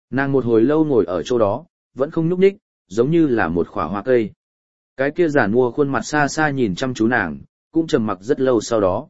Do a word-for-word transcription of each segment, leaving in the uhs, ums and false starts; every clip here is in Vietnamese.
Nàng một hồi lâu ngồi ở chỗ đó, vẫn không nhúc nhích, giống như là một khỏa hoa cây. Cái kia giản mua khuôn mặt xa xa nhìn chăm chú nàng, cũng trầm mặc rất lâu sau đó.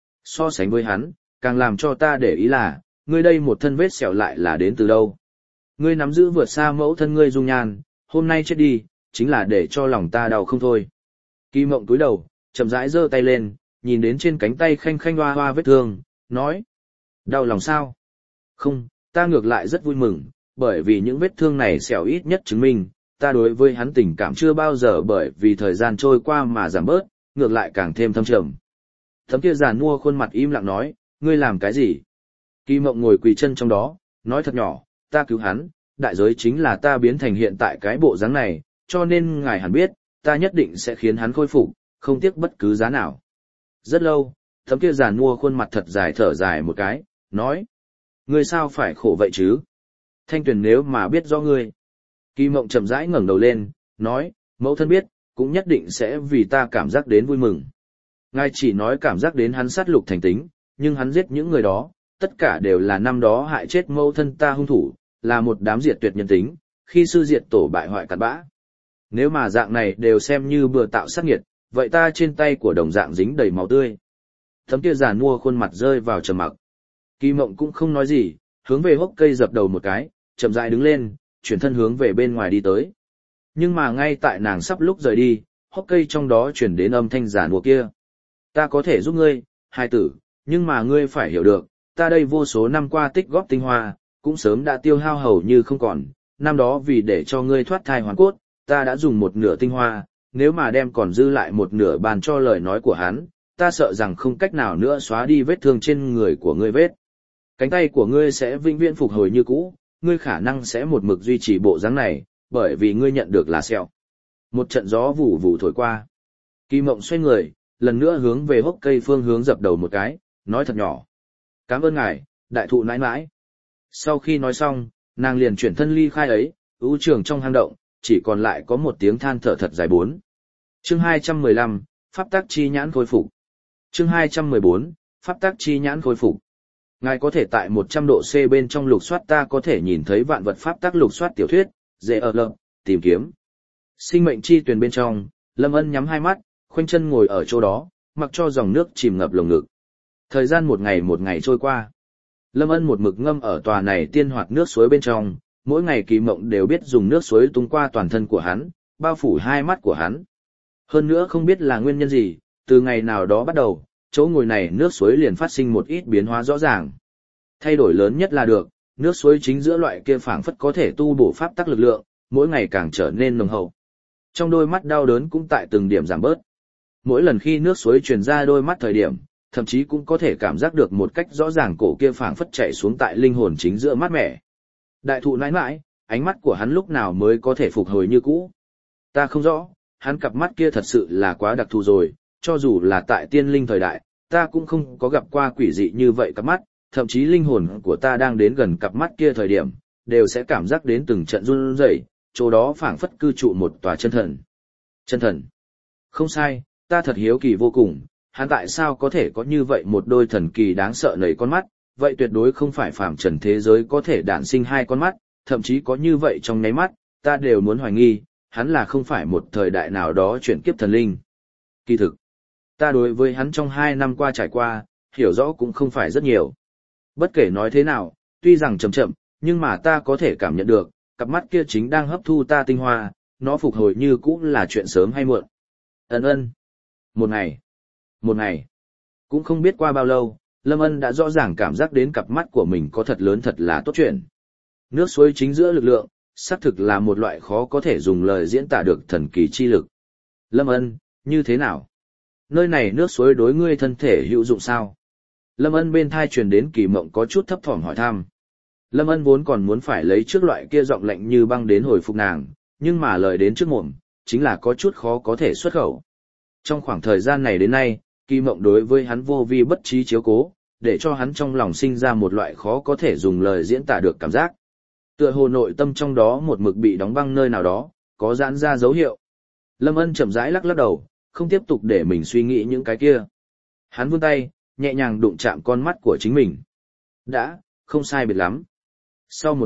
So sánh với hắn, càng làm cho ta để ý là, ngươi đây một thân vết sẹo lại là đến từ đâu. Ngươi nắm giữ vượt xa mẫu thân ngươi dung nhan, hôm nay chết đi, chính là để cho lòng ta đau không thôi. Kỳ Mộng cúi đầu, chậm rãi giơ tay lên, nhìn đến trên cánh tay khanh khanh hoa hoa vết thương, nói. Đau lòng sao? Không, ta ngược lại rất vui mừng, bởi vì những vết thương này sẹo ít nhất chứng minh, ta đối với hắn tình cảm chưa bao giờ bởi vì thời gian trôi qua mà giảm bớt, ngược lại càng thêm thâm trầm. Tấm kia giàn mua khuôn mặt im lặng nói, ngươi làm cái gì? Kỳ Mộng ngồi quỳ chân trong đó, nói thật nhỏ, ta cứu hắn, đại giới chính là ta biến thành hiện tại cái bộ dáng này, cho nên ngài hẳn biết, ta nhất định sẽ khiến hắn khôi phục, không tiếc bất cứ giá nào. Rất lâu, tấm kia giàn mua khuôn mặt thật dài thở dài một cái, nói, ngươi sao phải khổ vậy chứ? Thanh Tuyền nếu mà biết do ngươi. Kỳ Mộng chậm rãi ngẩng đầu lên, nói, mẫu thân biết, cũng nhất định sẽ vì ta cảm giác đến vui mừng. Ngài chỉ nói cảm giác đến hắn sát lục thành tính, nhưng hắn giết những người đó, tất cả đều là năm đó hại chết mẫu thân ta hung thủ, là một đám diệt tuyệt nhân tính, khi sư diệt tổ bại hoại cặn bã. Nếu mà dạng này đều xem như bừa tạo sát nghiệt, vậy ta trên tay của đồng dạng dính đầy máu tươi. Thấm kia giàn mua khuôn mặt rơi vào trầm mặc. Kỳ Mộng cũng không nói gì, hướng về hốc cây dập đầu một cái, chậm rãi đứng lên, chuyển thân hướng về bên ngoài đi tới. Nhưng mà ngay tại nàng sắp lúc rời đi, hốc cây trong đó chuyển đến âm thanh giàn mua kia. Ta có thể giúp ngươi, hai tử, nhưng mà ngươi phải hiểu được, ta đây vô số năm qua tích góp tinh hoa, cũng sớm đã tiêu hao hầu như không còn. Năm đó vì để cho ngươi thoát thai hoàn cốt, ta đã dùng một nửa tinh hoa, nếu mà đem còn dư lại một nửa bàn cho lời nói của hắn, ta sợ rằng không cách nào nữa xóa đi vết thương trên người của ngươi vết. Cánh tay của ngươi sẽ vĩnh viễn phục hồi như cũ, ngươi khả năng sẽ một mực duy trì bộ dáng này, bởi vì ngươi nhận được là sẹo. Một trận gió vù vù thổi qua. Kỳ Mộng xoay người, lần nữa hướng về hốc cây phương hướng dập đầu một cái, nói thật nhỏ. Cảm ơn ngài, đại thụ nãi nãi. Sau khi nói xong, nàng liền chuyển thân ly khai ấy, ưu trường trong hang động, chỉ còn lại có một tiếng than thở thật dài bốn. Chương hai trăm mười lăm, Pháp tác chi nhãn khôi phục. Chương hai trăm mười bốn, Pháp tác chi nhãn khôi phục. Ngài có thể tại một trăm độ C bên trong lục soát ta có thể nhìn thấy vạn vật pháp tác lục soát tiểu thuyết, dễ ở lợm, tìm kiếm. Sinh mệnh chi tuyển bên trong, Lâm Ân nhắm hai mắt, khoanh chân ngồi ở chỗ đó, mặc cho dòng nước chìm ngập lồng ngực. Thời gian một ngày một ngày trôi qua. Lâm Ân một mực ngâm ở tòa này tiên hoạt nước suối bên trong, mỗi ngày Kỳ Mộng đều biết dùng nước suối tung qua toàn thân của hắn, bao phủ hai mắt của hắn. Hơn nữa không biết là nguyên nhân gì, từ ngày nào đó bắt đầu, chỗ ngồi này nước suối liền phát sinh một ít biến hóa rõ ràng. Thay đổi lớn nhất là được, nước suối chính giữa loại kia phảng phất có thể tu bổ pháp tắc lực lượng, mỗi ngày càng trở nên nồng hậu. Trong đôi mắt đau đớn cũng tại từng điểm giảm bớt. Mỗi lần khi nước suối truyền ra đôi mắt thời điểm, thậm chí cũng có thể cảm giác được một cách rõ ràng cổ kia phảng phất chạy xuống tại linh hồn chính giữa mát mẻ. Đại thụ nãi nãi, ánh mắt của hắn lúc nào mới có thể phục hồi như cũ? Ta không rõ, hắn cặp mắt kia thật sự là quá đặc thù rồi, cho dù là tại tiên linh thời đại, ta cũng không có gặp qua quỷ dị như vậy cặp mắt, thậm chí linh hồn của ta đang đến gần cặp mắt kia thời điểm, đều sẽ cảm giác đến từng trận run rẩy, chỗ đó phảng phất cư trụ một tòa chân thần. Chân thần. Không sai, ta thật hiếu kỳ vô cùng, hắn tại sao có thể có như vậy một đôi thần kỳ đáng sợ nảy con mắt, vậy tuyệt đối không phải phàm trần thế giới có thể đản sinh hai con mắt, thậm chí có như vậy trong nháy mắt, ta đều muốn hoài nghi, hắn là không phải một thời đại nào đó chuyển kiếp thần linh. Kỳ thực, ta đối với hắn trong hai năm qua trải qua, hiểu rõ cũng không phải rất nhiều. Bất kể nói thế nào, tuy rằng chậm chậm, nhưng mà ta có thể cảm nhận được, cặp mắt kia chính đang hấp thu ta tinh hoa, nó phục hồi như cũ là chuyện sớm hay muộn. Ân ân. Một ngày. Một ngày. Cũng không biết qua bao lâu, Lâm Ân đã rõ ràng cảm giác đến cặp mắt của mình có thật lớn thật là tốt chuyện. Nước suối chính giữa lực lượng, xác thực là một loại khó có thể dùng lời diễn tả được thần kỳ chi lực. Lâm Ân, như thế nào? Nơi này nước suối đối ngươi thân thể hữu dụng sao? Lâm Ân bên thai truyền đến Kỳ Mộng có chút thấp thỏm hỏi thăm. Lâm Ân vốn còn muốn phải lấy trước loại kia giọng lạnh như băng đến hồi phục nàng, nhưng mà lời đến trước mồm, chính là có chút khó có thể xuất khẩu. Trong khoảng thời gian này đến nay, Kỳ Mộng đối với hắn vô vi bất trí chiếu cố, để cho hắn trong lòng sinh ra một loại khó có thể dùng lời diễn tả được cảm giác. Tựa hồ nội tâm trong đó một mực bị đóng băng nơi nào đó, có giãn ra dấu hiệu. Lâm Ân chậm rãi lắc lắc đầu, không tiếp tục để mình suy nghĩ những cái kia. Hắn vươn tay, nhẹ nhàng đụng chạm con mắt của chính mình. Đã, không sai biệt lắm. Sau một khắc,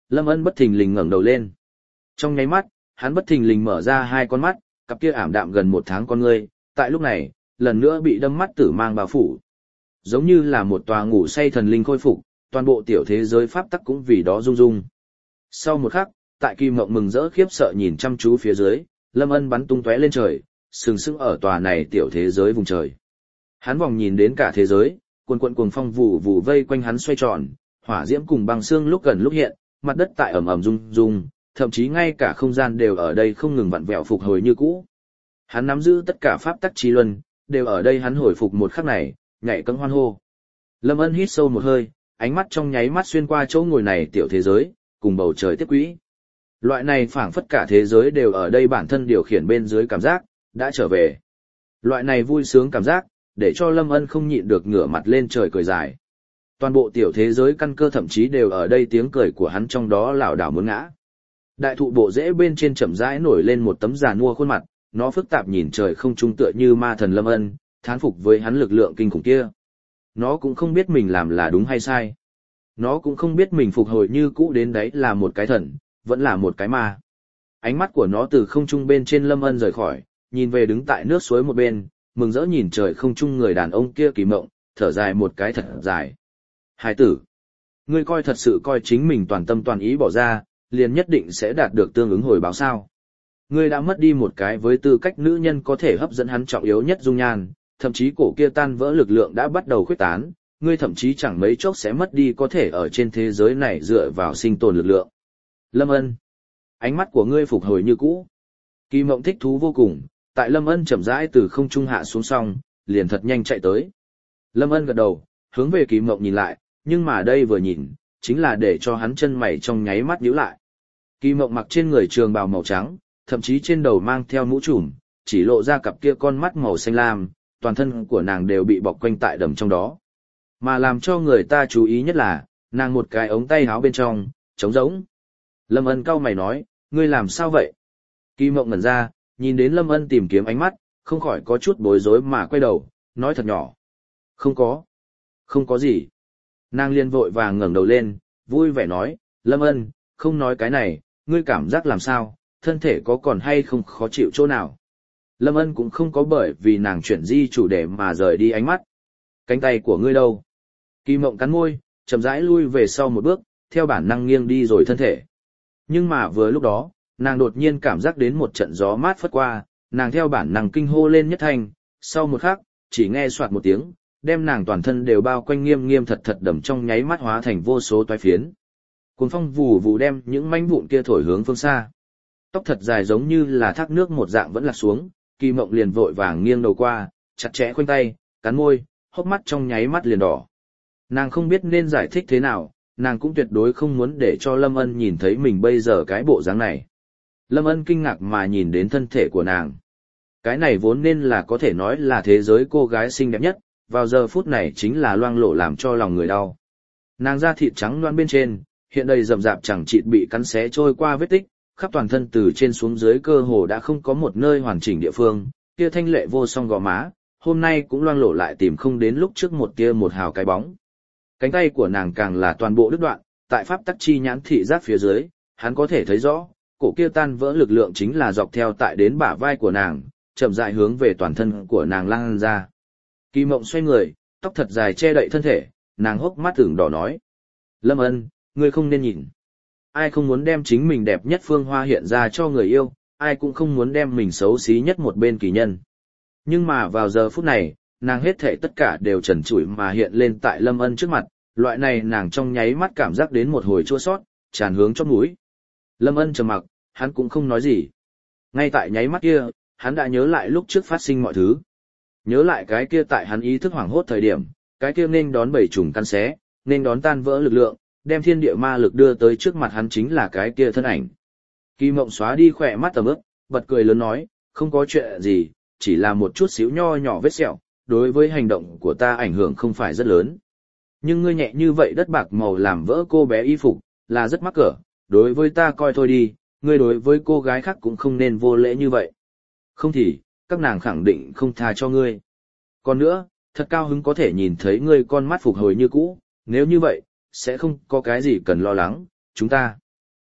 Lâm Ân bất thình lình ngẩng đầu lên. Trong nháy mắt, hắn bất thình lình mở ra hai con mắt, cặp kia ảm đạm gần một tháng con ngươi, tại lúc này, lần nữa bị đâm mắt tử mang bao phủ. Giống như là một tòa ngủ say thần linh khôi phục, toàn bộ tiểu thế giới pháp tắc cũng vì đó rung rung. Sau một khắc, tại Kim Mộng mừng rỡ khiếp sợ nhìn chăm chú phía dưới, Lâm Ân bắn tung tóe lên trời, sừng sững ở tòa này tiểu thế giới vùng trời. Hắn vòng nhìn đến cả thế giới, cuồn cuộn cuồng phong vụ vụ vây quanh hắn xoay tròn, hỏa diễm cùng băng xương lúc gần lúc hiện, mặt đất tại ẩm ẩm rung rung, thậm chí ngay cả không gian đều ở đây không ngừng vặn vẹo phục hồi như cũ. Hắn nắm giữ tất cả pháp tắc chi luân, đều ở đây hắn hồi phục một khắc này, nhảy cẫng hoan hô. Lâm Ân hít sâu một hơi, ánh mắt trong nháy mắt xuyên qua chỗ ngồi này tiểu thế giới, cùng bầu trời tiếp quỹ. Loại này phảng phất cả thế giới đều ở đây bản thân điều khiển bên dưới cảm giác, đã trở về. Loại này vui sướng cảm giác, để cho Lâm Ân không nhịn được ngửa mặt lên trời cười dài. Toàn bộ tiểu thế giới căn cơ thậm chí đều ở đây tiếng cười của hắn trong đó lảo đảo muốn ngã. Đại thụ bộ rễ bên trên chậm rãi nổi lên một tấm giàn mua khuôn mặt, nó phức tạp nhìn trời không trung tựa như ma thần Lâm Ân, thán phục với hắn lực lượng kinh khủng kia. Nó cũng không biết mình làm là đúng hay sai. Nó cũng không biết mình phục hồi như cũ đến đấy là một cái thần, vẫn là một cái ma. Ánh mắt của nó từ không trung bên trên Lâm Ân rời khỏi, nhìn về đứng tại nước suối một bên, mừng rỡ nhìn trời không trung người đàn ông kia Kỳ Mộng, thở dài một cái thật dài. Hải tử, ngươi coi thật sự coi chính mình toàn tâm toàn ý bỏ ra, liền nhất định sẽ đạt được tương ứng hồi báo sao. Ngươi đã mất đi một cái với tư cách nữ nhân có thể hấp dẫn hắn trọng yếu nhất dung nhan, thậm chí cổ kia tan vỡ lực lượng đã bắt đầu khuếch tán, ngươi thậm chí chẳng mấy chốc sẽ mất đi có thể ở trên thế giới này dựa vào sinh tồn lực lượng. Lâm Ân, ánh mắt của ngươi phục hồi như cũ. Kỳ Mộng thích thú vô cùng, tại Lâm Ân chậm rãi từ không trung hạ xuống xong, liền thật nhanh chạy tới. Lâm Ân gật đầu, hướng về Kỳ Mộng nhìn lại, nhưng mà đây vừa nhìn, chính là để cho hắn chân mày trong nháy mắt nhíu lại. Kỳ Mộng mặc trên người trường bào màu trắng, thậm chí trên đầu mang theo mũ trùm, chỉ lộ ra cặp kia con mắt màu xanh lam, toàn thân của nàng đều bị bọc quanh tại đầm trong đó. Mà làm cho người ta chú ý nhất là, nàng một cái ống tay áo bên trong, trống rỗng. Lâm Ân cau mày nói, ngươi làm sao vậy? Kỳ Mộng ngẩn ra, nhìn đến Lâm Ân tìm kiếm ánh mắt, không khỏi có chút bối rối mà quay đầu, nói thật nhỏ. Không có. Không có gì. Nàng liền vội vàng ngẩng đầu lên, vui vẻ nói, Lâm Ân, không nói cái này, ngươi cảm giác làm sao, thân thể có còn hay không khó chịu chỗ nào. Lâm Ân cũng không có bởi vì nàng chuyển di chủ đề mà rời đi ánh mắt. Cánh tay của ngươi đâu? Kỳ Mộng cắn môi, chậm rãi lui về sau một bước, theo bản năng nghiêng đi rồi thân thể. Nhưng mà vừa lúc đó, nàng đột nhiên cảm giác đến một trận gió mát phất qua, nàng theo bản năng kinh hô lên nhất thanh, sau một khắc, chỉ nghe soạt một tiếng, đem nàng toàn thân đều bao quanh nghiêm nghiêm thật thật đầm trong nháy mắt hóa thành vô số toái phiến. Cuồng phong vù vù đem những manh vụn kia thổi hướng phương xa. Tóc thật dài giống như là thác nước một dạng vẫn lạc xuống, Kỳ Mộng liền vội vàng nghiêng đầu qua, chặt chẽ khoanh tay, cắn môi, hốc mắt trong nháy mắt liền đỏ. Nàng không biết nên giải thích thế nào, nàng cũng tuyệt đối không muốn để cho Lâm Ân nhìn thấy mình bây giờ cái bộ dáng này. Lâm Ân kinh ngạc mà nhìn đến thân thể của nàng. Cái này vốn nên là có thể nói là thế giới cô gái xinh đẹp nhất, vào giờ phút này chính là loang lổ làm cho lòng người đau. Nàng da thịt trắng loãng bên trên, hiện đầy rậm rạp chẳng chịt bị cắn xé trôi qua vết tích, khắp toàn thân từ trên xuống dưới cơ hồ đã không có một nơi hoàn chỉnh địa phương, kia thanh lệ vô song gò má, hôm nay cũng loang lổ lại tìm không đến lúc trước một tia một hào cái bóng. Cánh tay của nàng càng là toàn bộ đứt đoạn, tại pháp tắc chi nhãn thị giác phía dưới, hắn có thể thấy rõ, cổ kia tan vỡ lực lượng chính là dọc theo tại đến bả vai của nàng, chậm rãi hướng về toàn thân của nàng lan ra. Kỳ Mộng xoay người, tóc thật dài che đậy thân thể, nàng hốc mắt ửng đỏ nói: "Lâm Ân, ngươi không nên nhìn. Ai không muốn đem chính mình đẹp nhất phương hoa hiện ra cho người yêu, ai cũng không muốn đem mình xấu xí nhất một bên kỳ nhân." Nhưng mà vào giờ phút này, nàng hết thảy tất cả đều trần trụi mà hiện lên tại Lâm Ân trước mặt, loại này nàng trong nháy mắt cảm giác đến một hồi chua xót, tràn hướng chóp mũi. Lâm Ân trầm mặc, hắn cũng không nói gì. Ngay tại nháy mắt kia, hắn đã nhớ lại lúc trước phát sinh mọi thứ. Nhớ lại cái kia tại hắn ý thức hoảng hốt thời điểm, cái kia nên đón bảy trùng căn xé, nên đón tan vỡ lực lượng, đem thiên địa ma lực đưa tới trước mặt hắn chính là cái kia thân ảnh. Kỳ Mộng xóa đi khỏe mắt tầm ướp, bật cười lớn nói, không có chuyện gì, chỉ là một chút xíu nho nhỏ vết sẹo, đối với hành động của ta ảnh hưởng không phải rất lớn. Nhưng ngươi nhẹ như vậy đất bạc màu làm vỡ cô bé y phục, là rất mắc cỡ, đối với ta coi thôi đi, ngươi đối với cô gái khác cũng không nên vô lễ như vậy. Không thì, các nàng khẳng định không tha cho ngươi. Còn nữa, thật cao hứng có thể nhìn thấy ngươi con mắt phục hồi như cũ, nếu như vậy, sẽ không có cái gì cần lo lắng, chúng ta.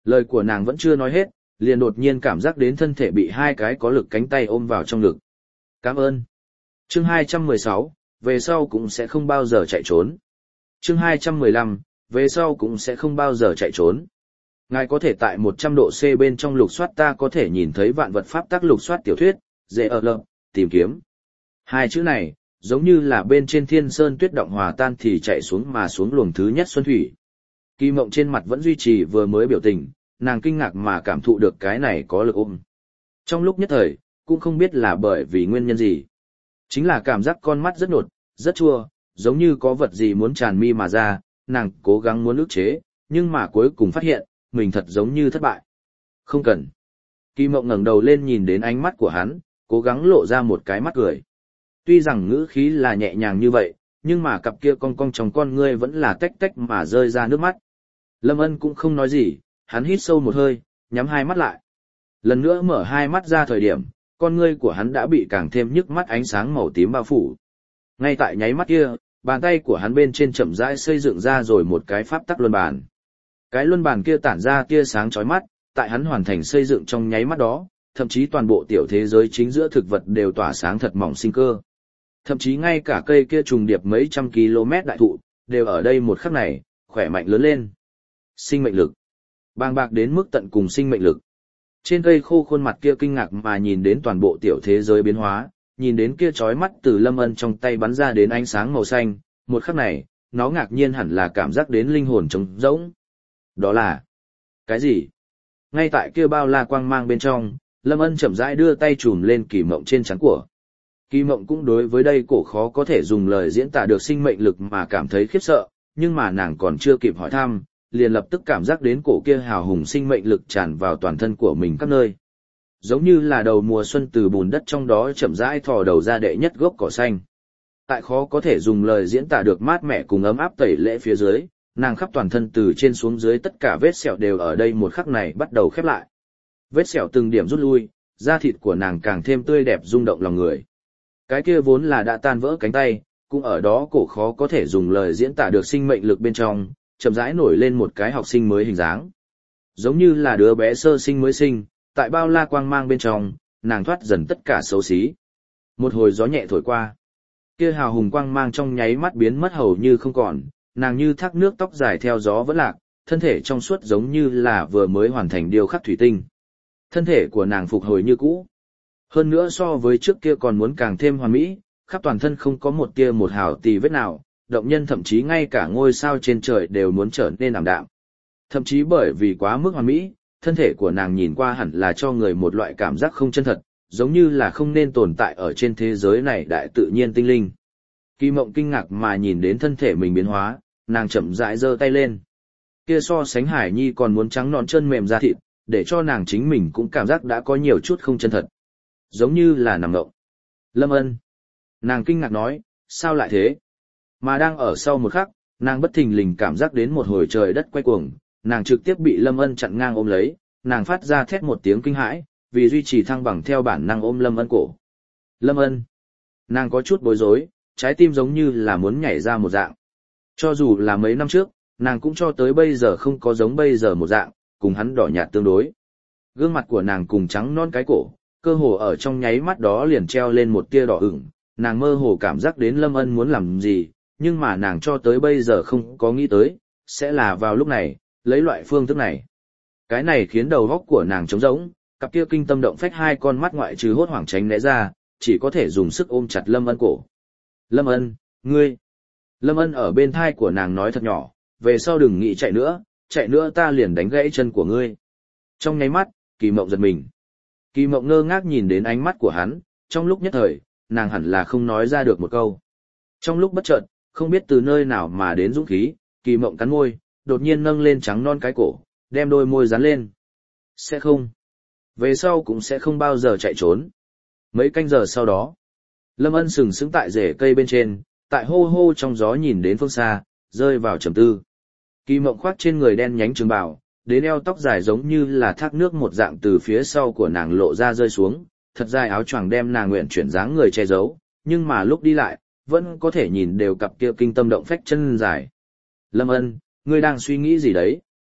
Lời của nàng vẫn chưa nói hết, liền đột nhiên cảm giác đến thân thể bị hai cái có lực cánh tay ôm vào trong ngực. Cảm ơn. Chương hai trăm mười sáu, về sau cũng sẽ không bao giờ chạy trốn. Chương hai trăm mười lăm, về sau cũng sẽ không bao giờ chạy trốn. Ngài có thể tại một trăm độ C bên trong lục soát ta có thể nhìn thấy vạn vật pháp tắc lục soát tiểu thuyết, dễ ở lợp, tìm kiếm. Hai chữ này, giống như là bên trên thiên sơn tuyết động hòa tan thì chạy xuống mà xuống luồng thứ nhất xuân thủy. Kỳ Mộng trên mặt vẫn duy trì vừa mới biểu tình, nàng kinh ngạc mà cảm thụ được cái này có lực ôm. Trong lúc nhất thời, cũng không biết là bởi vì nguyên nhân gì. Chính là cảm giác con mắt rất nột, rất chua, giống như có vật gì muốn tràn mi mà ra, nàng cố gắng muốn ức chế, nhưng mà cuối cùng phát hiện, mình thật giống như thất bại. Không cần. Kỳ Mộng ngẩng đầu lên nhìn đến ánh mắt của hắn, cố gắng lộ ra một cái mắt cười. Tuy rằng ngữ khí là nhẹ nhàng như vậy, nhưng mà cặp kia cong cong trong con ngươi vẫn là tách tách mà rơi ra nước mắt. Lâm Ân cũng không nói gì, hắn hít sâu một hơi, nhắm hai mắt lại. Lần nữa mở hai mắt ra thời điểm, con ngươi của hắn đã bị càng thêm nhức mắt ánh sáng màu tím bao phủ. Ngay tại nháy mắt kia, bàn tay của hắn bên trên chậm rãi xây dựng ra rồi một cái pháp tắc luân bàn. Cái luân bàn kia tản ra tia sáng chói mắt, tại hắn hoàn thành xây dựng trong nháy mắt đó, thậm chí toàn bộ tiểu thế giới chính giữa thực vật đều tỏa sáng thật mỏng sinh cơ. Thậm chí ngay cả cây kia trùng điệp mấy trăm km đại thụ, đều ở đây một khắc này, khỏe mạnh lớn lên. Sinh mệnh lực. Bàng bạc đến mức tận cùng sinh mệnh lực. Trên cây khô khuôn mặt kia kinh ngạc mà nhìn đến toàn bộ tiểu thế giới biến hóa, nhìn đến kia chói mắt từ Lâm Ân trong tay bắn ra đến ánh sáng màu xanh, một khắc này, nó ngạc nhiên hẳn là cảm giác đến linh hồn trống rỗng. Đó là... cái gì? Ngay tại kia bao la quang mang bên trong, Lâm Ân chậm rãi đưa tay chùm lên Kỳ Mộng trên trán của. Kỳ Mộng cũng đối với đây cổ khó có thể dùng lời diễn tả được sinh mệnh lực mà cảm thấy khiếp sợ, nhưng mà nàng còn chưa kịp hỏi thăm, liền lập tức cảm giác đến cổ kia hào hùng sinh mệnh lực tràn vào toàn thân của mình các nơi. Giống như là đầu mùa xuân từ bùn đất trong đó chậm rãi thò đầu ra đệ nhất gốc cỏ xanh. Tại khó có thể dùng lời diễn tả được mát mẻ cùng ấm áp tẩy lễ phía dưới, nàng khắp toàn thân từ trên xuống dưới tất cả vết sẹo đều ở đây một khắc này bắt đầu khép lại. Vết sẹo từng điểm rút lui, da thịt của nàng càng thêm tươi đẹp rung động lòng người. Cái kia vốn là đã tan vỡ cánh tay, cũng ở đó cổ khó có thể dùng lời diễn tả được sinh mệnh lực bên trong, chậm rãi nổi lên một cái học sinh mới hình dáng. Giống như là đứa bé sơ sinh mới sinh, tại bao la quang mang bên trong, nàng thoát dần tất cả xấu xí. Một hồi gió nhẹ thổi qua, kia hào hùng quang mang trong nháy mắt biến mất hầu như không còn, nàng như thác nước tóc dài theo gió vẫn lạc, thân thể trong suốt giống như là vừa mới hoàn thành điêu khắc thủy tinh. Thân thể của nàng phục hồi như cũ. Hơn nữa so với trước kia còn muốn càng thêm hoàn mỹ, khắp toàn thân không có một tia một hào tì vết nào, động nhân thậm chí ngay cả ngôi sao trên trời đều muốn trở nên ảm đạm. Thậm chí bởi vì quá mức hoàn mỹ, thân thể của nàng nhìn qua hẳn là cho người một loại cảm giác không chân thật, giống như là không nên tồn tại ở trên thế giới này đại tự nhiên tinh linh. Kỳ Mộng kinh ngạc mà nhìn đến thân thể mình biến hóa, nàng chậm rãi giơ tay lên. Kia so sánh Hải Nhi còn muốn trắng nõn chân mềm da thịt, để cho nàng chính mình cũng cảm giác đã có nhiều chút không chân thật. Giống như là nằm ngộng. Lâm Ân. Nàng kinh ngạc nói, sao lại thế? Mà đang ở sau một khắc, nàng bất thình lình cảm giác đến một hồi trời đất quay cuồng, nàng trực tiếp bị Lâm Ân chặn ngang ôm lấy, nàng phát ra thét một tiếng kinh hãi, vì duy trì thăng bằng theo bản năng ôm Lâm Ân cổ. Lâm Ân. Nàng có chút bối rối, trái tim giống như là muốn nhảy ra một dạng. Cho dù là mấy năm trước, nàng cũng cho tới bây giờ không có giống bây giờ một dạng, cùng hắn đỏ nhạt tương đối. Gương mặt của nàng cùng trắng non cái cổ, cơ hồ ở trong nháy mắt đó liền treo lên một tia đỏ ửng, nàng mơ hồ cảm giác đến Lâm Ân muốn làm gì, nhưng mà nàng cho tới bây giờ không có nghĩ tới, sẽ là vào lúc này, lấy loại phương thức này. Cái này khiến đầu óc của nàng trống rỗng, cặp kia kinh tâm động phách hai con mắt ngoại trừ hốt hoảng tránh né ra, chỉ có thể dùng sức ôm chặt Lâm Ân cổ. Lâm Ân, ngươi. Lâm Ân ở bên thai của nàng nói thật nhỏ, về sau đừng nghĩ chạy nữa, chạy nữa ta liền đánh gãy chân của ngươi. Trong nháy mắt, Kỳ Mộng giật mình. Kỳ Mộng ngơ ngác nhìn đến ánh mắt của hắn, trong lúc nhất thời, nàng hẳn là không nói ra được một câu. Trong lúc bất chợt, không biết từ nơi nào mà đến dũng khí, Kỳ Mộng cắn môi, đột nhiên nâng lên trắng non cái cổ, đem đôi môi dán lên. Sẽ không. Về sau cũng sẽ không bao giờ chạy trốn. Mấy canh giờ sau đó, Lâm Ân sừng sững tại rễ cây bên trên, tại hô hô trong gió nhìn đến phương xa, rơi vào trầm tư. Kỳ Mộng khoác trên người đen nhánh trường bào, đến eo tóc dài giống như là thác nước một dạng từ phía sau của nàng lộ ra rơi xuống, thật dài áo choàng đem nàng nguyện chuyển dáng người che giấu, nhưng mà lúc đi lại, vẫn có thể nhìn đều cặp kia kinh tâm động phách chân dài. Lâm Ân, ngươi đang suy nghĩ gì đấy?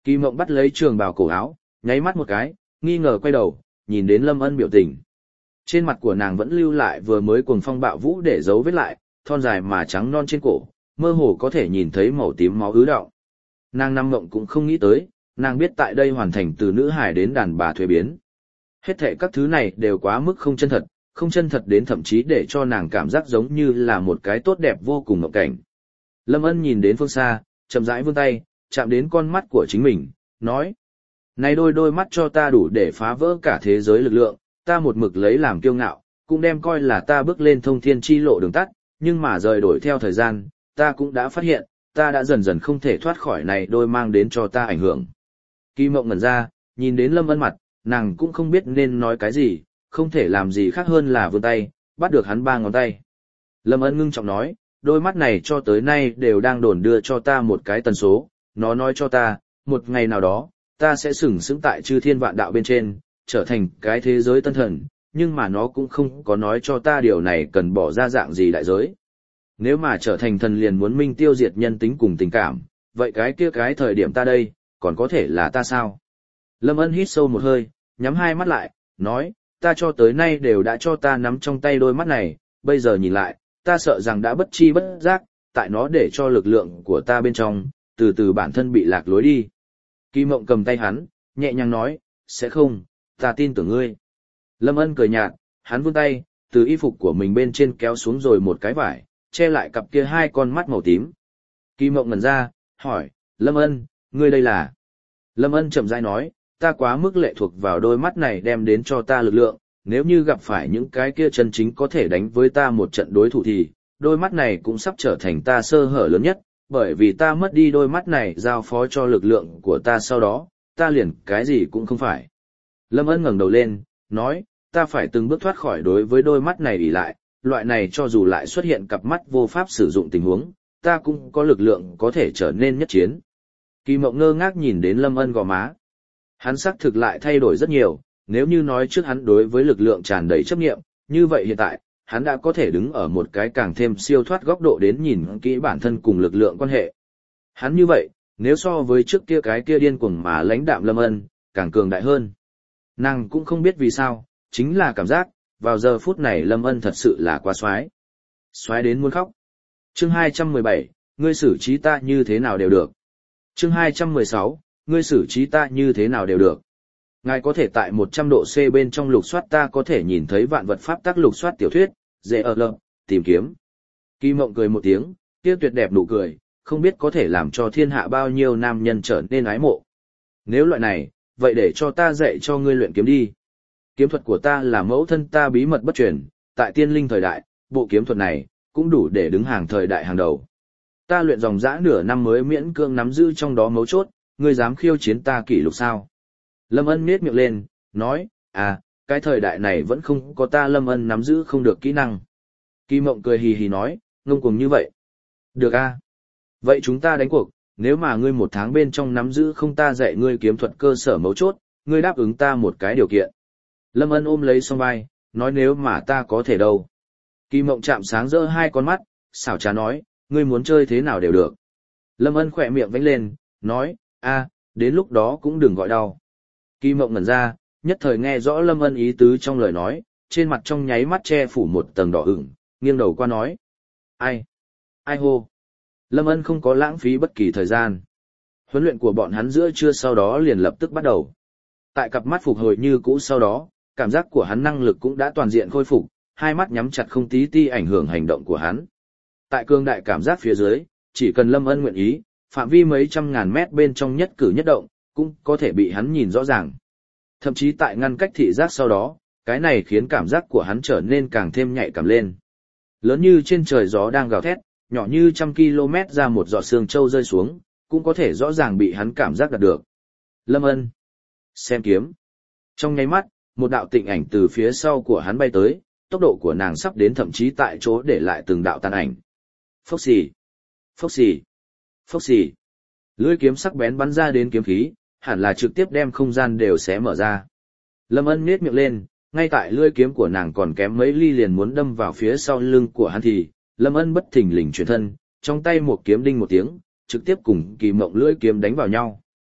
Kỳ Mộng bắt lấy trường bào cổ áo, nháy mắt một cái, nghi ngờ quay đầu, nhìn đến Lâm Ân biểu tình. Trên mặt của nàng vẫn lưu lại vừa mới cuồng phong bạo vũ để giấu vết lại, thon dài mà trắng non trên cổ, mơ hồ có thể nhìn thấy màu tím máu ứ đọng. Nàng Nam Mộng cũng không nghĩ tới, nàng biết tại đây hoàn thành từ nữ hài đến đàn bà thuế biến. Hết thệ các thứ này đều quá mức không chân thật, không chân thật đến thậm chí để cho nàng cảm giác giống như là một cái tốt đẹp vô cùng ngộng cảnh. Lâm Ân nhìn đến phương xa, chậm rãi vươn tay, chạm đến con mắt của chính mình, nói. Này đôi đôi mắt cho ta đủ để phá vỡ cả thế giới lực lượng, ta một mực lấy làm kiêu ngạo, cũng đem coi là ta bước lên thông thiên chi lộ đường tắt, nhưng mà rời đổi theo thời gian, ta cũng đã phát hiện, ta đã dần dần không thể thoát khỏi này đôi mang đến cho ta ảnh hưởng. Kỳ Mộng ngẩn ra, nhìn đến Lâm Ân mặt, nàng cũng không biết nên nói cái gì, không thể làm gì khác hơn là vươn tay, bắt được hắn ba ngón tay. Lâm Ân ngưng trọng nói, đôi mắt này cho tới nay đều đang đồn đưa cho ta một cái tần số, nó nói cho ta, một ngày nào đó, ta sẽ sừng sững tại chư thiên vạn đạo bên trên, trở thành cái thế giới tân thần, nhưng mà nó cũng không có nói cho ta điều này cần bỏ ra dạng gì đại giới. Nếu mà trở thành thần liền muốn minh tiêu diệt nhân tính cùng tình cảm, vậy cái kia cái thời điểm ta đây, còn có thể là ta sao? Lâm Ân hít sâu một hơi, nhắm hai mắt lại, nói, ta cho tới nay đều đã cho ta nắm trong tay đôi mắt này, bây giờ nhìn lại, ta sợ rằng đã bất chi bất giác, tại nó để cho lực lượng của ta bên trong, từ từ bản thân bị lạc lối đi. Kỳ Mộng cầm tay hắn, nhẹ nhàng nói, sẽ không, ta tin tưởng ngươi. Lâm Ân cười nhạt, hắn vươn tay, từ y phục của mình bên trên kéo xuống rồi một cái vải, che lại cặp kia hai con mắt màu tím. Kỳ Mộng ngẩn ra, hỏi, Lâm Ân, ngươi đây là? Lâm Ân chậm rãi nói, ta quá mức lệ thuộc vào đôi mắt này đem đến cho ta lực lượng, nếu như gặp phải những cái kia chân chính có thể đánh với ta một trận đối thủ thì, đôi mắt này cũng sắp trở thành ta sơ hở lớn nhất, bởi vì ta mất đi đôi mắt này giao phó cho lực lượng của ta sau đó, ta liền cái gì cũng không phải. Lâm Ân ngẩng đầu lên, nói, ta phải từng bước thoát khỏi đối với đôi mắt này ỷ lại, loại này cho dù lại xuất hiện cặp mắt vô pháp sử dụng tình huống, ta cũng có lực lượng có thể trở nên nhất chiến. Kỳ Mộng ngơ ngác nhìn đến Lâm Ân gò má. Hắn xác thực lại thay đổi rất nhiều, nếu như nói trước hắn đối với lực lượng tràn đầy chấp nghiệm, như vậy hiện tại, hắn đã có thể đứng ở một cái càng thêm siêu thoát góc độ đến nhìn kỹ bản thân cùng lực lượng quan hệ. Hắn như vậy, nếu so với trước kia cái kia điên cuồng mà lãnh đạm Lâm Ân, càng cường đại hơn. Nàng cũng không biết vì sao, chính là cảm giác, vào giờ phút này Lâm Ân thật sự là quá xoái. Xoái đến muốn khóc. Chương hai trăm mười bảy, ngươi xử trí ta như thế nào đều được. Chương hai trăm mười sáu, ngươi xử trí ta như thế nào đều được. Ngài có thể tại một trăm độ C bên trong lục soát ta có thể nhìn thấy vạn vật pháp tắc lục soát tiểu thuyết, dễ ở lợm, tìm kiếm. Kỳ Mộng cười một tiếng, kia tuyệt đẹp nụ cười, không biết có thể làm cho thiên hạ bao nhiêu nam nhân trở nên ái mộ. Nếu loại này, vậy để cho ta dạy cho ngươi luyện kiếm đi. Kiếm thuật của ta là mẫu thân ta bí mật bất truyền, tại tiên linh thời đại, bộ kiếm thuật này, cũng đủ để đứng hàng thời đại hàng đầu. Ta luyện dòng dã nửa năm mới miễn cưỡng nắm giữ trong đó mấu chốt, ngươi dám khiêu chiến ta kỷ lục sao? Lâm Ân nhếch miệng lên, nói, à, cái thời đại này vẫn không có ta Lâm Ân nắm giữ không được kỹ năng. Kỳ Mộng cười hì hì nói, ngông cuồng như vậy. Được a. Vậy chúng ta đánh cuộc, nếu mà ngươi một tháng bên trong nắm giữ không ta dạy ngươi kiếm thuật cơ sở mấu chốt, ngươi đáp ứng ta một cái điều kiện. Lâm Ân ôm lấy song vai, nói nếu mà ta có thể đâu. Kỳ Mộng chạm sáng rỡ hai con mắt, xảo trá nói, ngươi muốn chơi thế nào đều được. Lâm Ân khỏe miệng vẫy lên, nói, a, đến lúc đó cũng đừng gọi đau. Kỳ Mộng ngẩn ra, nhất thời nghe rõ Lâm Ân ý tứ trong lời nói, trên mặt trong nháy mắt che phủ một tầng đỏ ửng, nghiêng đầu qua nói. Ai? Ai hô? Lâm Ân không có lãng phí bất kỳ thời gian. Huấn luyện của bọn hắn giữa trưa sau đó liền lập tức bắt đầu. Tại cặp mắt phục hồi như cũ sau đó, cảm giác của hắn năng lực cũng đã toàn diện khôi phục, hai mắt nhắm chặt không tí ti ảnh hưởng hành động của hắn. Tại cương đại cảm giác phía dưới, chỉ cần Lâm Ân nguyện ý, phạm vi mấy trăm ngàn mét bên trong nhất cử nhất động, cũng có thể bị hắn nhìn rõ ràng. Thậm chí tại ngăn cách thị giác sau đó, cái này khiến cảm giác của hắn trở nên càng thêm nhạy cảm lên. Lớn như trên trời gió đang gào thét, nhỏ như trăm km ra một giọt sương châu rơi xuống, cũng có thể rõ ràng bị hắn cảm giác đạt được. Lâm Ân. Xem kiếm. Trong nháy mắt, một đạo tịnh ảnh từ phía sau của hắn bay tới, tốc độ của nàng sắp đến thậm chí tại chỗ để lại từng đạo tàn ảnh. Phốc xì. Phốc xì. Phốc xì. Lưỡi kiếm sắc bén bắn ra đến kiếm khí, hẳn là trực tiếp đem không gian đều xé mở ra. Lâm Ân nhếch miệng lên, ngay tại lưỡi kiếm của nàng còn kém mấy ly liền muốn đâm vào phía sau lưng của hắn thì, Lâm Ân bất thình lình chuyển thân, trong tay một kiếm đinh một tiếng, trực tiếp cùng Kỳ Mộng lưỡi kiếm đánh vào nhau.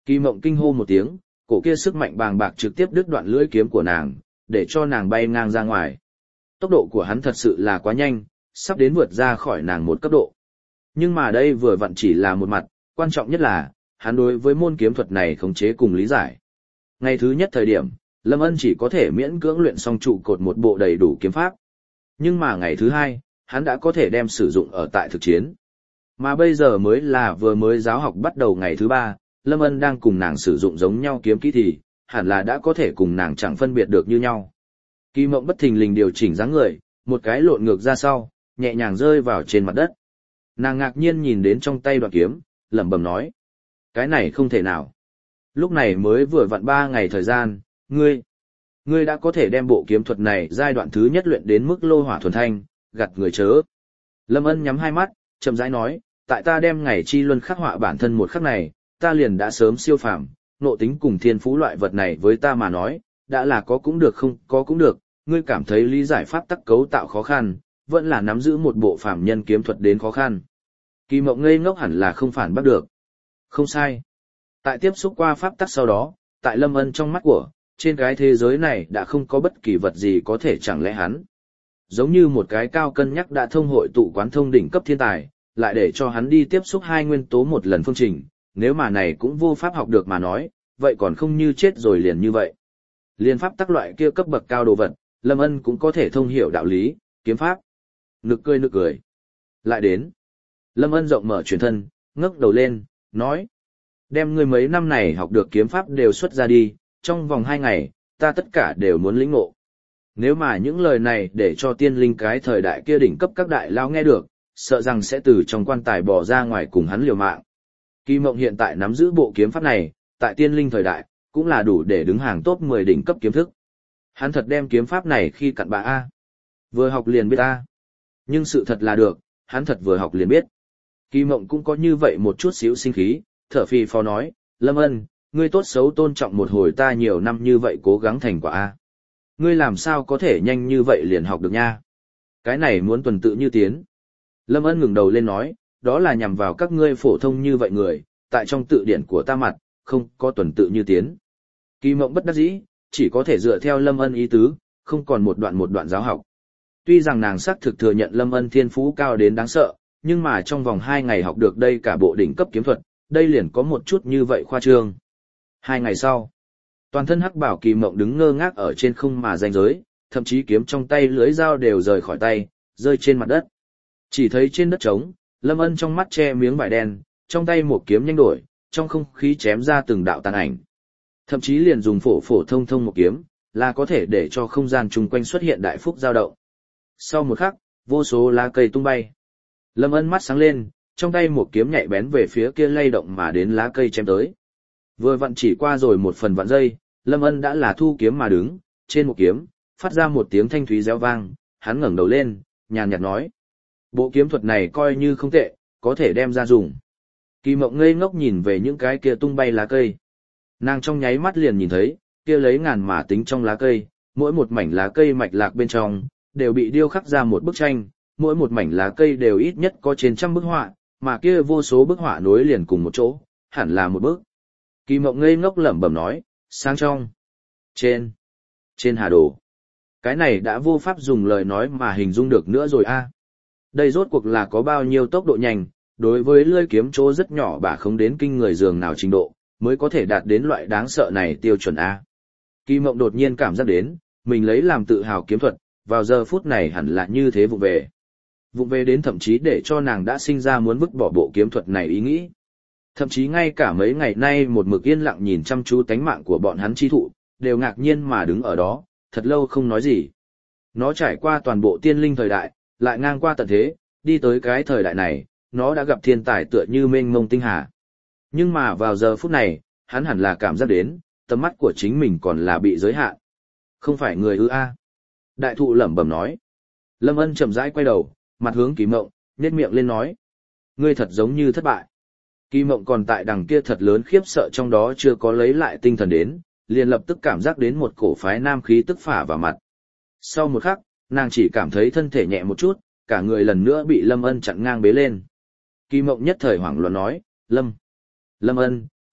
Kỳ Mộng kinh hô một tiếng, cổ kia sức mạnh bàng bạc trực tiếp đứt đoạn lưỡi kiếm của nàng, để cho nàng bay ngang ra ngoài. Tốc độ của hắn thật sự là quá nhanh, sắp đến vượt ra khỏi nàng một cấp độ. Nhưng mà đây vừa vặn chỉ là một mặt, quan trọng nhất là, hắn đối với môn kiếm thuật này khống chế cùng lý giải. Ngày thứ nhất thời điểm, Lâm Ân chỉ có thể miễn cưỡng luyện xong trụ cột một bộ đầy đủ kiếm pháp. Nhưng mà ngày thứ hai, hắn đã có thể đem sử dụng ở tại thực chiến. Mà bây giờ mới là vừa mới giáo học bắt đầu ngày thứ ba, Lâm Ân đang cùng nàng sử dụng giống nhau kiếm kỹ thì, hẳn là đã có thể cùng nàng chẳng phân biệt được như nhau. Kỳ Mộng bất thình lình điều chỉnh dáng người, một cái lộn ngược ra sau, nhẹ nhàng rơi vào trên mặt đất. Nàng ngạc nhiên nhìn đến trong tay đoạn kiếm, lẩm bẩm nói. Cái này không thể nào. Lúc này mới vừa vặn ba ngày thời gian, ngươi, ngươi đã có thể đem bộ kiếm thuật này giai đoạn thứ nhất luyện đến mức lô hỏa thuần thanh, gặt người chớ. Lâm Ân nhắm hai mắt, chậm rãi nói, tại ta đem ngày chi luân khắc họa bản thân một khắc này, ta liền đã sớm siêu phàm, nộ tính cùng thiên phú loại vật này với ta mà nói, đã là có cũng được không có cũng được, ngươi cảm thấy lý giải pháp tắc cấu tạo khó khăn, vẫn là nắm giữ một bộ phàm nhân kiếm thuật đến khó khăn. Kỳ Mộng ngây ngốc hẳn là không phản bắt được. Không sai. Tại tiếp xúc qua pháp tắc sau đó, tại Lâm Ân trong mắt của, trên cái thế giới này đã không có bất kỳ vật gì có thể chẳng lẽ hắn. Giống như một cái cao cân nhắc đã thông hội tụ quán thông đỉnh cấp thiên tài, lại để cho hắn đi tiếp xúc hai nguyên tố một lần phương trình, nếu mà này cũng vô pháp học được mà nói, vậy còn không như chết rồi liền như vậy. Liên pháp tắc loại kia cấp bậc cao đồ vật, Lâm Ân cũng có thể thông hiểu đạo lý, kiếm pháp. Nực cười nực cười. Lại đến. Lâm Ân rộng mở truyền thân, ngước đầu lên, nói. Đem ngươi mấy năm này học được kiếm pháp đều xuất ra đi, trong vòng hai ngày, ta tất cả đều muốn lĩnh ngộ. Nếu mà những lời này để cho tiên linh cái thời đại kia đỉnh cấp các đại lao nghe được, sợ rằng sẽ từ trong quan tài bỏ ra ngoài cùng hắn liều mạng. Kỳ Mộng hiện tại nắm giữ bộ kiếm pháp này, tại tiên linh thời đại, cũng là đủ để đứng hàng top mười đỉnh cấp kiếm thức. Hắn thật đem kiếm pháp này khi cặn bã A. Vừa học liền biết A. Nhưng sự thật là được, hắn thật vừa học liền biết. Kỳ Mộng cũng có như vậy một chút xíu sinh khí, thở phì phò nói, Lâm Ân, ngươi tốt xấu tôn trọng một hồi ta nhiều năm như vậy cố gắng thành quả A. Ngươi làm sao có thể nhanh như vậy liền học được nha? Cái này muốn tuần tự như tiến. Lâm Ân ngừng đầu lên nói, đó là nhằm vào các ngươi phổ thông như vậy người, tại trong tự điển của ta mặt, không có tuần tự như tiến. Kỳ Mộng bất đắc dĩ, chỉ có thể dựa theo Lâm Ân ý tứ, không còn một đoạn một đoạn giáo học. Tuy rằng nàng xác thực thừa nhận Lâm Ân thiên phú cao đến đáng sợ, nhưng mà trong vòng hai ngày học được đây cả bộ đỉnh cấp kiếm thuật, đây liền có một chút như vậy khoa trương. Hai ngày sau, toàn thân hắc bảo Kỳ Mộng đứng ngơ ngác ở trên không mà ranh giới, thậm chí kiếm trong tay lưới dao đều rời khỏi tay, rơi trên mặt đất. Chỉ thấy trên đất trống, Lâm Ân trong mắt che miếng vải đen, trong tay một kiếm nhanh đổi, trong không khí chém ra từng đạo tàn ảnh. Thậm chí liền dùng phổ phổ thông thông một kiếm, là có thể để cho không gian chung quanh xuất hiện đại phúc dao động. Sau một khắc, vô số lá cây tung bay. Lâm Ân mắt sáng lên, trong tay một kiếm nhạy bén về phía kia lay động mà đến lá cây chém tới. Vừa vặn chỉ qua rồi một phần vạn giây, Lâm Ân đã là thu kiếm mà đứng, trên một kiếm, phát ra một tiếng thanh thúy réo vang, hắn ngẩng đầu lên, nhàn nhạt nói. Bộ kiếm thuật này coi như không tệ, có thể đem ra dùng. Kỳ Mộng ngây ngốc nhìn về những cái kia tung bay lá cây. Nàng trong nháy mắt liền nhìn thấy, kia lấy ngàn mà tính trong lá cây, mỗi một mảnh lá cây mạch lạc bên trong, đều bị điêu khắc ra một bức tranh, mỗi một mảnh lá cây đều ít nhất có trên trăm bức họa, mà kia vô số bức họa nối liền cùng một chỗ, hẳn là một bức. Kỳ Mộng ngây ngốc lẩm bẩm nói, sang trong, trên, trên hà đồ. Cái này đã vô pháp dùng lời nói mà hình dung được nữa rồi a. Đây rốt cuộc là có bao nhiêu tốc độ nhanh, đối với lưỡi kiếm chỗ rất nhỏ bả không đến kinh người dường nào trình độ, mới có thể đạt đến loại đáng sợ này tiêu chuẩn A. Kỳ Mộng đột nhiên cảm giác đến, mình lấy làm tự hào kiếm thuật, vào giờ phút này hẳn là như thế vụng về. Vụng về đến thậm chí để cho nàng đã sinh ra muốn vứt bỏ bộ kiếm thuật này ý nghĩ. Thậm chí ngay cả mấy ngày nay một mực yên lặng nhìn chăm chú tánh mạng của bọn hắn chi thụ, đều ngạc nhiên mà đứng ở đó, thật lâu không nói gì. Nó trải qua toàn bộ tiên linh thời đại, lại ngang qua tận thế, đi tới cái thời đại này, nó đã gặp thiên tài tựa như mênh mông tinh hà. Nhưng mà vào giờ phút này, hắn hẳn là cảm giác đến, tầm mắt của chính mình còn là bị giới hạn. Không phải người ư a. Đại thụ lẩm bẩm nói. Lâm Ân chậm rãi quay đầu, mặt hướng Kỳ Mộng, nhếch miệng lên nói. Ngươi thật giống như thất bại. Kỳ Mộng còn tại đằng kia thật lớn khiếp sợ trong đó chưa có lấy lại tinh thần đến, liền lập tức cảm giác đến một cổ phái nam khí tức phả vào mặt. Sau một khắc, nàng chỉ cảm thấy thân thể nhẹ một chút, cả người lần nữa bị Lâm Ân chặn ngang bế lên. Kỳ Mộng nhất thời hoảng loạn nói, Lâm, Lâm Ân,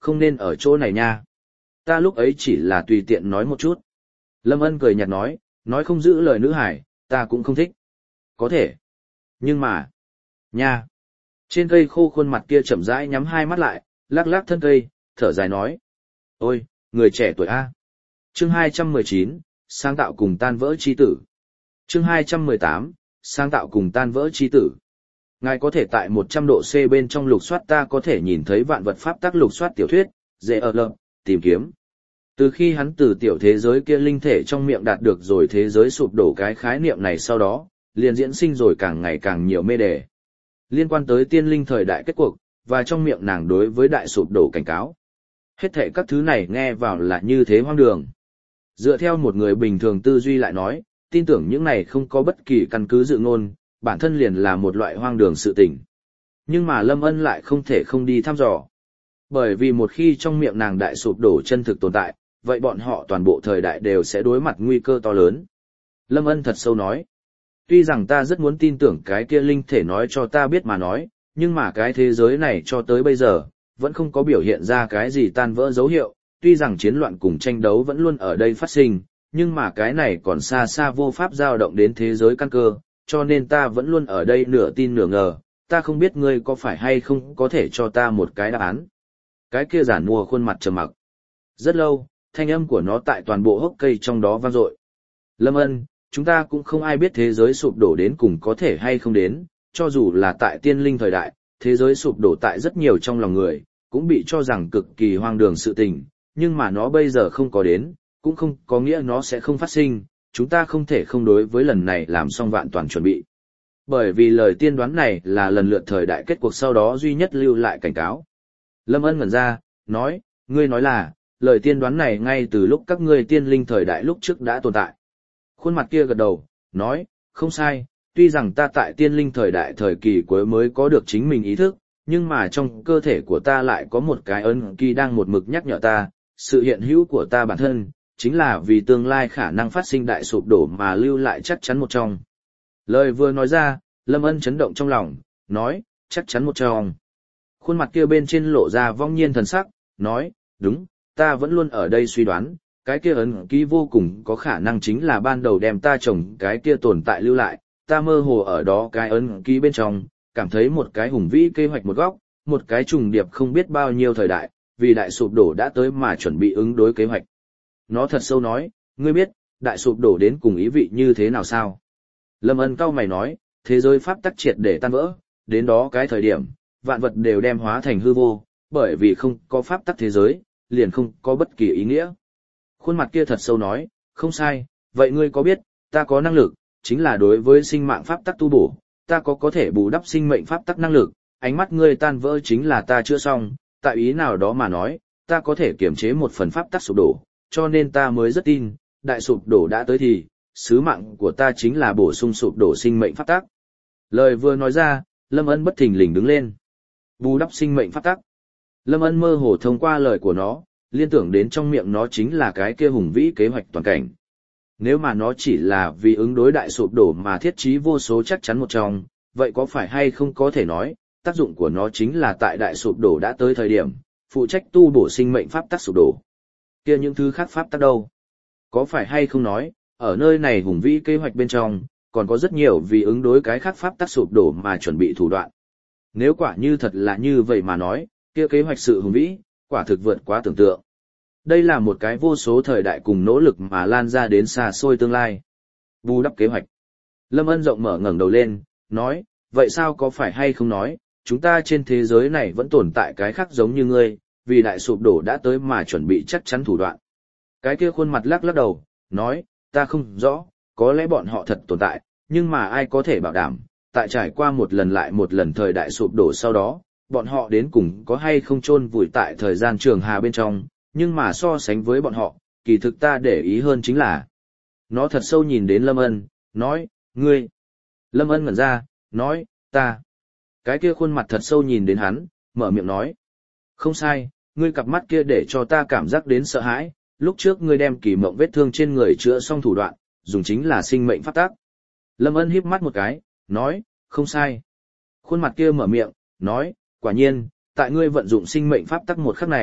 không nên ở chỗ này nha. Ta lúc ấy chỉ là tùy tiện nói một chút. Lâm Ân cười nhạt nói, nói không giữ lời nữ hải, ta cũng không thích. Có thể. Nhưng mà, nha. Trên cây khô khuôn mặt kia chậm rãi nhắm hai mắt lại, lắc lắc thân cây, thở dài nói. Ôi, người trẻ tuổi A. Chương hai trăm mười chín, sáng tạo cùng tan vỡ chi tử. Chương hai trăm mười tám, sáng tạo cùng tan vỡ chi tử. Ngài có thể tại một trăm độ C bên trong lục soát ta có thể nhìn thấy vạn vật pháp tắc lục soát tiểu thuyết, dễ ở lợm, tìm kiếm. Từ khi hắn từ tiểu thế giới kia linh thể trong miệng đạt được rồi thế giới sụp đổ cái khái niệm này sau đó, liền diễn sinh rồi càng ngày càng nhiều mê đề. Liên quan tới tiên linh thời đại kết cuộc, và trong miệng nàng đối với đại sụp đổ cảnh cáo. Hết thảy các thứ này nghe vào là như thế hoang đường. Dựa theo một người bình thường tư duy lại nói, tin tưởng những này không có bất kỳ căn cứ dự ngôn, bản thân liền là một loại hoang đường sự tình. Nhưng mà Lâm Ân lại không thể không đi thăm dò. Bởi vì một khi trong miệng nàng đại sụp đổ chân thực tồn tại, vậy bọn họ toàn bộ thời đại đều sẽ đối mặt nguy cơ to lớn. Lâm Ân thật sâu nói. Tuy rằng ta rất muốn tin tưởng cái kia linh thể nói cho ta biết mà nói, nhưng mà cái thế giới này cho tới bây giờ, vẫn không có biểu hiện ra cái gì tan vỡ dấu hiệu, tuy rằng chiến loạn cùng tranh đấu vẫn luôn ở đây phát sinh, nhưng mà cái này còn xa xa vô pháp dao động đến thế giới căn cơ, cho nên ta vẫn luôn ở đây nửa tin nửa ngờ, ta không biết ngươi có phải hay không có thể cho ta một cái đáp án. Cái kia giản mua khuôn mặt trầm mặc. Rất lâu, thanh âm của nó tại toàn bộ hốc cây trong đó vang dội. Lâm Ân, chúng ta cũng không ai biết thế giới sụp đổ đến cùng có thể hay không đến, cho dù là tại tiên linh thời đại, thế giới sụp đổ tại rất nhiều trong lòng người, cũng bị cho rằng cực kỳ hoang đường sự tình, nhưng mà nó bây giờ không có đến, cũng không có nghĩa nó sẽ không phát sinh, chúng ta không thể không đối với lần này làm xong vạn toàn chuẩn bị. Bởi vì lời tiên đoán này là lần lượt thời đại kết cuộc sau đó duy nhất lưu lại cảnh cáo. Lâm Ân ngẩn ra, nói, ngươi nói là, lời tiên đoán này ngay từ lúc các ngươi tiên linh thời đại lúc trước đã tồn tại. Khuôn mặt kia gật đầu, nói, không sai, tuy rằng ta tại tiên linh thời đại thời kỳ cuối mới có được chính mình ý thức, nhưng mà trong cơ thể của ta lại có một cái ấn ký đang một mực nhắc nhở ta, sự hiện hữu của ta bản thân, chính là vì tương lai khả năng phát sinh đại sụp đổ mà lưu lại chắc chắn một trong. Lời vừa nói ra, Lâm Ân chấn động trong lòng, nói, chắc chắn một trong. Khuôn mặt kia bên trên lộ ra vong nhiên thần sắc, nói, đúng, ta vẫn luôn ở đây suy đoán, cái kia ấn ký vô cùng có khả năng chính là ban đầu đem ta trồng cái kia tồn tại lưu lại, ta mơ hồ ở đó cái ấn ký bên trong, cảm thấy một cái hùng vĩ kế hoạch một góc, một cái trùng điệp không biết bao nhiêu thời đại, vì đại sụp đổ đã tới mà chuẩn bị ứng đối kế hoạch. Nó thật sâu nói, ngươi biết, đại sụp đổ đến cùng ý vị như thế nào sao? Lâm Ân cau mày nói, thế giới pháp tắc triệt để tan vỡ, đến đó cái thời điểm, vạn vật đều đem hóa thành hư vô, bởi vì không có pháp tắc thế giới, liền không có bất kỳ ý nghĩa. Khuôn mặt kia thật sâu nói, không sai, vậy ngươi có biết, ta có năng lực, chính là đối với sinh mạng pháp tắc tu bổ, ta có có thể bù đắp sinh mệnh pháp tắc năng lực, ánh mắt ngươi tan vỡ chính là ta chưa xong, tại ý nào đó mà nói, ta có thể kiểm chế một phần pháp tắc sụp đổ, cho nên ta mới rất tin, đại sụp đổ đã tới thì, sứ mạng của ta chính là bổ sung sụp đổ sinh mệnh pháp tắc. Lời vừa nói ra, Lâm Ân bất thình lình đứng lên. Bù đắp sinh mệnh pháp tắc. Lâm Ân mơ hồ thông qua lời của nó, liên tưởng đến trong miệng nó chính là cái kia hùng vĩ kế hoạch toàn cảnh. Nếu mà nó chỉ là vì ứng đối đại sụp đổ mà thiết trí vô số chắc chắn một trong, vậy có phải hay không có thể nói, tác dụng của nó chính là tại đại sụp đổ đã tới thời điểm, phụ trách tu bổ sinh mệnh pháp tắc sụp đổ. Kia những thứ khác pháp tắc đâu? Có phải hay không nói, ở nơi này hùng vĩ kế hoạch bên trong, còn có rất nhiều vì ứng đối cái khác pháp tắc sụp đổ mà chuẩn bị thủ đoạn. Nếu quả như thật là như vậy mà nói, kia kế hoạch sự hùng vĩ, quả thực vượt quá tưởng tượng. Đây là một cái vô số thời đại cùng nỗ lực mà lan ra đến xa xôi tương lai. Bù đắp kế hoạch. Lâm Ân rộng mở ngẩng đầu lên, nói, vậy sao có phải hay không nói, chúng ta trên thế giới này vẫn tồn tại cái khác giống như ngươi, vì đại sụp đổ đã tới mà chuẩn bị chắc chắn thủ đoạn. Cái kia khuôn mặt lắc lắc đầu, nói, ta không rõ, có lẽ bọn họ thật tồn tại, nhưng mà ai có thể bảo đảm, tại trải qua một lần lại một lần thời đại sụp đổ sau đó, bọn họ đến cùng có hay không chôn vùi tại thời gian trường hà bên trong, nhưng mà so sánh với bọn họ, kỳ thực ta để ý hơn chính là. Nó thật sâu nhìn đến Lâm Ân, nói, ngươi. Lâm Ân ngẩn ra, nói, ta. Cái kia khuôn mặt thật sâu nhìn đến hắn, mở miệng nói. Không sai, ngươi cặp mắt kia để cho ta cảm giác đến sợ hãi, lúc trước ngươi đem kỳ mộng vết thương trên người chữa xong thủ đoạn, dùng chính là sinh mệnh pháp tắc. Lâm Ân híp mắt một cái, nói, không sai. Khuôn mặt kia mở miệng, nói, quả nhiên, tại ngươi vận dụng sinh mệnh pháp tắc một khắc này,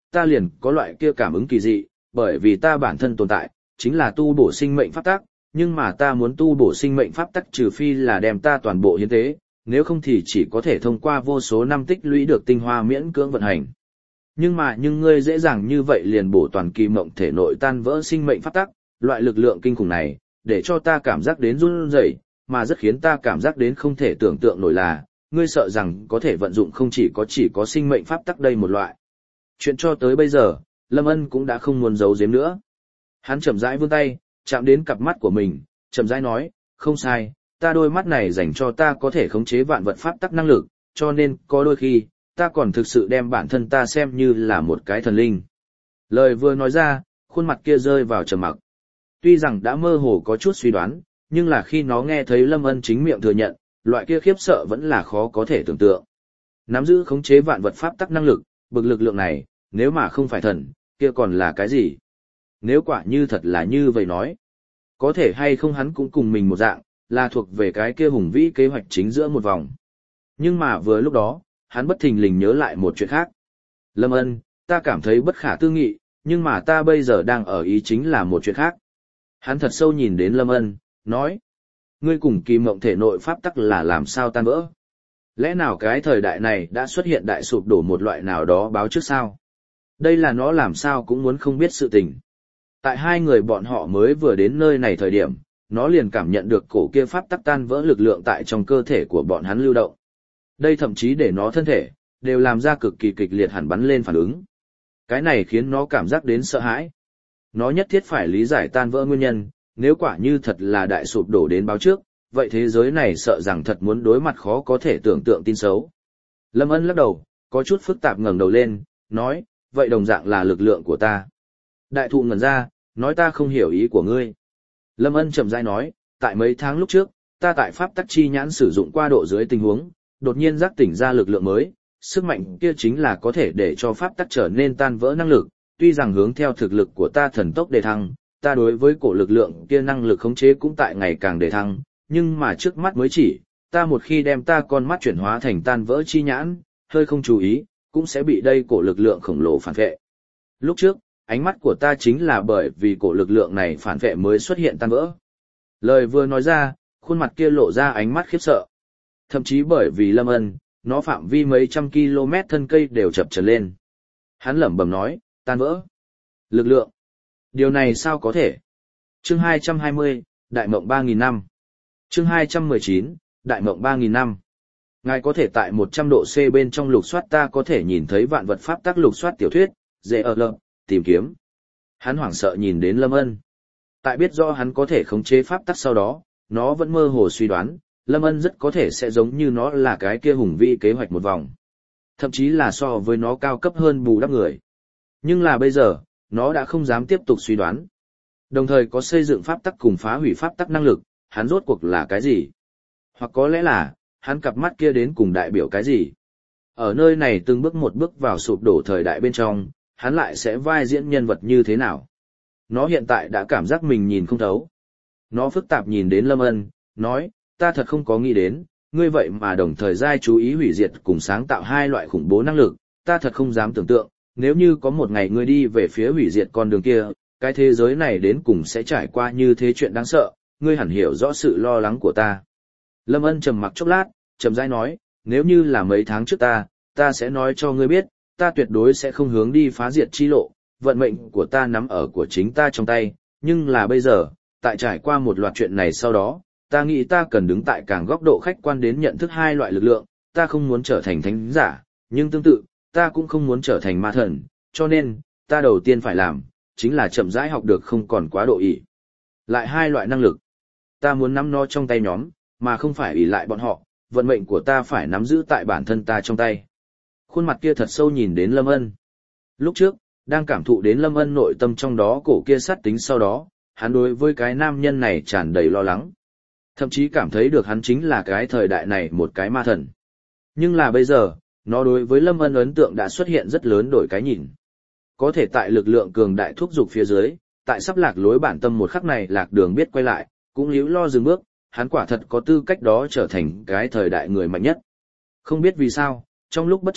ta liền có loại kia cảm ứng kỳ dị, bởi vì ta bản thân tồn tại, chính là tu bổ sinh mệnh pháp tắc, nhưng mà ta muốn tu bổ sinh mệnh pháp tắc trừ phi là đem ta toàn bộ hiến tế, nếu không thì chỉ có thể thông qua vô số năm tích lũy được tinh hoa miễn cưỡng vận hành. Nhưng mà nhưng ngươi dễ dàng như vậy liền bổ toàn kỳ mộng thể nội tan vỡ sinh mệnh pháp tắc, loại lực lượng kinh khủng này, để cho ta cảm giác đến run rẩy, mà rất khiến ta cảm giác đến không thể tưởng tượng nổi là, ngươi sợ rằng có thể vận dụng không chỉ có chỉ có sinh mệnh pháp tắc đây một loại. Chuyện cho tới bây giờ, Lâm Ân cũng đã không muốn giấu giếm nữa. Hắn chậm rãi vươn tay, chạm đến cặp mắt của mình, chậm rãi nói, không sai, ta đôi mắt này dành cho ta có thể khống chế vạn vật pháp tắc năng lực, cho nên có đôi khi, ta còn thực sự đem bản thân ta xem như là một cái thần linh. Lời vừa nói ra, khuôn mặt kia rơi vào trầm mặc. Tuy rằng đã mơ hồ có chút suy đoán, nhưng là khi nó nghe thấy Lâm Ân chính miệng thừa nhận, loại kia khiếp sợ vẫn là khó có thể tưởng tượng. Nắm giữ khống chế vạn vật pháp tắc năng lực, bực lực lượng này, nếu mà không phải thần, kia còn là cái gì? Nếu quả như thật là như vậy nói, có thể hay không hắn cũng cùng mình một dạng, là thuộc về cái kia hùng vĩ kế hoạch chính giữa một vòng. Nhưng mà vừa lúc đó, hắn bất thình lình nhớ lại một chuyện khác. Lâm Ân, ta cảm thấy bất khả tư nghị, nhưng mà ta bây giờ đang ở ý chính là một chuyện khác. Hắn thật sâu nhìn đến Lâm Ân, nói. Ngươi cùng kỳ mộng thể nội pháp tắc là làm sao tan vỡ? Lẽ nào cái thời đại này đã xuất hiện đại sụp đổ một loại nào đó báo trước sao? Đây là nó làm sao cũng muốn không biết sự tình. Tại hai người bọn họ mới vừa đến nơi này thời điểm, nó liền cảm nhận được cổ kia pháp tắc tan vỡ lực lượng tại trong cơ thể của bọn hắn lưu động. Đây thậm chí để nó thân thể, đều làm ra cực kỳ kịch liệt hẳn bắn lên phản ứng. Cái này khiến nó cảm giác đến sợ hãi. Nó nhất thiết phải lý giải tan vỡ nguyên nhân, nếu quả như thật là đại sụp đổ đến báo trước, vậy thế giới này sợ rằng thật muốn đối mặt khó có thể tưởng tượng tin xấu. Lâm Ân lắc đầu, có chút phức tạp ngẩng đầu lên, nói, vậy đồng dạng là lực lượng của ta. Đại thụ ngẩn ra, nói ta không hiểu ý của ngươi. Lâm Ân chậm rãi nói, tại mấy tháng lúc trước, ta tại pháp tắc chi nhãn sử dụng qua độ dưới tình huống, đột nhiên giác tỉnh ra lực lượng mới, sức mạnh kia chính là có thể để cho pháp tắc trở nên tan vỡ năng lực, tuy rằng hướng theo thực lực của ta thần tốc đề thăng, ta đối với cổ lực lượng kia năng lực khống chế cũng tại ngày càng đề thăng, nhưng mà trước mắt mới chỉ, ta một khi đem ta con mắt chuyển hóa thành tan vỡ chi nhãn, hơi không chú ý, cũng sẽ bị đây cổ lực lượng khổng lồ phản vệ. Lúc trước, ánh mắt của ta chính là bởi vì cổ lực lượng này phản vệ mới xuất hiện tan vỡ. Lời vừa nói ra, khuôn mặt kia lộ ra ánh mắt khiếp sợ. Thậm chí bởi vì Lâm Ân, nó phạm vi mấy trăm km thân cây đều chập chờn lên. Hắn lẩm bẩm nói, tan vỡ. Lực lượng. Điều này sao có thể? Chương hai trăm hai mươi, Đại mộng ba nghìn năm. Chương hai trăm mười chín, Đại mộng ba nghìn năm. Ngài có thể tại một trăm độ C bên trong lục soát ta có thể nhìn thấy vạn vật pháp tắc lục soát tiểu thuyết, dễ ở lợm, tìm kiếm. Hắn hoảng sợ nhìn đến Lâm Ân. Tại biết rõ hắn có thể khống chế pháp tắc sau đó, nó vẫn mơ hồ suy đoán, Lâm Ân rất có thể sẽ giống như nó là cái kia hùng vĩ kế hoạch một vòng. Thậm chí là so với nó cao cấp hơn bù đắp người. Nhưng là bây giờ, nó đã không dám tiếp tục suy đoán. Đồng thời có xây dựng pháp tắc cùng phá hủy pháp tắc năng lực, hắn rốt cuộc là cái gì? Hoặc có lẽ là, hắn cặp mắt kia đến cùng đại biểu cái gì? Ở nơi này từng bước một bước vào sụp đổ thời đại bên trong, hắn lại sẽ vai diễn nhân vật như thế nào? Nó hiện tại đã cảm giác mình nhìn không thấu. Nó phức tạp nhìn đến Lâm Ân, nói, ta thật không có nghĩ đến, ngươi vậy mà đồng thời giai chú ý hủy diệt cùng sáng tạo hai loại khủng bố năng lực, ta thật không dám tưởng tượng, nếu như có một ngày ngươi đi về phía hủy diệt con đường kia, cái thế giới này đến cùng sẽ trải qua như thế chuyện đáng sợ, ngươi hẳn hiểu rõ sự lo lắng của ta. Lâm Ân trầm mặc chốc lát, chậm rãi nói, nếu như là mấy tháng trước ta, ta sẽ nói cho ngươi biết, ta tuyệt đối sẽ không hướng đi phá diệt chi lộ, vận mệnh của ta nắm ở của chính ta trong tay, nhưng là bây giờ, tại trải qua một loạt chuyện này sau đó, ta nghĩ ta cần đứng tại càng góc độ khách quan đến nhận thức hai loại lực lượng, ta không muốn trở thành thánh giả, nhưng tương tự, ta cũng không muốn trở thành ma thần, cho nên, ta đầu tiên phải làm, chính là chậm rãi học được không còn quá độ ỷ. Lại hai loại năng lực, ta muốn nắm nó trong tay nhóm, mà không phải ỷ lại bọn họ, vận mệnh của ta phải nắm giữ tại bản thân ta trong tay. Khuôn mặt kia thật sâu nhìn đến Lâm Ân. Lúc trước, đang cảm thụ đến Lâm Ân nội tâm trong đó cổ kia sát tính sau đó, hắn đối với cái nam nhân này tràn đầy lo lắng. Thậm chí cảm thấy được hắn chính là cái thời đại này một cái ma thần. Nhưng là bây giờ, nó đối với Lâm Ân ấn tượng đã xuất hiện rất lớn đổi cái nhìn. Có thể tại lực lượng cường đại thúc dục phía dưới, tại sắp lạc lối bản tâm một khắc này lạc đường biết quay lại, cũng líu lo dừng bước, hắn quả thật có tư cách đó trở thành cái thời đại người mạnh nhất. Không biết vì sao, trong lúc bất chợt,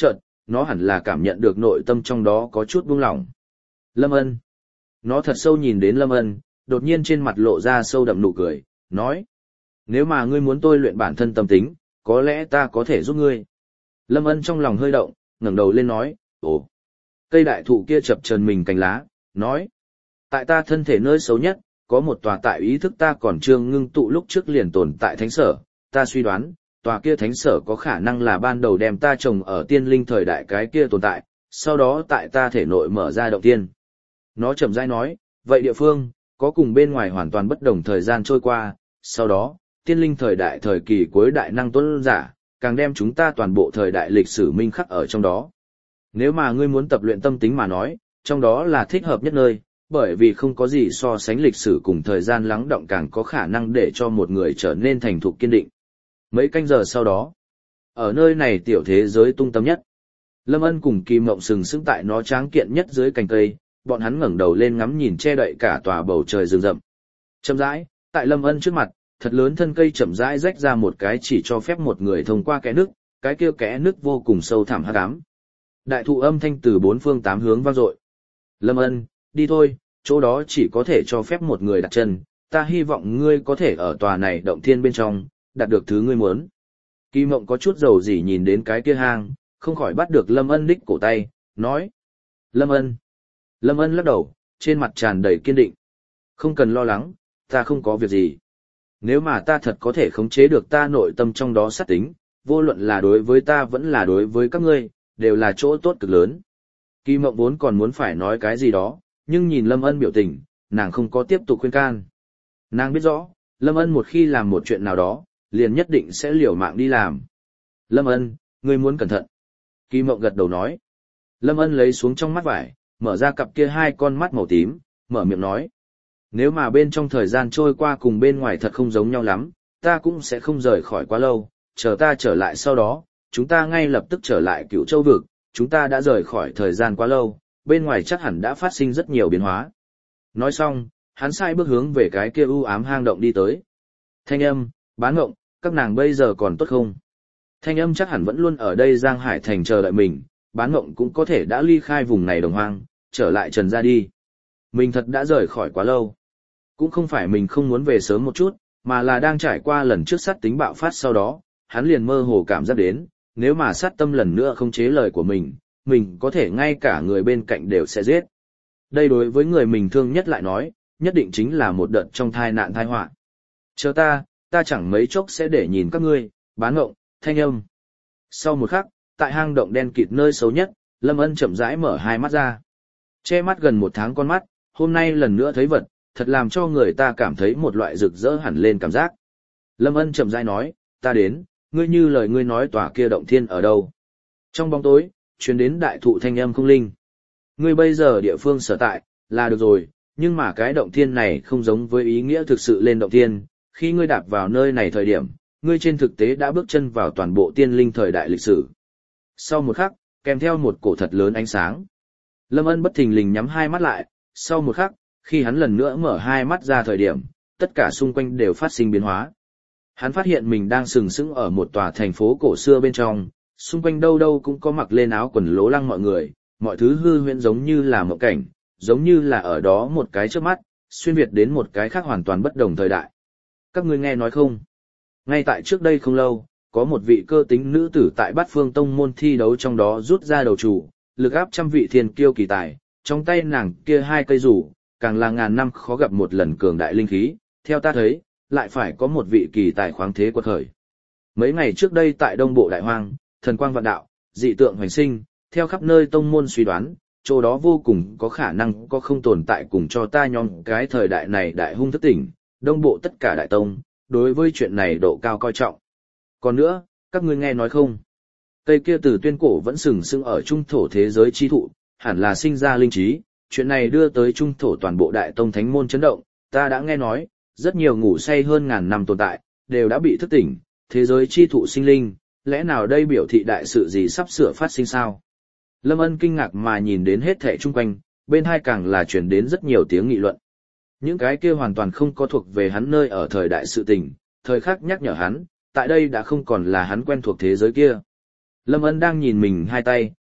nó hẳn là cảm nhận được nội tâm trong đó có chút buông lỏng. Lâm Ân. Nó thật sâu nhìn đến Lâm Ân, đột nhiên trên mặt lộ ra sâu đậm nụ cười, nói. Nếu mà ngươi muốn tôi luyện bản thân tâm tính, có lẽ ta có thể giúp ngươi. Lâm Ân trong lòng hơi động, ngẩng đầu lên nói, ồ. Cây đại thụ kia chập chờn mình cành lá, nói. Tại ta thân thể nơi xấu nhất, có một tòa tại ý thức ta còn chưa ngưng tụ lúc trước liền tồn tại thánh sở, ta suy đoán, tòa kia thánh sở có khả năng là ban đầu đem ta trồng ở tiên linh thời đại cái kia tồn tại, sau đó tại ta thể nội mở ra động tiên. Nó chậm rãi nói, vậy địa phương, có cùng bên ngoài hoàn toàn bất đồng thời gian trôi qua, sau đó, tiên linh thời đại thời kỳ cuối đại năng tuấn giả, càng đem chúng ta toàn bộ thời đại lịch sử minh khắc ở trong đó. Nếu mà ngươi muốn tập luyện tâm tính mà nói, trong đó là thích hợp nhất nơi, bởi vì không có gì so sánh lịch sử cùng thời gian lắng động càng có khả năng để cho một người trở nên thành thục kiên định. Mấy canh giờ sau đó, ở nơi này tiểu thế giới tung tâm nhất, Lâm Ân cùng Kim Mộng sừng sững tại nó tráng kiện nhất dưới cành cây, bọn hắn ngẩng đầu lên ngắm nhìn che đậy cả tòa bầu trời rừng rậm. Chậm rãi, tại Lâm Ân trước mặt, thật lớn thân cây chậm rãi rách ra một cái chỉ cho phép một người thông qua kẽ nước, cái kia kẽ nước vô cùng sâu thẳm hắc ám. Đại thụ âm thanh từ bốn phương tám hướng vang dội. Lâm Ân, đi thôi, chỗ đó chỉ có thể cho phép một người đặt chân, ta hy vọng ngươi có thể ở tòa này động thiên bên trong, đạt được thứ ngươi muốn. Kỳ Mộng có chút dầu dỉ nhìn đến cái kia hang, không khỏi bắt được Lâm Ân đích cổ tay, nói. Lâm Ân. Lâm Ân lắc đầu, trên mặt tràn đầy kiên định. Không cần lo lắng, ta không có việc gì. Nếu mà ta thật có thể khống chế được ta nội tâm trong đó sát tính, vô luận là đối với ta vẫn là đối với các ngươi, đều là chỗ tốt cực lớn. Kỳ Mộng vốn còn muốn phải nói cái gì đó, nhưng nhìn Lâm Ân biểu tình, nàng không có tiếp tục khuyên can. Nàng biết rõ, Lâm Ân một khi làm một chuyện nào đó, liền nhất định sẽ liều mạng đi làm. Lâm Ân, ngươi muốn cẩn thận. Kỳ Mộng gật đầu nói. Lâm Ân lấy xuống trong mắt vải, mở ra cặp kia hai con mắt màu tím, mở miệng nói. Nếu mà bên trong thời gian trôi qua cùng bên ngoài thật không giống nhau lắm, ta cũng sẽ không rời khỏi quá lâu, chờ ta trở lại sau đó, chúng ta ngay lập tức trở lại Cửu Châu vực, chúng ta đã rời khỏi thời gian quá lâu, bên ngoài chắc hẳn đã phát sinh rất nhiều biến hóa. Nói xong, hắn sai bước hướng về cái kia u ám hang động đi tới. Thanh âm, Bán Ngộng, các nàng bây giờ còn tốt không? Thanh âm chắc hẳn vẫn luôn ở đây Giang Hải Thành chờ đợi mình, Bán Ngộng cũng có thể đã ly khai vùng này đồng hoang, trở lại Trần gia đi. Mình thật đã rời khỏi quá lâu. Cũng không phải mình không muốn về sớm một chút, mà là đang trải qua lần trước sát tính bạo phát sau đó, hắn liền mơ hồ cảm giác đến, nếu mà sát tâm lần nữa không chế lời của mình, mình có thể ngay cả người bên cạnh đều sẽ giết. Đây đối với người mình thương nhất lại nói, nhất định chính là một đợt trong thai nạn thai họa. Chờ ta, ta chẳng mấy chốc sẽ để nhìn các ngươi, Bán Ngộng, Thanh âm. Sau một khắc, tại hang động đen kịt nơi xấu nhất, Lâm Ân chậm rãi mở hai mắt ra. Che mắt gần một tháng con mắt, hôm nay lần nữa thấy vật, thật làm cho người ta cảm thấy một loại rực rỡ hẳn lên cảm giác. Lâm Ân chậm rãi nói, ta đến, ngươi như lời ngươi nói tòa kia động thiên ở đâu. Trong bóng tối, truyền đến đại thụ thanh âm không linh. Ngươi bây giờ địa phương sở tại, là được rồi, nhưng mà cái động thiên này không giống với ý nghĩa thực sự lên động thiên, khi ngươi đạp vào nơi này thời điểm, ngươi trên thực tế đã bước chân vào toàn bộ tiên linh thời đại lịch sử. Sau một khắc, kèm theo một cổ thật lớn ánh sáng. Lâm Ân bất thình lình nhắm hai mắt lại, sau một khắc, khi hắn lần nữa mở hai mắt ra thời điểm, tất cả xung quanh đều phát sinh biến hóa. Hắn phát hiện mình đang sừng sững ở một tòa thành phố cổ xưa bên trong, xung quanh đâu đâu cũng có mặc lên áo quần lố lăng mọi người, mọi thứ hư huyễn giống như là mộng cảnh, giống như là ở đó một cái trước mắt, xuyên việt đến một cái khác hoàn toàn bất đồng thời đại. Các ngươi nghe nói không? Ngay tại trước đây không lâu, có một vị cơ tính nữ tử tại Bát Phương Tông môn thi đấu trong đó rút ra đầu chủ, lực áp trăm vị thiên kiêu kỳ tài, trong tay nàng kia hai cây rủ, càng là ngàn năm khó gặp một lần cường đại linh khí, theo ta thấy, lại phải có một vị kỳ tài khoáng thế quật khởi. Mấy ngày trước đây tại Đông Bộ Đại Hoang, thần quang vạn đạo, dị tượng hoành sinh, theo khắp nơi tông môn suy đoán, chỗ đó vô cùng có khả năng có không tồn tại cùng cho ta nhóm cái thời đại này đại hung thức tỉnh, Đông Bộ tất cả đại tông, đối với chuyện này độ cao coi trọng. Còn nữa, các ngươi nghe nói không? Cây kia từ tuyên cổ vẫn sừng sững ở trung thổ thế giới chi thụ, hẳn là sinh ra linh trí, chuyện này đưa tới trung thổ toàn bộ đại tông thánh môn chấn động, ta đã nghe nói, rất nhiều ngủ say hơn ngàn năm tồn tại, đều đã bị thức tỉnh, thế giới chi thụ sinh linh, lẽ nào đây biểu thị đại sự gì sắp sửa phát sinh sao? Lâm Ân kinh ngạc mà nhìn đến hết thảy chung quanh, bên hai càng là truyền đến rất nhiều tiếng nghị luận. Những cái kia hoàn toàn không có thuộc về hắn nơi ở thời đại sự tình, thời khắc nhắc nhở hắn, tại đây đã không còn là hắn quen thuộc thế giới kia. Lâm Ân đang nhìn mình hai tay,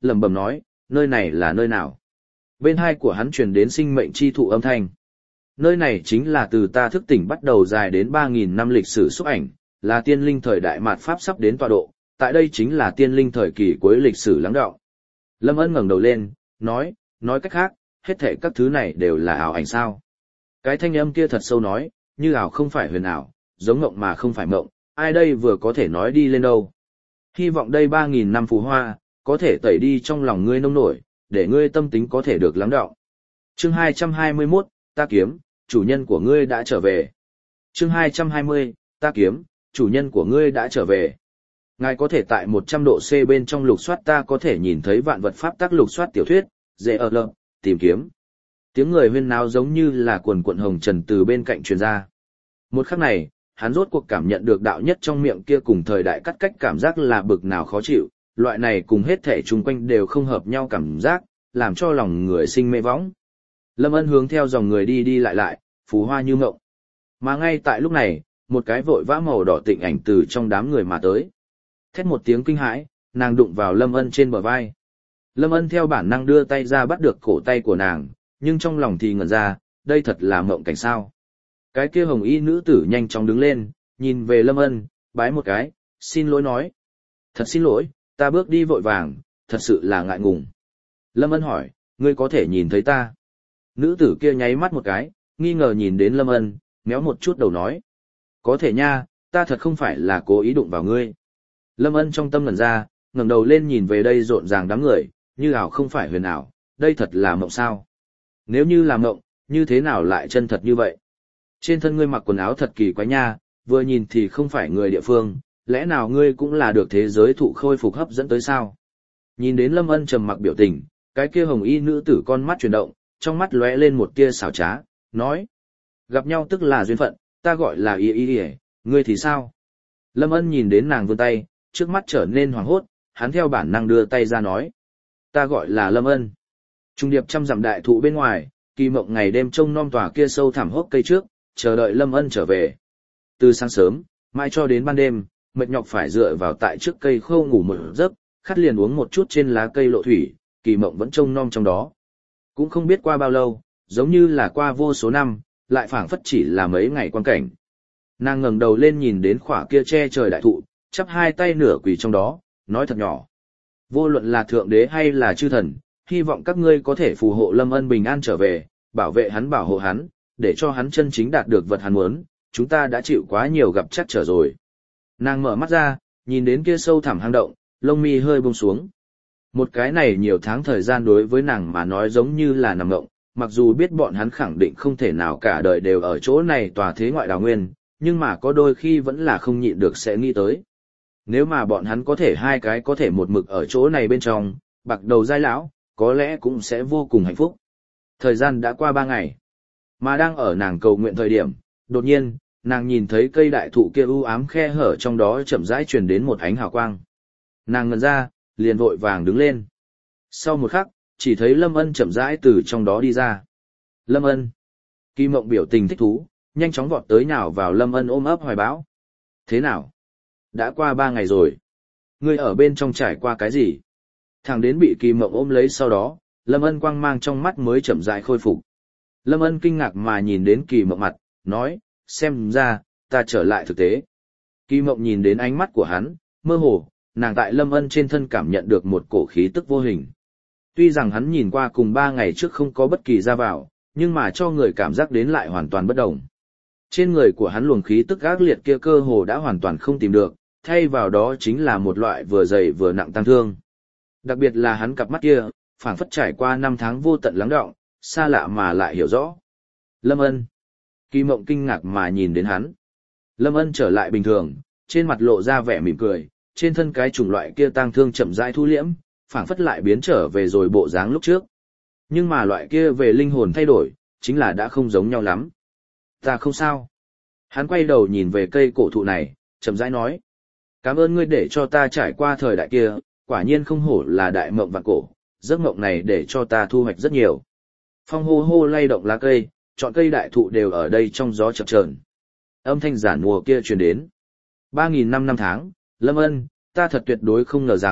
lẩm bẩm nói, nơi này là nơi nào? Bên hai của hắn truyền đến sinh mệnh chi thụ âm thanh. Nơi này chính là từ ta thức tỉnh bắt đầu dài đến ba nghìn năm lịch sử xúc ảnh, là tiên linh thời đại mạt Pháp sắp đến tọa độ, tại đây chính là tiên linh thời kỳ cuối lịch sử lắng đọng. Lâm Ân ngẩng đầu lên, nói, nói cách khác, hết thảy các thứ này đều là ảo ảnh sao? Cái thanh âm kia thật sâu nói, như ảo không phải huyền ảo, giống mộng mà không phải mộng, ai đây vừa có thể nói đi lên đâu. Hy vọng đây ba nghìn năm phù hoa, có thể tẩy đi trong lòng ngươi nông nổi, để ngươi tâm tính có thể được lắng đọng. Chương hai trăm hai mươi mốt, ta kiếm, chủ nhân của ngươi đã trở về. Chương hai trăm hai mươi, ta kiếm, chủ nhân của ngươi đã trở về. Ngài có thể tại một trăm độ C bên trong lục soát ta có thể nhìn thấy vạn vật pháp tác lục soát tiểu thuyết, dễ ở lợm, tìm kiếm. Tiếng người huyên náo giống như là quần quận hồng trần từ bên cạnh truyền ra. Một khắc này, hắn rốt cuộc cảm nhận được đạo nhất trong miệng kia cùng thời đại cắt cách cảm giác là bực nào khó chịu, loại này cùng hết thể chung quanh đều không hợp nhau cảm giác, làm cho lòng người sinh mê võng. Lâm Ân hướng theo dòng người đi đi lại lại, phù hoa như mộng. Mà ngay tại lúc này, một cái vội vã màu đỏ tịnh ảnh từ trong đám người mà tới. Thét một tiếng kinh hãi, nàng đụng vào Lâm Ân trên bờ vai. Lâm Ân theo bản năng đưa tay ra bắt được cổ tay của nàng, nhưng trong lòng thì ngẩn ra, đây thật là mộng cảnh sao. Cái kia hồng y nữ tử nhanh chóng đứng lên, nhìn về Lâm Ân, bái một cái, xin lỗi nói. Thật xin lỗi, ta bước đi vội vàng, thật sự là ngại ngùng. Lâm Ân hỏi, ngươi có thể nhìn thấy ta? Nữ tử kia nháy mắt một cái, nghi ngờ nhìn đến Lâm Ân, méo một chút đầu nói. Có thể nha, ta thật không phải là cố ý đụng vào ngươi. Lâm Ân trong tâm ngẩn ra, ngẩng đầu lên nhìn về đây rộn ràng đám người, như ảo không phải huyền ảo, đây thật là mộng sao. Nếu như là mộng, như thế nào lại chân thật như vậy? Trên thân ngươi mặc quần áo thật kỳ quái nha, vừa nhìn thì không phải người địa phương, lẽ nào ngươi cũng là được thế giới thụ khôi phục hấp dẫn tới sao? Nhìn đến Lâm Ân trầm mặc biểu tình, cái kia hồng y nữ tử con mắt chuyển động, trong mắt lóe lên một tia xảo trá, nói. Gặp nhau tức là duyên phận, ta gọi là y y y, ngươi thì sao? Lâm Ân nhìn đến nàng vươn tay, trước mắt trở nên hoảng hốt, hắn theo bản năng đưa tay ra nói. Ta gọi là Lâm Ân. Trung điệp trăm dặm đại thụ bên ngoài, Kỳ Mộng ngày đêm trông nom tòa kia sâu thẳm hốc cây trước, chờ đợi Lâm Ân trở về. Từ sáng sớm, mãi cho đến ban đêm, mệt nhọc phải dựa vào tại trước cây khô ngủ một giấc, khát liền uống một chút trên lá cây lộ thủy, Kỳ Mộng vẫn trông nom trong đó. Cũng không biết qua bao lâu, giống như là qua vô số năm, lại phảng phất chỉ là mấy ngày quan cảnh. Nàng ngẩng đầu lên nhìn đến khỏa kia che trời đại thụ, chắp hai tay nửa quỳ trong đó, nói thật nhỏ. Vô luận là thượng đế hay là chư thần, hy vọng các ngươi có thể phù hộ Lâm Ân bình an trở về, bảo vệ hắn bảo hộ hắn, để cho hắn chân chính đạt được vật hắn muốn, chúng ta đã chịu quá nhiều gặp chắc trở rồi. Nàng mở mắt ra, nhìn đến kia sâu thẳm hang động, lông mi hơi buông xuống. Một cái này nhiều tháng thời gian đối với nàng mà nói giống như là nằm ngộng, mặc dù biết bọn hắn khẳng định không thể nào cả đời đều ở chỗ này tòa thế ngoại đào nguyên, nhưng mà có đôi khi vẫn là không nhịn được sẽ nghĩ tới. Nếu mà bọn hắn có thể hai cái có thể một mực ở chỗ này bên trong, bạc đầu giai lão, có lẽ cũng sẽ vô cùng hạnh phúc. Thời gian đã qua ba ngày, mà đang ở nàng cầu nguyện thời điểm, đột nhiên, nàng nhìn thấy cây đại thụ kia u ám khe hở trong đó chậm rãi truyền đến một ánh hào quang. Nàng ngẩn ra, liền vội vàng đứng lên. Sau một khắc, chỉ thấy Lâm Ân chậm rãi từ trong đó đi ra. Lâm Ân. Kỳ Mộng biểu tình thích thú, nhanh chóng vọt tới nhào vào Lâm Ân ôm ấp hoài bão. Thế nào? Đã qua ba ngày rồi. Ngươi ở bên trong trải qua cái gì? Thằng đến bị Kỳ Mộng ôm lấy sau đó, Lâm Ân quang mang trong mắt mới chậm rãi khôi phục. Lâm Ân kinh ngạc mà nhìn đến Kỳ Mộng mặt, nói, xem ra, ta trở lại thực tế. Kỳ Mộng nhìn đến ánh mắt của hắn, mơ hồ, nàng tại Lâm Ân trên thân cảm nhận được một cổ khí tức vô hình. Tuy rằng hắn nhìn qua cùng ba ngày trước không có bất kỳ ra vào, nhưng mà cho người cảm giác đến lại hoàn toàn bất đồng. Trên người của hắn luồng khí tức ác liệt kia cơ hồ đã hoàn toàn không tìm được, thay vào đó chính là một loại vừa dày vừa nặng tăng thương. Đặc biệt là hắn cặp mắt kia, phảng phất trải qua năm tháng vô tận lắng đọng, xa lạ mà lại hiểu rõ. Lâm Ân. Kỳ Mộng kinh ngạc mà nhìn đến hắn. Lâm Ân trở lại bình thường, trên mặt lộ ra vẻ mỉm cười, trên thân cái chủng loại kia tang thương chậm rãi thu liễm, phảng phất lại biến trở về rồi bộ dáng lúc trước. Nhưng mà loại kia về linh hồn thay đổi, chính là đã không giống nhau lắm. Ta không sao. Hắn quay đầu nhìn về cây cổ thụ này, chậm rãi nói. Cảm ơn ngươi để cho ta trải qua thời đại kia, quả nhiên không hổ là đại mộng vạn cổ, giấc mộng này để cho ta thu hoạch rất nhiều. Phong hô hô lay động lá cây, chọn cây đại thụ đều ở đây trong gió chập chờn. Âm thanh giản mùa kia truyền đến. Ba nghìn năm năm tháng, Lâm Ân, ta thật tuyệt đối không ngờ rằng,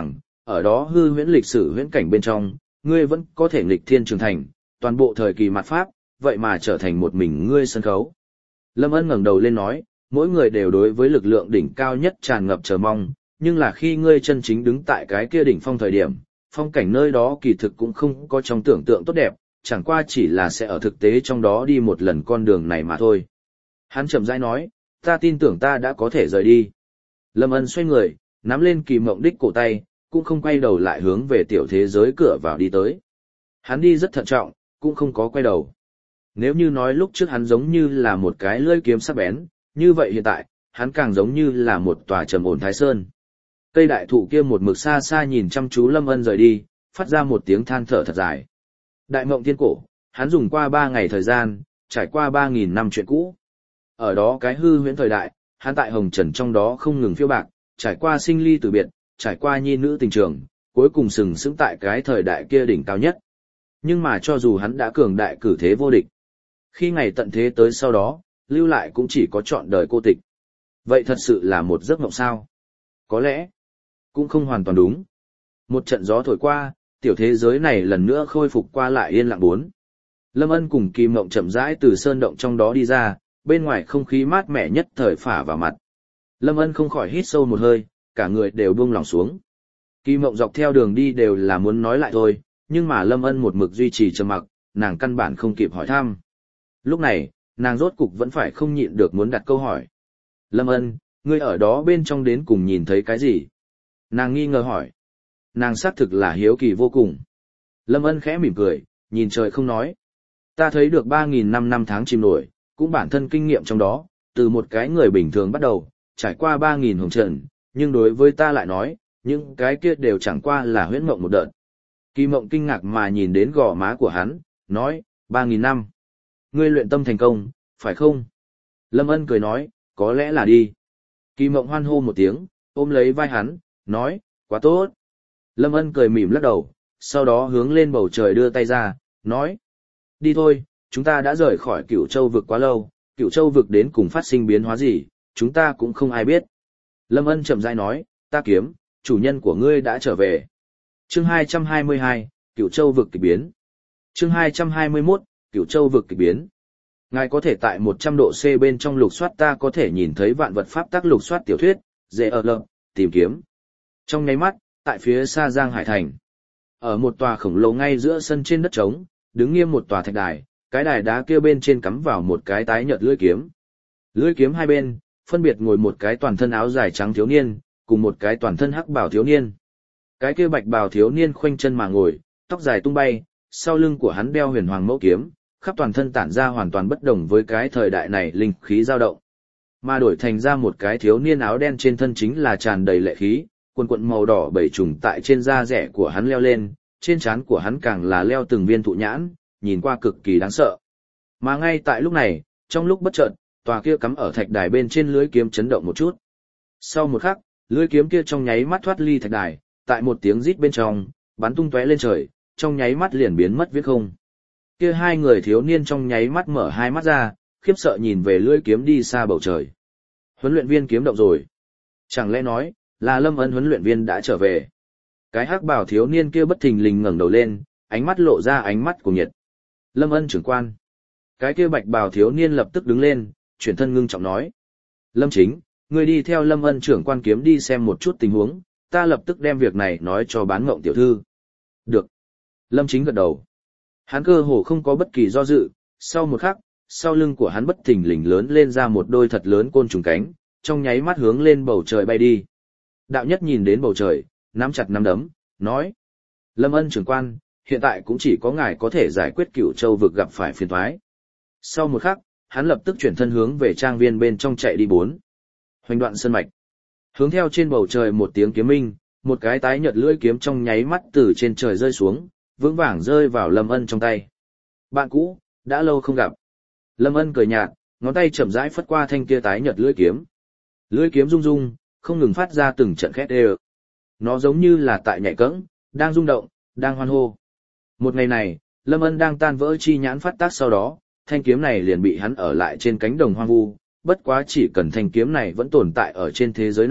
ở đó hư huyễn lịch sử huyễn cảnh bên trong, ngươi vẫn có thể nghịch thiên trưởng thành, toàn bộ thời kỳ mặt pháp, vậy mà trở thành một mình ngươi sân khấu. Lâm Ân ngẩng đầu lên nói, mỗi người đều đối với lực lượng đỉnh cao nhất tràn ngập chờ mong, nhưng là khi ngươi chân chính đứng tại cái kia đỉnh phong thời điểm, phong cảnh nơi đó kỳ thực cũng không có trong tưởng tượng tốt đẹp, chẳng qua chỉ là sẽ ở thực tế trong đó đi một lần con đường này mà thôi. Hắn chậm rãi nói, ta tin tưởng ta đã có thể rời đi. Lâm Ân xoay người, nắm lên Kỳ Mộng Đích cổ tay, cũng không quay đầu lại hướng về tiểu thế giới cửa vào đi tới. Hắn đi rất thận trọng, cũng không có quay đầu. Nếu như nói lúc trước hắn giống như là một cái lưỡi kiếm sắc bén, như vậy hiện tại, hắn càng giống như là một tòa trầm ổn thái sơn. Cây đại thụ kia một mực xa xa nhìn chăm chú Lâm Ân rời đi, phát ra một tiếng than thở thật dài. Đại Mộng Thiên Cổ, hắn dùng qua ba ngày thời gian, trải qua ba nghìn năm chuyện cũ. Ở đó cái hư huyễn thời đại, hắn tại hồng trần trong đó không ngừng phiêu bạc, trải qua sinh ly từ biệt, trải qua nhi nữ tình trường, cuối cùng sừng sững tại cái thời đại kia đỉnh cao nhất. Nhưng mà cho dù hắn đã cường đại cử thế vô địch, khi ngày tận thế tới sau đó, lưu lại cũng chỉ có trọn đời cô tịch. Vậy thật sự là một giấc mộng sao? Có lẽ, cũng không hoàn toàn đúng. Một trận gió thổi qua, tiểu thế giới này lần nữa khôi phục qua lại yên lặng bốn. Lâm Ân cùng Kỳ Mộng chậm rãi từ sơn động trong đó đi ra, bên ngoài không khí mát mẻ nhất thời phả vào mặt. Lâm Ân không khỏi hít sâu một hơi, cả người đều buông lỏng xuống. Kỳ Mộng dọc theo đường đi đều là muốn nói lại thôi, nhưng mà Lâm Ân một mực duy trì trầm mặc, nàng căn bản không kịp hỏi thăm. Lúc này, nàng rốt cục vẫn phải không nhịn được muốn đặt câu hỏi. Lâm Ân, ngươi ở đó bên trong đến cùng nhìn thấy cái gì? Nàng nghi ngờ hỏi. Nàng xác thực là hiếu kỳ vô cùng. Lâm Ân khẽ mỉm cười, nhìn trời không nói. Ta thấy được ba nghìn năm năm tháng chìm nổi, cũng bản thân kinh nghiệm trong đó, từ một cái người bình thường bắt đầu, trải qua ba nghìn hồng trần, nhưng đối với ta lại nói, những cái kia đều chẳng qua là huyễn mộng một đợt. Kỳ Mộng kinh ngạc mà nhìn đến gò má của hắn, nói, ba nghìn năm. Ngươi luyện tâm thành công, phải không? Lâm Ân cười nói, có lẽ là đi. Kỳ Mộng hoan hô một tiếng, ôm lấy vai hắn, nói, quá tốt. Lâm Ân cười mỉm lắc đầu, sau đó hướng lên bầu trời đưa tay ra, nói, đi thôi, chúng ta đã rời khỏi Cửu Châu vực quá lâu, Cửu Châu vực đến cùng phát sinh biến hóa gì, chúng ta cũng không ai biết. Lâm Ân chậm rãi nói, ta kiếm, chủ nhân của ngươi đã trở về. Chương hai trăm hai mươi hai, Cửu Châu vực kỳ biến. Chương hai trăm hai mươi mốt, Cửu Châu vực kỳ biến. Ngài có thể tại một trăm độ C bên trong lục soát ta có thể nhìn thấy vạn vật pháp tác lục soát tiểu thuyết, dễ ở lợm, tìm kiếm. Trong nháy mắt, tại phía xa Giang Hải Thành, ở một tòa khổng lồ ngay giữa sân trên đất trống, đứng nghiêm một tòa thạch đài, cái đài đá kia bên trên cắm vào một cái tái nhợt lưỡi kiếm. Lưỡi kiếm hai bên, phân biệt ngồi một cái toàn thân áo dài trắng thiếu niên, cùng một cái toàn thân hắc bào thiếu niên. Cái kia bạch bào thiếu niên khoanh chân mà ngồi, tóc dài tung bay, sau lưng của hắn đeo huyền hoàng mẫu kiếm, khắp toàn thân tản ra hoàn toàn bất đồng với cái thời đại này linh khí dao động. Mà đổi thành ra một cái thiếu niên áo đen trên thân chính là tràn đầy lệ khí, quần quần màu đỏ bảy trùng tại trên da rẻ của hắn leo lên, trên trán của hắn càng là leo từng viên thụ nhãn, nhìn qua cực kỳ đáng sợ. Mà ngay tại lúc này, trong lúc bất chợt, tòa kia cắm ở thạch đài bên trên lưới kiếm chấn động một chút. Sau một khắc, lưới kiếm kia trong nháy mắt thoát ly thạch đài, tại một tiếng rít bên trong, bắn tung tóe lên trời, trong nháy mắt liền biến mất viết không. Kia hai người thiếu niên trong nháy mắt mở hai mắt ra, khiếp sợ nhìn về lưỡi kiếm đi xa bầu trời. Huấn luyện viên kiếm động rồi. Chẳng lẽ nói, là Lâm Ân huấn luyện viên đã trở về. Cái hắc bào thiếu niên kia bất thình lình ngẩng đầu lên, ánh mắt lộ ra ánh mắt của nhiệt. Lâm Ân trưởng quan. Cái kia bạch bào thiếu niên lập tức đứng lên, chuyển thân ngưng trọng nói. Lâm Chính, ngươi đi theo Lâm Ân trưởng quan kiếm đi xem một chút tình huống, ta lập tức đem việc này nói cho Bán Ngộng tiểu thư. Được. Lâm Chính gật đầu. Hắn cơ hồ không có bất kỳ do dự, sau một khắc, sau lưng của hắn bất thình lình lớn lên ra một đôi thật lớn côn trùng cánh, trong nháy mắt hướng lên bầu trời bay đi. Đạo Nhất nhìn đến bầu trời, nắm chặt nắm đấm, nói. Lâm Ân trưởng quan, hiện tại cũng chỉ có ngài có thể giải quyết Cửu Châu vực gặp phải phiền toái. Sau một khắc, hắn lập tức chuyển thân hướng về trang viên bên trong chạy đi bốn. Hoành đoạn sơn mạch. Hướng theo trên bầu trời một tiếng kiếm minh, một cái tái nhợt lưỡi kiếm trong nháy mắt từ trên trời rơi xuống, vững vàng rơi vào Lâm Ân trong tay. Bạn cũ, đã lâu không gặp. Lâm Ân cười nhạt, ngón tay chậm rãi phất qua thanh kia tái nhợt lưỡi kiếm. Lưỡi kiếm rung rung, không ngừng phát ra từng trận khét ê. Nó giống như là tại nhạy cẫng, đang rung động, đang hoan hô. Một ngày này, Lâm Ân đang tan vỡ chi nhãn phát tác sau đó, thanh kiếm này liền bị hắn ở lại trên cánh đồng hoang vu. Bất quá chỉ cần thanh kiếm này vẫn tồn tại ở trên thế giới này,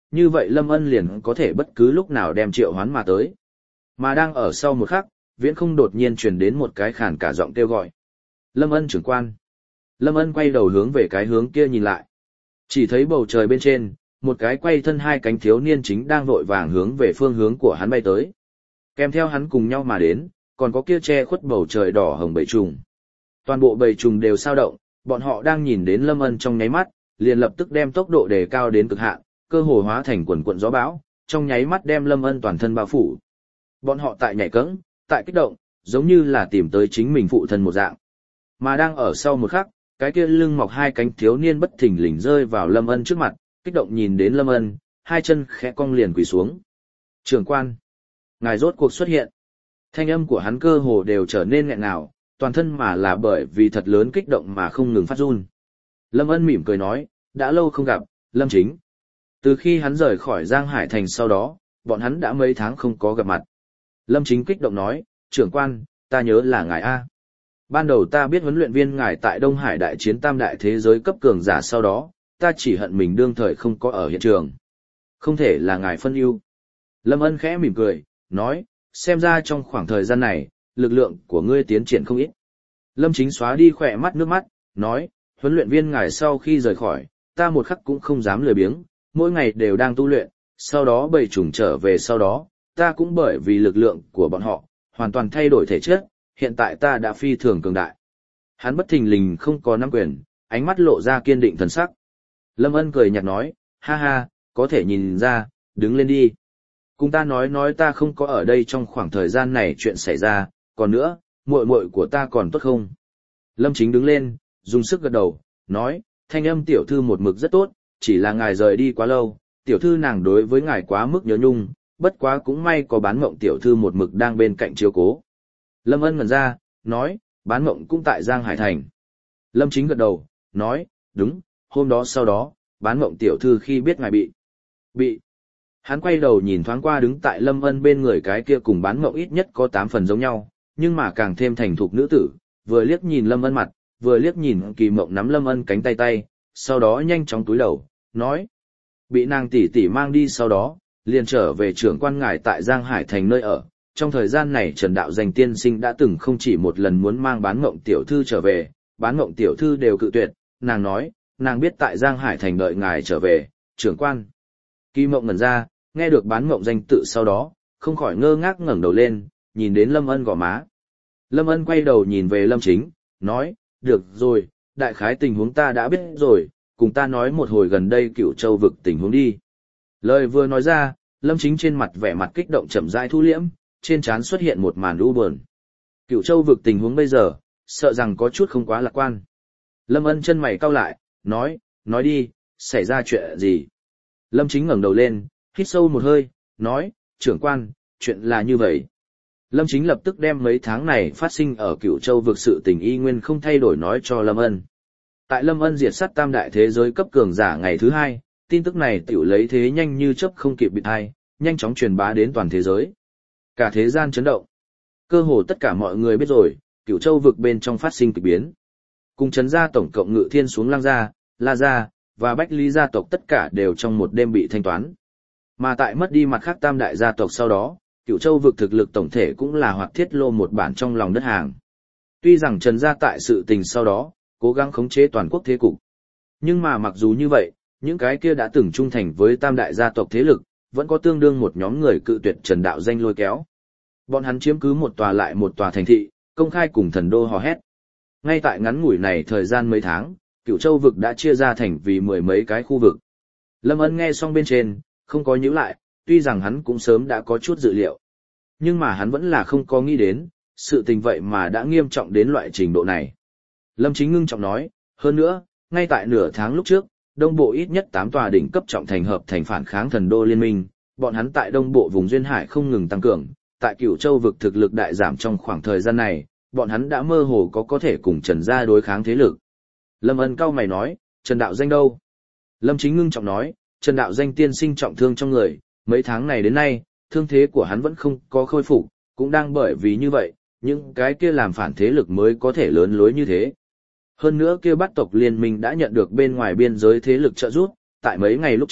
như vậy Lâm Ân liền có thể bất cứ lúc nào đem triệu hoán mà tới. Mà đang ở sau một khắc, viễn không đột nhiên truyền đến một cái khàn cả giọng kêu gọi. Lâm Ân trưởng quan. Lâm Ân quay đầu hướng về cái hướng kia nhìn lại. Chỉ thấy bầu trời bên trên, một cái quay thân hai cánh thiếu niên chính đang vội vàng hướng về phương hướng của hắn bay tới. Kèm theo hắn cùng nhau mà đến, còn có kia che khuất bầu trời đỏ hồng bầy trùng. Toàn bộ bầy trùng đều sao động, bọn họ đang nhìn đến Lâm Ân trong nháy mắt, liền lập tức đem tốc độ đề cao đến cực hạn, cơ hồ hóa thành quần quần gió bão, trong nháy mắt đem Lâm Ân toàn thân bao phủ. Bọn họ tại nhảy cẫng, tại kích động, giống như là tìm tới chính mình phụ thân một dạng. Mà đang ở sau một khắc, cái kia lưng mọc hai cánh thiếu niên bất thình lình rơi vào Lâm Ân trước mặt, kích động nhìn đến Lâm Ân, hai chân khẽ cong liền quỳ xuống. Trưởng quan, ngài rốt cuộc xuất hiện. Thanh âm của hắn cơ hồ đều trở nên nghẹn ngào, toàn thân mà là bởi vì thật lớn kích động mà không ngừng phát run. Lâm Ân mỉm cười nói, đã lâu không gặp, Lâm Chính. Từ khi hắn rời khỏi Giang Hải Thành sau đó, bọn hắn đã mấy tháng không có gặp mặt. Lâm Chính kích động nói, trưởng quan, ta nhớ là ngài A. Ban đầu ta biết huấn luyện viên ngài tại Đông Hải đại chiến tam đại thế giới cấp cường giả sau đó, ta chỉ hận mình đương thời không có ở hiện trường. Không thể là ngài phân ưu. Lâm Ân khẽ mỉm cười, nói, xem ra trong khoảng thời gian này, lực lượng của ngươi tiến triển không ít. Lâm Chính xóa đi khỏe mắt nước mắt, nói, huấn luyện viên ngài sau khi rời khỏi, ta một khắc cũng không dám lười biếng, mỗi ngày đều đang tu luyện, sau đó bầy trùng trở về sau đó, ta cũng bởi vì lực lượng của bọn họ, hoàn toàn thay đổi thể chất, hiện tại ta đã phi thường cường đại. Hắn bất thình lình không có nắm quyền, ánh mắt lộ ra kiên định thần sắc. Lâm Ân cười nhạt nói, ha ha, có thể nhìn ra, đứng lên đi. Cùng ta nói nói ta không có ở đây trong khoảng thời gian này chuyện xảy ra, còn nữa, muội muội của ta còn tốt không? Lâm Chính đứng lên, dùng sức gật đầu, nói, thanh âm tiểu thư một mực rất tốt, chỉ là ngài rời đi quá lâu, tiểu thư nàng đối với ngài quá mức nhớ nhung, bất quá cũng may có bán mộng tiểu thư một mực đang bên cạnh chiếu cố. Lâm Ân ngẩn ra, nói, bán mộng cũng tại Giang Hải Thành. Lâm Chính gật đầu, nói, đúng, hôm đó sau đó, bán mộng tiểu thư khi biết ngài bị. Bị. Hắn quay đầu nhìn thoáng qua đứng tại Lâm Ân bên người cái kia cùng bán mộng ít nhất có tám phần giống nhau, nhưng mà càng thêm thành thục nữ tử, vừa liếc nhìn Lâm Ân mặt, vừa liếc nhìn Kỳ Mộng nắm Lâm Ân cánh tay tay, sau đó nhanh chóng túi đầu, nói. Bị nàng tỷ tỷ mang đi sau đó, liền trở về trưởng quan ngài tại Giang Hải Thành nơi ở. Trong thời gian này Trần Đạo Danh tiên sinh đã từng không chỉ một lần muốn mang bán mộng tiểu thư trở về, bán mộng tiểu thư đều cự tuyệt, nàng nói, nàng biết tại Giang Hải Thành đợi ngài trở về, trưởng quan. Kỳ Mộng ngẩn ra, nghe được bán mộng danh tự sau đó, không khỏi ngơ ngác ngẩng đầu lên, nhìn đến Lâm Ân gò má. Lâm Ân quay đầu nhìn về Lâm Chính, nói, được rồi, đại khái tình huống ta đã biết rồi, cùng ta nói một hồi gần đây Cửu Châu vực tình huống đi. Lời vừa nói ra, Lâm Chính trên mặt vẻ mặt kích động chậm rãi thu liễm, trên trán xuất hiện một màn u buồn. Cửu Châu vực tình huống bây giờ, sợ rằng có chút không quá lạc quan. Lâm Ân chân mày cau lại, nói, nói đi, xảy ra chuyện gì? Lâm Chính ngẩng đầu lên, hít sâu một hơi, nói, trưởng quan, chuyện là như vậy. Lâm Chính lập tức đem mấy tháng này phát sinh ở Cửu Châu vực sự tình y nguyên không thay đổi nói cho Lâm Ân. Tại Lâm Ân diệt sát tam đại thế giới cấp cường giả ngày thứ hai, tin tức này tiểu lấy thế nhanh như chớp không kịp bị thai, nhanh chóng truyền bá đến toàn thế giới. Cả thế gian chấn động. Cơ hồ tất cả mọi người biết rồi, Cửu Châu vực bên trong phát sinh kỳ biến. Cùng Trấn gia tổng cộng Ngự Thiên xuống Lăng gia, La gia và Bách Lý gia tộc tất cả đều trong một đêm bị thanh toán. Mà tại mất đi mặt khác tam đại gia tộc sau đó, Cửu Châu vực thực lực tổng thể cũng là hoạt thiết lô một bản trong lòng đất hàng. Tuy rằng Trần gia tại sự tình sau đó, cố gắng khống chế toàn quốc thế cục. Nhưng mà mặc dù như vậy, những cái kia đã từng trung thành với tam đại gia tộc thế lực, vẫn có tương đương một nhóm người cự tuyệt Trần Đạo Danh lôi kéo. Bọn hắn chiếm cứ một tòa lại một tòa thành thị, công khai cùng thần đô hò hét. Ngay tại ngắn ngủi này thời gian mấy tháng, Cửu Châu vực đã chia ra thành vì mười mấy cái khu vực. Lâm Ân nghe xong bên trên, không có nhíu lại, tuy rằng hắn cũng sớm đã có chút dự liệu. Nhưng mà hắn vẫn là không có nghĩ đến, sự tình vậy mà đã nghiêm trọng đến loại trình độ này. Lâm Chính ngưng trọng nói, hơn nữa, ngay tại nửa tháng lúc trước, Đông Bộ ít nhất tám tòa đỉnh cấp trọng thành hợp thành phản kháng thần đô liên minh, bọn hắn tại Đông Bộ vùng Duyên Hải không ngừng tăng cường, tại Cửu Châu vực thực lực đại giảm trong khoảng thời gian này, bọn hắn đã mơ hồ có có thể cùng Trần gia đối kháng thế lực. Lâm Ân cau mày nói, Trần Đạo Danh đâu? Lâm Chính ngưng trọng nói, Trần Đạo Danh tiên sinh trọng thương trong người, mấy tháng này đến nay, thương thế của hắn vẫn không có khôi phục, cũng đang bởi vì như vậy, những cái kia làm phản thế lực mới có thể lớn lối như thế. Hơn nữa kia Bát tộc liên minh đã nhận được bên ngoài biên giới thế lực trợ giúp, tại mấy ngày lúc trước,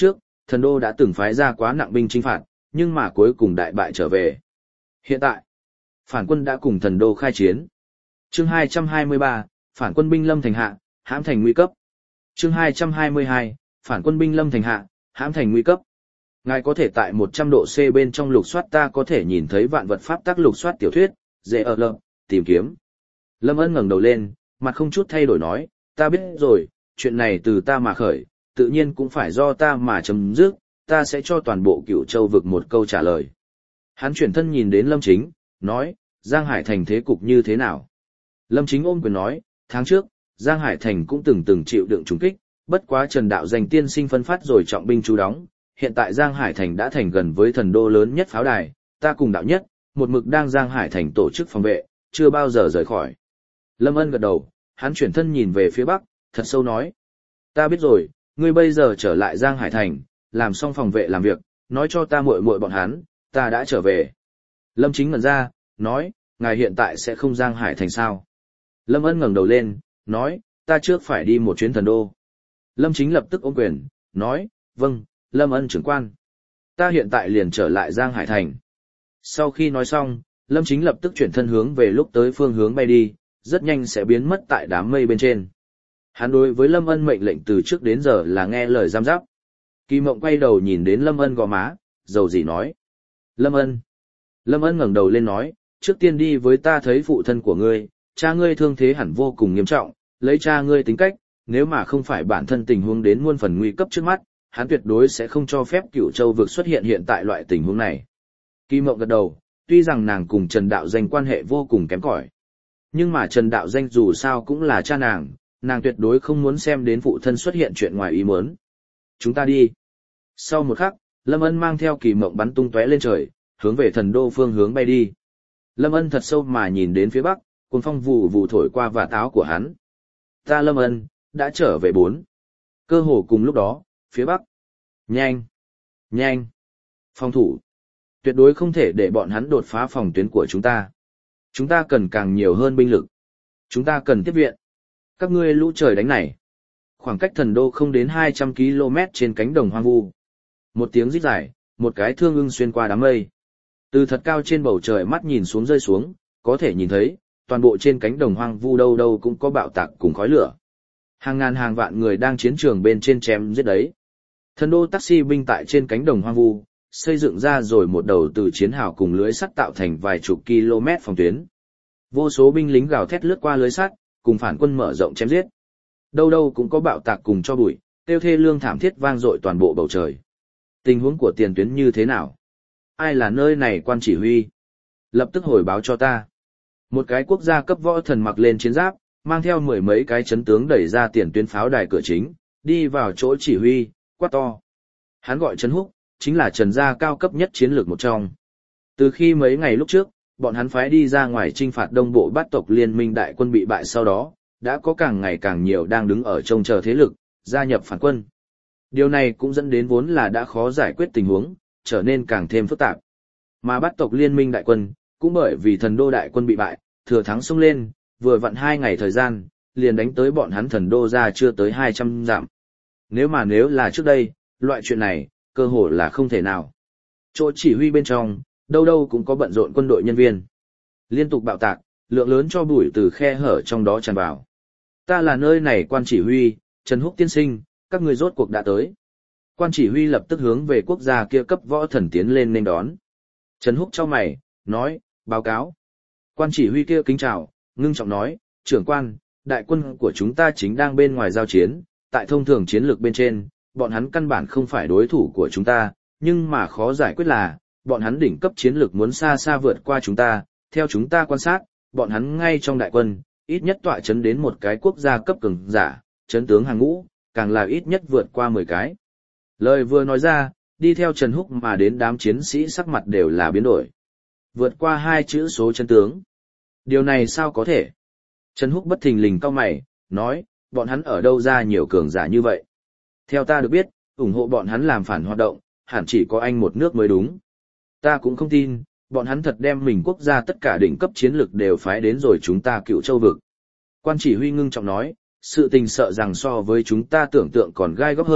thần đô đã từng phái ra quá nặng binh chinh phạt, nhưng mà cuối cùng đại bại trở về. Hiện tại, phản quân đã cùng thần đô khai chiến. Chương hai trăm hai mươi ba, phản quân binh lâm thành hạ, hãm thành nguy cấp. Chương hai trăm hai mươi hai, phản quân binh lâm thành hạ, hãm thành nguy cấp. Ngài có thể tại một trăm độ C bên trong lục soát ta có thể nhìn thấy vạn vật pháp tác lục soát tiểu thuyết, dễ ở lợm, tìm kiếm. Lâm Ân ngẩng đầu lên, mặt không chút thay đổi nói, ta biết rồi, chuyện này từ ta mà khởi, tự nhiên cũng phải do ta mà chấm dứt, ta sẽ cho toàn bộ Cửu Châu vực một câu trả lời. Hắn chuyển thân nhìn đến Lâm Chính, nói, Giang Hải Thành thế cục như thế nào? Lâm Chính ôm quyền nói, tháng trước, Giang Hải Thành cũng từng từng chịu đựng trùng kích, bất quá Trần Đạo Danh tiên sinh phân phát rồi trọng binh trú đóng, hiện tại Giang Hải Thành đã thành gần với thần đô lớn nhất pháo đài, ta cùng đạo nhất, một mực đang Giang Hải Thành tổ chức phòng vệ, chưa bao giờ rời khỏi. Lâm Ân gật đầu, hắn chuyển thân nhìn về phía bắc, thật sâu nói, ta biết rồi, ngươi bây giờ trở lại Giang Hải Thành, làm xong phòng vệ làm việc, nói cho ta muội muội bọn hắn, ta đã trở về. Lâm Chính ngẩn ra, nói, ngài hiện tại sẽ không Giang Hải Thành sao? Lâm Ân ngẩng đầu lên, nói, ta trước phải đi một chuyến thần đô. Lâm Chính lập tức ôm quyền, nói, vâng, Lâm Ân trưởng quan. Ta hiện tại liền trở lại Giang Hải Thành. Sau khi nói xong, Lâm Chính lập tức chuyển thân hướng về lúc tới phương hướng bay đi, rất nhanh sẽ biến mất tại đám mây bên trên. Hắn đối với Lâm Ân mệnh lệnh từ trước đến giờ là nghe lời giam giáp. Kỳ Mộng quay đầu nhìn đến Lâm Ân gò má, dầu dĩ nói. Lâm Ân. Lâm Ân ngẩng đầu lên nói, trước tiên đi với ta thấy phụ thân của ngươi, cha ngươi thương thế hẳn vô cùng nghiêm trọng, lấy cha ngươi tính cách, nếu mà không phải bản thân tình huống đến muôn phần nguy cấp trước mắt, hắn tuyệt đối sẽ không cho phép Cửu Châu vực xuất hiện hiện tại loại tình huống này. Kỳ Mộng gật đầu, tuy rằng nàng cùng Trần Đạo Danh quan hệ vô cùng kém cỏi, nhưng mà Trần Đạo Danh dù sao cũng là cha nàng, nàng tuyệt đối không muốn xem đến phụ thân xuất hiện chuyện ngoài ý muốn. Chúng ta đi. Sau một khắc, Lâm Ân mang theo Kỳ Mộng bắn tung tóe lên trời, hướng về thần đô phương hướng bay đi. Lâm Ân thật sâu mà nhìn đến phía bắc, cuồng phong vụ vụ thổi qua vạt áo của hắn. Ta Lâm Ân, đã trở về bốn. Cơ hồ cùng lúc đó, phía bắc. Nhanh! Nhanh! Phòng thủ! Tuyệt đối không thể để bọn hắn đột phá phòng tuyến của chúng ta. Chúng ta cần càng nhiều hơn binh lực. Chúng ta cần tiếp viện. Các ngươi lũ trời đánh này. Khoảng cách thần đô không đến hai trăm ki lô mét trên cánh đồng hoang vu. Một tiếng rít dài, một cái thương ưng xuyên qua đám mây. Từ thật cao trên bầu trời mắt nhìn xuống rơi xuống, có thể nhìn thấy, toàn bộ trên cánh đồng hoang vu đâu đâu cũng có bạo tạc cùng khói lửa. Hàng ngàn hàng vạn người đang chiến trường bên trên chém giết đấy. Thần đô taxi binh tại trên cánh đồng hoang vu, xây dựng ra rồi một đầu từ chiến hào cùng lưới sắt tạo thành vài chục km phòng tuyến. Vô số binh lính gào thét lướt qua lưới sắt, cùng phản quân mở rộng chém giết. Đâu đâu cũng có bạo tạc cùng cho bụi, tiêu thê lương thảm thiết vang dội toàn bộ bầu trời. Tình huống của tiền tuyến như thế nào? Ai là nơi này quan chỉ huy? Lập tức hồi báo cho ta. Một cái quốc gia cấp võ thần mặc lên chiến giáp, mang theo mười mấy cái chấn tướng đẩy ra tiền tuyến pháo đài cửa chính, đi vào chỗ chỉ huy, quát to. Hắn gọi Trần Húc, chính là Trần gia cao cấp nhất chiến lược một trong. Từ khi mấy ngày lúc trước, bọn hắn phái đi ra ngoài chinh phạt đông bộ bát tộc liên minh đại quân bị bại sau đó, đã có càng ngày càng nhiều đang đứng ở trông chờ thế lực, gia nhập phản quân. Điều này cũng dẫn đến vốn là đã khó giải quyết tình huống, trở nên càng thêm phức tạp. Mà bát tộc liên minh đại quân, cũng bởi vì thần đô đại quân bị bại, thừa thắng xông lên, vừa vặn hai ngày thời gian, liền đánh tới bọn hắn thần đô ra chưa tới hai trăm dặm. Nếu mà nếu là trước đây, loại chuyện này, cơ hồ là không thể nào. Chỗ chỉ huy bên trong, đâu đâu cũng có bận rộn quân đội nhân viên. Liên tục bạo tạc, lượng lớn cho bụi từ khe hở trong đó tràn vào. Ta là nơi này quan chỉ huy, Trần Húc tiên sinh, các ngươi rốt cuộc đã tới. Quan chỉ huy lập tức hướng về quốc gia kia cấp võ thần tiến lên nên đón. Trần Húc chau mày, nói, báo cáo. Quan chỉ huy kia kính chào, ngưng trọng nói, trưởng quan, đại quân của chúng ta chính đang bên ngoài giao chiến, tại thông thường chiến lược bên trên, bọn hắn căn bản không phải đối thủ của chúng ta, nhưng mà khó giải quyết là, bọn hắn đỉnh cấp chiến lược muốn xa xa vượt qua chúng ta, theo chúng ta quan sát, bọn hắn ngay trong đại quân, ít nhất tọa chấn đến một cái quốc gia cấp cường giả, chấn tướng hàng ngũ, càng là ít nhất vượt qua mười cái. Lời vừa nói ra, đi theo Trần Húc mà đến đám chiến sĩ sắc mặt đều là biến đổi. Vượt qua hai chữ số chấn tướng. Điều này sao có thể? Trần Húc bất thình lình cau mày, nói, bọn hắn ở đâu ra nhiều cường giả như vậy? Theo ta được biết, ủng hộ bọn hắn làm phản hoạt động, hẳn chỉ có anh một nước mới đúng. Ta cũng không tin, bọn hắn thật đem mình quốc gia tất cả đỉnh cấp chiến lực đều phái đến rồi chúng ta Cựu Châu vực. Quan chỉ huy ngưng trọng nói, sự tình sợ rằng so với chúng ta tưởng tượng còn gai góc hơn,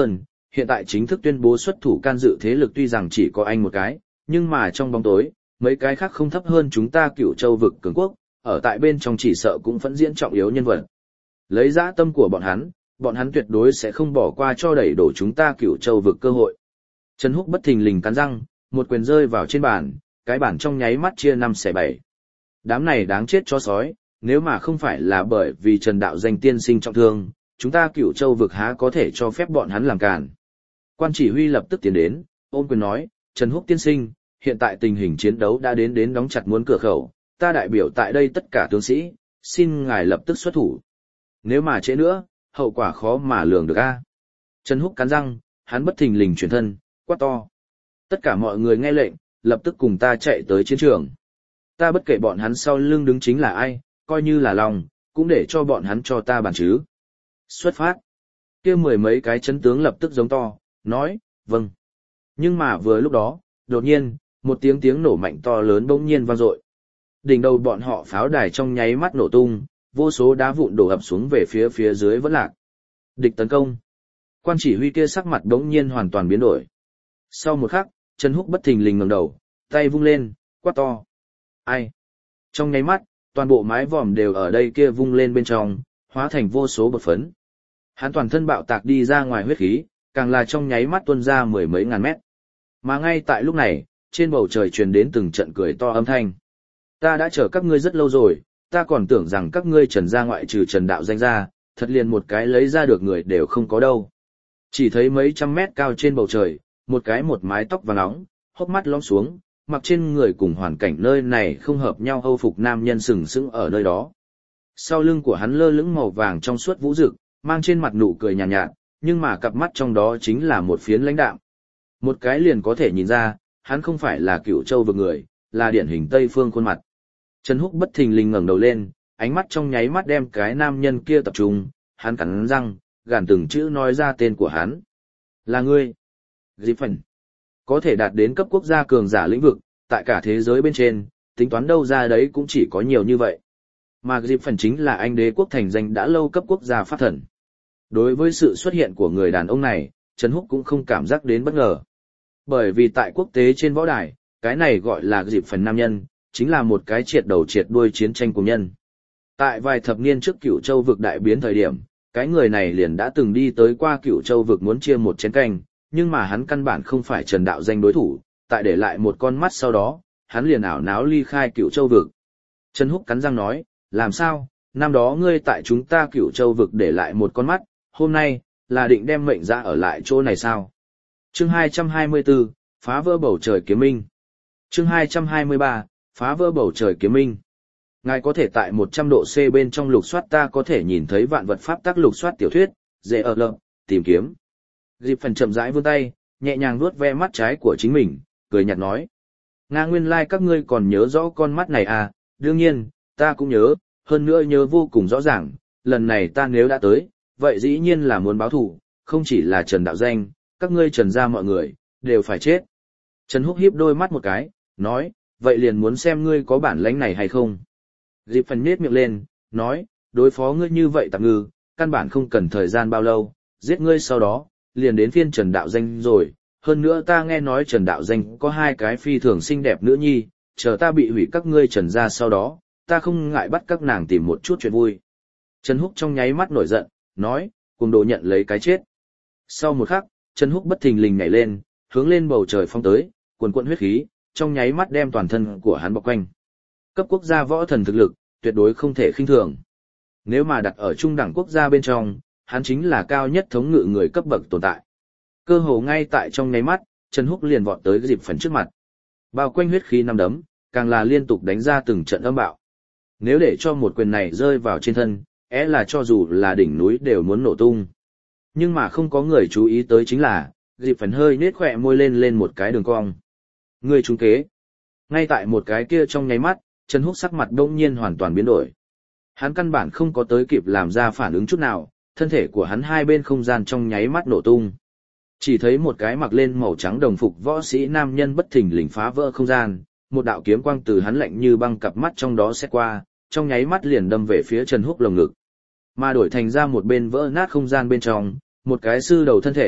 hiện tại chính thức tuyên bố xuất thủ can dự thế lực tuy rằng chỉ có anh một cái, nhưng mà trong bóng tối, mấy cái khác không thấp hơn chúng ta Cửu Châu vực cường quốc, ở tại bên trong chỉ sợ cũng phẫn diễn trọng yếu nhân vật. Lấy dã tâm của bọn hắn, bọn hắn tuyệt đối sẽ không bỏ qua cho đẩy đổ chúng ta Cửu Châu vực cơ hội. Trần Húc bất thình lình cắn răng, một quyền rơi vào trên bàn, cái bàn trong nháy mắt chia năm xẻ bảy. Đám này đáng chết cho sói, nếu mà không phải là bởi vì Trần Đạo Danh tiên sinh trọng thương, chúng ta Cửu Châu vực há có thể cho phép bọn hắn làm càn. Quan chỉ huy lập tức tiến đến, ôm quyền nói, Trần Húc tiên sinh, hiện tại tình hình chiến đấu đã đến đến đóng chặt muốn cửa khẩu, ta đại biểu tại đây tất cả tướng sĩ, xin ngài lập tức xuất thủ. Nếu mà trễ nữa, hậu quả khó mà lường được a. Trần Húc cắn răng, hắn bất thình lình chuyển thân, quát to. Tất cả mọi người nghe lệnh, lập tức cùng ta chạy tới chiến trường. Ta bất kể bọn hắn sau lưng đứng chính là ai, coi như là lòng, cũng để cho bọn hắn cho ta bàn chứ. Xuất phát. Kia mười mấy cái chấn tướng lập tức giống to, nói, vâng. Nhưng mà vừa lúc đó, đột nhiên, một tiếng tiếng nổ mạnh to lớn bỗng nhiên vang dội. Đỉnh đầu bọn họ pháo đài trong nháy mắt nổ tung, vô số đá vụn đổ ập xuống về phía phía dưới vẫn lạc. Địch tấn công. Quan chỉ huy kia sắc mặt bỗng nhiên hoàn toàn biến đổi. Sau một khắc, Trần Húc bất thình lình ngẩng đầu, tay vung lên, quát to. Ai? Trong nháy mắt, toàn bộ mái vòm đều ở đây kia vung lên bên trong, hóa thành vô số bột phấn. Hắn toàn thân bạo tạc đi ra ngoài huyết khí, càng là trong nháy mắt tuôn ra mười mấy ngàn mét. Mà ngay tại lúc này, trên bầu trời truyền đến từng trận cười to âm thanh. Ta đã chờ các ngươi rất lâu rồi, ta còn tưởng rằng các ngươi Trần gia ngoại trừ Trần Đạo Danh ra, thật liền một cái lấy ra được người đều không có đâu. Chỉ thấy mấy trăm mét cao trên bầu trời, một cái một mái tóc vàng óng, hốc mắt lõm xuống, mặc trên người cùng hoàn cảnh nơi này không hợp nhau âu phục nam nhân sừng sững ở nơi đó. Sau lưng của hắn lơ lửng màu vàng trong suốt vũ rực, mang trên mặt nụ cười nhàn nhạt, nhạt, nhưng mà cặp mắt trong đó chính là một phiến lãnh đạm. Một cái liền có thể nhìn ra, hắn không phải là Cửu Châu vực người, là điển hình Tây phương khuôn mặt. Trần Húc bất thình lình ngẩng đầu lên, ánh mắt trong nháy mắt đem cái nam nhân kia tập trung, hắn cắn răng, gàn từng chữ nói ra tên của hắn. Là ngươi. Dịp phần. Có thể đạt đến cấp quốc gia cường giả lĩnh vực, tại cả thế giới bên trên, tính toán đâu ra đấy cũng chỉ có nhiều như vậy. Mà dịp phần chính là anh đế quốc thành danh đã lâu cấp quốc gia pháp thần. Đối với sự xuất hiện của người đàn ông này, Trần Húc cũng không cảm giác đến bất ngờ. Bởi vì tại quốc tế trên võ đài, cái này gọi là dịp phần nam nhân, chính là một cái triệt đầu triệt đuôi chiến tranh của nhân. Tại vài thập niên trước Cửu Châu vực đại biến thời điểm, cái người này liền đã từng đi tới qua Cửu Châu vực muốn chia một chén canh, nhưng mà hắn căn bản không phải Trần Đạo Danh đối thủ, tại để lại một con mắt sau đó, hắn liền ảo náo ly khai Cửu Châu vực. Trần Húc cắn răng nói, làm sao, năm đó ngươi tại chúng ta Cửu Châu vực để lại một con mắt, hôm nay, là định đem mệnh ra ở lại chỗ này sao? Chương hai trăm hai mươi tư, phá vỡ bầu trời kiếm minh. Chương hai trăm hai mươi ba, phá vỡ bầu trời kiếm minh. Ngài có thể tại một trăm độ C bên trong lục soát ta có thể nhìn thấy vạn vật pháp tắc lục soát tiểu thuyết, dễ ở lợm, tìm kiếm. Dịp phần chậm rãi vươn tay, nhẹ nhàng vuốt ve mắt trái của chính mình, cười nhạt nói. Nga nguyên lai like các ngươi còn nhớ rõ con mắt này à, đương nhiên, ta cũng nhớ, hơn nữa nhớ vô cùng rõ ràng, lần này ta nếu đã tới, vậy dĩ nhiên là muốn báo thù, không chỉ là Trần Đạo Danh, các ngươi Trần gia mọi người, đều phải chết. Trần Húc hiếp đôi mắt một cái, nói, vậy liền muốn xem ngươi có bản lãnh này hay không. Dịp phần nhếch miệng lên, nói, đối phó ngươi như vậy tạm ngư, căn bản không cần thời gian bao lâu, giết ngươi sau đó, liền đến phiên Trần Đạo Danh rồi. Hơn nữa ta nghe nói Trần Đạo Danh có hai cái phi thường xinh đẹp nữ nhi, chờ ta bị hủy các ngươi Trần gia sau đó, ta không ngại bắt các nàng tìm một chút chuyện vui. Trần Húc trong nháy mắt nổi giận, nói, cùng đồ nhận lấy cái chết. Sau một khắc, Trần Húc bất thình lình nhảy lên, hướng lên bầu trời phong tới, cuồn cuộn huyết khí, trong nháy mắt đem toàn thân của hắn bọc quanh. Cấp quốc gia võ thần thực lực, tuyệt đối không thể khinh thường. Nếu mà đặt ở trung đẳng quốc gia bên trong, hắn chính là cao nhất thống ngự người cấp bậc tồn tại. Cơ hồ ngay tại trong nháy mắt, Trần Húc liền vọt tới dịp phần trước mặt. Bao quanh huyết khí năm đấm, càng là liên tục đánh ra từng trận âm bạo. Nếu để cho một quyền này rơi vào trên thân, é là cho dù là đỉnh núi đều muốn nổ tung. Nhưng mà không có người chú ý tới chính là, dịp phần hơi nết khỏe môi lên lên một cái đường cong. Người trúng kế. Ngay tại một cái kia trong nháy mắt, Trần Húc sắc mặt đông nhiên hoàn toàn biến đổi. Hắn căn bản không có tới kịp làm ra phản ứng chút nào, thân thể của hắn hai bên không gian trong nháy mắt nổ tung. Chỉ thấy một cái mặc lên màu trắng đồng phục võ sĩ nam nhân bất thình lình phá vỡ không gian, một đạo kiếm quang từ hắn lạnh như băng cặp mắt trong đó xét qua, trong nháy mắt liền đâm về phía Trần Húc lồng ngực. Mà đổi thành ra một bên vỡ nát không gian bên trong, một cái sư đầu thân thể,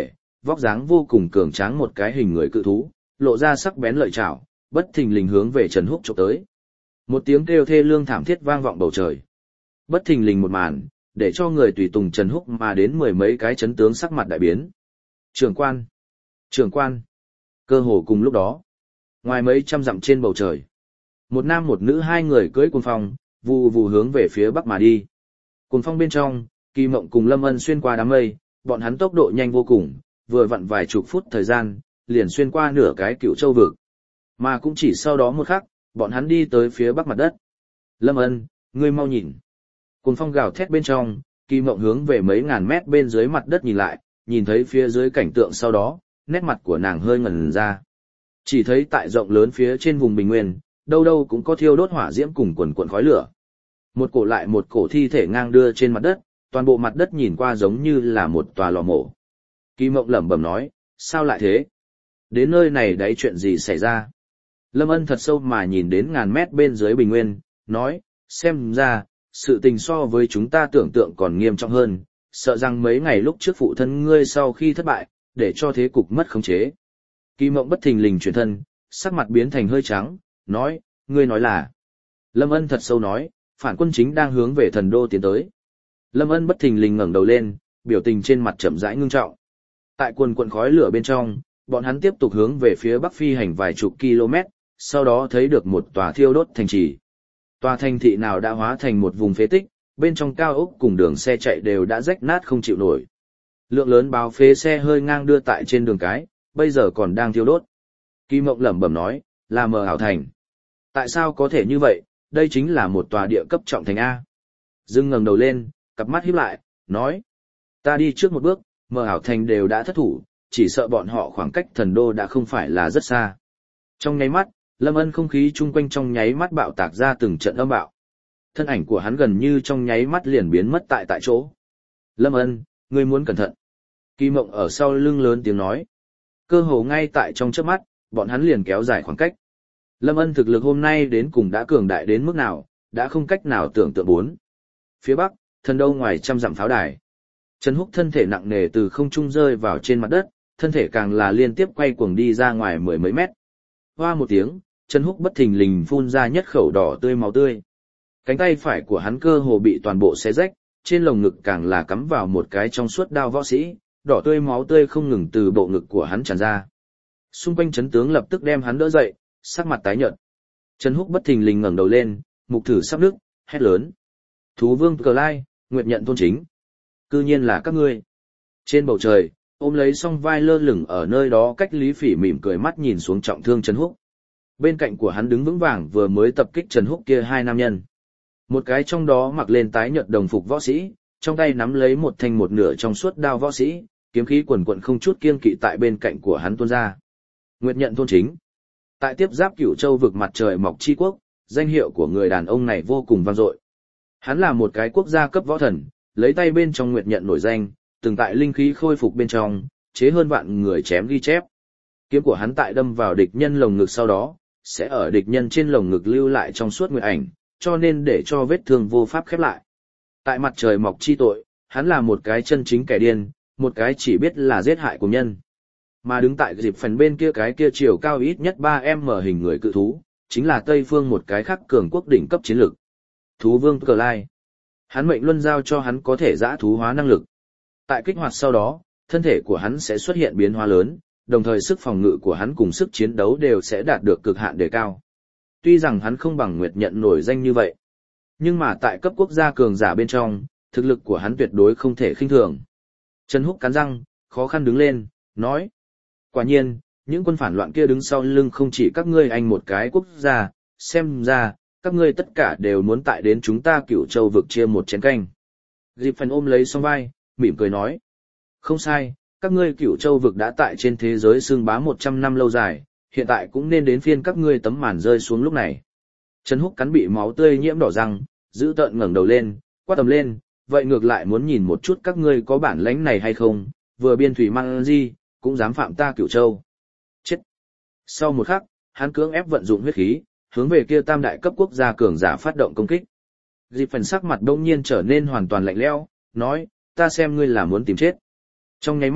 vóc dáng vô cùng cường tráng một cái hình người cự thú, lộ ra sắc bén lợi chảo, bất thình lình hướng về Trần Húc chụp tới. Một tiếng kêu thê lương thảm thiết vang vọng bầu trời. Bất thình lình một màn, để cho người tùy tùng Trần Húc mà đến mười mấy cái chấn tướng sắc mặt đại biến. Trưởng quan! Trưởng quan! Cơ hồ cùng lúc đó, ngoài mấy trăm dặm trên bầu trời, một nam một nữ hai người cưỡi cuồng phong, vù vù hướng về phía bắc mà đi. Cuồng phong bên trong, Kỳ Mộng cùng Lâm Ân xuyên qua đám mây, bọn hắn tốc độ nhanh vô cùng, vừa vặn vài chục phút thời gian, liền xuyên qua nửa cái Cựu Châu vực. Mà cũng chỉ sau đó một khắc, bọn hắn đi tới phía bắc mặt đất. Lâm Ân, ngươi mau nhìn. Cuồng phong gào thét bên trong, Kỳ Mộng hướng về mấy ngàn mét bên dưới mặt đất nhìn lại, nhìn thấy phía dưới cảnh tượng sau đó, nét mặt của nàng hơi ngẩn ra. Chỉ thấy tại rộng lớn phía trên vùng bình nguyên, đâu đâu cũng có thiêu đốt hỏa diễm cùng quần quần khói lửa. Một cổ lại một cổ thi thể ngang đưa trên mặt đất, toàn bộ mặt đất nhìn qua giống như là một tòa lò mổ. Kỳ Mộng lẩm bẩm nói, sao lại thế? Đến nơi này đấy chuyện gì xảy ra? Lâm Ân thật sâu mà nhìn đến ngàn mét bên dưới bình nguyên, nói, xem ra, sự tình so với chúng ta tưởng tượng còn nghiêm trọng hơn, sợ rằng mấy ngày lúc trước phụ thân ngươi sau khi thất bại, để cho thế cục mất khống chế. Kỳ Mộng bất thình lình chuyển thân, sắc mặt biến thành hơi trắng, nói, ngươi nói là. Lâm Ân thật sâu nói, phản quân chính đang hướng về thần đô tiến tới. Lâm Ân bất thình lình ngẩng đầu lên, biểu tình trên mặt chậm rãi ngưng trọng. Tại quần quần khói lửa bên trong, bọn hắn tiếp tục hướng về phía bắc phi hành vài chục km, sau đó thấy được một tòa thiêu đốt thành trì. Tòa thành thị nào đã hóa thành một vùng phế tích, bên trong cao ốc cùng đường xe chạy đều đã rách nát không chịu nổi. Lượng lớn báo phế xe hơi ngang đưa tại trên đường cái, bây giờ còn đang thiêu đốt. Kỳ Mộng lẩm bẩm nói, là mờ ảo thành. Tại sao có thể như vậy, đây chính là một tòa địa cấp trọng thành A. Dương ngẩng đầu lên, cặp mắt híp lại, nói, ta đi trước một bước, mờ ảo thành đều đã thất thủ, chỉ sợ bọn họ khoảng cách thần đô đã không phải là rất xa. Trong nháy mắt, Lâm Ân không khí chung quanh trong nháy mắt bạo tạc ra từng trận âm bạo. Thân ảnh của hắn gần như trong nháy mắt liền biến mất tại tại chỗ. Lâm Ân, ngươi muốn cẩn thận. Kỳ Mộng ở sau lưng lớn tiếng nói. Cơ hồ ngay tại trong chớp mắt, bọn hắn liền kéo dài khoảng cách. Lâm Ân thực lực hôm nay đến cùng đã cường đại đến mức nào, đã không cách nào tưởng tượng bốn. Phía bắc, thần đô ngoài trăm dặm pháo đài. Trần Húc thân thể nặng nề từ không trung rơi vào trên mặt đất, thân thể càng là liên tiếp quay cuồng đi ra ngoài mười mấy mét. Hoa một tiếng, Trần Húc bất thình lình phun ra nhất khẩu đỏ tươi máu tươi. Cánh tay phải của hắn cơ hồ bị toàn bộ xé rách, trên lồng ngực càng là cắm vào một cái trong suốt đao võ sĩ, đỏ tươi máu tươi không ngừng từ bộ ngực của hắn tràn ra. Xung quanh chấn tướng lập tức đem hắn đỡ dậy, sắc mặt tái nhợt. Trần Húc bất thình lình ngẩng đầu lên, mục thử sắp nước, hét lớn. Thú vương Cờ Lai, Nguyệt Nhận Thôn Chính. Cư nhiên là các ngươi. Trên bầu trời, ôm lấy song vai lơ lửng ở nơi đó cách Lý Phỉ mỉm cười mắt nhìn xuống trọng thương Trần Húc. Bên cạnh của hắn đứng vững vàng vừa mới tập kích Trần Húc kia hai nam nhân. Một cái trong đó mặc lên tái nhợt đồng phục võ sĩ, trong tay nắm lấy một thanh một nửa trong suốt đao võ sĩ, kiếm khí quần quận không chút kiêng kỵ tại bên cạnh của hắn tuôn ra. Nguyệt Nhận Thôn Chính. Tại tiếp giáp Cửu Châu vực mặt trời mọc chi quốc, danh hiệu của người đàn ông này vô cùng vang dội. Hắn là một cái quốc gia cấp võ thần, lấy tay bên trong Nguyệt Nhận nổi danh, từng tại linh khí khôi phục bên trong, chế hơn vạn người chém ghi chép. Kiếm của hắn tại đâm vào địch nhân lồng ngực sau đó, sẽ ở địch nhân trên lồng ngực lưu lại trong suốt nguyệt ảnh, cho nên để cho vết thương vô pháp khép lại. Tại mặt trời mọc chi tội, hắn là một cái chân chính kẻ điên, một cái chỉ biết là giết hại của nhân. Mà đứng tại dịp phần bên kia cái kia chiều cao ít nhất ba mét hình người cự thú, chính là Tây Phương một cái khác cường quốc đỉnh cấp chiến lược. Thú vương Cờ Lai. Hắn mệnh luân giao cho hắn có thể dã thú hóa năng lực. Tại kích hoạt sau đó, thân thể của hắn sẽ xuất hiện biến hóa lớn, đồng thời sức phòng ngự của hắn cùng sức chiến đấu đều sẽ đạt được cực hạn đề cao. Tuy rằng hắn không bằng Nguyệt Nhận nổi danh như vậy, nhưng mà tại cấp quốc gia cường giả bên trong, thực lực của hắn tuyệt đối không thể khinh thường. Trần Húc cắn răng, khó khăn đứng lên, nói. Quả nhiên, những quân phản loạn kia đứng sau lưng không chỉ các ngươi anh một cái quốc gia, xem ra, các ngươi tất cả đều muốn tại đến chúng ta Cửu Châu vực chia một chén canh. Dịp phần ôm lấy song vai, mỉm cười nói. Không sai, các ngươi Cửu Châu vực đã tại trên thế giới xưng bá một trăm năm lâu dài, hiện tại cũng nên đến phiên các ngươi tấm màn rơi xuống lúc này. Trần Húc cắn bị máu tươi nhiễm đỏ răng, giữ tợn ngẩng đầu lên, quát tầm lên, vậy ngược lại muốn nhìn một chút các ngươi có bản lãnh này hay không, vừa biên thủy mang di, cũng dám phạm ta Cửu Châu. Chết! Sau một khắc, hắn cưỡng ép vận dụng huyết khí, hướng về kia tam đại cấp quốc gia cường giả phát động công kích. Dịp phần sắc mặt đông nhiên trở nên hoàn toàn lạnh lẽo, nói, ta xem ngươi là muốn tìm chết. Trong nháy mắt,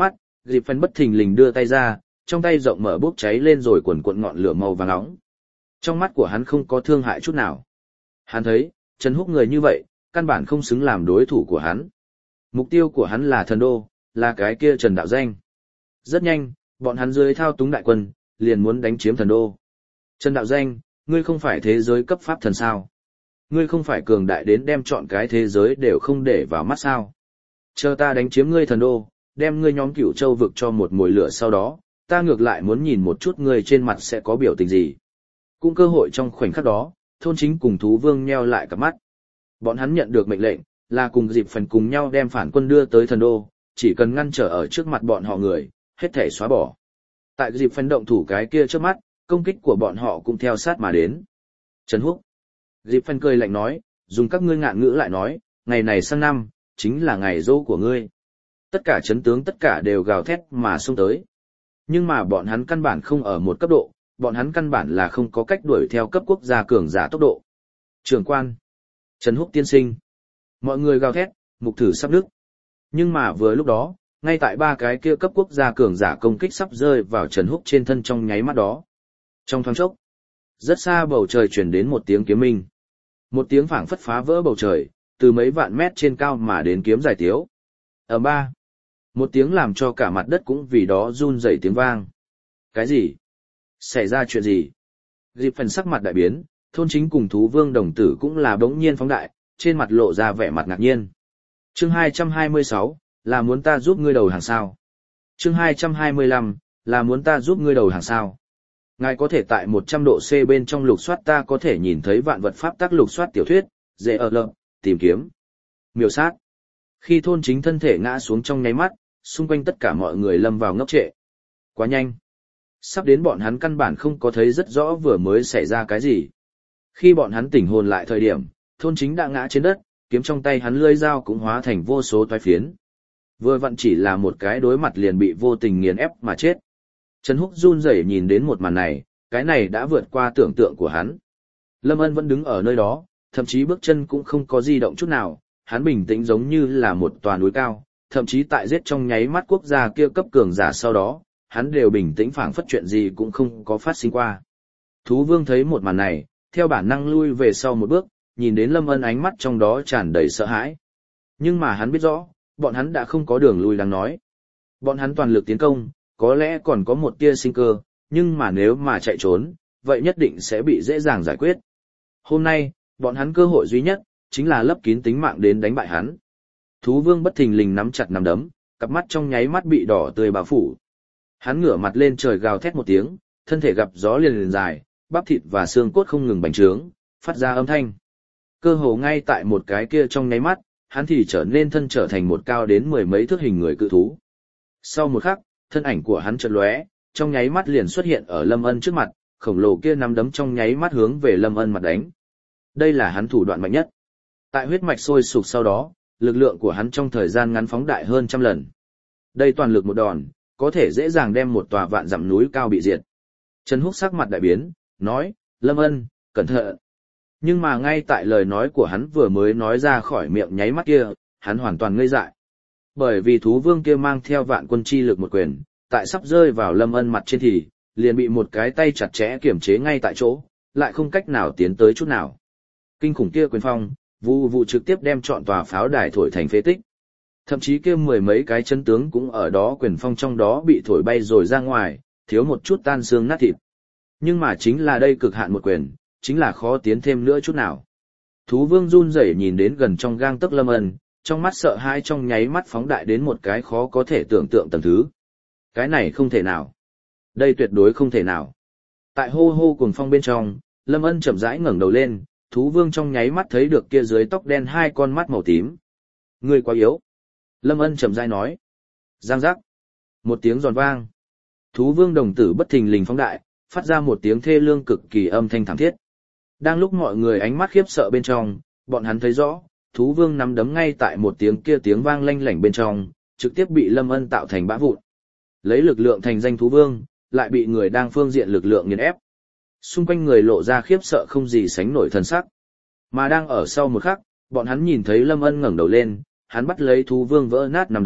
Dịp phần bất thình lình đưa tay ra, trong tay rộng mở bốc cháy lên rồi cuộn cuộn ngọn lửa màu vàng nóng. Trong mắt của hắn không có thương hại chút nào. Hắn thấy, Trần Húc người như vậy, căn bản không xứng làm đối thủ của hắn. Mục tiêu của hắn là thần đô, là cái kia Trần Đạo Danh. Rất nhanh, bọn hắn dưới thao túng đại quân, liền muốn đánh chiếm thần đô. Trần Đạo Danh, ngươi không phải thế giới cấp pháp thần sao? Ngươi không phải cường đại đến đem chọn cái thế giới đều không để vào mắt sao? Chờ ta đánh chiếm ngươi thần đô, đem ngươi nhóm Cửu Châu vực cho một mồi lửa sau đó, ta ngược lại muốn nhìn một chút ngươi trên mặt sẽ có biểu tình gì. Cũng cơ hội trong khoảnh khắc đó, thôn chính cùng thú vương nheo lại cặp mắt. Bọn hắn nhận được mệnh lệnh, là cùng dịp phần cùng nhau đem phản quân đưa tới thần đô, chỉ cần ngăn trở ở trước mặt bọn họ người, hết thể xóa bỏ. Tại dịp phần động thủ cái kia trước mắt, công kích của bọn họ cũng theo sát mà đến. Trần Húc. Dịp phần cười lạnh nói, dùng các ngươi ngạn ngữ lại nói, ngày này sang năm, chính là ngày dỗ của ngươi. Tất cả chấn tướng tất cả đều gào thét mà xông tới. Nhưng mà bọn hắn căn bản không ở một cấp độ, bọn hắn căn bản là không có cách đuổi theo cấp quốc gia cường giả tốc độ. Trưởng quan. Trần Húc tiên sinh. Mọi người gào thét, mục thử sắp đứt. Nhưng mà vừa lúc đó, ngay tại ba cái kia cấp quốc gia cường giả công kích sắp rơi vào Trần Húc trên thân trong nháy mắt đó. Trong thoáng chốc, rất xa bầu trời truyền đến một tiếng kiếm minh. Một tiếng phảng phất phá vỡ bầu trời, từ mấy vạn mét trên cao mà đến kiếm dài tiếu. Ở ba, một tiếng làm cho cả mặt đất cũng vì đó run rẩy tiếng vang. Cái gì? Xảy ra chuyện gì? Dịp phần sắc mặt đại biến, thôn chính cùng thú vương đồng tử cũng là bỗng nhiên phóng đại, trên mặt lộ ra vẻ mặt ngạc nhiên. Chương hai trăm hai mươi sáu, là muốn ta giúp ngươi đầu hàng sao? Chương hai trăm hai mươi lăm, là muốn ta giúp ngươi đầu hàng sao? Ngài có thể tại một trăm độ C bên trong lục soát ta có thể nhìn thấy vạn vật pháp tắc lục soát tiểu thuyết, dễ ở lợm, tìm kiếm, miêu sát. Khi thôn chính thân thể ngã xuống trong nháy mắt, xung quanh tất cả mọi người lâm vào ngốc trệ. Quá nhanh. Sắp đến bọn hắn căn bản không có thấy rất rõ vừa mới xảy ra cái gì. Khi bọn hắn tỉnh hồn lại thời điểm, thôn chính đã ngã trên đất, kiếm trong tay hắn lưỡi dao cũng hóa thành vô số toái phiến. Vừa vặn chỉ là một cái đối mặt liền bị vô tình nghiền ép mà chết. Trần Húc run rẩy nhìn đến một màn này, cái này đã vượt qua tưởng tượng của hắn. Lâm Ân vẫn đứng ở nơi đó, thậm chí bước chân cũng không có di động chút nào, hắn bình tĩnh giống như là một tòa núi cao, thậm chí tại giết trong nháy mắt quốc gia kia cấp cường giả sau đó, hắn đều bình tĩnh phảng phất chuyện gì cũng không có phát sinh qua. Thú Vương thấy một màn này, theo bản năng lui về sau một bước, nhìn đến Lâm Ân ánh mắt trong đó tràn đầy sợ hãi. Nhưng mà hắn biết rõ, bọn hắn đã không có đường lui đáng nói. Bọn hắn toàn lực tiến công, có lẽ còn có một tia sinh cơ, nhưng mà nếu mà chạy trốn, vậy nhất định sẽ bị dễ dàng giải quyết. Hôm nay, bọn hắn cơ hội duy nhất, chính là lấp kín tính mạng đến đánh bại hắn. Thú Vương bất thình lình nắm chặt nắm đấm, cặp mắt trong nháy mắt bị đỏ tươi bao phủ. Hắn ngửa mặt lên trời gào thét một tiếng, thân thể gặp gió liền liền dài, bắp thịt và xương cốt không ngừng bành trướng, phát ra âm thanh. Cơ hồ ngay tại một cái kia trong nháy mắt, hắn thì trở nên thân trở thành một cao đến mười mấy thước hình người cự thú. Sau một khắc, thân ảnh của hắn chợt lóe, trong nháy mắt liền xuất hiện ở Lâm Ân trước mặt, khổng lồ kia nắm đấm trong nháy mắt hướng về Lâm Ân mặt đánh. Đây là hắn thủ đoạn mạnh nhất. Tại huyết mạch sôi sục sau đó, lực lượng của hắn trong thời gian ngắn phóng đại hơn trăm lần. Đây toàn lực một đòn, có thể dễ dàng đem một tòa vạn dặm núi cao bị diệt. Trần Húc sắc mặt đại biến, nói, Lâm Ân, cẩn thận. Nhưng mà ngay tại lời nói của hắn vừa mới nói ra khỏi miệng nháy mắt kia, hắn hoàn toàn ngây dại. Bởi vì thú vương kia mang theo vạn quân chi lực một quyền, tại sắp rơi vào Lâm Ân mặt trên thì, liền bị một cái tay chặt chẽ kiểm chế ngay tại chỗ, lại không cách nào tiến tới chút nào. Kinh khủng kia quyền phong, vụ vụ trực tiếp đem trọn tòa pháo đài thổi thành phế tích. Thậm chí kia mười mấy cái chân tướng cũng ở đó quyền phong trong đó bị thổi bay rồi ra ngoài, thiếu một chút tan xương nát thịt. Nhưng mà chính là đây cực hạn một quyền, chính là khó tiến thêm nữa chút nào. Thú vương run rẩy nhìn đến gần trong gang tấc Lâm Ân, trong mắt sợ hãi trong nháy mắt phóng đại đến một cái khó có thể tưởng tượng tầng thứ. Cái này không thể nào. Đây tuyệt đối không thể nào. Tại hô hô cuồng phong bên trong, Lâm Ân chậm rãi ngẩng đầu lên, thú vương trong nháy mắt thấy được kia dưới tóc đen hai con mắt màu tím. Ngươi quá yếu. Lâm Ân chậm rãi nói. Giang giác. Một tiếng giòn vang. Thú vương đồng tử bất thình lình phóng đại, phát ra một tiếng thê lương cực kỳ âm thanh thảm thiết. Đang lúc mọi người ánh mắt khiếp sợ bên trong, bọn hắn thấy rõ, thú vương nắm đấm ngay tại một tiếng kia tiếng vang lanh lảnh bên trong, trực tiếp bị Lâm Ân tạo thành bã vụn. Lấy lực lượng thành danh thú vương, lại bị người đang phương diện lực lượng nghiền ép. Xung quanh người lộ ra khiếp sợ không gì sánh nổi thần sắc. Mà đang ở sau một khắc, bọn hắn nhìn thấy Lâm Ân ngẩng đầu lên, hắn bắt lấy thú vương vỡ nát nắm đấm,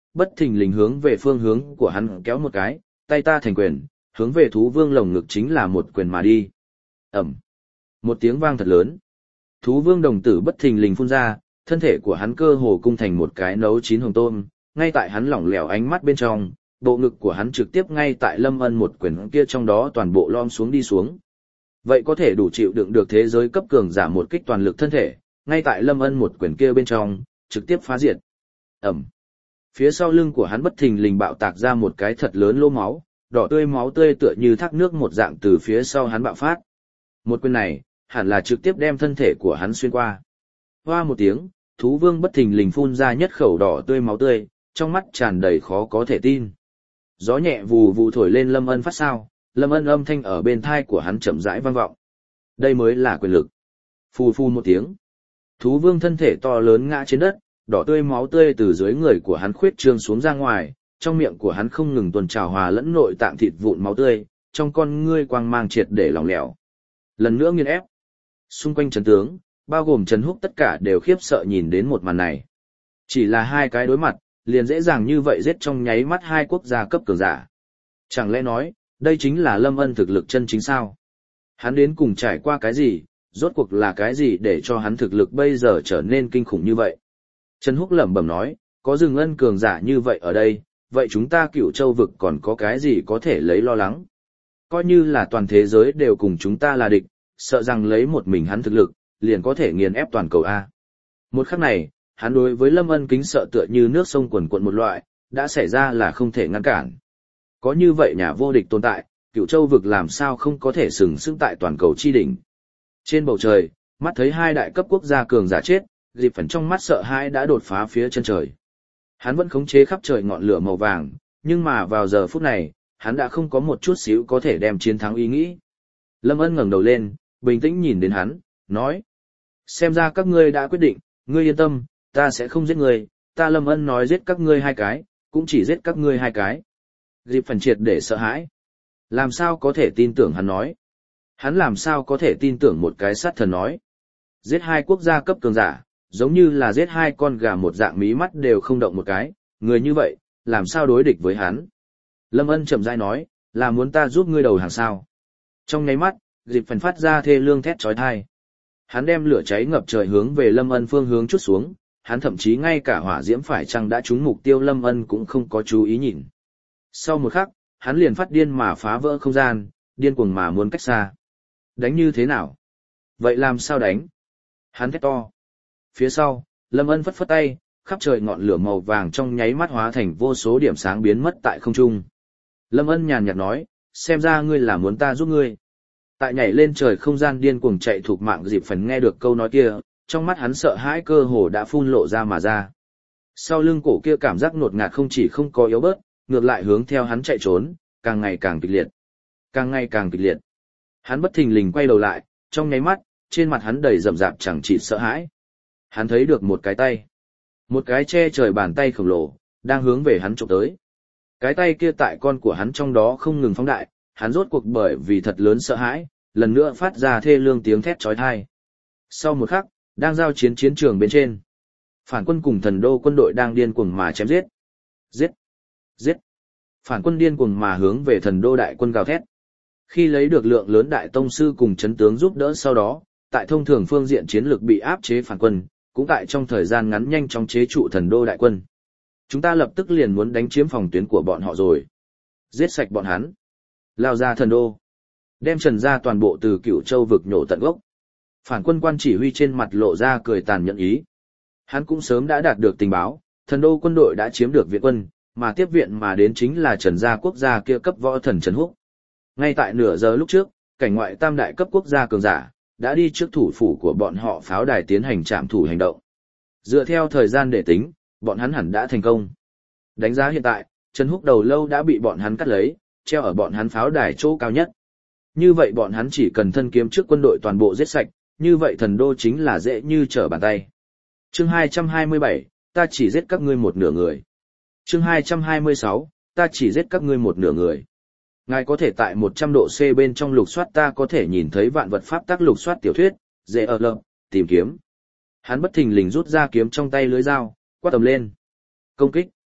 bất thình lình hướng về phương hướng của hắn kéo một cái, tay ta thành quyền, hướng về thú vương lồng ngực chính là một quyền mà đi. Ẩm. Một tiếng vang thật lớn. Thú vương đồng tử bất thình lình phun ra, thân thể của hắn cơ hồ cung thành một cái nấu chín hồng tôm, ngay tại hắn lỏng lẻo ánh mắt bên trong, bộ ngực của hắn trực tiếp ngay tại Lâm Ân một quyền kia trong đó toàn bộ lom xuống đi xuống. Vậy có thể đủ chịu đựng được thế giới cấp cường giả một kích toàn lực thân thể, ngay tại Lâm Ân một quyền kia bên trong, trực tiếp phá diệt. Ẩm. Phía sau lưng của hắn bất thình lình bạo tạc ra một cái thật lớn lỗ máu, đỏ tươi máu tươi tựa như thác nước một dạng từ phía sau hắn bạo phát. Một quyền này, hẳn là trực tiếp đem thân thể của hắn xuyên qua. Hoa một tiếng, thú vương bất thình lình phun ra nhất khẩu đỏ tươi máu tươi, trong mắt tràn đầy khó có thể tin. Gió nhẹ vù vù thổi lên Lâm Ân phát sao, Lâm Ân âm thanh ở bên thai của hắn chậm rãi vang vọng. Đây mới là quyền lực. Phù phù một tiếng. Thú vương thân thể to lớn ngã trên đất, đỏ tươi máu tươi từ dưới người của hắn khuyết trương xuống ra ngoài, trong miệng của hắn không ngừng tuôn trào hòa lẫn nội tạng thịt vụn máu tươi, trong con ngươi quang mang triệt để lỏng lẻo. Lần nữa nghiền ép. Xung quanh Trấn tướng, bao gồm Trần Húc tất cả đều khiếp sợ nhìn đến một màn này. Chỉ là hai cái đối mặt, liền dễ dàng như vậy giết trong nháy mắt hai quốc gia cấp cường giả. Chẳng lẽ nói, đây chính là Lâm Ân thực lực chân chính sao? Hắn đến cùng trải qua cái gì, rốt cuộc là cái gì để cho hắn thực lực bây giờ trở nên kinh khủng như vậy? Trần Húc lẩm bẩm nói, có rừng ân cường giả như vậy ở đây, vậy chúng ta Cửu Châu vực còn có cái gì có thể lấy lo lắng? Coi như là toàn thế giới đều cùng chúng ta là địch, sợ rằng lấy một mình hắn thực lực, liền có thể nghiền ép toàn cầu A. Một khắc này, hắn đối với Lâm Ân kính sợ tựa như nước sông quần quận một loại, đã xảy ra là không thể ngăn cản. Có như vậy nhà vô địch tồn tại, Cửu Châu vực làm sao không có thể sừng sững tại toàn cầu chi đỉnh. Trên bầu trời, mắt thấy hai đại cấp quốc gia cường giả chết, Dịp Phần trong mắt sợ hãi đã đột phá phía chân trời. Hắn vẫn khống chế khắp trời ngọn lửa màu vàng, nhưng mà vào giờ phút này, hắn đã không có một chút xíu có thể đem chiến thắng ý nghĩ. Lâm Ân ngẩng đầu lên, bình tĩnh nhìn đến hắn, nói: xem ra các ngươi đã quyết định, ngươi yên tâm, ta sẽ không giết ngươi, ta Lâm Ân nói giết các ngươi hai cái, cũng chỉ giết các ngươi hai cái. Dịp Phần triệt để sợ hãi. Làm sao có thể tin tưởng hắn nói? Hắn làm sao có thể tin tưởng một cái sát thần nói? Giết hai quốc gia cấp cường giả, giống như là giết hai con gà một dạng mí mắt đều không động một cái, người như vậy, làm sao đối địch với hắn? Lâm Ân chậm rãi nói, là muốn ta giúp ngươi đầu hàng sao? Trong nháy mắt, Dịp Phần phát ra thê lương thét chói tai. Hắn đem lửa cháy ngập trời hướng về Lâm Ân phương hướng chút xuống, hắn thậm chí ngay cả hỏa diễm phải chăng đã trúng mục tiêu Lâm Ân cũng không có chú ý nhìn. Sau một khắc, hắn liền phát điên mà phá vỡ không gian, điên cuồng mà muốn cách xa. Đánh như thế nào? Vậy làm sao đánh? Hắn thét to. Phía sau, Lâm Ân phất phất tay, khắp trời ngọn lửa màu vàng trong nháy mắt hóa thành vô số điểm sáng biến mất tại không trung. Lâm Ân nhàn nhạt nói, xem ra ngươi là muốn ta giúp ngươi. Tại nhảy lên trời không gian điên cuồng chạy thuộc mạng Dịp Phần nghe được câu nói kia, trong mắt hắn sợ hãi cơ hồ đã phun lộ ra mà ra. Sau lưng cổ kia cảm giác ngột ngạt không chỉ không có yếu bớt, ngược lại hướng theo hắn chạy trốn, càng ngày càng kịch liệt. Càng ngày càng kịch liệt. Hắn bất thình lình quay đầu lại, trong nháy mắt, trên mặt hắn đầy rậm rạp chẳng chỉ sợ hãi. Hắn thấy được một cái tay. Một cái che trời bàn tay khổng lồ, đang hướng về hắn chụp tới. Cái tay kia tại con của hắn trong đó không ngừng phóng đại, hắn rốt cuộc bởi vì thật lớn sợ hãi, lần nữa phát ra thê lương tiếng thét chói tai. Sau một khắc, đang giao chiến chiến trường bên trên. Phản quân cùng thần đô quân đội đang điên cuồng mà chém giết. Giết! Giết! Phản quân điên cuồng mà hướng về thần đô đại quân gào thét. Khi lấy được lượng lớn đại tông sư cùng chấn tướng giúp đỡ sau đó, tại thông thường phương diện chiến lược bị áp chế phản quân, cũng tại trong thời gian ngắn nhanh chóng chế trụ thần đô đại quân. Chúng ta lập tức liền muốn đánh chiếm phòng tuyến của bọn họ rồi. Giết sạch bọn hắn. Lao ra thần đô. Đem Trần gia toàn bộ từ Cửu Châu vực nhổ tận gốc. Phản quân quan chỉ huy trên mặt lộ ra cười tàn nhẫn ý. Hắn cũng sớm đã đạt được tình báo, thần đô quân đội đã chiếm được viện quân, mà tiếp viện mà đến chính là Trần gia quốc gia kia cấp võ thần Trần Húc. Ngay tại nửa giờ lúc trước, cảnh ngoại tam đại cấp quốc gia cường giả đã đi trước thủ phủ của bọn họ pháo đài tiến hành trạm thủ hành động. Dựa theo thời gian để tính, bọn hắn hẳn đã thành công. Đánh giá hiện tại, Trần Húc đầu lâu đã bị bọn hắn cắt lấy, treo ở bọn hắn pháo đài chỗ cao nhất. Như vậy bọn hắn chỉ cần thân kiếm trước quân đội toàn bộ giết sạch, như vậy thần đô chính là dễ như trở bàn tay. Chương hai trăm hai mươi bảy, ta chỉ giết các ngươi một nửa người. Chương hai trăm hai mươi sáu, ta chỉ giết các ngươi một nửa người. Ngài có thể tại một trăm độ C bên trong lục soát ta có thể nhìn thấy vạn vật pháp tác lục soát tiểu thuyết, dễ ở lợm, tìm kiếm. Hắn bất thình lình rút ra kiếm trong tay lưới dao, quát tầm lên. Công kích.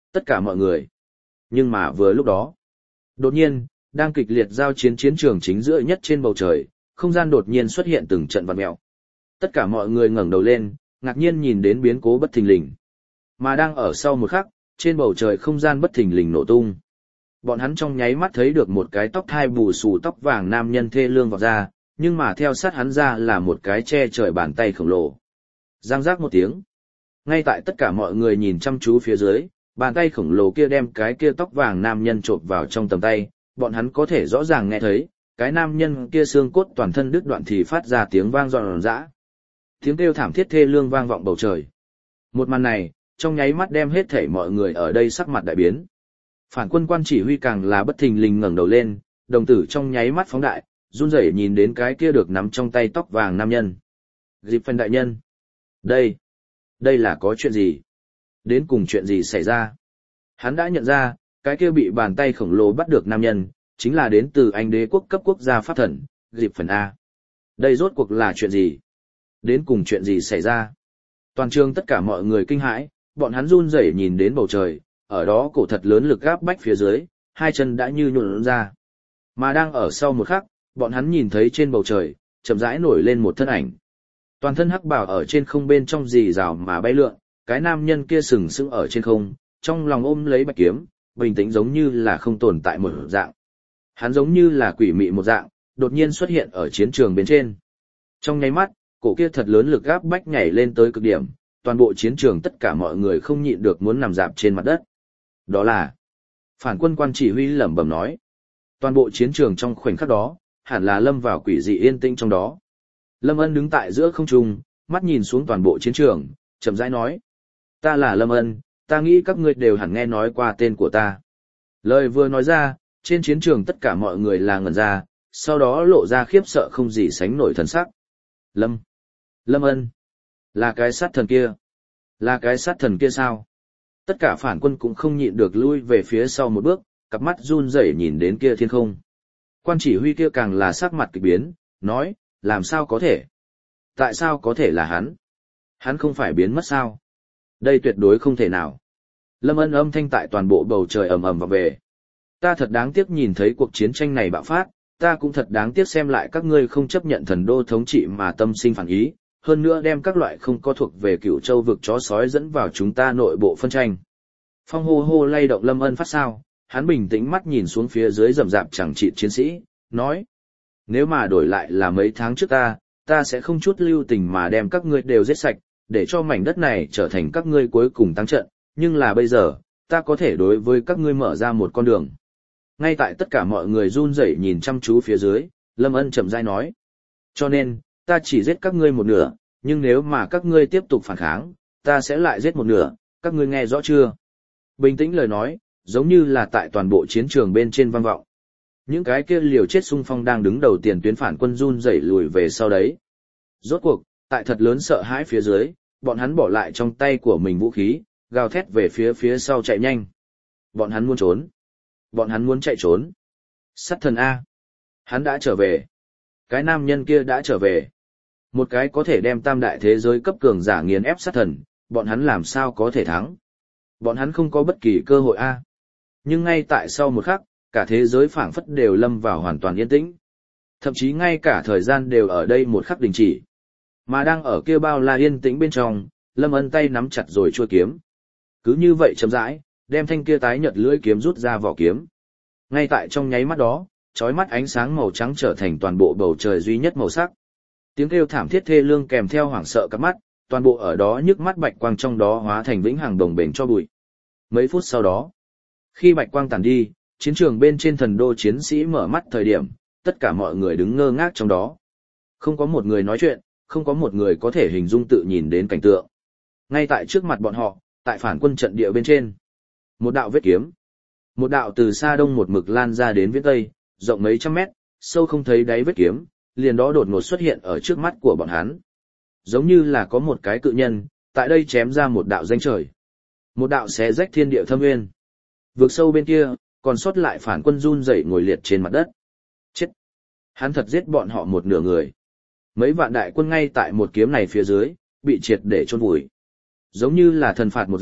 Tất cả mọi người. Nhưng mà vừa lúc đó, đột nhiên, đang kịch liệt giao chiến chiến trường chính giữa nhất trên bầu trời, không gian đột nhiên xuất hiện từng trận vặn mèo. Tất cả mọi người ngẩng đầu lên, ngạc nhiên nhìn đến biến cố bất thình lình. Mà đang ở sau một khắc, trên bầu trời không gian bất thình lình nổ tung. Bọn hắn trong nháy mắt thấy được một cái tóc thai bù xù tóc vàng nam nhân thê lương vọt ra, nhưng mà theo sát hắn ra là một cái che trời bàn tay khổng lồ. Giang giác một tiếng. Ngay tại tất cả mọi người nhìn chăm chú phía dưới, bàn tay khổng lồ kia đem cái kia tóc vàng nam nhân chộp vào trong tầm tay, bọn hắn có thể rõ ràng nghe thấy, cái nam nhân kia xương cốt toàn thân đứt đoạn thì phát ra tiếng vang giòn giã. Tiếng kêu thảm thiết thê lương vang vọng bầu trời. Một màn này, trong nháy mắt đem hết thảy mọi người ở đây sắc mặt đại biến. Phản quân quan chỉ huy càng là bất thình lình ngẩng đầu lên, đồng tử trong nháy mắt phóng đại, run rẩy nhìn đến cái kia được nắm trong tay tóc vàng nam nhân. Dịp phần đại nhân. Đây, đây là có chuyện gì? Đến cùng chuyện gì xảy ra? Hắn đã nhận ra, cái kia bị bàn tay khổng lồ bắt được nam nhân, chính là đến từ Anh đế quốc cấp quốc gia pháp thần, dịp phần A. Đây rốt cuộc là chuyện gì? Đến cùng chuyện gì xảy ra? Toàn trường tất cả mọi người kinh hãi, bọn hắn run rẩy nhìn đến bầu trời, ở đó cổ thật lớn lực áp bách phía dưới, hai chân đã như nhuộn ra. Mà đang ở sau một khắc, bọn hắn nhìn thấy trên bầu trời, chậm rãi nổi lên một thân ảnh. Toàn thân hắc bào ở trên không bên trong rì rào mà bay lượn, cái nam nhân kia sừng sững ở trên không, trong lòng ôm lấy bạch kiếm, bình tĩnh giống như là không tồn tại một dạng. Hắn giống như là quỷ mị một dạng, đột nhiên xuất hiện ở chiến trường bên trên. Trong nháy mắt, cổ kia thật lớn lực áp bách nhảy lên tới cực điểm, toàn bộ chiến trường tất cả mọi người không nhịn được muốn nằm dạp trên mặt đất. Đó là phản quân quan chỉ huy lẩm bẩm nói. Toàn bộ chiến trường trong khoảnh khắc đó, hẳn là lâm vào quỷ dị yên tĩnh trong đó. Lâm Ân đứng tại giữa không trung, mắt nhìn xuống toàn bộ chiến trường, chậm rãi nói. Ta là Lâm Ân, ta nghĩ các ngươi đều hẳn nghe nói qua tên của ta. Lời vừa nói ra, trên chiến trường tất cả mọi người là ngẩn ra, sau đó lộ ra khiếp sợ không gì sánh nổi thần sắc. Lâm. Lâm Ân. Là cái sát thần kia. Là cái sát thần kia sao? Tất cả phản quân cũng không nhịn được lui về phía sau một bước, cặp mắt run rẩy nhìn đến kia thiên không. Quan chỉ huy kia càng là sắc mặt kỳ biến, nói, làm sao có thể? Tại sao có thể là hắn? Hắn không phải biến mất sao? Đây tuyệt đối không thể nào. Lâm Ân âm thanh tại toàn bộ bầu trời ầm ầm vọng về. Ta thật đáng tiếc nhìn thấy cuộc chiến tranh này bạo phát, ta cũng thật đáng tiếc xem lại các ngươi không chấp nhận thần đô thống trị mà tâm sinh phản ý, hơn nữa đem các loại không có thuộc về Cửu Châu vực chó sói dẫn vào chúng ta nội bộ phân tranh. Phong hô hô lay động Lâm Ân phát sao, hắn bình tĩnh mắt nhìn xuống phía dưới rầm rạp chẳng trị chiến sĩ, nói: nếu mà đổi lại là mấy tháng trước ta, ta sẽ không chút lưu tình mà đem các ngươi đều giết sạch, để cho mảnh đất này trở thành các ngươi cuối cùng tăng trận, nhưng là bây giờ, ta có thể đối với các ngươi mở ra một con đường. Ngay tại tất cả mọi người run rẩy nhìn chăm chú phía dưới, Lâm Ân chậm rãi nói: cho nên, ta chỉ giết các ngươi một nửa, nhưng nếu mà các ngươi tiếp tục phản kháng, ta sẽ lại giết một nửa, các ngươi nghe rõ chưa? Bình tĩnh lời nói, giống như là tại toàn bộ chiến trường bên trên vang vọng. Những cái kia liều chết xung phong đang đứng đầu tiền tuyến phản quân run rẩy lùi về sau đấy. Rốt cuộc, tại thật lớn sợ hãi phía dưới, bọn hắn bỏ lại trong tay của mình vũ khí, gào thét về phía phía sau chạy nhanh. Bọn hắn muốn trốn. Bọn hắn muốn chạy trốn. Sát thần A. Hắn đã trở về. Cái nam nhân kia đã trở về. Một cái có thể đem tam đại thế giới cấp cường giả nghiền ép sát thần, bọn hắn làm sao có thể thắng. Bọn hắn không có bất kỳ cơ hội A. Nhưng ngay tại sau một khắc, cả thế giới phảng phất đều lâm vào hoàn toàn yên tĩnh. Thậm chí ngay cả thời gian đều ở đây một khắc đình chỉ. Mà đang ở kia bao la yên tĩnh bên trong, Lâm Ân tay nắm chặt rồi chuôi kiếm. Cứ như vậy chậm rãi, đem thanh kia tái nhợt lưỡi kiếm rút ra vỏ kiếm. Ngay tại trong nháy mắt đó, chói mắt ánh sáng màu trắng trở thành toàn bộ bầu trời duy nhất màu sắc. Tiếng kêu thảm thiết thê lương kèm theo hoảng sợ cắp mắt, toàn bộ ở đó nhức mắt bạch quang trong đó hóa thành vĩnh hằng đồng bền cho bụi. Mấy phút sau đó, khi bạch quang tàn đi, chiến trường bên trên thần đô chiến sĩ mở mắt thời điểm, tất cả mọi người đứng ngơ ngác trong đó. Không có một người nói chuyện, không có một người có thể hình dung tự nhìn đến cảnh tượng. Ngay tại trước mặt bọn họ, tại phản quân trận địa bên trên, một đạo vết kiếm, một đạo từ xa đông một mực lan ra đến viễn tây, rộng mấy trăm mét, sâu không thấy đáy vết kiếm, liền đó đột ngột xuất hiện ở trước mắt của bọn hắn. Giống như là có một cái cự nhân, tại đây chém ra một đạo danh trời. Một đạo xé rách thiên địa thâm nguyên. Vượt sâu bên kia, còn sót lại phản quân run rẩy ngồi liệt trên mặt đất. Chết! Hắn thật giết bọn họ một nửa người. Mấy vạn đại quân ngay tại một kiếm này phía dưới, bị triệt để chôn vùi. Giống như là thần phạt một dạng,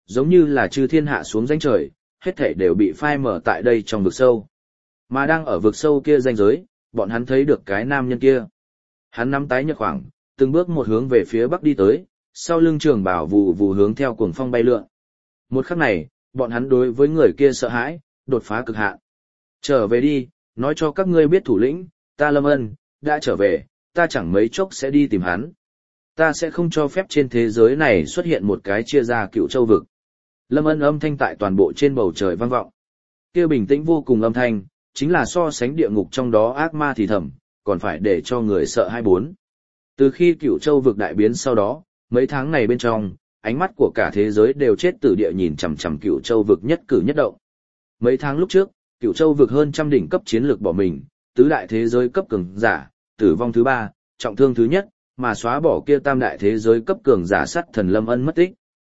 giống như là chư thiên hạ xuống ranh trời, hết thảy đều bị phai mở tại đây trong vực sâu. Mà đang ở vực sâu kia ranh giới, bọn hắn thấy được cái nam nhân kia. Hắn nắm tái nhợt khoảng, từng bước một hướng về phía bắc đi tới, sau lưng trường bảo vù vù hướng theo cuồng phong bay lượn. Một khắc này, bọn hắn đối với người kia sợ hãi, đột phá cực hạn. Trở về đi, nói cho các ngươi biết thủ lĩnh, ta Lâm Ân, đã trở về, ta chẳng mấy chốc sẽ đi tìm hắn. Ta sẽ không cho phép trên thế giới này xuất hiện một cái chia ra Cựu Châu vực. Lâm Ân âm thanh tại toàn bộ trên bầu trời vang vọng. Kia bình tĩnh vô cùng âm thanh, chính là so sánh địa ngục trong đó ác ma thì thầm, còn phải để cho người sợ hai bốn. Từ khi Cựu Châu vực đại biến sau đó, mấy tháng này bên trong, ánh mắt của cả thế giới đều chết tử địa nhìn chằm chằm Cựu Châu vực nhất cử nhất động. Mấy tháng lúc trước, Cựu Châu vực hơn trăm đỉnh cấp chiến lược bỏ mình, tứ đại thế giới cấp cường giả, tử vong thứ ba, trọng thương thứ nhất, mà xóa bỏ kia tam đại thế giới cấp cường giả sắt thần Lâm Ân mất tích.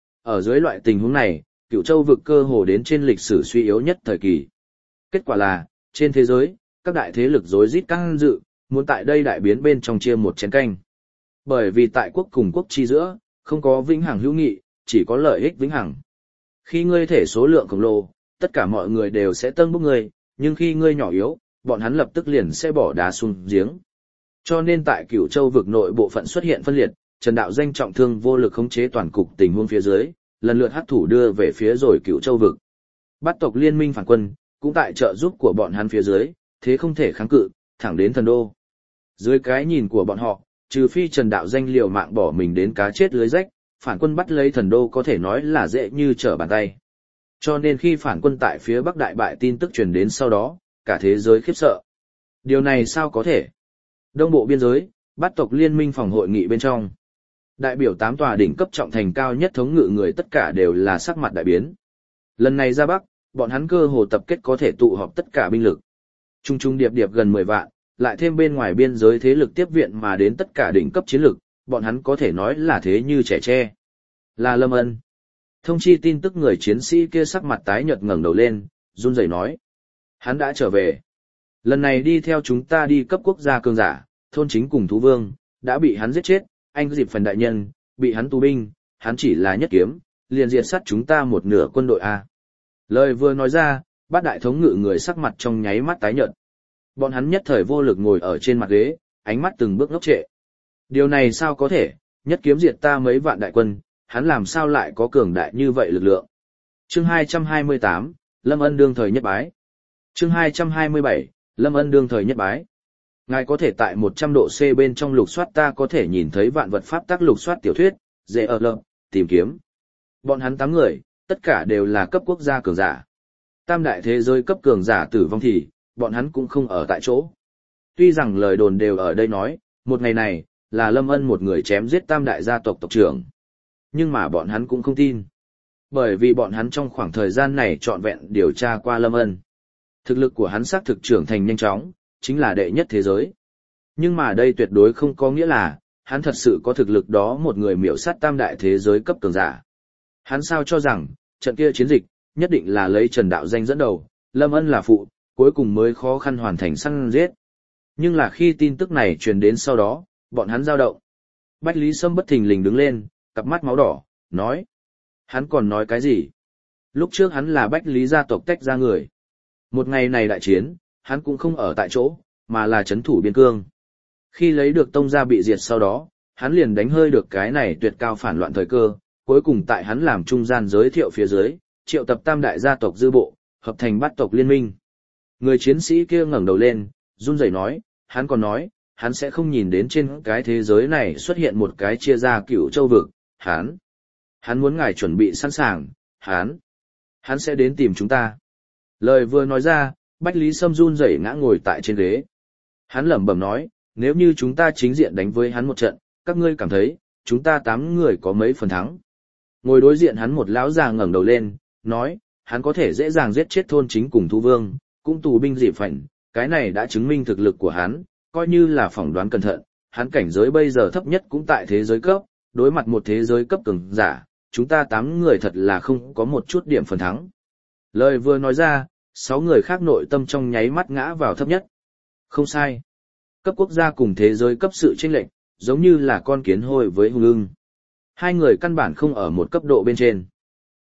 Ở dưới loại tình huống này, Cựu Châu vực cơ hồ đến trên lịch sử suy yếu nhất thời kỳ. Kết quả là, trên thế giới, các đại thế lực rối rít căng dự, muốn tại đây đại biến bên trong chia một chén canh. Bởi vì tại quốc cùng quốc chi giữa, không có vĩnh hằng hữu nghị, chỉ có lợi ích vĩnh hằng. Khi ngươi thể số lượng khổng lồ, tất cả mọi người đều sẽ tân bốc ngươi, nhưng khi ngươi nhỏ yếu, bọn hắn lập tức liền sẽ bỏ đá xuống giếng. Cho nên tại Cửu Châu vực nội bộ phận xuất hiện phân liệt, Trần Đạo Danh trọng thương vô lực khống chế toàn cục tình huống phía dưới, lần lượt hắc thủ đưa về phía rồi Cửu Châu vực. Bát tộc liên minh phản quân, cũng tại trợ giúp của bọn hắn phía dưới, thế không thể kháng cự, thẳng đến thần đô. Dưới cái nhìn của bọn họ, trừ phi Trần Đạo Danh liều mạng bỏ mình đến cá chết lưới rách, phản quân bắt lấy thần đô có thể nói là dễ như trở bàn tay. Cho nên khi phản quân tại phía Bắc đại bại tin tức truyền đến sau đó, cả thế giới khiếp sợ. Điều này sao có thể? Đông bộ biên giới, Bát tộc liên minh phòng hội nghị bên trong. Đại biểu tám tòa đỉnh cấp trọng thành cao nhất thống ngự người tất cả đều là sắc mặt đại biến. Lần này ra Bắc, bọn hắn cơ hồ tập kết có thể tụ họp tất cả binh lực. Trung trung điệp điệp gần mười vạn, lại thêm bên ngoài biên giới thế lực tiếp viện mà đến tất cả đỉnh cấp chiến lực, bọn hắn có thể nói là thế như trẻ tre. Là Lâm Ân. Thông chi tin tức người chiến sĩ kia sắc mặt tái nhợt ngẩng đầu lên, run rẩy nói. Hắn đã trở về. Lần này đi theo chúng ta đi cấp quốc gia cường giả, thôn chính cùng thú vương, đã bị hắn giết chết, anh dịp phần đại nhân, bị hắn tù binh, hắn chỉ là nhất kiếm, liền diệt sát chúng ta một nửa quân đội A. Lời vừa nói ra, bát đại thống ngự người sắc mặt trong nháy mắt tái nhợt. Bọn hắn nhất thời vô lực ngồi ở trên mặt ghế, ánh mắt từng bước ngốc trệ. Điều này sao có thể, nhất kiếm diệt ta mấy vạn đại quân, hắn làm sao lại có cường đại như vậy lực lượng. Chương hai trăm hai mươi tám, Lâm Ân đương thời nhất bái. Chương hai trăm hai mươi bảy, Lâm Ân đương thời nhất bái. Ngài có thể tại một trăm độ C bên trong lục soát ta có thể nhìn thấy vạn vật pháp tác lục soát tiểu thuyết, dễ ở lợm, tìm kiếm. Bọn hắn tám người, tất cả đều là cấp quốc gia cường giả. Tam đại thế giới cấp cường giả tử vong thì, bọn hắn cũng không ở tại chỗ. Tuy rằng lời đồn đều ở đây nói, một ngày này, là Lâm Ân một người chém giết tam đại gia tộc tộc trưởng. Nhưng mà bọn hắn cũng không tin. Bởi vì bọn hắn trong khoảng thời gian này trọn vẹn điều tra qua Lâm Ân. Thực lực của hắn xác thực trưởng thành nhanh chóng, chính là đệ nhất thế giới. Nhưng mà đây tuyệt đối không có nghĩa là, hắn thật sự có thực lực đó một người miểu sát tam đại thế giới cấp cường giả. Hắn sao cho rằng, trận kia chiến dịch, nhất định là lấy Trần Đạo Danh dẫn đầu, Lâm Ân là phụ, cuối cùng mới khó khăn hoàn thành săn giết. Nhưng là khi tin tức này truyền đến sau đó, bọn hắn dao động. Bách Lý Sâm bất thình lình đứng lên, cặp mắt máu đỏ, nói. Hắn còn nói cái gì? Lúc trước hắn là Bách Lý gia tộc tách ra người. Một ngày này đại chiến, hắn cũng không ở tại chỗ, mà là chấn thủ biên cương. Khi lấy được tông gia bị diệt sau đó, hắn liền đánh hơi được cái này tuyệt cao phản loạn thời cơ, cuối cùng tại hắn làm trung gian giới thiệu phía dưới, triệu tập tam đại gia tộc dư bộ, hợp thành bát tộc liên minh. Người chiến sĩ kia ngẩng đầu lên, run rẩy nói, hắn còn nói, hắn sẽ không nhìn đến trên cái thế giới này xuất hiện một cái chia ra Cửu Châu vực, hắn. Hắn muốn ngài chuẩn bị sẵn sàng, hắn. Hắn sẽ đến tìm chúng ta. Lời vừa nói ra, Bách Lý Sâm run rẩy ngã ngồi tại trên ghế. Hắn lẩm bẩm nói, nếu như chúng ta chính diện đánh với hắn một trận, các ngươi cảm thấy, chúng ta tám người có mấy phần thắng. Ngồi đối diện hắn một lão già ngẩng đầu lên, nói, hắn có thể dễ dàng giết chết thôn chính cùng thú vương, cũng tù binh dị phảnh, cái này đã chứng minh thực lực của hắn, coi như là phỏng đoán cẩn thận, hắn cảnh giới bây giờ thấp nhất cũng tại thế giới cấp, đối mặt một thế giới cấp cường giả, chúng ta tám người thật là không có một chút điểm phần thắng. Lời vừa nói ra, sáu người khác nội tâm trong nháy mắt ngã vào thấp nhất. Không sai. Cấp quốc gia cùng thế giới cấp sự chênh lệch, giống như là con kiến hôi với hung ưng. Hai người căn bản không ở một cấp độ bên trên.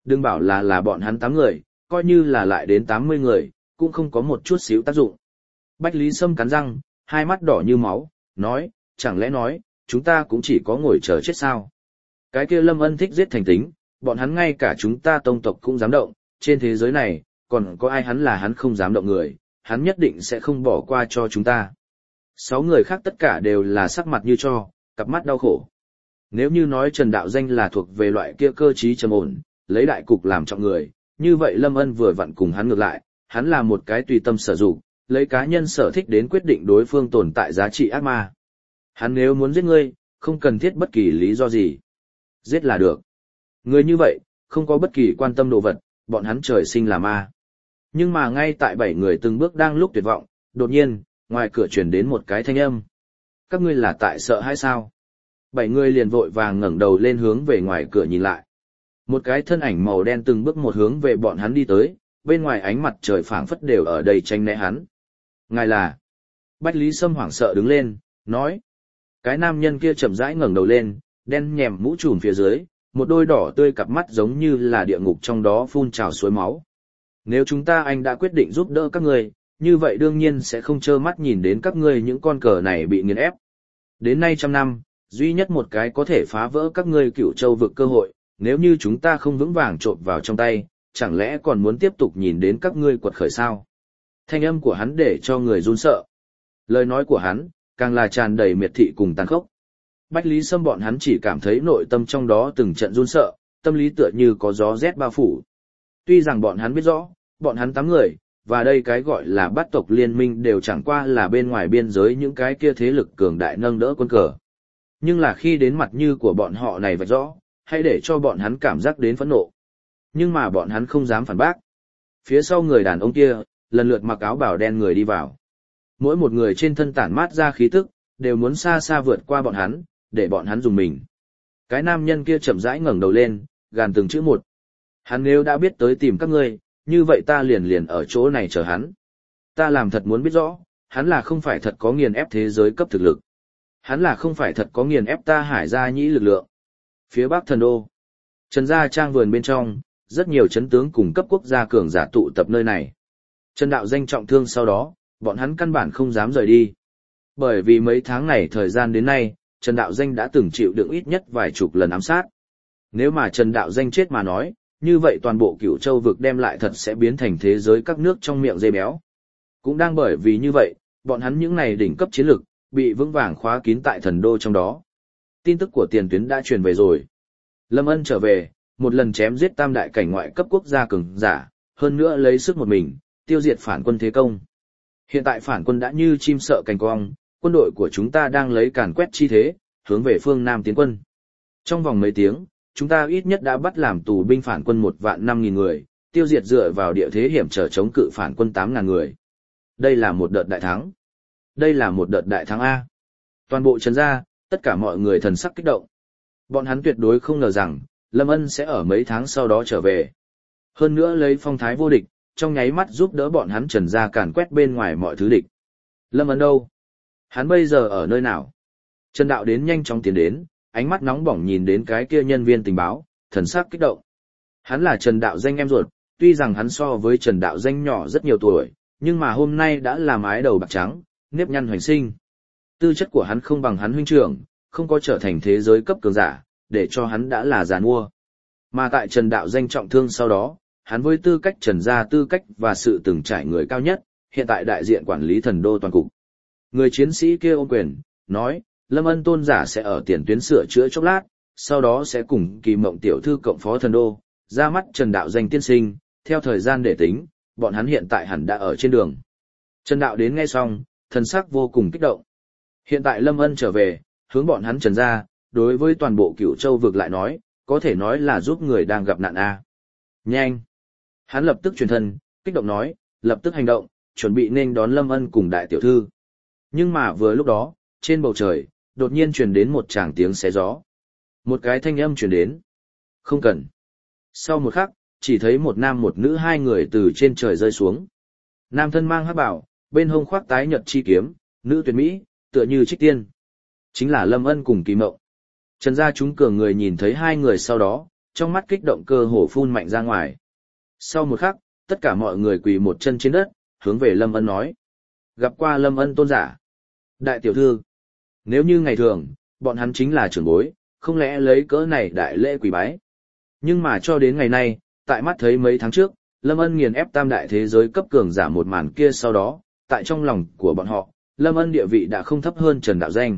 Đừng bảo là là bọn hắn tám người, coi như là lại đến tám mươi người, cũng không có một chút xíu tác dụng. Bách Lý Sâm cắn răng, hai mắt đỏ như máu, nói, chẳng lẽ nói, chúng ta cũng chỉ có ngồi chờ chết sao? Cái kia Lâm Ân thích giết thành tính, bọn hắn ngay cả chúng ta tông tộc cũng dám động, trên thế giới này, còn có ai hắn là hắn không dám động người, hắn nhất định sẽ không bỏ qua cho chúng ta. Sáu người khác tất cả đều là sắc mặt như tro, cặp mắt đau khổ. Nếu như nói Trần Đạo Danh là thuộc về loại kia cơ trí trầm ổn, lấy đại cục làm trọng người, như vậy Lâm Ân vừa vặn cùng hắn ngược lại, hắn là một cái tùy tâm sở dụng, lấy cá nhân sở thích đến quyết định đối phương tồn tại giá trị ác ma. Hắn nếu muốn giết ngươi, không cần thiết bất kỳ lý do gì. Giết là được. Người như vậy, không có bất kỳ quan tâm đồ vật, bọn hắn trời sinh là ma. Nhưng mà ngay tại bảy người từng bước đang lúc tuyệt vọng, đột nhiên, ngoài cửa truyền đến một cái thanh âm. Các ngươi là tại sợ hay sao? Bảy người liền vội vàng ngẩng đầu lên hướng về ngoài cửa nhìn lại. Một cái thân ảnh màu đen từng bước một hướng về bọn hắn đi tới, bên ngoài ánh mặt trời phảng phất đều ở đây tranh né hắn. Ngài là... Bách Lý Sâm hoảng sợ đứng lên, nói. Cái nam nhân kia chậm rãi ngẩng đầu lên, đen nhèm mũ trùm phía dưới, một đôi đỏ tươi cặp mắt giống như là địa ngục trong đó phun trào suối máu. Nếu chúng ta anh đã quyết định giúp đỡ các ngươi, như vậy đương nhiên sẽ không trơ mắt nhìn đến các ngươi những con cờ này bị nghiền ép. Đến nay trăm năm, duy nhất một cái có thể phá vỡ các ngươi Cửu Châu vực cơ hội, nếu như chúng ta không vững vàng trộn vào trong tay, chẳng lẽ còn muốn tiếp tục nhìn đến các ngươi quật khởi sao? Thanh âm của hắn để cho người run sợ. Lời nói của hắn, càng là tràn đầy miệt thị cùng tàn khốc. Bách Lý Sâm bọn hắn chỉ cảm thấy nội tâm trong đó từng trận run sợ, tâm lý tựa như có gió rét bao phủ. Tuy rằng bọn hắn biết rõ, bọn hắn tám người, và đây cái gọi là bát tộc liên minh đều chẳng qua là bên ngoài biên giới những cái kia thế lực cường đại nâng đỡ quân cờ. Nhưng là khi đến mặt như của bọn họ này vạch rõ, hãy để cho bọn hắn cảm giác đến phẫn nộ. Nhưng mà bọn hắn không dám phản bác. Phía sau người đàn ông kia, lần lượt mặc áo bào đen người đi vào. Mỗi một người trên thân tản mát ra khí tức, đều muốn xa xa vượt qua bọn hắn, để bọn hắn dùng mình. Cái nam nhân kia chậm rãi ngẩng đầu lên, gàn từng chữ một. Hắn nếu đã biết tới tìm các ngươi, như vậy ta liền liền ở chỗ này chờ hắn. Ta làm thật muốn biết rõ, hắn là không phải thật có nghiền ép thế giới cấp thực lực. Hắn là không phải thật có nghiền ép ta Hải Gia Nhĩ lực lượng. Phía Bắc Thần Đô, Trần Gia Trang vườn bên trong, rất nhiều chấn tướng cùng cấp quốc gia cường giả tụ tập nơi này. Trần Đạo Danh trọng thương sau đó, bọn hắn căn bản không dám rời đi. Bởi vì mấy tháng này thời gian đến nay, Trần Đạo Danh đã từng chịu đựng ít nhất vài chục lần ám sát. Nếu mà Trần Đạo Danh chết mà nói, như vậy toàn bộ Cửu Châu vực đem lại thật sẽ biến thành thế giới các nước trong miệng dê béo. Cũng đang bởi vì như vậy, bọn hắn những này đỉnh cấp chiến lực, bị vững vàng khóa kín tại thần đô trong đó. Tin tức của tiền tuyến đã truyền về rồi. Lâm Ân trở về, một lần chém giết tam đại cảnh ngoại cấp quốc gia cường giả, hơn nữa lấy sức một mình, tiêu diệt phản quân thế công. Hiện tại phản quân đã như chim sợ cành cong, quân đội của chúng ta đang lấy càn quét chi thế, hướng về phương Nam tiến quân. Trong vòng mấy tiếng, chúng ta ít nhất đã bắt làm tù binh phản quân một vạn năm nghìn người, tiêu diệt dựa vào địa thế hiểm trở chống cự phản quân tám ngàn người. Đây là một đợt đại thắng. Đây là một đợt đại thắng A. Toàn bộ Trần Gia, tất cả mọi người thần sắc kích động. Bọn hắn tuyệt đối không ngờ rằng, Lâm Ân sẽ ở mấy tháng sau đó trở về. Hơn nữa lấy phong thái vô địch, trong nháy mắt giúp đỡ bọn hắn Trần Gia càn quét bên ngoài mọi thứ địch. Lâm Ân đâu? Hắn bây giờ ở nơi nào? Trần Đạo đến nhanh chóng tiến đến, ánh mắt nóng bỏng nhìn đến cái kia nhân viên tình báo, thần sắc kích động. Hắn là Trần Đạo Danh em ruột, tuy rằng hắn so với Trần Đạo Danh nhỏ rất nhiều tuổi, nhưng mà hôm nay đã là mái đầu bạc trắng, nếp nhăn hoành sinh. Tư chất của hắn không bằng hắn huynh trưởng, không có trở thành thế giới cấp cường giả, để cho hắn đã là già nua. Mà tại Trần Đạo Danh trọng thương sau đó, hắn với tư cách Trần Gia tư cách và sự từng trải người cao nhất, hiện tại đại diện quản lý thần đô toàn cục. Người chiến sĩ kia ôm quyền, nói, Lâm Ân tôn giả sẽ ở tiền tuyến sửa chữa chốc lát, sau đó sẽ cùng Kỳ Mộng tiểu thư cộng phó thần đô, ra mắt Trần Đạo Danh tiên sinh, theo thời gian để tính, bọn hắn hiện tại hẳn đã ở trên đường. Trần Đạo đến nghe xong, thần sắc vô cùng kích động. Hiện tại Lâm Ân trở về, hướng bọn hắn Trần Gia, đối với toàn bộ Cửu Châu vực lại nói, có thể nói là giúp người đang gặp nạn a. Nhanh! Hắn lập tức truyền thân, kích động nói, lập tức hành động, chuẩn bị nên đón Lâm Ân cùng đại tiểu thư. Nhưng mà vừa lúc đó, trên bầu trời, đột nhiên truyền đến một tràng tiếng xé gió. Một cái thanh âm truyền đến. Không cần. Sau một khắc, chỉ thấy một nam một nữ hai người từ trên trời rơi xuống. Nam thân mang hắc bào, bên hông khoác tái nhật chi kiếm, nữ tuyệt mỹ, tựa như trích tiên. Chính là Lâm Ân cùng Kỳ Mộng. Trần Gia chúng cường người nhìn thấy hai người sau đó, trong mắt kích động cơ hồ phun mạnh ra ngoài. Sau một khắc, tất cả mọi người quỳ một chân trên đất, hướng về Lâm Ân nói. Gặp qua Lâm Ân tôn giả. Đại tiểu thư. Nếu như ngày thường, bọn hắn chính là trưởng bối, không lẽ lấy cỡ này đại lễ quỳ bái. Nhưng mà cho đến ngày nay, tại mắt thấy mấy tháng trước, Lâm Ân nghiền ép tam đại thế giới cấp cường giả một màn kia sau đó, tại trong lòng của bọn họ, Lâm Ân địa vị đã không thấp hơn Trần Đạo Danh.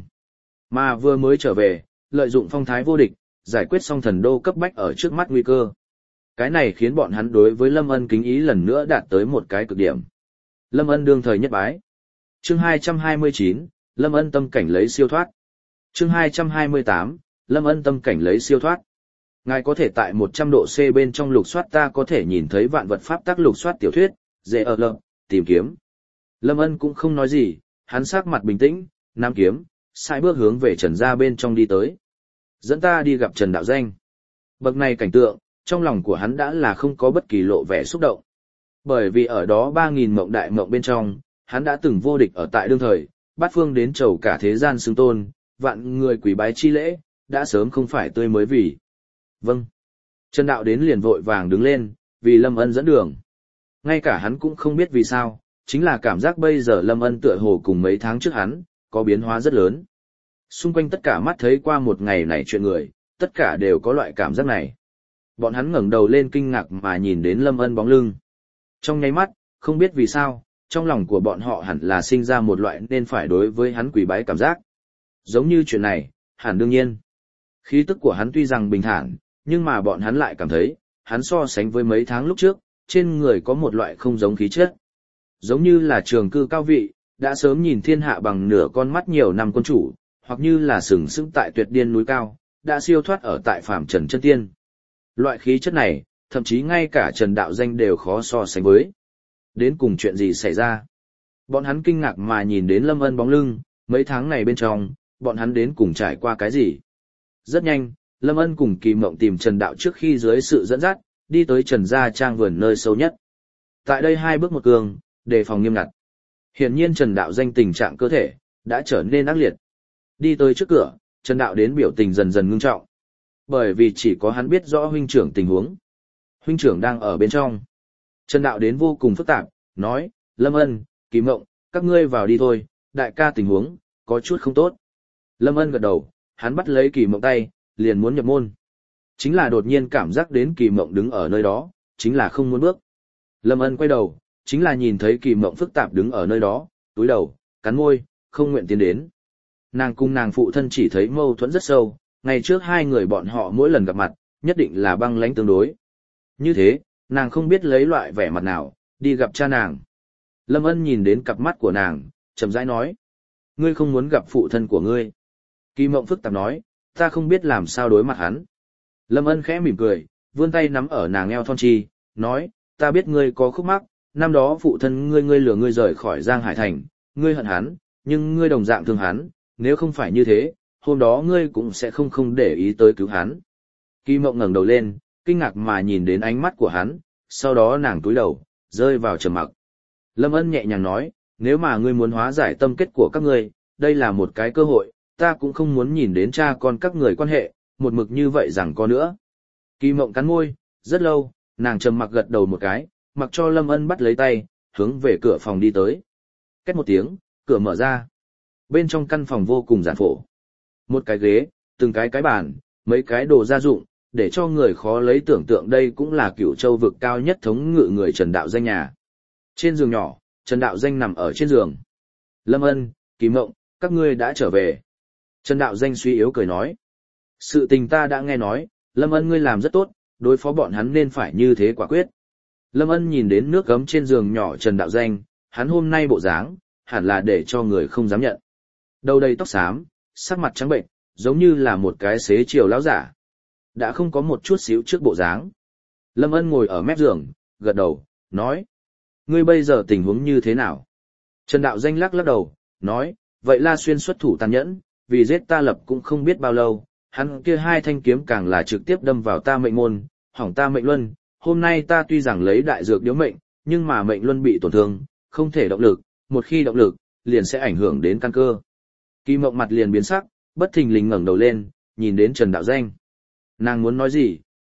Mà vừa mới trở về, lợi dụng phong thái vô địch, giải quyết xong thần đô cấp bách ở trước mắt nguy cơ. Cái này khiến bọn hắn đối với Lâm Ân kính ý lần nữa đạt tới một cái cực điểm. Lâm Ân đương thời nhất bái. Chương hai trăm hai mươi chín, Lâm Ân tâm cảnh lấy siêu thoát. Chương hai trăm hai mươi tám, Lâm Ân tâm cảnh lấy siêu thoát. Ngài có thể tại một trăm độ C bên trong lục soát ta có thể nhìn thấy vạn vật pháp tắc lục soát tiểu thuyết, dễ ở lợm, tìm kiếm. Lâm Ân cũng không nói gì, hắn sắc mặt bình tĩnh, nam kiếm, sai bước hướng về Trần gia bên trong đi tới. Dẫn ta đi gặp Trần Đạo Danh. Bậc này cảnh tượng, trong lòng của hắn đã là không có bất kỳ lộ vẻ xúc động. Bởi vì ở đó ba nghìn mộng đại mộng bên trong, hắn đã từng vô địch ở tại đương thời, bát phương đến chầu cả thế gian xưng tôn, vạn người quỳ bái chi lễ, đã sớm không phải tươi mới vì. Vâng. Trần Đạo đến liền vội vàng đứng lên, vì Lâm Ân dẫn đường. Ngay cả hắn cũng không biết vì sao, chính là cảm giác bây giờ Lâm Ân tựa hồ cùng mấy tháng trước hắn, có biến hóa rất lớn. Xung quanh tất cả mắt thấy qua một ngày này chuyện người, tất cả đều có loại cảm giác này. Bọn hắn ngẩng đầu lên kinh ngạc mà nhìn đến Lâm Ân bóng lưng. Trong nháy mắt, không biết vì sao, trong lòng của bọn họ hẳn là sinh ra một loại nên phải đối với hắn quỳ bái cảm giác. Giống như chuyện này, hẳn đương nhiên. Khí tức của hắn tuy rằng bình thản, nhưng mà bọn hắn lại cảm thấy, hắn so sánh với mấy tháng lúc trước, trên người có một loại không giống khí chất. Giống như là trường cư cao vị, đã sớm nhìn thiên hạ bằng nửa con mắt nhiều năm quân chủ, hoặc như là sừng sững tại tuyệt điên núi cao, đã siêu thoát ở tại phàm trần chân tiên. Loại khí chất này, thậm chí ngay cả Trần Đạo Danh đều khó so sánh với. Đến cùng chuyện gì xảy ra? Bọn hắn kinh ngạc mà nhìn đến Lâm Ân bóng lưng, mấy tháng này bên trong, bọn hắn đến cùng trải qua cái gì? Rất nhanh, Lâm Ân cùng Kỳ Mộng tìm Trần Đạo trước khi dưới sự dẫn dắt, đi tới Trần gia trang vườn nơi sâu nhất. Tại đây hai bước một cường, đề phòng nghiêm ngặt. Hiển nhiên Trần Đạo Danh tình trạng cơ thể đã trở nên ác liệt. Đi tới trước cửa, Trần Đạo đến biểu tình dần dần ngưng trọng. Bởi vì chỉ có hắn biết rõ huynh trưởng tình huống. Huynh trưởng đang ở bên trong. Trần Đạo đến vô cùng phức tạp, nói, Lâm Ân, Kỳ Mộng, các ngươi vào đi thôi, đại ca tình huống, có chút không tốt. Lâm Ân gật đầu, hắn bắt lấy Kỳ Mộng tay, liền muốn nhập môn. Chính là đột nhiên cảm giác đến Kỳ Mộng đứng ở nơi đó, chính là không muốn bước. Lâm Ân quay đầu, chính là nhìn thấy Kỳ Mộng phức tạp đứng ở nơi đó, túi đầu, cắn môi, không nguyện tiến đến. Nàng cùng nàng phụ thân chỉ thấy mâu thuẫn rất sâu, ngày trước hai người bọn họ mỗi lần gặp mặt, nhất định là băng lãnh tương đối. Như thế, nàng không biết lấy loại vẻ mặt nào, đi gặp cha nàng. Lâm Ân nhìn đến cặp mắt của nàng, chậm rãi nói. Ngươi không muốn gặp phụ thân của ngươi. Kỳ Mộng phức tạp nói, ta không biết làm sao đối mặt hắn. Lâm Ân khẽ mỉm cười, vươn tay nắm ở nàng eo thon chi, nói, ta biết ngươi có khúc mắc, năm đó phụ thân ngươi ngươi lừa ngươi rời khỏi Giang Hải Thành, ngươi hận hắn, nhưng ngươi đồng dạng thương hắn, nếu không phải như thế, hôm đó ngươi cũng sẽ không không để ý tới cứu hắn. Kỳ Mộng ngẩng đầu lên, kinh ngạc mà nhìn đến ánh mắt của hắn, sau đó nàng cúi đầu, rơi vào trầm mặc. Lâm Ân nhẹ nhàng nói, nếu mà ngươi muốn hóa giải tâm kết của các ngươi, đây là một cái cơ hội, ta cũng không muốn nhìn đến cha con các người quan hệ, một mực như vậy rằng có nữa. Kỳ Mộng cắn môi, rất lâu, nàng trầm mặc gật đầu một cái, mặc cho Lâm Ân bắt lấy tay, hướng về cửa phòng đi tới. Két một tiếng, cửa mở ra. Bên trong căn phòng vô cùng giản phổ. Một cái ghế, từng cái cái bàn, mấy cái đồ gia dụng, để cho người khó lấy tưởng tượng đây cũng là Cửu Châu vực cao nhất thống ngự người Trần Đạo Danh nhà. Trên giường nhỏ, Trần Đạo Danh nằm ở trên giường. Lâm Ân, Kỳ Mộng, các ngươi đã trở về. Trần Đạo Danh suy yếu cười nói. Sự tình ta đã nghe nói, Lâm Ân ngươi làm rất tốt, đối phó bọn hắn nên phải như thế quả quyết. Lâm Ân nhìn đến nước gấm trên giường nhỏ Trần Đạo Danh, hắn hôm nay bộ dáng, hẳn là để cho người không dám nhận. Đầu đầy tóc xám, sắc mặt trắng bệnh, giống như là một cái xế chiều lão giả. Đã không có một chút xíu trước bộ dáng. Lâm Ân ngồi ở mép giường, gật đầu, nói. Ngươi bây giờ tình huống như thế nào? Trần Đạo Danh lắc lắc đầu, nói, vậy La Xuyên xuất thủ tàn nhẫn, vì giết ta lập cũng không biết bao lâu, hắn kia hai thanh kiếm càng là trực tiếp đâm vào ta mệnh môn, hỏng ta mệnh luân, hôm nay ta tuy rằng lấy đại dược điếu mệnh, nhưng mà mệnh luân bị tổn thương, không thể động lực, một khi động lực, liền sẽ ảnh hưởng đến căn cơ. Kỳ Mộng mặt liền biến sắc, bất thình lình ngẩng đầu lên, nhìn đến Trần Đạo Danh. Nàng muốn nói gì,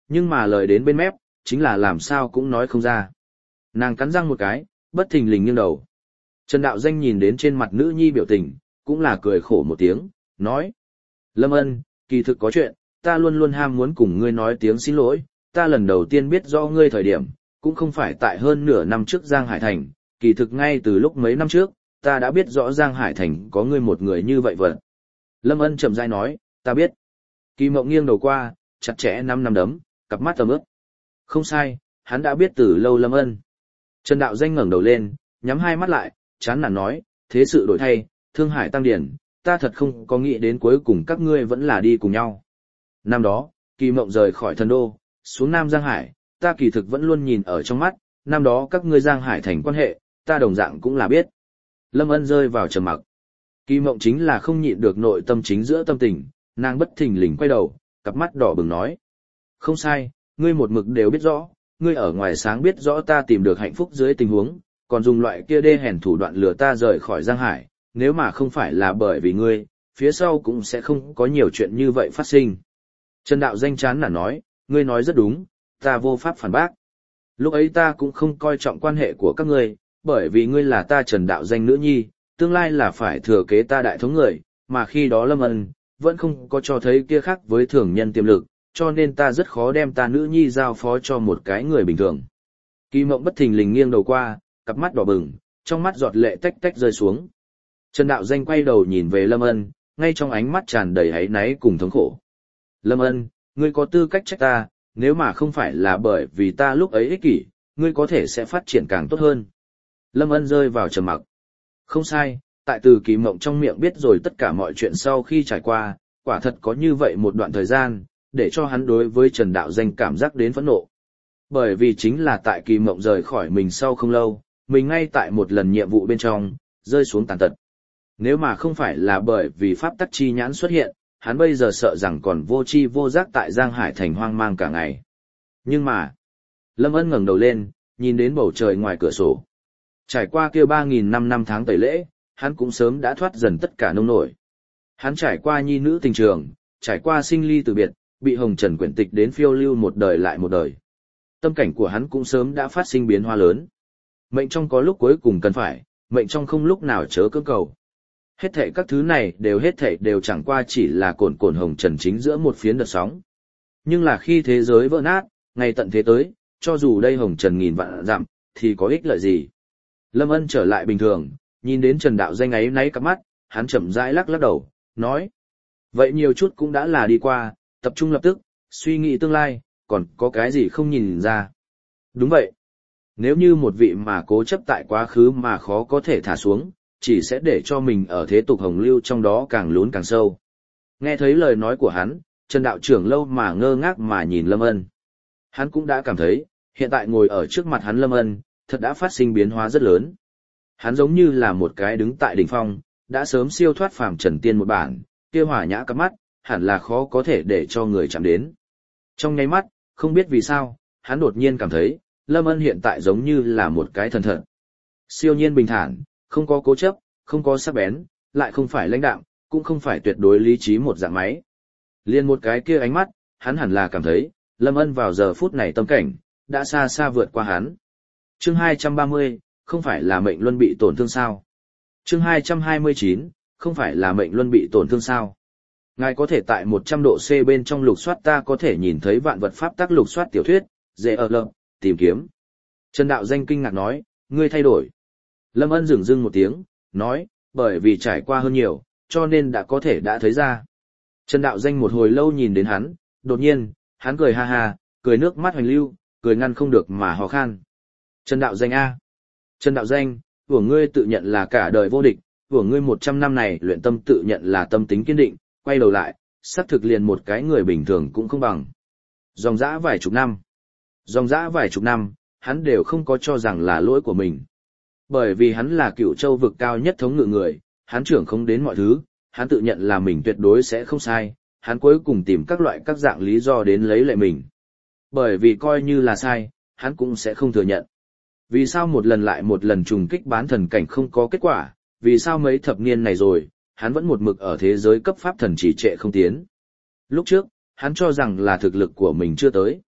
nhưng mà lời đến bên mép, chính là làm sao cũng nói không ra. Nàng cắn răng một cái, bất thình lình nghiêng đầu. Trần Đạo Danh nhìn đến trên mặt nữ nhi biểu tình, cũng là cười khổ một tiếng, nói. Lâm Ân, kỳ thực có chuyện, ta luôn luôn ham muốn cùng ngươi nói tiếng xin lỗi, ta lần đầu tiên biết rõ ngươi thời điểm, cũng không phải tại hơn nửa năm trước Giang Hải Thành, kỳ thực ngay từ lúc mấy năm trước, ta đã biết rõ Giang Hải Thành có ngươi một người như vậy vật. Lâm Ân chậm rãi nói, ta biết. Kỳ Mộng nghiêng đầu qua, chặt chẽ năm năm đấm, cặp mắt tầm ướp. Không sai, hắn đã biết từ lâu Lâm Ân. Trần Đạo Danh ngẩng đầu lên, nhắm hai mắt lại, chán nản nói, thế sự đổi thay, Thương Hải tăng điển, ta thật không có nghĩ đến cuối cùng các ngươi vẫn là đi cùng nhau. Năm đó, Kỳ Mộng rời khỏi thần đô, xuống Nam Giang Hải, ta kỳ thực vẫn luôn nhìn ở trong mắt, năm đó các ngươi Giang Hải Thành quan hệ, ta đồng dạng cũng là biết. Lâm Ân rơi vào trầm mặc. Kỳ Mộng chính là không nhịn được nội tâm chính giữa tâm tình, nàng bất thình lình quay đầu, cặp mắt đỏ bừng nói. Không sai, ngươi một mực đều biết rõ, ngươi ở ngoài sáng biết rõ ta tìm được hạnh phúc dưới tình huống, còn dùng loại kia đê hèn thủ đoạn lừa ta rời khỏi Giang Hải, nếu mà không phải là bởi vì ngươi, phía sau cũng sẽ không có nhiều chuyện như vậy phát sinh. Trần Đạo Danh chán nản nói, ngươi nói rất đúng, ta vô pháp phản bác. Lúc ấy ta cũng không coi trọng quan hệ của các ngươi, bởi vì ngươi là ta Trần Đạo Danh nữ nhi, tương lai là phải thừa kế ta đại thống người, mà khi đó Lâm Ân vẫn không có cho thấy kia khác với thường nhân tiềm lực, cho nên ta rất khó đem ta nữ nhi giao phó cho một cái người bình thường. Kỳ Mộng bất thình lình nghiêng đầu qua, cặp mắt đỏ bừng, trong mắt giọt lệ tách tách rơi xuống. Trần Đạo Danh quay đầu nhìn về Lâm Ân, ngay trong ánh mắt tràn đầy áy náy cùng thống khổ. Lâm Ân, ngươi có tư cách trách ta, nếu mà không phải là bởi vì ta lúc ấy ích kỷ, ngươi có thể sẽ phát triển càng tốt hơn. Lâm Ân rơi vào trầm mặc. Không sai, tại từ Kỳ Mộng trong miệng biết rồi tất cả mọi chuyện sau khi trải qua, quả thật có như vậy một đoạn thời gian, để cho hắn đối với Trần Đạo Danh cảm giác đến phẫn nộ. Bởi vì chính là tại Kỳ Mộng rời khỏi mình sau không lâu, mình ngay tại một lần nhiệm vụ bên trong, rơi xuống tàn tật. Nếu mà không phải là bởi vì pháp tắc chi nhãn xuất hiện, hắn bây giờ sợ rằng còn vô tri vô giác tại Giang Hải Thành hoang mang cả ngày. Nhưng mà, Lâm Ân ngẩng đầu lên, nhìn đến bầu trời ngoài cửa sổ. Trải qua kia ba nghìn năm năm tháng tẩy lễ, hắn cũng sớm đã thoát dần tất cả nông nổi. Hắn trải qua nhi nữ tình trường, trải qua sinh ly từ biệt, bị hồng trần quyển tịch đến phiêu lưu một đời lại một đời. Tâm cảnh của hắn cũng sớm đã phát sinh biến hóa lớn. Mệnh trong có lúc cuối cùng cần phải, mệnh trong không lúc nào chớ cưỡng cầu. Hết thảy các thứ này đều hết thảy đều chẳng qua chỉ là cồn cồn hồng trần chính giữa một phiến đợt sóng. Nhưng là khi thế giới vỡ nát, ngày tận thế tới, cho dù đây hồng trần nghìn vạn dặm, thì có ích lợi gì? Lâm Ân trở lại bình thường, nhìn đến Trần Đạo Danh ấy náy cặp mắt, hắn chậm rãi lắc lắc đầu, nói. Vậy nhiều chút cũng đã là đi qua, tập trung lập tức, suy nghĩ tương lai, còn có cái gì không nhìn ra. Đúng vậy. Nếu như một vị mà cố chấp tại quá khứ mà khó có thể thả xuống, chỉ sẽ để cho mình ở thế tục hồng lưu trong đó càng lún càng sâu. Nghe thấy lời nói của hắn, Trần Đạo trưởng lâu mà ngơ ngác mà nhìn Lâm Ân. Hắn cũng đã cảm thấy, hiện tại ngồi ở trước mặt hắn Lâm Ân, thật đã phát sinh biến hóa rất lớn. Hắn giống như là một cái đứng tại đỉnh phong, đã sớm siêu thoát phàm trần tiên một bản, kia hỏa nhã cặp mắt, hẳn là khó có thể để cho người chạm đến. Trong nháy mắt, không biết vì sao, hắn đột nhiên cảm thấy, Lâm Ân hiện tại giống như là một cái thần thật. Siêu nhiên bình thản, không có cố chấp, không có sắc bén, lại không phải lãnh đạm, cũng không phải tuyệt đối lý trí một dạng máy. Liên một cái kia ánh mắt, hắn hẳn là cảm thấy, Lâm Ân vào giờ phút này tâm cảnh, đã xa xa vượt qua hắn. Chương hai trăm ba mươi, không phải là mệnh luân bị tổn thương sao? Chương hai trăm hai mươi chín, không phải là mệnh luân bị tổn thương sao? Ngài có thể tại một trăm độ C bên trong lục soát ta có thể nhìn thấy vạn vật pháp tắc lục soát tiểu thuyết, dễ ở lợm, tìm kiếm. Trần Đạo Danh kinh ngạc nói, ngươi thay đổi. Lâm Ân dừng dưng một tiếng, nói, bởi vì trải qua hơn nhiều, cho nên đã có thể đã thấy ra. Trần Đạo Danh một hồi lâu nhìn đến hắn, đột nhiên, hắn cười ha ha, cười nước mắt hoành lưu, cười ngăn không được mà ho khan. Trần Đạo Danh A. Trần Đạo Danh, của ngươi tự nhận là cả đời vô địch, của ngươi một trăm năm này luyện tâm tự nhận là tâm tính kiên định, quay đầu lại, xác thực liền một cái người bình thường cũng không bằng. Dòng dã vài chục năm. Dòng dã vài chục năm, hắn đều không có cho rằng là lỗi của mình. Bởi vì hắn là Cửu Châu vực cao nhất thống ngự người, hắn trưởng không đến mọi thứ, hắn tự nhận là mình tuyệt đối sẽ không sai, hắn cuối cùng tìm các loại các dạng lý do đến lấy lệ mình. Bởi vì coi như là sai, hắn cũng sẽ không thừa nhận. Vì sao một lần lại một lần trùng kích bán thần cảnh không có kết quả, vì sao mấy thập niên này rồi, hắn vẫn một mực ở thế giới cấp pháp thần chỉ trệ không tiến. Lúc trước, hắn cho rằng là thực lực của mình chưa tới.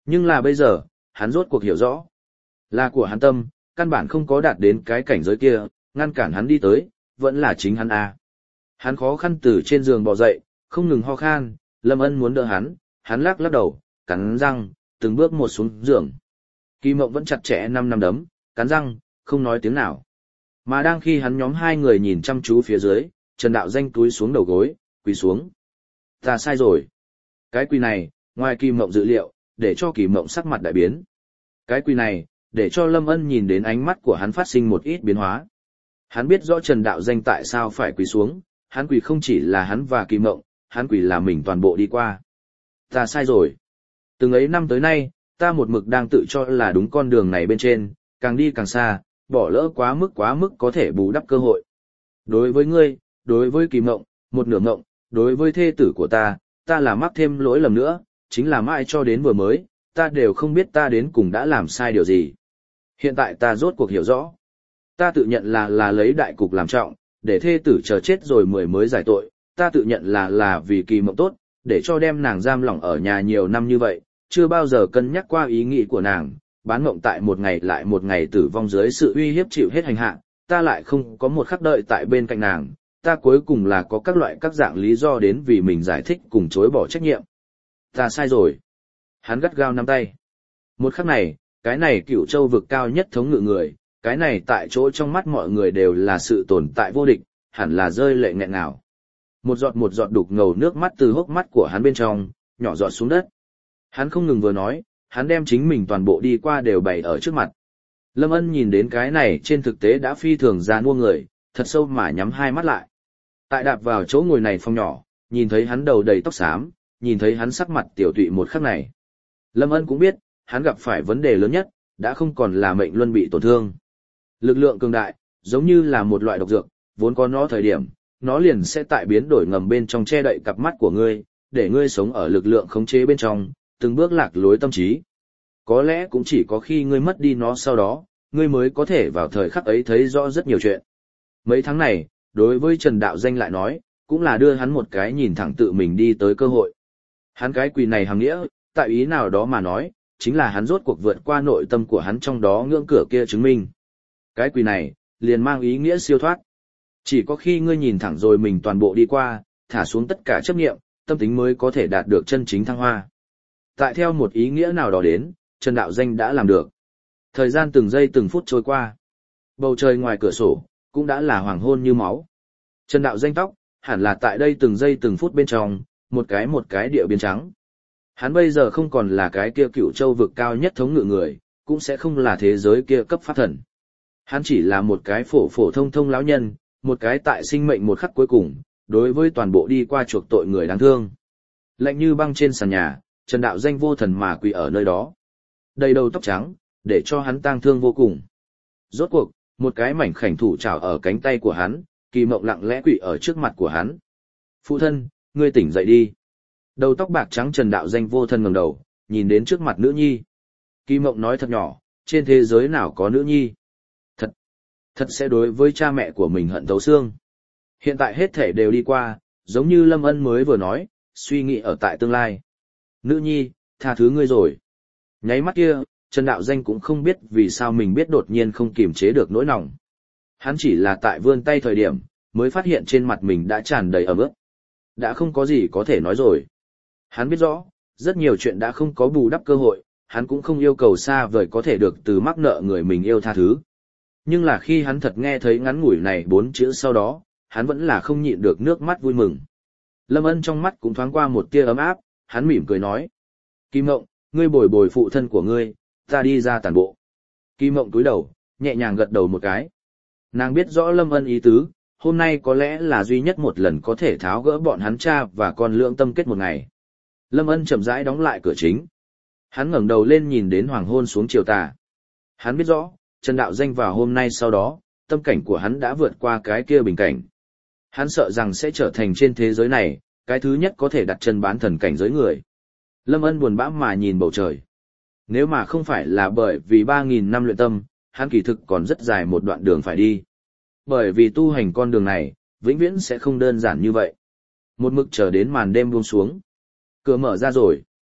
Nhưng là bây giờ, hắn rốt cuộc hiểu rõ. Là của hắn tâm, căn bản không có đạt đến cái cảnh giới kia, ngăn cản hắn đi tới, vẫn là chính hắn a. Hắn khó khăn từ trên giường bò dậy, không ngừng ho khan, Lâm Ân muốn đỡ hắn, hắn lắc lắc đầu, cắn răng, từng bước một xuống giường. Kỳ Mộng vẫn chặt chẽ năm năm đấm, cắn răng, không nói tiếng nào. Mà đang khi hắn nhóm hai người nhìn chăm chú phía dưới, Trần Đạo Danh túi xuống đầu gối, quỳ xuống. Ta sai rồi. Cái quỳ này, ngoài Kỳ Mộng dự liệu, để cho Kỳ Mộng sắc mặt đại biến. Cái quỳ này, để cho Lâm Ân nhìn đến ánh mắt của hắn phát sinh một ít biến hóa. Hắn biết rõ Trần Đạo Danh tại sao phải quỳ xuống, hắn quỳ không chỉ là hắn và Kỳ Mộng, hắn quỳ là mình toàn bộ đi qua. Ta sai rồi. Từng ấy năm tới nay, ta một mực đang tự cho là đúng con đường này bên trên, càng đi càng xa, bỏ lỡ quá mức quá mức có thể bù đắp cơ hội. Đối với ngươi, đối với Kỳ Mộng, một nửa mộng, đối với thê tử của ta, ta là mắc thêm lỗi lầm nữa, chính là mãi cho đến vừa mới, ta đều không biết ta đến cùng đã làm sai điều gì. Hiện tại ta rốt cuộc hiểu rõ. Ta tự nhận là là lấy đại cục làm trọng, để thê tử chờ chết rồi mới mới giải tội, ta tự nhận là là vì Kỳ Mộng tốt, để cho đem nàng giam lỏng ở nhà nhiều năm như vậy, chưa bao giờ cân nhắc qua ý nghĩ của nàng, bán mộng tại một ngày lại một ngày tử vong dưới sự uy hiếp chịu hết hành hạ, ta lại không có một khắc đợi tại bên cạnh nàng, ta cuối cùng là có các loại các dạng lý do đến vì mình giải thích cùng chối bỏ trách nhiệm. Ta sai rồi. Hắn gắt gao nắm tay. Một khắc này, cái này Cửu Châu vực cao nhất thống ngự người, cái này tại chỗ trong mắt mọi người đều là sự tồn tại vô địch, hẳn là rơi lệ nghẹn ngào. Một giọt một giọt đục ngầu nước mắt từ hốc mắt của hắn bên trong, nhỏ giọt xuống đất. Hắn không ngừng vừa nói, hắn đem chính mình toàn bộ đi qua đều bày ở trước mặt. Lâm Ân nhìn đến cái này trên thực tế đã phi thường ra mua người, thật sâu mà nhắm hai mắt lại. Tại đạp vào chỗ ngồi này phòng nhỏ, nhìn thấy hắn đầu đầy tóc xám, nhìn thấy hắn sắc mặt tiểu tụy một khắc này. Lâm Ân cũng biết, hắn gặp phải vấn đề lớn nhất, đã không còn là mệnh luân bị tổn thương. Lực lượng cường đại, giống như là một loại độc dược, vốn có nó thời điểm, nó liền sẽ tại biến đổi ngầm bên trong che đậy cặp mắt của ngươi, để ngươi sống ở lực lượng khống chế bên trong, từng bước lạc lối tâm trí. Có lẽ cũng chỉ có khi ngươi mất đi nó sau đó, ngươi mới có thể vào thời khắc ấy thấy rõ rất nhiều chuyện. Mấy tháng này, đối với Trần Đạo Danh lại nói, cũng là đưa hắn một cái nhìn thẳng tự mình đi tới cơ hội. Hắn cái quỳ này hàng nghĩa, tại ý nào đó mà nói, chính là hắn rốt cuộc vượt qua nội tâm của hắn trong đó ngưỡng cửa kia chứng minh. Cái quỳ này, liền mang ý nghĩa siêu thoát. Chỉ có khi ngươi nhìn thẳng rồi mình toàn bộ đi qua, thả xuống tất cả chấp nghiệm, tâm tính mới có thể đạt được chân chính thăng hoa. Tại theo một ý nghĩa nào đó đến, Trần Đạo Danh đã làm được. Thời gian từng giây từng phút trôi qua. Bầu trời ngoài cửa sổ, cũng đã là hoàng hôn như máu. Trần Đạo Danh tóc, hẳn là tại đây từng giây từng phút bên trong, một cái một cái địa biến trắng. Hắn bây giờ không còn là cái kia Cửu Châu vực cao nhất thống ngự người, cũng sẽ không là thế giới kia cấp pháp thần. Hắn chỉ là một cái phổ phổ thông thông lão nhân, một cái tại sinh mệnh một khắc cuối cùng, đối với toàn bộ đi qua chuộc tội người đáng thương. Lạnh như băng trên sàn nhà, Trần Đạo Danh vô thần mà quỳ ở nơi đó. Đầy đầu tóc trắng, để cho hắn tang thương vô cùng. Rốt cuộc, một cái mảnh khảnh thủ trảo ở cánh tay của hắn, Kỳ Mộng lặng lẽ quỳ ở trước mặt của hắn. Phụ thân, ngươi tỉnh dậy đi. Đầu tóc bạc trắng Trần Đạo Danh vô thần ngẩng đầu, nhìn đến trước mặt nữ nhi. Kỳ Mộng nói thật nhỏ, trên thế giới nào có nữ nhi? Thật, thật sẽ đối với cha mẹ của mình hận thấu xương. Hiện tại hết thể đều đi qua, giống như Lâm Ân mới vừa nói, suy nghĩ ở tại tương lai. Nữ nhi, tha thứ ngươi rồi. Nháy mắt kia, Trần Đạo Danh cũng không biết vì sao mình biết đột nhiên không kiềm chế được nỗi lòng. Hắn chỉ là tại vươn tay thời điểm, mới phát hiện trên mặt mình đã tràn đầy ẩm ướt. Đã không có gì có thể nói rồi. Hắn biết rõ, rất nhiều chuyện đã không có bù đắp cơ hội, hắn cũng không yêu cầu xa vời có thể được từ mắc nợ người mình yêu tha thứ. Nhưng là khi hắn thật nghe thấy ngắn ngủi này bốn chữ sau đó, hắn vẫn là không nhịn được nước mắt vui mừng. Lâm Ân trong mắt cũng thoáng qua một tia ấm áp, hắn mỉm cười nói. Kim Mộng, ngươi bồi bồi phụ thân của ngươi, ta đi ra tản bộ. Kim Mộng cúi đầu, nhẹ nhàng gật đầu một cái. Nàng biết rõ Lâm Ân ý tứ, hôm nay có lẽ là duy nhất một lần có thể tháo gỡ bọn hắn cha và con lưỡng tâm kết một ngày. Lâm Ân chậm rãi đóng lại cửa chính. Hắn ngẩng đầu lên nhìn đến hoàng hôn xuống chiều tà. Hắn biết rõ, Trần Đạo Danh vào hôm nay sau đó, tâm cảnh của hắn đã vượt qua cái kia bình cảnh. Hắn sợ rằng sẽ trở thành trên thế giới này, cái thứ nhất có thể đặt chân bán thần cảnh giới người. Lâm Ân buồn bã mà nhìn bầu trời. Nếu mà không phải là bởi vì ba nghìn năm luyện tâm, hắn kỳ thực còn rất dài một đoạn đường phải đi. Bởi vì tu hành con đường này, vĩnh viễn sẽ không đơn giản như vậy. Một mực chờ đến màn đêm buông xuống. Cửa mở ra rồi.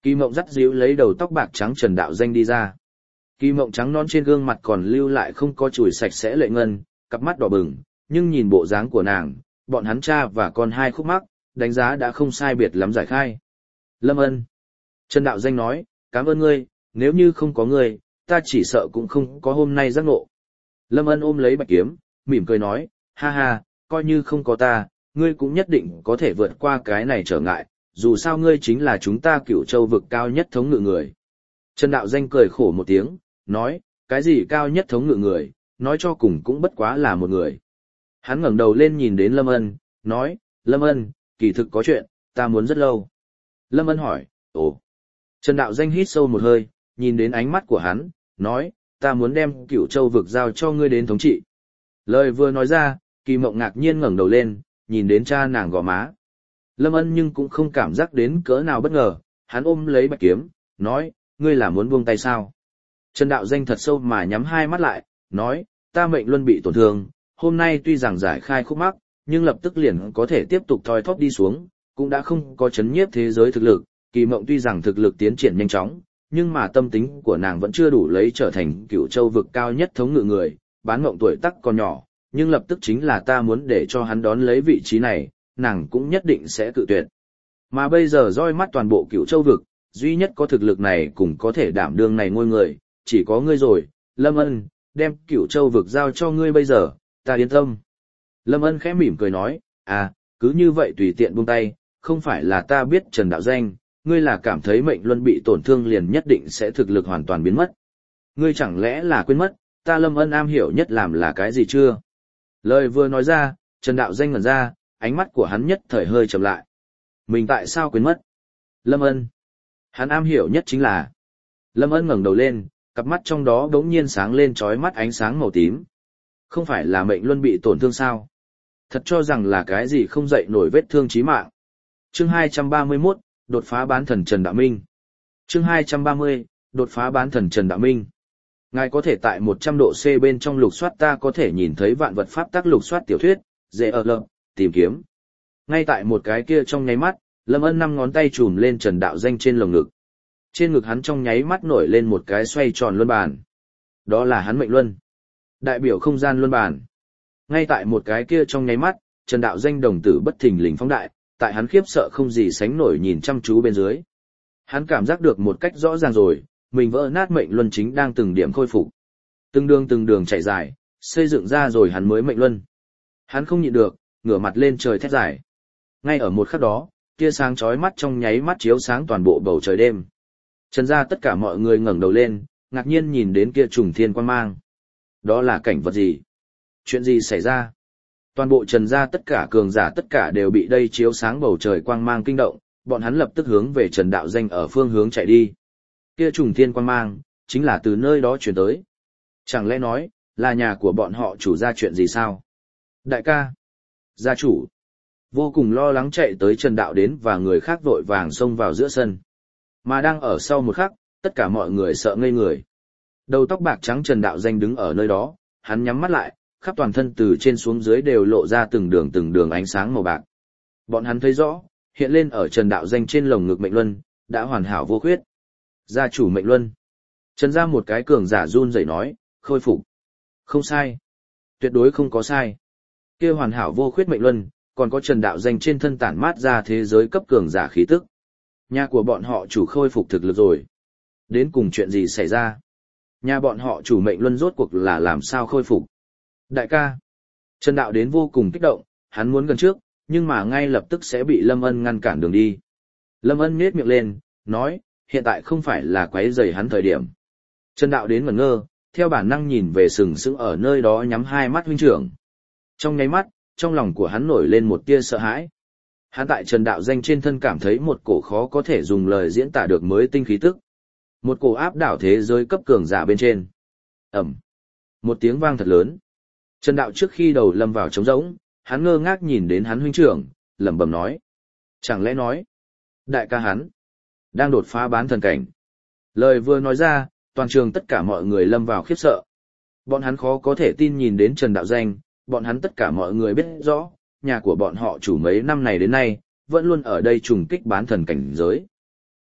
Kỳ Mộng dắt díu lấy đầu tóc bạc trắng Trần Đạo Danh đi ra. Kỳ Mộng trắng non trên gương mặt còn lưu lại không có chùi sạch sẽ lệ ngân, cặp mắt đỏ bừng, nhưng nhìn bộ dáng của nàng, bọn hắn cha và con hai khúc mắc, đánh giá đã không sai biệt lắm giải khai. Lâm Ân. Trần Đạo Danh nói, cảm ơn ngươi, nếu như không có ngươi, ta chỉ sợ cũng không có hôm nay giác ngộ. Lâm Ân ôm lấy bạch kiếm, mỉm cười nói, ha ha, coi như không có ta, ngươi cũng nhất định có thể vượt qua cái này trở ngại, dù sao ngươi chính là chúng ta Cửu Châu vực cao nhất thống ngự người. Trần Đạo Danh cười khổ một tiếng, nói, cái gì cao nhất thống ngự người, nói cho cùng cũng bất quá là một người. Hắn ngẩng đầu lên nhìn đến Lâm Ân, nói, Lâm Ân, kỳ thực có chuyện, ta muốn rất lâu. Lâm Ân hỏi, ồ. Trần Đạo Danh hít sâu một hơi, nhìn đến ánh mắt của hắn, nói, ta muốn đem Cửu Châu vực giao cho ngươi đến thống trị. Lời vừa nói ra, Kỳ Mộng ngạc nhiên ngẩng đầu lên, nhìn đến cha nàng gò má. Lâm Ân nhưng cũng không cảm giác đến cỡ nào bất ngờ, hắn ôm lấy bạch kiếm, nói, ngươi là muốn buông tay sao? Trần Đạo Danh thật sâu mà nhắm hai mắt lại, nói, ta mệnh luân bị tổn thương, hôm nay tuy rằng giải khai khúc mắc, nhưng lập tức liền có thể tiếp tục thoi thóp đi xuống, cũng đã không có chấn nhiếp thế giới thực lực. Kỳ Mộng tuy rằng thực lực tiến triển nhanh chóng, nhưng mà tâm tính của nàng vẫn chưa đủ lấy trở thành Cửu Châu vực cao nhất thống ngự người, Bán Mộng tuổi tác còn nhỏ, nhưng lập tức chính là ta muốn để cho hắn đón lấy vị trí này, nàng cũng nhất định sẽ cự tuyệt. Mà bây giờ roi mắt toàn bộ Cửu Châu vực, duy nhất có thực lực này cũng có thể đảm đương này ngôi người, chỉ có ngươi rồi, Lâm Ân, đem Cửu Châu vực giao cho ngươi bây giờ, ta yên tâm. Lâm Ân khẽ mỉm cười nói, à, cứ như vậy tùy tiện buông tay, không phải là ta biết Trần Đạo Danh, ngươi là cảm thấy mệnh luân bị tổn thương liền nhất định sẽ thực lực hoàn toàn biến mất. Ngươi chẳng lẽ là quên mất, ta Lâm Ân am hiểu nhất làm là cái gì chưa? Lời vừa nói ra, Trần Đạo Danh ngẩn ra, ánh mắt của hắn nhất thời hơi chậm lại. Mình tại sao quên mất? Lâm Ân. Hắn am hiểu nhất chính là. Lâm Ân ngẩng đầu lên, cặp mắt trong đó đống nhiên sáng lên chói mắt ánh sáng màu tím. Không phải là mệnh luân bị tổn thương sao? Thật cho rằng là cái gì không dậy nổi vết thương chí mạng. Chương hai trăm ba mươi mốt, đột phá bán thần Trần Đạo Minh. Chương hai trăm ba mươi, đột phá bán thần Trần Đạo Minh. Ngài có thể tại một trăm độ C bên trong lục soát ta có thể nhìn thấy vạn vật pháp tắc lục soát tiểu thuyết, dễ ở lợm, tìm kiếm. Ngay tại một cái kia trong nháy mắt, Lâm Ân năm ngón tay chùm lên Trần Đạo Danh trên lồng ngực. Trên ngực hắn trong nháy mắt nổi lên một cái xoay tròn luân bàn. Đó là hắn mệnh luân. Đại biểu không gian luân bàn. Ngay tại một cái kia trong nháy mắt, Trần Đạo Danh đồng tử bất thình lình phóng đại, tại hắn khiếp sợ không gì sánh nổi nhìn chăm chú bên dưới. Hắn cảm giác được một cách rõ ràng rồi, mình vỡ nát mệnh luân chính đang từng điểm khôi phục. Từng đường từng đường chạy dài, xây dựng ra rồi hắn mới mệnh luân. Hắn không nhịn được, ngửa mặt lên trời thét dài. Ngay ở một khắc đó, tia sáng chói mắt trong nháy mắt chiếu sáng toàn bộ bầu trời đêm. Trần gia tất cả mọi người ngẩng đầu lên, ngạc nhiên nhìn đến kia trùng thiên quang mang. Đó là cảnh vật gì? Chuyện gì xảy ra? Toàn bộ Trần gia tất cả cường giả tất cả đều bị đây chiếu sáng bầu trời quang mang kinh động, bọn hắn lập tức hướng về Trần Đạo Danh ở phương hướng chạy đi. Kia trùng thiên quang mang, chính là từ nơi đó truyền tới. Chẳng lẽ nói, là nhà của bọn họ chủ ra chuyện gì sao? Đại ca, gia chủ, vô cùng lo lắng chạy tới Trần Đạo đến và người khác vội vàng xông vào giữa sân. Mà đang ở sau một khắc, tất cả mọi người sợ ngây người. Đầu tóc bạc trắng Trần Đạo Danh đứng ở nơi đó, hắn nhắm mắt lại, khắp toàn thân từ trên xuống dưới đều lộ ra từng đường từng đường ánh sáng màu bạc. Bọn hắn thấy rõ, hiện lên ở Trần Đạo Danh trên lồng ngực mệnh luân, đã hoàn hảo vô khuyết. Gia chủ mệnh luân. Trần gia một cái cường giả run rẩy nói, khôi phục. Không sai. Tuyệt đối không có sai. Kia hoàn hảo vô khuyết mệnh luân, còn có Trần Đạo Danh trên thân tản mát ra thế giới cấp cường giả khí tức. Nhà của bọn họ chủ khôi phục thực lực rồi. Đến cùng chuyện gì xảy ra? Nhà bọn họ chủ mệnh luân rốt cuộc là làm sao khôi phục? Đại ca. Trần Đạo đến vô cùng kích động, hắn muốn gần trước, nhưng mà ngay lập tức sẽ bị Lâm Ân ngăn cản đường đi. Lâm Ân nhếch miệng lên, nói, hiện tại không phải là quấy rầy hắn thời điểm. Trần Đạo đến ngẩn ngơ, theo bản năng nhìn về sừng sững ở nơi đó nhắm hai mắt huynh trưởng. Trong nháy mắt, trong lòng của hắn nổi lên một tia sợ hãi. Hắn tại Trần Đạo Danh trên thân cảm thấy một cổ khó có thể dùng lời diễn tả được mới tinh khí tức. Một cổ áp đảo thế giới cấp cường giả bên trên. Ầm. Một tiếng vang thật lớn. Trần Đạo trước khi đầu lâm vào trống rỗng, hắn ngơ ngác nhìn đến hắn huynh trưởng, lẩm bẩm nói. Chẳng lẽ nói, đại ca hắn đang đột phá bán thần cảnh. Lời vừa nói ra, toàn trường tất cả mọi người lâm vào khiếp sợ. Bọn hắn khó có thể tin nhìn đến Trần Đạo Danh, bọn hắn tất cả mọi người biết rõ, nhà của bọn họ chủ mấy năm này đến nay, vẫn luôn ở đây trùng kích bán thần cảnh giới.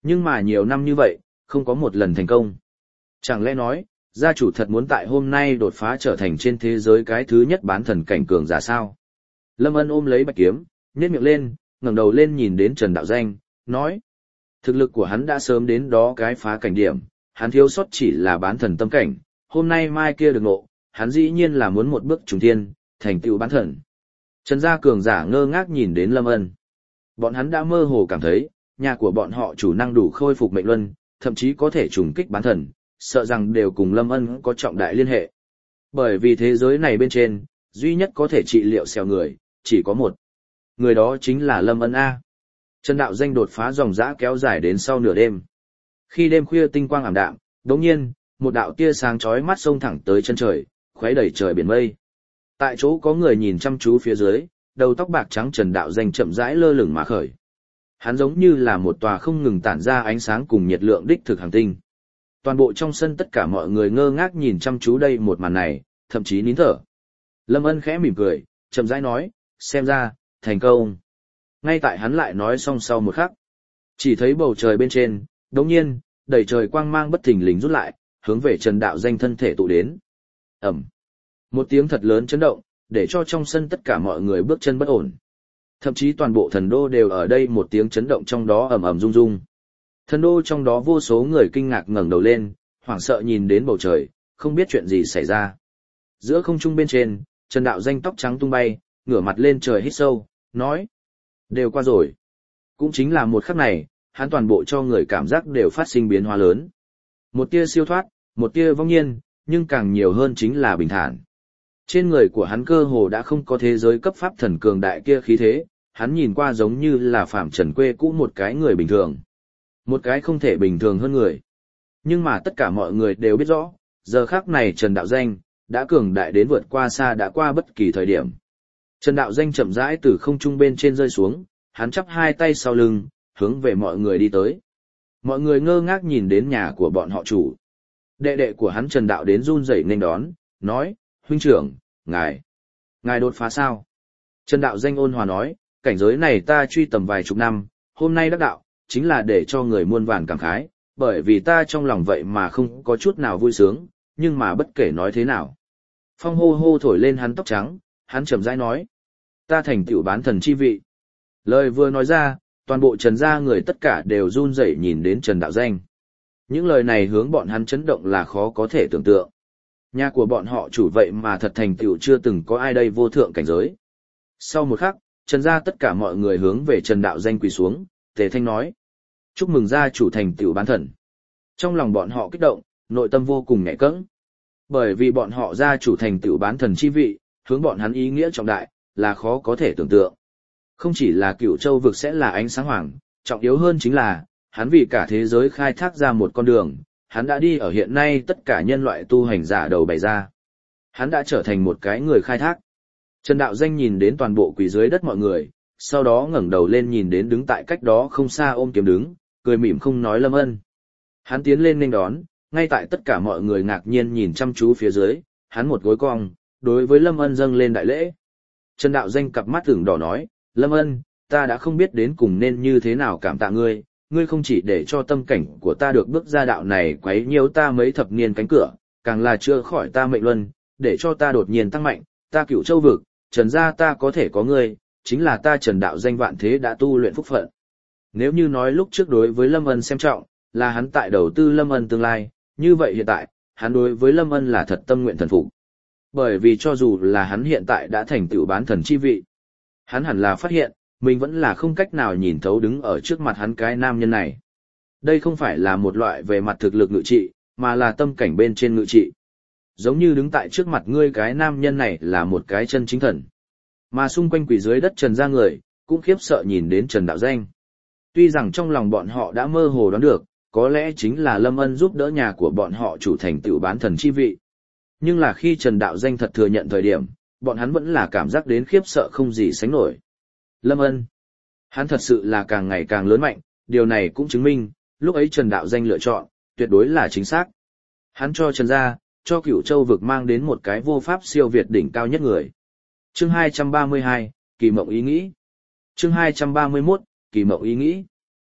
Nhưng mà nhiều năm như vậy, không có một lần thành công. Chẳng lẽ nói, gia chủ thật muốn tại hôm nay đột phá trở thành trên thế giới cái thứ nhất bán thần cảnh cường giả sao? Lâm Ân ôm lấy bạch kiếm, nhếch miệng lên, ngẩng đầu lên nhìn đến Trần Đạo Danh, nói. Thực lực của hắn đã sớm đến đó cái phá cảnh điểm, hắn thiếu sót chỉ là bán thần tâm cảnh, hôm nay mai kia được ngộ, hắn dĩ nhiên là muốn một bước trùng thiên, thành tựu bán thần. Trần gia cường giả ngơ ngác nhìn đến Lâm Ân. Bọn hắn đã mơ hồ cảm thấy, nhà của bọn họ chủ năng đủ khôi phục mệnh luân, thậm chí có thể trùng kích bán thần, sợ rằng đều cùng Lâm Ân có trọng đại liên hệ. Bởi vì thế giới này bên trên, duy nhất có thể trị liệu xèo người, chỉ có một. Người đó chính là Lâm Ân A. Trần Đạo Danh đột phá dòng dã kéo dài đến sau nửa đêm. Khi đêm khuya tinh quang ảm đạm, đột nhiên, một đạo tia sáng chói mắt xông thẳng tới chân trời, khuấy đẩy trời biển mây. Tại chỗ có người nhìn chăm chú phía dưới, đầu tóc bạc trắng Trần Đạo Danh chậm rãi lơ lửng mà khởi. Hắn giống như là một tòa không ngừng tản ra ánh sáng cùng nhiệt lượng đích thực hành tinh. Toàn bộ trong sân tất cả mọi người ngơ ngác nhìn chăm chú đây một màn này, thậm chí nín thở. Lâm Ân khẽ mỉm cười, chậm rãi nói, xem ra, thành công. Ngay tại hắn lại nói xong sau một khắc, chỉ thấy bầu trời bên trên, đột nhiên, đầy trời quang mang bất thình lình rút lại, hướng về Trần Đạo Danh thân thể tụ đến. Ầm. Một tiếng thật lớn chấn động, để cho trong sân tất cả mọi người bước chân bất ổn. Thậm chí toàn bộ thần đô đều ở đây một tiếng chấn động trong đó ầm ầm rung rung. Thần đô trong đó vô số người kinh ngạc ngẩng đầu lên, hoảng sợ nhìn đến bầu trời, không biết chuyện gì xảy ra. Giữa không trung bên trên, Trần Đạo Danh tóc trắng tung bay, ngửa mặt lên trời hít sâu, nói. Đều qua rồi. Cũng chính là một khắc này, hắn toàn bộ cho người cảm giác đều phát sinh biến hóa lớn. Một tia siêu thoát, một tia vong nhiên, nhưng càng nhiều hơn chính là bình thản. Trên người của hắn cơ hồ đã không có thế giới cấp pháp thần cường đại kia khí thế, hắn nhìn qua giống như là phạm trần quê cũ một cái người bình thường. Một cái không thể bình thường hơn người. Nhưng mà tất cả mọi người đều biết rõ, giờ khắc này Trần Đạo Danh, đã cường đại đến vượt qua xa đã qua bất kỳ thời điểm. Trần Đạo Danh chậm rãi từ không trung bên trên rơi xuống, hắn chắp hai tay sau lưng, hướng về mọi người đi tới. Mọi người ngơ ngác nhìn đến nhà của bọn họ chủ. Đệ đệ của hắn Trần Đạo đến run rẩy nên đón, nói, huynh trưởng, ngài, ngài đột phá sao? Trần Đạo Danh ôn hòa nói, cảnh giới này ta truy tầm vài chục năm, hôm nay đắc đạo, chính là để cho người muôn vàn cảm khái, bởi vì ta trong lòng vậy mà không có chút nào vui sướng, nhưng mà bất kể nói thế nào. Phong hô hô thổi lên hắn tóc trắng, hắn chậm rãi nói, ta thành tựu bán thần chi vị. Lời vừa nói ra, toàn bộ Trần gia người tất cả đều run rẩy nhìn đến Trần Đạo Danh. Những lời này hướng bọn hắn chấn động là khó có thể tưởng tượng. Nhà của bọn họ chủ vậy mà thật thành tựu chưa từng có ai đây vô thượng cảnh giới. Sau một khắc, Trần gia tất cả mọi người hướng về Trần Đạo Danh quỳ xuống, Tề Thanh nói. Chúc mừng gia chủ thành tựu bán thần. Trong lòng bọn họ kích động, nội tâm vô cùng nhạy cẫng. Bởi vì bọn họ gia chủ thành tựu bán thần chi vị, hướng bọn hắn ý nghĩa trọng đại, là khó có thể tưởng tượng. Không chỉ là Cửu Châu vực sẽ là ánh sáng hoàng, trọng yếu hơn chính là, hắn vì cả thế giới khai thác ra một con đường, hắn đã đi ở hiện nay tất cả nhân loại tu hành giả đầu bày ra. Hắn đã trở thành một cái người khai thác. Trần Đạo Danh nhìn đến toàn bộ quỳ dưới đất mọi người, sau đó ngẩng đầu lên nhìn đến đứng tại cách đó không xa ôm kiếm đứng, cười mỉm không nói Lâm Ân. Hắn tiến lên nghênh đón, ngay tại tất cả mọi người ngạc nhiên nhìn chăm chú phía dưới, hắn một gối cong, đối với Lâm Ân dâng lên đại lễ. Trần Đạo Danh cặp mắt ửng đỏ nói, Lâm Ân, ta đã không biết đến cùng nên như thế nào cảm tạ ngươi, ngươi không chỉ để cho tâm cảnh của ta được bước ra đạo này quấy nhiễu ta mấy thập niên cánh cửa, càng là chữa khỏi ta mệnh luân, để cho ta đột nhiên tăng mạnh, ta Cửu Châu vực, Trần gia ta có thể có ngươi, chính là ta Trần Đạo Danh vạn thế đã tu luyện phúc phận. Nếu như nói lúc trước đối với Lâm Ân xem trọng, là hắn tại đầu tư Lâm Ân tương lai, như vậy hiện tại, hắn đối với Lâm Ân là thật tâm nguyện thần phục. Bởi vì cho dù là hắn hiện tại đã thành tựu bán thần chi vị, hắn hẳn là phát hiện, mình vẫn là không cách nào nhìn thấu đứng ở trước mặt hắn cái nam nhân này. Đây không phải là một loại về mặt thực lực ngự trị, mà là tâm cảnh bên trên ngự trị. Giống như đứng tại trước mặt ngươi cái nam nhân này là một cái chân chính thần. Mà xung quanh quỷ dưới đất Trần gia người, cũng khiếp sợ nhìn đến Trần Đạo Danh. Tuy rằng trong lòng bọn họ đã mơ hồ đoán được, có lẽ chính là Lâm Ân giúp đỡ nhà của bọn họ chủ thành tựu bán thần chi vị. Nhưng là khi Trần Đạo Danh thật thừa nhận thời điểm, bọn hắn vẫn là cảm giác đến khiếp sợ không gì sánh nổi. Lâm Ân, hắn thật sự là càng ngày càng lớn mạnh, điều này cũng chứng minh, lúc ấy Trần Đạo Danh lựa chọn, tuyệt đối là chính xác. Hắn cho Trần gia, cho Cửu Châu vực mang đến một cái vô pháp siêu việt đỉnh cao nhất người. Chương hai trăm ba mươi hai, kỳ mộng ý nghĩ. Chương hai trăm ba mươi mốt, kỳ mộng ý nghĩ.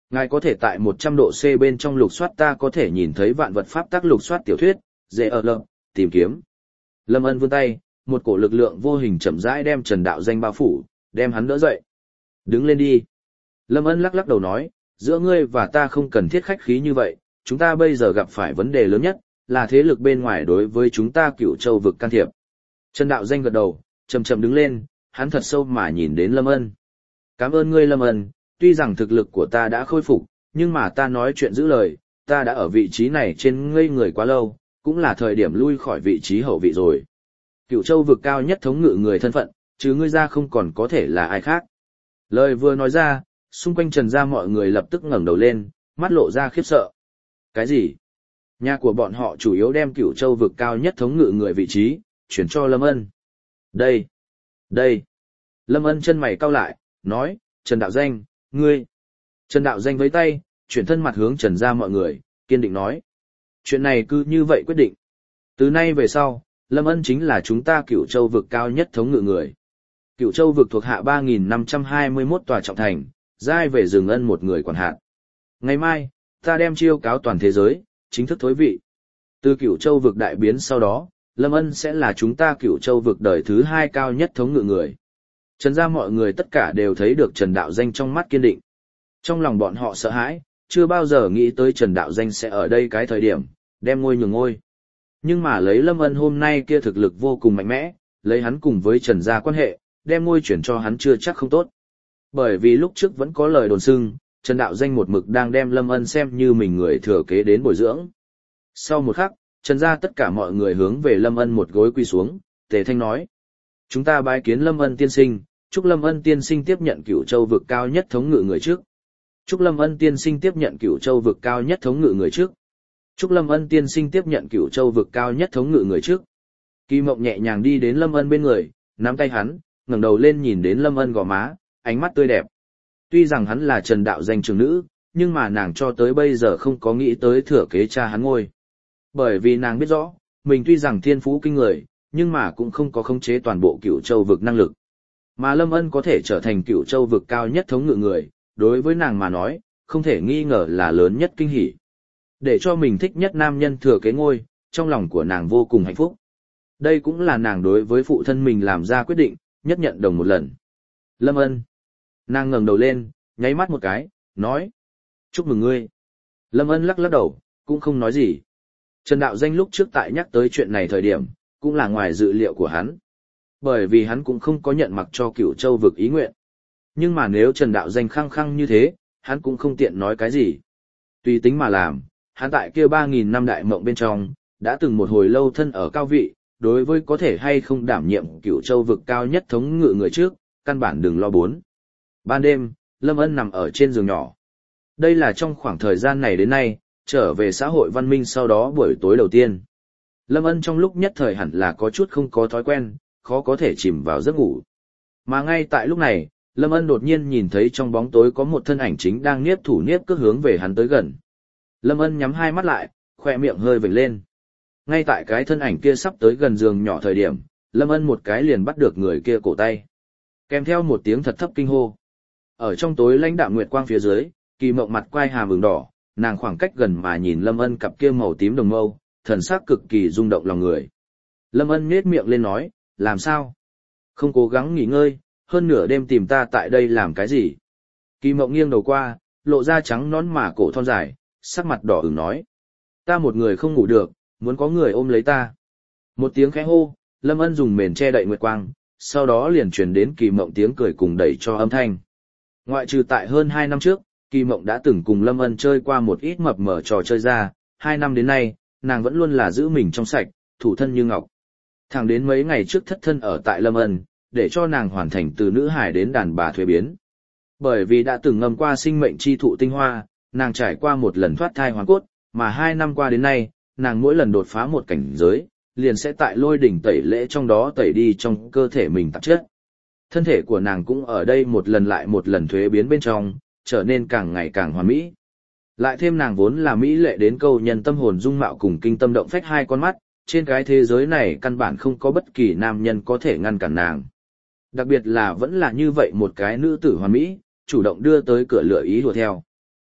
Ngài có thể tại một trăm độ C bên trong lục soát ta có thể nhìn thấy vạn vật pháp tắc lục soát tiểu thuyết, dễ ở lợm, tìm kiếm. Lâm Ân vươn tay, một cổ lực lượng vô hình chậm rãi đem Trần Đạo Danh bao phủ, đem hắn đỡ dậy. Đứng lên đi. Lâm Ân lắc lắc đầu nói, giữa ngươi và ta không cần thiết khách khí như vậy, chúng ta bây giờ gặp phải vấn đề lớn nhất, là thế lực bên ngoài đối với chúng ta Cửu Châu vực can thiệp. Trần Đạo Danh gật đầu, chậm chậm đứng lên, hắn thật sâu mà nhìn đến Lâm Ân. Cảm ơn ngươi Lâm Ân, tuy rằng thực lực của ta đã khôi phục, nhưng mà ta nói chuyện giữ lời, ta đã ở vị trí này trên ngây người quá lâu, cũng là thời điểm lui khỏi vị trí hậu vị rồi. Cửu Châu vực cao nhất thống ngự người thân phận, chứ ngươi ra không còn có thể là ai khác. Lời vừa nói ra, xung quanh Trần gia mọi người lập tức ngẩng đầu lên, mắt lộ ra khiếp sợ. Cái gì? Nhà của bọn họ chủ yếu đem Cửu Châu vực cao nhất thống ngự người vị trí, chuyển cho Lâm Ân. Đây, đây. Lâm Ân chân mày cau lại, nói, Trần Đạo Danh, ngươi. Trần Đạo Danh với tay, chuyển thân mặt hướng Trần gia mọi người, kiên định nói. Chuyện này cứ như vậy quyết định. Từ nay về sau, Lâm Ân chính là chúng ta Cửu Châu vực cao nhất thống ngự người. Cửu Châu vực thuộc hạ ba nghìn năm trăm hai mươi mốt tòa trọng thành, giai về rừng ân một người quản hạt. Ngày mai, ta đem chiêu cáo toàn thế giới, chính thức thối vị. Từ Cửu Châu vực đại biến sau đó, Lâm Ân sẽ là chúng ta Cửu Châu vực đời thứ hai cao nhất thống ngự người. Trần gia mọi người tất cả đều thấy được Trần Đạo Danh trong mắt kiên định. Trong lòng bọn họ sợ hãi, chưa bao giờ nghĩ tới Trần Đạo Danh sẽ ở đây cái thời điểm, đem ngôi nhường ngôi. Nhưng mà lấy Lâm Ân hôm nay kia thực lực vô cùng mạnh mẽ, lấy hắn cùng với Trần gia quan hệ, đem ngôi chuyển cho hắn chưa chắc không tốt. Bởi vì lúc trước vẫn có lời đồn xưng, Trần Đạo Danh một mực đang đem Lâm Ân xem như mình người thừa kế đến bồi dưỡng. Sau một khắc, Trần gia tất cả mọi người hướng về Lâm Ân một gối quỳ xuống, Tề Thanh nói. Chúng ta bái kiến Lâm Ân tiên sinh, chúc Lâm Ân tiên sinh tiếp nhận Cửu Châu vực cao nhất thống ngự người trước. Chúc Lâm Ân tiên sinh tiếp nhận Cửu Châu vực cao nhất thống ngự người trước. Chúc Lâm Ân tiên sinh tiếp nhận Cửu Châu vực cao nhất thống ngự người trước. Kỳ Mộng nhẹ nhàng đi đến Lâm Ân bên người, nắm tay hắn, ngẩng đầu lên nhìn đến Lâm Ân gò má, ánh mắt tươi đẹp. Tuy rằng hắn là Trần Đạo Danh trưởng nữ, nhưng mà nàng cho tới bây giờ không có nghĩ tới thừa kế cha hắn ngôi. Bởi vì nàng biết rõ, mình tuy rằng thiên phú kinh người, nhưng mà cũng không có khống chế toàn bộ Cửu Châu vực năng lực. Mà Lâm Ân có thể trở thành Cửu Châu vực cao nhất thống ngự người, đối với nàng mà nói, không thể nghi ngờ là lớn nhất kinh hỉ. Để cho mình thích nhất nam nhân thừa kế ngôi, trong lòng của nàng vô cùng hạnh phúc. Đây cũng là nàng đối với phụ thân mình làm ra quyết định, nhất nhận đồng một lần. Lâm Ân. Nàng ngẩng đầu lên, nháy mắt một cái, nói. Chúc mừng ngươi. Lâm Ân lắc lắc đầu, cũng không nói gì. Trần Đạo Danh lúc trước tại nhắc tới chuyện này thời điểm, cũng là ngoài dự liệu của hắn. Bởi vì hắn cũng không có nhận mặc cho Cửu Châu vực ý nguyện. Nhưng mà nếu Trần Đạo Danh khăng khăng như thế, hắn cũng không tiện nói cái gì. Tùy tính mà làm, hắn tại kia ba nghìn năm đại mộng bên trong, đã từng một hồi lâu thân ở cao vị, đối với có thể hay không đảm nhiệm Cửu Châu vực cao nhất thống ngự người trước, căn bản đừng lo bốn. Ban đêm, Lâm Ân nằm ở trên giường nhỏ. Đây là trong khoảng thời gian này đến nay, trở về xã hội văn minh sau đó buổi tối đầu tiên. Lâm Ân trong lúc nhất thời hẳn là có chút không có thói quen, khó có thể chìm vào giấc ngủ. Mà ngay tại lúc này, Lâm Ân đột nhiên nhìn thấy trong bóng tối có một thân ảnh chính đang niếp thủ niếp cước hướng về hắn tới gần. Lâm Ân nhắm hai mắt lại, khoe miệng hơi vểnh lên. Ngay tại cái thân ảnh kia sắp tới gần giường nhỏ thời điểm, Lâm Ân một cái liền bắt được người kia cổ tay. Kèm theo một tiếng thật thấp kinh hô. Ở trong tối lãnh đạm nguyệt quang phía dưới, Kỳ Mộng mặt quai hàm ửng đỏ, nàng khoảng cách gần mà nhìn Lâm Ân cặp kia màu tím đồng mâu, thần sắc cực kỳ rung động lòng người. Lâm Ân nhếch miệng lên nói, làm sao? Không cố gắng nghỉ ngơi, hơn nửa đêm tìm ta tại đây làm cái gì? Kỳ Mộng nghiêng đầu qua, lộ ra trắng nón mà cổ thon dài, sắc mặt đỏ ửng nói. Ta một người không ngủ được, muốn có người ôm lấy ta. Một tiếng khẽ hô, Lâm Ân dùng mền che đậy nguyệt quang, sau đó liền truyền đến Kỳ Mộng tiếng cười cùng đẩy cho âm thanh. Ngoại trừ tại hơn hai năm trước, Kỳ Mộng đã từng cùng Lâm Ân chơi qua một ít mập mờ trò chơi ra, hai năm đến nay, nàng vẫn luôn là giữ mình trong sạch, thủ thân như ngọc. Thẳng đến mấy ngày trước thất thân ở tại Lâm Ân, để cho nàng hoàn thành từ nữ hài đến đàn bà thuế biến. Bởi vì đã từng ngâm qua sinh mệnh chi thụ tinh hoa, nàng trải qua một lần thoát thai hoàn cốt, mà hai năm qua đến nay, nàng mỗi lần đột phá một cảnh giới, liền sẽ tại lôi đỉnh tẩy lễ trong đó tẩy đi trong cơ thể mình tạp chất. Thân thể của nàng cũng ở đây một lần lại một lần thuế biến bên trong, trở nên càng ngày càng hoàn mỹ. Lại thêm nàng vốn là mỹ lệ đến câu nhân tâm hồn dung mạo cùng kinh tâm động phách hai con mắt, trên cái thế giới này căn bản không có bất kỳ nam nhân có thể ngăn cản nàng. Đặc biệt là vẫn là như vậy một cái nữ tử hoàn mỹ, chủ động đưa tới cửa lựa ý đùa theo.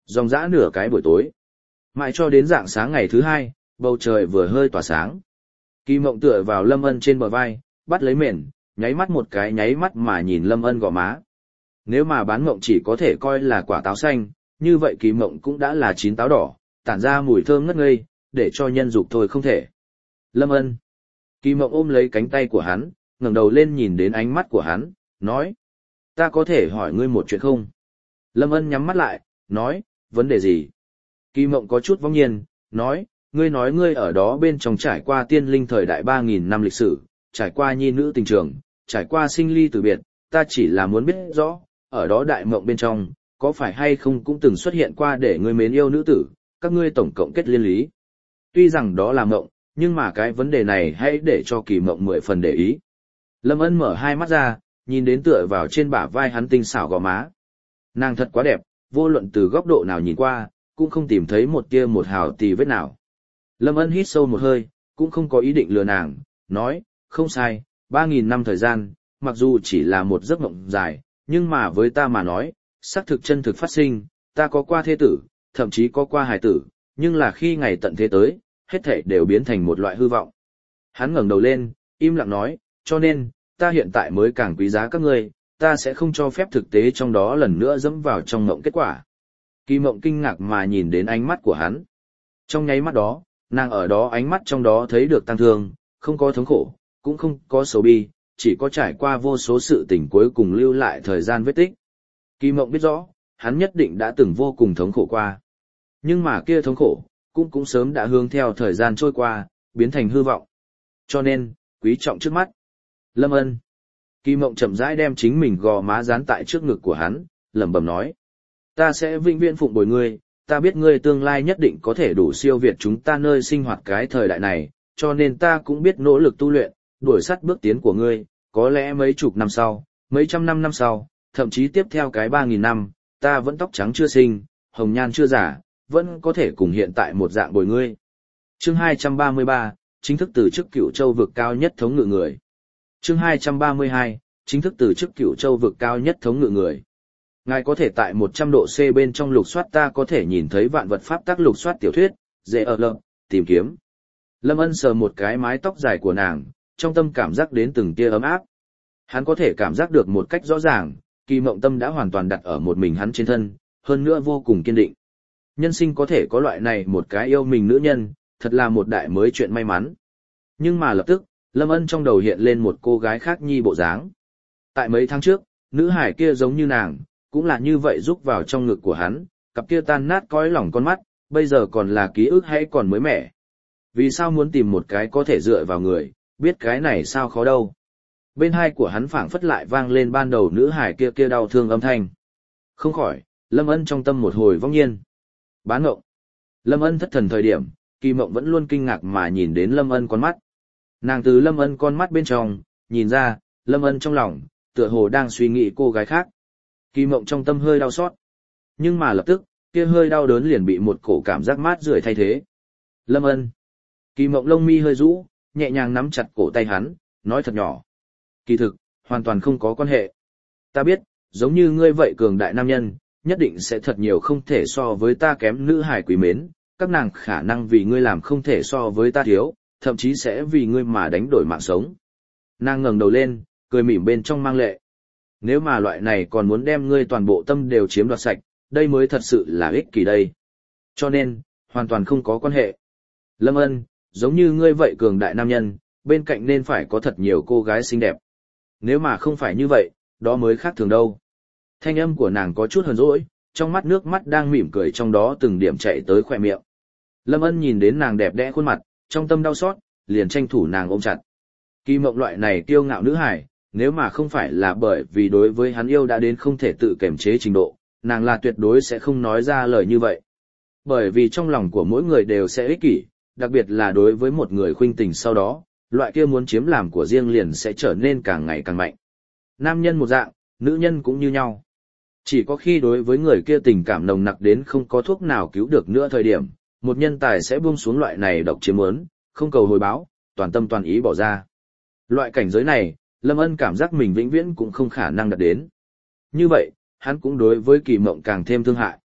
Dòng dã nửa cái buổi tối. Mãi cho đến rạng sáng ngày thứ hai, bầu trời vừa hơi tỏa sáng. Kỳ Mộng tựa vào Lâm Ân trên bờ vai, bắt lấy mền, nháy mắt một cái nháy mắt mà nhìn Lâm Ân gò má. Nếu mà bán mộng chỉ có thể coi là quả táo xanh, như vậy Kỳ Mộng cũng đã là chín táo đỏ, tản ra mùi thơm ngất ngây, để cho nhân dục thôi không thể. Lâm Ân. Kỳ Mộng ôm lấy cánh tay của hắn, ngẩng đầu lên nhìn đến ánh mắt của hắn, nói: "Ta có thể hỏi ngươi một chuyện không?" Lâm Ân nhắm mắt lại, nói: "Vấn đề gì?" Kỳ Mộng có chút vong nhiên, nói: "Ngươi nói ngươi ở đó bên trong trải qua tiên linh thời đại ba nghìn năm lịch sử, trải qua nhi nữ tình trường, trải qua sinh ly tử biệt, ta chỉ là muốn biết rõ, ở đó đại mộng bên trong, có phải hay không cũng từng xuất hiện qua để ngươi mến yêu nữ tử, các ngươi tổng cộng kết liên lý." Tuy rằng đó là mộng, nhưng mà cái vấn đề này hãy để cho Kỳ Mộng mười phần để ý. Lâm Ân mở hai mắt ra, nhìn đến tựa vào trên bả vai hắn tinh xảo gò má. Nàng thật quá đẹp, vô luận từ góc độ nào nhìn qua, cũng không tìm thấy một tia một hào tì vết nào. Lâm Ân hít sâu một hơi, cũng không có ý định lừa nàng, nói: "Không sai, ba nghìn năm thời gian, mặc dù chỉ là một giấc mộng dài, nhưng mà với ta mà nói, xác thực chân thực phát sinh, ta có qua thế tử, thậm chí có qua hài tử, nhưng là khi ngày tận thế tới, hết thảy đều biến thành một loại hư vọng." Hắn ngẩng đầu lên, im lặng nói: "Cho nên, ta hiện tại mới càng quý giá các ngươi, ta sẽ không cho phép thực tế trong đó lần nữa dẫm vào trong mộng kết quả." Kỳ Mộng kinh ngạc mà nhìn đến ánh mắt của hắn. Trong nháy mắt đó, nàng ở đó ánh mắt trong đó thấy được tăng thương, không có thống khổ, cũng không có sầu bi, chỉ có trải qua vô số sự tình cuối cùng lưu lại thời gian vết tích. Kỳ Mộng biết rõ, hắn nhất định đã từng vô cùng thống khổ qua. Nhưng mà kia thống khổ, cũng cũng sớm đã hướng theo thời gian trôi qua, biến thành hư vọng. Cho nên, quý trọng trước mắt. Lâm Ân. Kỳ Mộng chậm rãi đem chính mình gò má dán tại trước ngực của hắn, lẩm bẩm nói: "Ta sẽ vĩnh viễn phụng bồi ngươi, ta biết ngươi tương lai nhất định có thể đủ siêu việt chúng ta nơi sinh hoạt cái thời đại này, cho nên ta cũng biết nỗ lực tu luyện, đuổi sát bước tiến của ngươi, có lẽ mấy chục năm sau, mấy trăm năm năm sau, thậm chí tiếp theo cái ba nghìn năm, ta vẫn tóc trắng chưa sinh, hồng nhan chưa giả, vẫn có thể cùng hiện tại một dạng bồi ngươi." Chương hai trăm ba mươi ba, chính thức từ chức Cửu Châu vực cao nhất thống ngự người. Chương hai trăm ba mươi hai, chính thức từ chức Cửu Châu vực cao nhất thống ngự người. Ngài có thể tại một trăm độ C bên trong lục soát ta có thể nhìn thấy vạn vật pháp tác lục soát tiểu thuyết, dễ ở lợm, tìm kiếm. Lâm Ân sờ một cái mái tóc dài của nàng, trong tâm cảm giác đến từng tia ấm áp. Hắn có thể cảm giác được một cách rõ ràng, Kỳ Mộng tâm đã hoàn toàn đặt ở một mình hắn trên thân, hơn nữa vô cùng kiên định. Nhân sinh có thể có loại này một cái yêu mình nữ nhân, thật là một đại mới chuyện may mắn. Nhưng mà lập tức, Lâm Ân trong đầu hiện lên một cô gái khác nhi bộ dáng. Tại mấy tháng trước, nữ hải kia giống như nàng, cũng là như vậy rúc vào trong ngực của hắn, cặp kia tan nát cõi lòng con mắt, bây giờ còn là ký ức hay còn mới mẻ. Vì sao muốn tìm một cái có thể dựa vào người, biết cái này sao khó đâu. Bên hai của hắn phảng phất lại vang lên ban đầu nữ hải kia kia đau thương âm thanh. Không khỏi, Lâm Ân trong tâm một hồi vong nhiên. Bán ngộng. Lâm Ân thất thần thời điểm, Kỳ Mộng vẫn luôn kinh ngạc mà nhìn đến Lâm Ân con mắt. Nàng từ Lâm Ân con mắt bên trong, nhìn ra, Lâm Ân trong lòng, tựa hồ đang suy nghĩ cô gái khác. Kỳ Mộng trong tâm hơi đau xót. Nhưng mà lập tức, kia hơi đau đớn liền bị một cổ cảm giác mát rượi thay thế. Lâm Ân. Kỳ Mộng lông mi hơi rũ, nhẹ nhàng nắm chặt cổ tay hắn, nói thật nhỏ. Kỳ thực, hoàn toàn không có quan hệ. Ta biết, giống như ngươi vậy cường đại nam nhân, nhất định sẽ thật nhiều không thể so với ta kém nữ hài quý mến, các nàng khả năng vì ngươi làm không thể so với ta thiếu, thậm chí sẽ vì ngươi mà đánh đổi mạng sống. Nàng ngẩng đầu lên, cười mỉm bên trong mang lệ. Nếu mà loại này còn muốn đem ngươi toàn bộ tâm đều chiếm đoạt sạch, đây mới thật sự là ích kỷ đây. Cho nên, hoàn toàn không có quan hệ. Lâm Ân, giống như ngươi vậy cường đại nam nhân, bên cạnh nên phải có thật nhiều cô gái xinh đẹp. Nếu mà không phải như vậy, đó mới khác thường đâu. Thanh âm của nàng có chút hờn dỗi, trong mắt nước mắt đang mỉm cười trong đó từng điểm chạy tới khỏe miệng. Lâm Ân nhìn đến nàng đẹp đẽ khuôn mặt, trong tâm đau xót, liền tranh thủ nàng ôm chặt. Kỳ Mộng loại này kiêu ngạo nữ hải, nếu mà không phải là bởi vì đối với hắn yêu đã đến không thể tự kiềm chế trình độ, nàng là tuyệt đối sẽ không nói ra lời như vậy. Bởi vì trong lòng của mỗi người đều sẽ ích kỷ, đặc biệt là đối với một người khuynh tình sau đó, loại kia muốn chiếm làm của riêng liền sẽ trở nên càng ngày càng mạnh. Nam nhân một dạng, nữ nhân cũng như nhau. Chỉ có khi đối với người kia tình cảm nồng nặc đến không có thuốc nào cứu được nữa thời điểm, một nhân tài sẽ buông xuống loại này độc chiếm muốn, không cầu hồi báo, toàn tâm toàn ý bỏ ra. Loại cảnh giới này, Lâm Ân cảm giác mình vĩnh viễn cũng không khả năng đạt đến. Như vậy, hắn cũng đối với Kỳ Mộng càng thêm thương hại.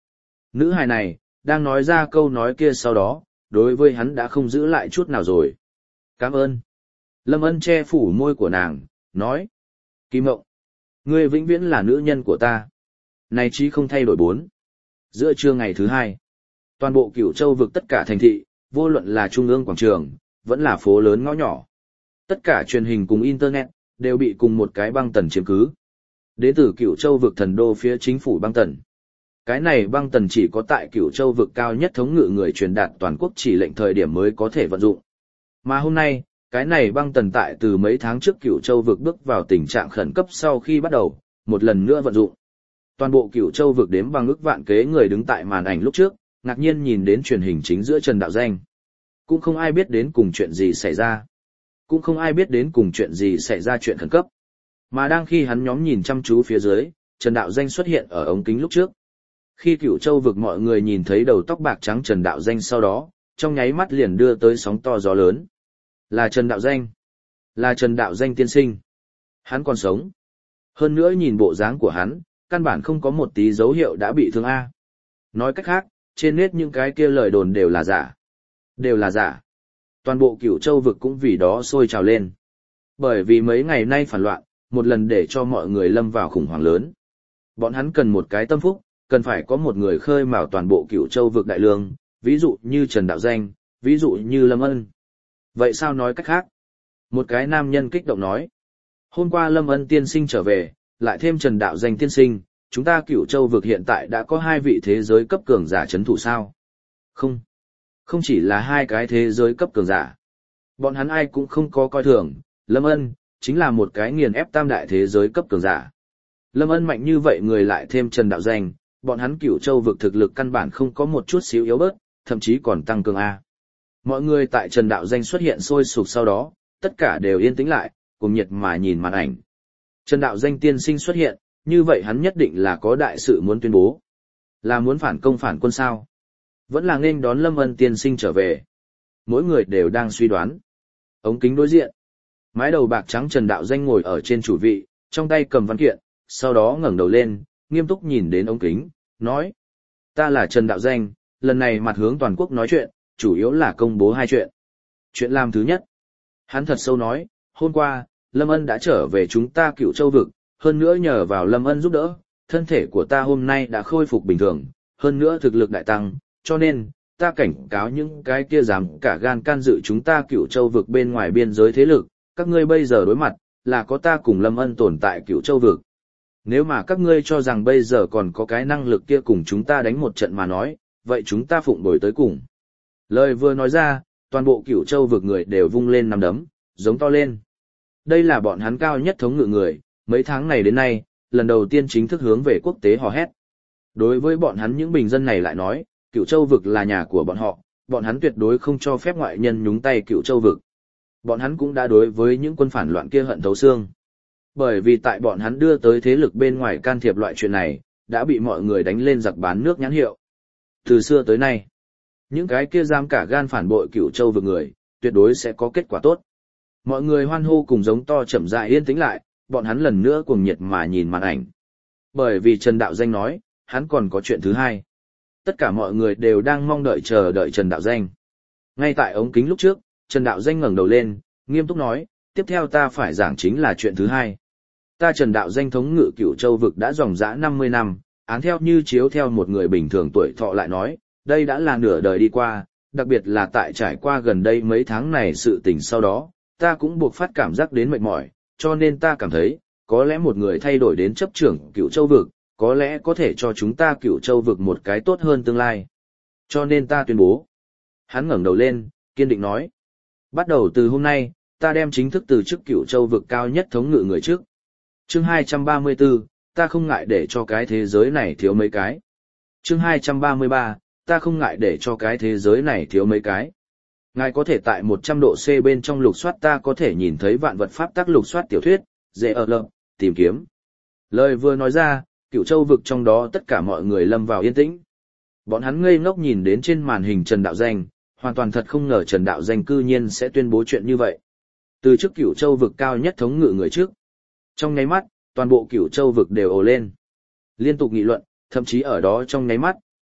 Nữ hài này, đang nói ra câu nói kia sau đó, đối với hắn đã không giữ lại chút nào rồi. Cảm ơn. Lâm Ân che phủ môi của nàng, nói. Kim Mộng, ngươi vĩnh viễn là nữ nhân của ta. Này chí không thay đổi bốn. Giữa trưa ngày thứ hai, toàn bộ Cửu Châu vực tất cả thành thị, vô luận là trung ương quảng trường, vẫn là phố lớn ngõ nhỏ. Tất cả truyền hình cùng Internet, đều bị cùng một cái băng tần chiếm cứ. Đến từ Cửu Châu vực thần đô phía chính phủ băng tần. Cái này băng tần chỉ có tại Cửu Châu vực cao nhất thống ngự người truyền đạt toàn quốc chỉ lệnh thời điểm mới có thể vận dụng. Mà hôm nay, cái này băng tần tại từ mấy tháng trước Cửu Châu vực bước vào tình trạng khẩn cấp sau khi bắt đầu, một lần nữa vận dụng. Toàn bộ Cửu Châu vực đếm bằng ức vạn kế người đứng tại màn ảnh lúc trước, ngạc nhiên nhìn đến truyền hình chính giữa Trần Đạo Danh. Cũng không ai biết đến cùng chuyện gì xảy ra. Cũng không ai biết đến cùng chuyện gì xảy ra chuyện khẩn cấp. Mà đang khi hắn nhóm nhìn chăm chú phía dưới, Trần Đạo Danh xuất hiện ở ống kính lúc trước. Khi Cửu Châu vực mọi người nhìn thấy đầu tóc bạc trắng Trần Đạo Danh sau đó, trong nháy mắt liền đưa tới sóng to gió lớn. Là Trần Đạo Danh. Là Trần Đạo Danh tiên sinh. Hắn còn sống. Hơn nữa nhìn bộ dáng của hắn, căn bản không có một tí dấu hiệu đã bị thương A. Nói cách khác, trên nét những cái kia lời đồn đều là giả. Đều là giả. Toàn bộ Cửu Châu vực cũng vì đó sôi trào lên. Bởi vì mấy ngày nay phản loạn, một lần để cho mọi người lâm vào khủng hoảng lớn. Bọn hắn cần một cái tâm phúc, cần phải có một người khơi mào toàn bộ Cửu Châu vực đại lương, ví dụ như Trần Đạo Danh, ví dụ như Lâm Ân. Vậy sao nói cách khác? Một cái nam nhân kích động nói. Hôm qua Lâm Ân tiên sinh trở về, lại thêm Trần Đạo Danh tiên sinh, chúng ta Cửu Châu vực hiện tại đã có hai vị thế giới cấp cường giả chấn thủ sao? Không. Không chỉ là hai cái thế giới cấp cường giả. Bọn hắn ai cũng không có coi thường, Lâm Ân, chính là một cái nghiền ép tam đại thế giới cấp cường giả. Lâm Ân mạnh như vậy người lại thêm Trần Đạo Danh, bọn hắn Cửu Châu vực thực lực căn bản không có một chút xíu yếu bớt, thậm chí còn tăng cường A. Mọi người tại Trần Đạo Danh xuất hiện sôi sục sau đó, tất cả đều yên tĩnh lại, cùng nhiệt mà nhìn màn ảnh. Trần Đạo Danh tiên sinh xuất hiện, như vậy hắn nhất định là có đại sự muốn tuyên bố. Là muốn phản công phản quân sao? Vẫn là nghênh đón Lâm Ân tiên sinh trở về. Mỗi người đều đang suy đoán. Ống kính đối diện. Mái đầu bạc trắng Trần Đạo Danh ngồi ở trên chủ vị, trong tay cầm văn kiện, sau đó ngẩng đầu lên, nghiêm túc nhìn đến ống kính, nói. Ta là Trần Đạo Danh, lần này mặt hướng toàn quốc nói chuyện, chủ yếu là công bố hai chuyện. Chuyện làm thứ nhất. Hắn thật sâu nói, hôm qua, Lâm Ân đã trở về chúng ta Cửu Châu vực, hơn nữa nhờ vào Lâm Ân giúp đỡ, thân thể của ta hôm nay đã khôi phục bình thường, hơn nữa thực lực đại tăng, cho nên, ta cảnh cáo những cái kia dám cả gan can dự chúng ta Cửu Châu vực bên ngoài biên giới thế lực, các ngươi bây giờ đối mặt, là có ta cùng Lâm Ân tồn tại Cửu Châu vực. Nếu mà các ngươi cho rằng bây giờ còn có cái năng lực kia cùng chúng ta đánh một trận mà nói, vậy chúng ta phụng đổi tới cùng. Lời vừa nói ra, toàn bộ Cửu Châu vực người đều vung lên nắm đấm, giống to lên. Đây là bọn hắn cao nhất thống ngự người, mấy tháng này đến nay, lần đầu tiên chính thức hướng về quốc tế hò hét. Đối với bọn hắn những bình dân này lại nói, Cửu Châu vực là nhà của bọn họ, bọn hắn tuyệt đối không cho phép ngoại nhân nhúng tay Cửu Châu vực. Bọn hắn cũng đã đối với những quân phản loạn kia hận thấu xương. Bởi vì tại bọn hắn đưa tới thế lực bên ngoài can thiệp loại chuyện này, đã bị mọi người đánh lên giặc bán nước nhãn hiệu. Từ xưa tới nay, những cái kia dám cả gan phản bội Cửu Châu vực người, tuyệt đối sẽ có kết quả tốt. Mọi người hoan hô cùng giống to chậm rãi yên tĩnh lại, bọn hắn lần nữa cuồng nhiệt mà nhìn màn ảnh. Bởi vì Trần Đạo Danh nói, hắn còn có chuyện thứ hai. Tất cả mọi người đều đang mong đợi chờ đợi Trần Đạo Danh. Ngay tại ống kính lúc trước, Trần Đạo Danh ngẩng đầu lên, nghiêm túc nói, tiếp theo ta phải giảng chính là chuyện thứ hai. Ta Trần Đạo Danh thống ngự Cửu Châu vực đã dòng dã năm mươi năm, án theo như chiếu theo một người bình thường tuổi thọ lại nói, đây đã là nửa đời đi qua, đặc biệt là tại trải qua gần đây mấy tháng này sự tình sau đó, ta cũng buộc phát cảm giác đến mệt mỏi, cho nên ta cảm thấy, có lẽ một người thay đổi đến chấp trưởng Cửu Châu vực, có lẽ có thể cho chúng ta Cửu Châu vực một cái tốt hơn tương lai. Cho nên ta tuyên bố. Hắn ngẩng đầu lên, kiên định nói. Bắt đầu từ hôm nay, ta đem chính thức từ chức Cửu Châu vực cao nhất thống ngự người trước. Chương hai trăm ba mươi tư, ta không ngại để cho cái thế giới này thiếu mấy cái. Chương hai trăm ba mươi ba, ta không ngại để cho cái thế giới này thiếu mấy cái. Ngài có thể tại một trăm độ C bên trong lục soát ta có thể nhìn thấy vạn vật pháp tắc lục soát tiểu thuyết, dễ ở lợm, tìm kiếm. Lời vừa nói ra, Cửu Châu vực trong đó tất cả mọi người lâm vào yên tĩnh. Bọn hắn ngây ngốc nhìn đến trên màn hình Trần Đạo Danh, hoàn toàn thật không ngờ Trần Đạo Danh cư nhiên sẽ tuyên bố chuyện như vậy. Từ chức Cửu Châu vực cao nhất thống ngự người trước. Trong nháy mắt, toàn bộ Cửu Châu vực đều ồ lên. Liên tục nghị luận, thậm chí ở đó trong nháy mắt,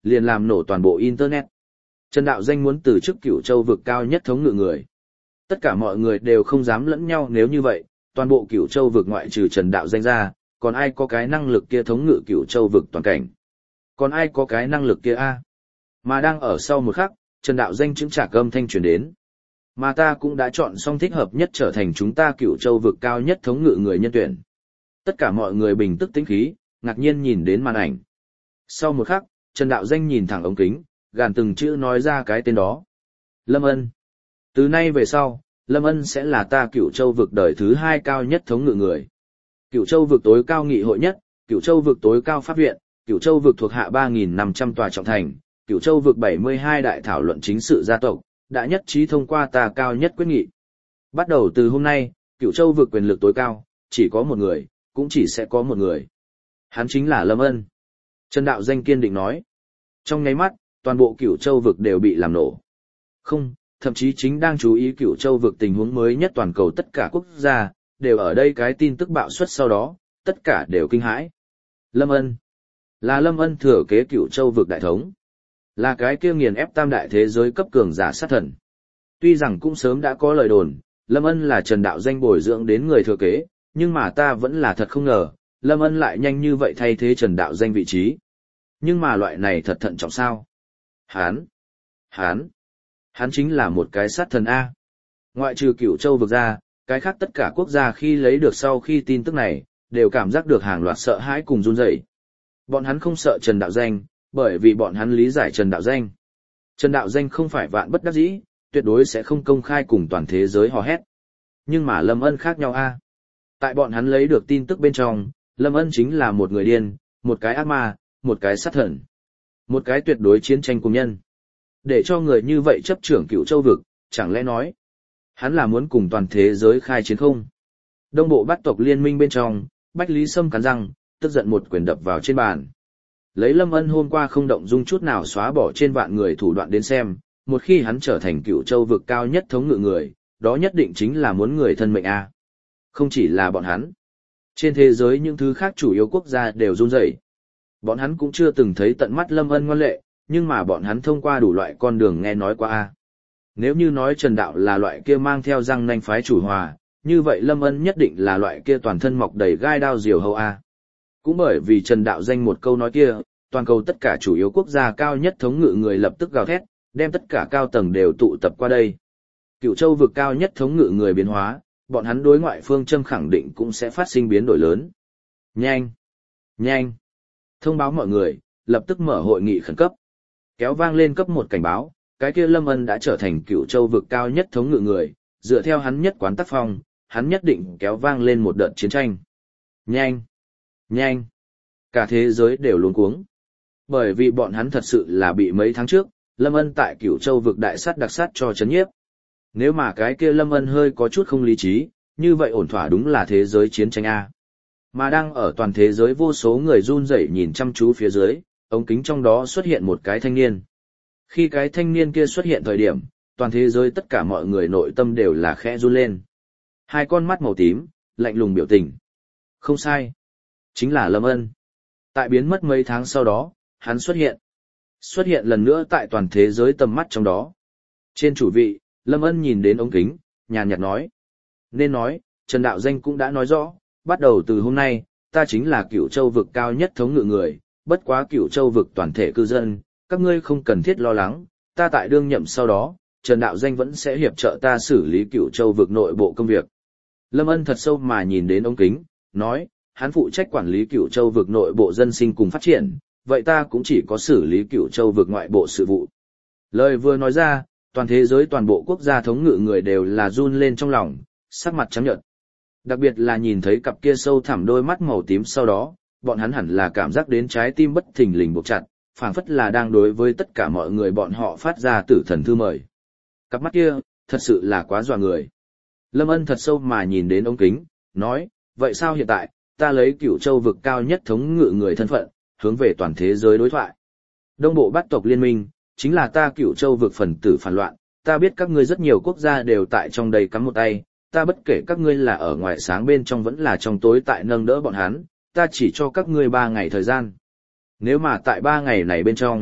liền làm nổ toàn bộ Internet. Trần Đạo Danh muốn từ chức Cửu Châu vực cao nhất thống ngự người. Tất cả mọi người đều không dám lẫn nhau, nếu như vậy, toàn bộ Cửu Châu vực ngoại trừ Trần Đạo Danh ra, còn ai có cái năng lực kia thống ngự Cửu Châu vực toàn cảnh. Còn ai có cái năng lực kia a? Mà đang ở sau một khắc, Trần Đạo Danh chứng trả âm thanh truyền đến. Mà ta cũng đã chọn xong thích hợp nhất trở thành chúng ta Cửu Châu vực cao nhất thống ngự người nhân tuyển. Tất cả mọi người bình tức tĩnh khí, ngạc nhiên nhìn đến màn ảnh. Sau một khắc, Trần Đạo Danh nhìn thẳng ống kính, gàn từng chữ nói ra cái tên đó. Lâm Ân. Từ nay về sau, Lâm Ân sẽ là ta Cửu Châu vực đời thứ hai cao nhất thống ngự người. Cửu Châu vực tối cao nghị hội nhất, Cửu Châu vực tối cao pháp viện, Cửu Châu vực thuộc hạ ba nghìn năm trăm tòa trọng thành, Cửu Châu vực bảy mươi hai đại thảo luận chính sự gia tộc, đã nhất trí thông qua ta cao nhất quyết nghị. Bắt đầu từ hôm nay, Cửu Châu vực quyền lực tối cao, chỉ có một người, cũng chỉ sẽ có một người. Hắn chính là Lâm Ân. Trần Đạo Danh kiên định nói. Trong nháy mắt, toàn bộ Cửu Châu vực đều bị làm nổ. Không, thậm chí chính đang chú ý Cửu Châu vực tình huống mới nhất toàn cầu tất cả quốc gia, đều ở đây cái tin tức bạo xuất sau đó, tất cả đều kinh hãi. Lâm Ân. Là Lâm Ân thừa kế Cửu Châu vực đại thống. Là cái kia nghiền ép tam đại thế giới cấp cường giả sát thần. Tuy rằng cũng sớm đã có lời đồn, Lâm Ân là Trần Đạo Danh bồi dưỡng đến người thừa kế, nhưng mà ta vẫn là thật không ngờ, Lâm Ân lại nhanh như vậy thay thế Trần Đạo Danh vị trí. Nhưng mà loại này thật thận trọng sao? Hán, hán, hán chính là một cái sát thần A. Ngoại trừ Cửu Châu vực ra, cái khác tất cả quốc gia khi lấy được sau khi tin tức này, đều cảm giác được hàng loạt sợ hãi cùng run rẩy. Bọn hắn không sợ Trần Đạo Danh, bởi vì bọn hắn lý giải Trần Đạo Danh. Trần Đạo Danh không phải vạn bất đắc dĩ, tuyệt đối sẽ không công khai cùng toàn thế giới hò hét. Nhưng mà Lâm Ân khác nhau A. Tại bọn hắn lấy được tin tức bên trong, Lâm Ân chính là một người điên, một cái ác ma, một cái sát thần, một cái tuyệt đối chiến tranh cùng nhân. Để cho người như vậy chấp trưởng Cửu Châu vực, chẳng lẽ nói, hắn là muốn cùng toàn thế giới khai chiến không? Đông bộ Bát tộc liên minh bên trong, Bách Lý Sâm cắn răng, tức giận một quyền đập vào trên bàn. Lấy Lâm Ân hôm qua không động dung chút nào xóa bỏ trên vạn người thủ đoạn đến xem, một khi hắn trở thành Cửu Châu vực cao nhất thống ngự người, đó nhất định chính là muốn người thân mệnh a. Không chỉ là bọn hắn, trên thế giới những thứ khác chủ yếu quốc gia đều run rẩy. Bọn hắn cũng chưa từng thấy tận mắt Lâm Ân ngoan lệ, nhưng mà bọn hắn thông qua đủ loại con đường nghe nói qua a. Nếu như nói Trần Đạo là loại kia mang theo răng nanh phái chủ hòa, như vậy Lâm Ân nhất định là loại kia toàn thân mọc đầy gai đao diều hâu a. Cũng bởi vì Trần Đạo danh một câu nói kia, toàn cầu tất cả chủ yếu quốc gia cao nhất thống ngự người lập tức gào thét, đem tất cả cao tầng đều tụ tập qua đây. Cửu Châu vực cao nhất thống ngự người biến hóa, bọn hắn đối ngoại phương châm khẳng định cũng sẽ phát sinh biến đổi lớn. Nhanh! Nhanh! Thông báo mọi người, lập tức mở hội nghị khẩn cấp. Kéo vang lên cấp một cảnh báo, cái kia Lâm Ân đã trở thành Cửu Châu vực cao nhất thống ngự người, dựa theo hắn nhất quán tác phong, hắn nhất định kéo vang lên một đợt chiến tranh. Nhanh! Nhanh! Cả thế giới đều luống cuống. Bởi vì bọn hắn thật sự là bị mấy tháng trước, Lâm Ân tại Cửu Châu vực đại sát đặc sát cho chấn nhiếp. Nếu mà cái kia Lâm Ân hơi có chút không lý trí, như vậy ổn thỏa đúng là thế giới chiến tranh A. Mà đang ở toàn thế giới vô số người run rẩy nhìn chăm chú phía dưới, ống kính trong đó xuất hiện một cái thanh niên. Khi cái thanh niên kia xuất hiện thời điểm, toàn thế giới tất cả mọi người nội tâm đều là khẽ run lên. Hai con mắt màu tím, lạnh lùng biểu tình. Không sai. Chính là Lâm Ân. Tại biến mất mấy tháng sau đó, hắn xuất hiện. Xuất hiện lần nữa tại toàn thế giới tầm mắt trong đó. Trên chủ vị, Lâm Ân nhìn đến ống kính, nhàn nhạt nói. Nên nói, Trần Đạo Danh cũng đã nói rõ, bắt đầu từ hôm nay, ta chính là Cửu Châu vực cao nhất thống ngự người, bất quá Cửu Châu vực toàn thể cư dân, các ngươi không cần thiết lo lắng, ta tại đương nhậm sau đó, Trần Đạo Danh vẫn sẽ hiệp trợ ta xử lý Cửu Châu vực nội bộ công việc. Lâm Ân thật sâu mà nhìn đến ống kính, nói, hắn phụ trách quản lý Cửu Châu vực nội bộ dân sinh cùng phát triển, vậy ta cũng chỉ có xử lý Cửu Châu vực ngoại bộ sự vụ. Lời vừa nói ra, toàn thế giới toàn bộ quốc gia thống ngự người đều là run lên trong lòng, sắc mặt trắng nhợt. Đặc biệt là nhìn thấy cặp kia sâu thẳm đôi mắt màu tím sau đó, bọn hắn hẳn là cảm giác đến trái tim bất thình lình buộc chặt, phảng phất là đang đối với tất cả mọi người bọn họ phát ra tử thần thư mời. Cặp mắt kia, thật sự là quá dọa người. Lâm Ân thật sâu mà nhìn đến ống kính, nói, vậy sao hiện tại, ta lấy Cửu Châu vực cao nhất thống ngự người thân phận, hướng về toàn thế giới đối thoại. Đông bộ Bát tộc liên minh, chính là ta Cửu Châu vực phần tử phản loạn, ta biết các ngươi rất nhiều quốc gia đều tại trong đây cắm một tay, ta bất kể các ngươi là ở ngoài sáng bên trong vẫn là trong tối tại nâng đỡ bọn hắn, ta chỉ cho các ngươi ba ngày thời gian. Nếu mà tại ba ngày này bên trong, các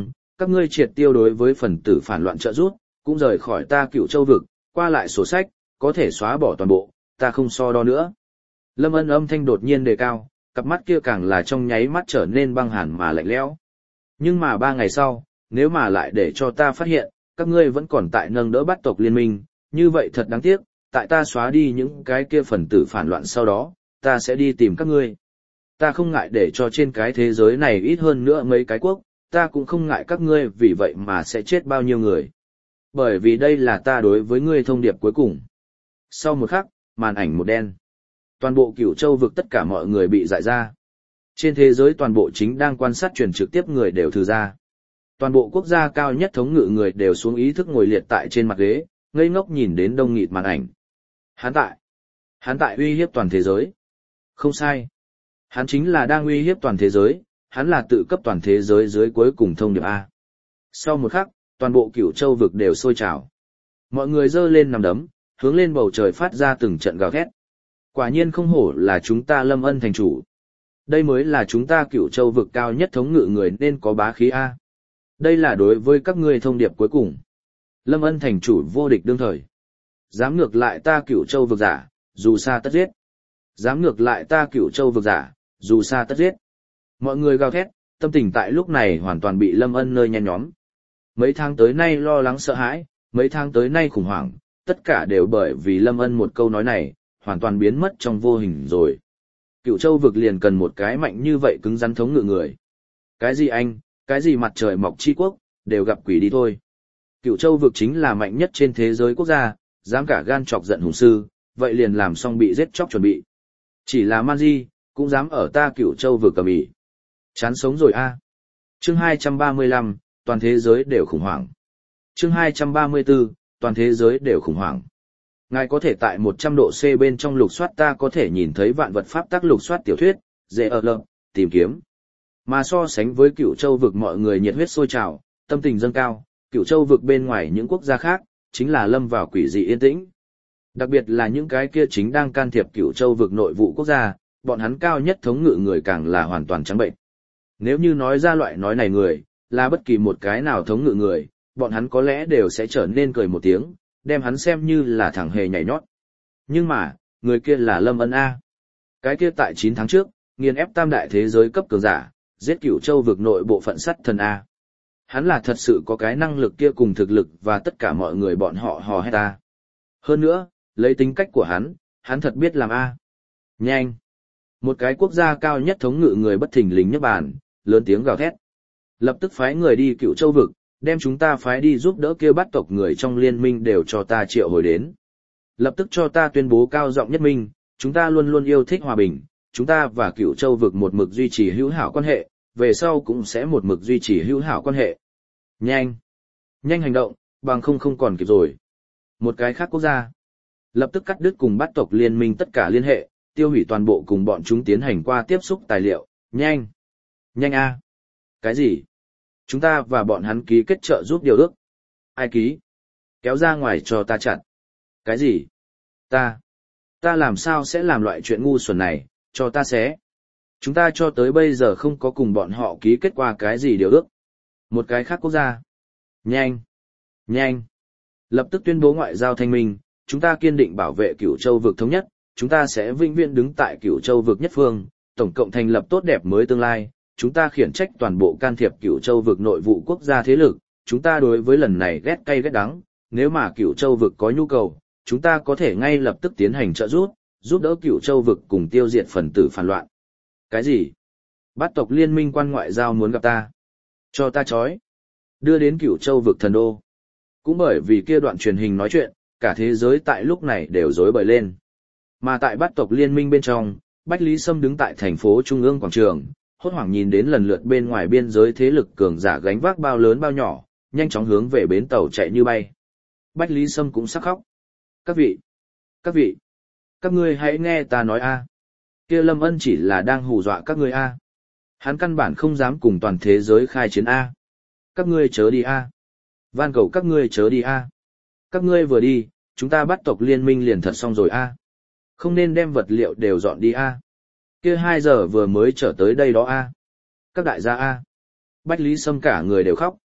Các ngươi triệt tiêu đối với phần tử phản loạn trợ giúp, cũng rời khỏi ta Cửu Châu vực, qua lại sổ sách, có thể xóa bỏ toàn bộ, ta không so đo nữa. Lâm Ân âm thanh đột nhiên đề cao, cặp mắt kia càng là trong nháy mắt trở nên băng hàn mà lạnh lẽo. Nhưng mà ba ngày sau, nếu mà lại để cho ta phát hiện, các ngươi vẫn còn tại nâng đỡ bắt tộc liên minh, như vậy thật đáng tiếc, tại ta xóa đi những cái kia phần tử phản loạn sau đó, ta sẽ đi tìm các ngươi. Ta không ngại để cho trên cái thế giới này ít hơn nữa mấy cái quốc, ta cũng không ngại các ngươi vì vậy mà sẽ chết bao nhiêu người. Bởi vì đây là ta đối với ngươi thông điệp cuối cùng. Sau một khắc, màn ảnh một đen. Toàn bộ Cửu Châu vực tất cả mọi người bị dại ra. Trên thế giới toàn bộ chính đang quan sát truyền trực tiếp người đều thư ra. Toàn bộ quốc gia cao nhất thống ngự người đều xuống ý thức ngồi liệt tại trên mặt ghế, ngây ngốc nhìn đến đông nghịt màn ảnh. Hắn tại. Hắn tại uy hiếp toàn thế giới. Không sai. Hắn chính là đang uy hiếp toàn thế giới, hắn là tự cấp toàn thế giới dưới cuối cùng thông điệp A. Sau một khắc, toàn bộ Cửu Châu vực đều sôi trào. Mọi người giơ lên nằm đấm, hướng lên bầu trời phát ra từng trận gào thét. Quả nhiên không hổ là chúng ta Lâm Ân thành chủ. Đây mới là chúng ta Cửu Châu vực cao nhất thống ngự người nên có bá khí A. Đây là đối với các ngươi thông điệp cuối cùng. Lâm Ân thành chủ vô địch đương thời. Dám ngược lại ta Cửu Châu vực giả, dù xa tất giết. Dám ngược lại ta Cửu Châu vực giả, dù xa tất giết. Mọi người gào thét, tâm tình tại lúc này hoàn toàn bị Lâm Ân nơi nhen nhóm. Mấy tháng tới nay lo lắng sợ hãi, mấy tháng tới nay khủng hoảng, tất cả đều bởi vì Lâm Ân một câu nói này, hoàn toàn biến mất trong vô hình rồi. Cửu Châu vực liền cần một cái mạnh như vậy cứng rắn thống ngự người. Cái gì anh, cái gì mặt trời mọc chi quốc, đều gặp quỷ đi thôi. Cửu Châu vực chính là mạnh nhất trên thế giới quốc gia, dám cả gan chọc giận hùng sư, vậy liền làm xong bị giết chóc chuẩn bị. Chỉ là man di, cũng dám ở ta Cửu Châu vực cầm ỉ. Chán sống rồi a. Chương hai trăm ba mươi lăm, toàn thế giới đều khủng hoảng. Chương hai trăm ba mươi tư, toàn thế giới đều khủng hoảng. Ngài có thể tại một trăm độ C bên trong lục soát ta có thể nhìn thấy vạn vật pháp tắc lục soát tiểu thuyết, dễ ở lợm, tìm kiếm. Mà so sánh với Cửu Châu vực mọi người nhiệt huyết sôi trào, tâm tình dâng cao, Cửu Châu vực bên ngoài những quốc gia khác, chính là lâm vào quỷ dị yên tĩnh. Đặc biệt là những cái kia chính đang can thiệp Cửu Châu vực nội vụ quốc gia, bọn hắn cao nhất thống ngự người càng là hoàn toàn trắng bệnh. Nếu như nói ra loại nói này người, là bất kỳ một cái nào thống ngự người, bọn hắn có lẽ đều sẽ trở nên cười một tiếng, đem hắn xem như là thằng hề nhảy nhót. Nhưng mà, người kia là Lâm Ân A. Cái kia tại chín tháng trước, nghiền ép tam đại thế giới cấp cường giả, giết Cửu Châu vực nội bộ phận sắt thần A. Hắn là thật sự có cái năng lực kia cùng thực lực và tất cả mọi người bọn họ hò hét ta. Hơn nữa, lấy tính cách của hắn, hắn thật biết làm A. Nhanh! Một cái quốc gia cao nhất thống ngự người bất thình lình nhấc bàn, lớn tiếng gào thét. Lập tức phái người đi Cửu Châu vực, đem chúng ta phái đi giúp đỡ kia bắt tộc người trong liên minh đều cho ta triệu hồi đến. Lập tức cho ta tuyên bố cao giọng nhất minh, chúng ta luôn luôn yêu thích hòa bình, chúng ta và Cửu Châu vực một mực duy trì hữu hảo quan hệ, về sau cũng sẽ một mực duy trì hữu hảo quan hệ. Nhanh! Nhanh hành động, bằng không không còn kịp rồi. Một cái khác quốc gia. Lập tức cắt đứt cùng bắt tộc liên minh tất cả liên hệ, tiêu hủy toàn bộ cùng bọn chúng tiến hành qua tiếp xúc tài liệu. Nhanh! Nhanh a! Cái gì? Chúng ta và bọn hắn ký kết trợ giúp điều ước. Ai ký? Kéo ra ngoài cho ta chặn. Cái gì? Ta? Ta làm sao sẽ làm loại chuyện ngu xuẩn này, cho ta xé. Chúng ta cho tới bây giờ không có cùng bọn họ ký kết qua cái gì điều ước. Một cái khác quốc gia. Nhanh! Nhanh! Lập tức tuyên bố ngoại giao thanh minh, chúng ta kiên định bảo vệ Cửu Châu vực thống nhất, chúng ta sẽ vĩnh viễn đứng tại Cửu Châu vực nhất phương, tổng cộng thành lập tốt đẹp mới tương lai. Chúng ta khiển trách toàn bộ can thiệp Cửu Châu vực nội vụ quốc gia thế lực, chúng ta đối với lần này ghét cay ghét đắng, nếu mà Cửu Châu vực có nhu cầu, chúng ta có thể ngay lập tức tiến hành trợ giúp, giúp đỡ Cửu Châu vực cùng tiêu diệt phần tử phản loạn. Cái gì? Bát tộc liên minh quan ngoại giao muốn gặp ta. Cho ta chói. Đưa đến Cửu Châu vực thần đô. Cũng bởi vì kia đoạn truyền hình nói chuyện, cả thế giới tại lúc này đều rối bời lên. Mà tại bát tộc liên minh bên trong, Bách Lý Sâm đứng tại thành phố Trung ương quảng trường, hốt hoảng nhìn đến lần lượt bên ngoài biên giới thế lực cường giả gánh vác bao lớn bao nhỏ, nhanh chóng hướng về bến tàu chạy như bay. Bách Lý Sâm cũng sắp khóc. Các vị, các vị, các ngươi hãy nghe ta nói a. Kia Lâm Ân chỉ là đang hù dọa các ngươi a. Hắn căn bản không dám cùng toàn thế giới khai chiến a. Các ngươi chớ đi a. Van cầu các ngươi chớ đi a. Các ngươi vừa đi, chúng ta bắt tộc liên minh liền thật xong rồi a. Không nên đem vật liệu đều dọn đi a. Kia hai giờ vừa mới trở tới đây đó a. Các đại gia a. Bách Lý Sâm cả người đều khóc.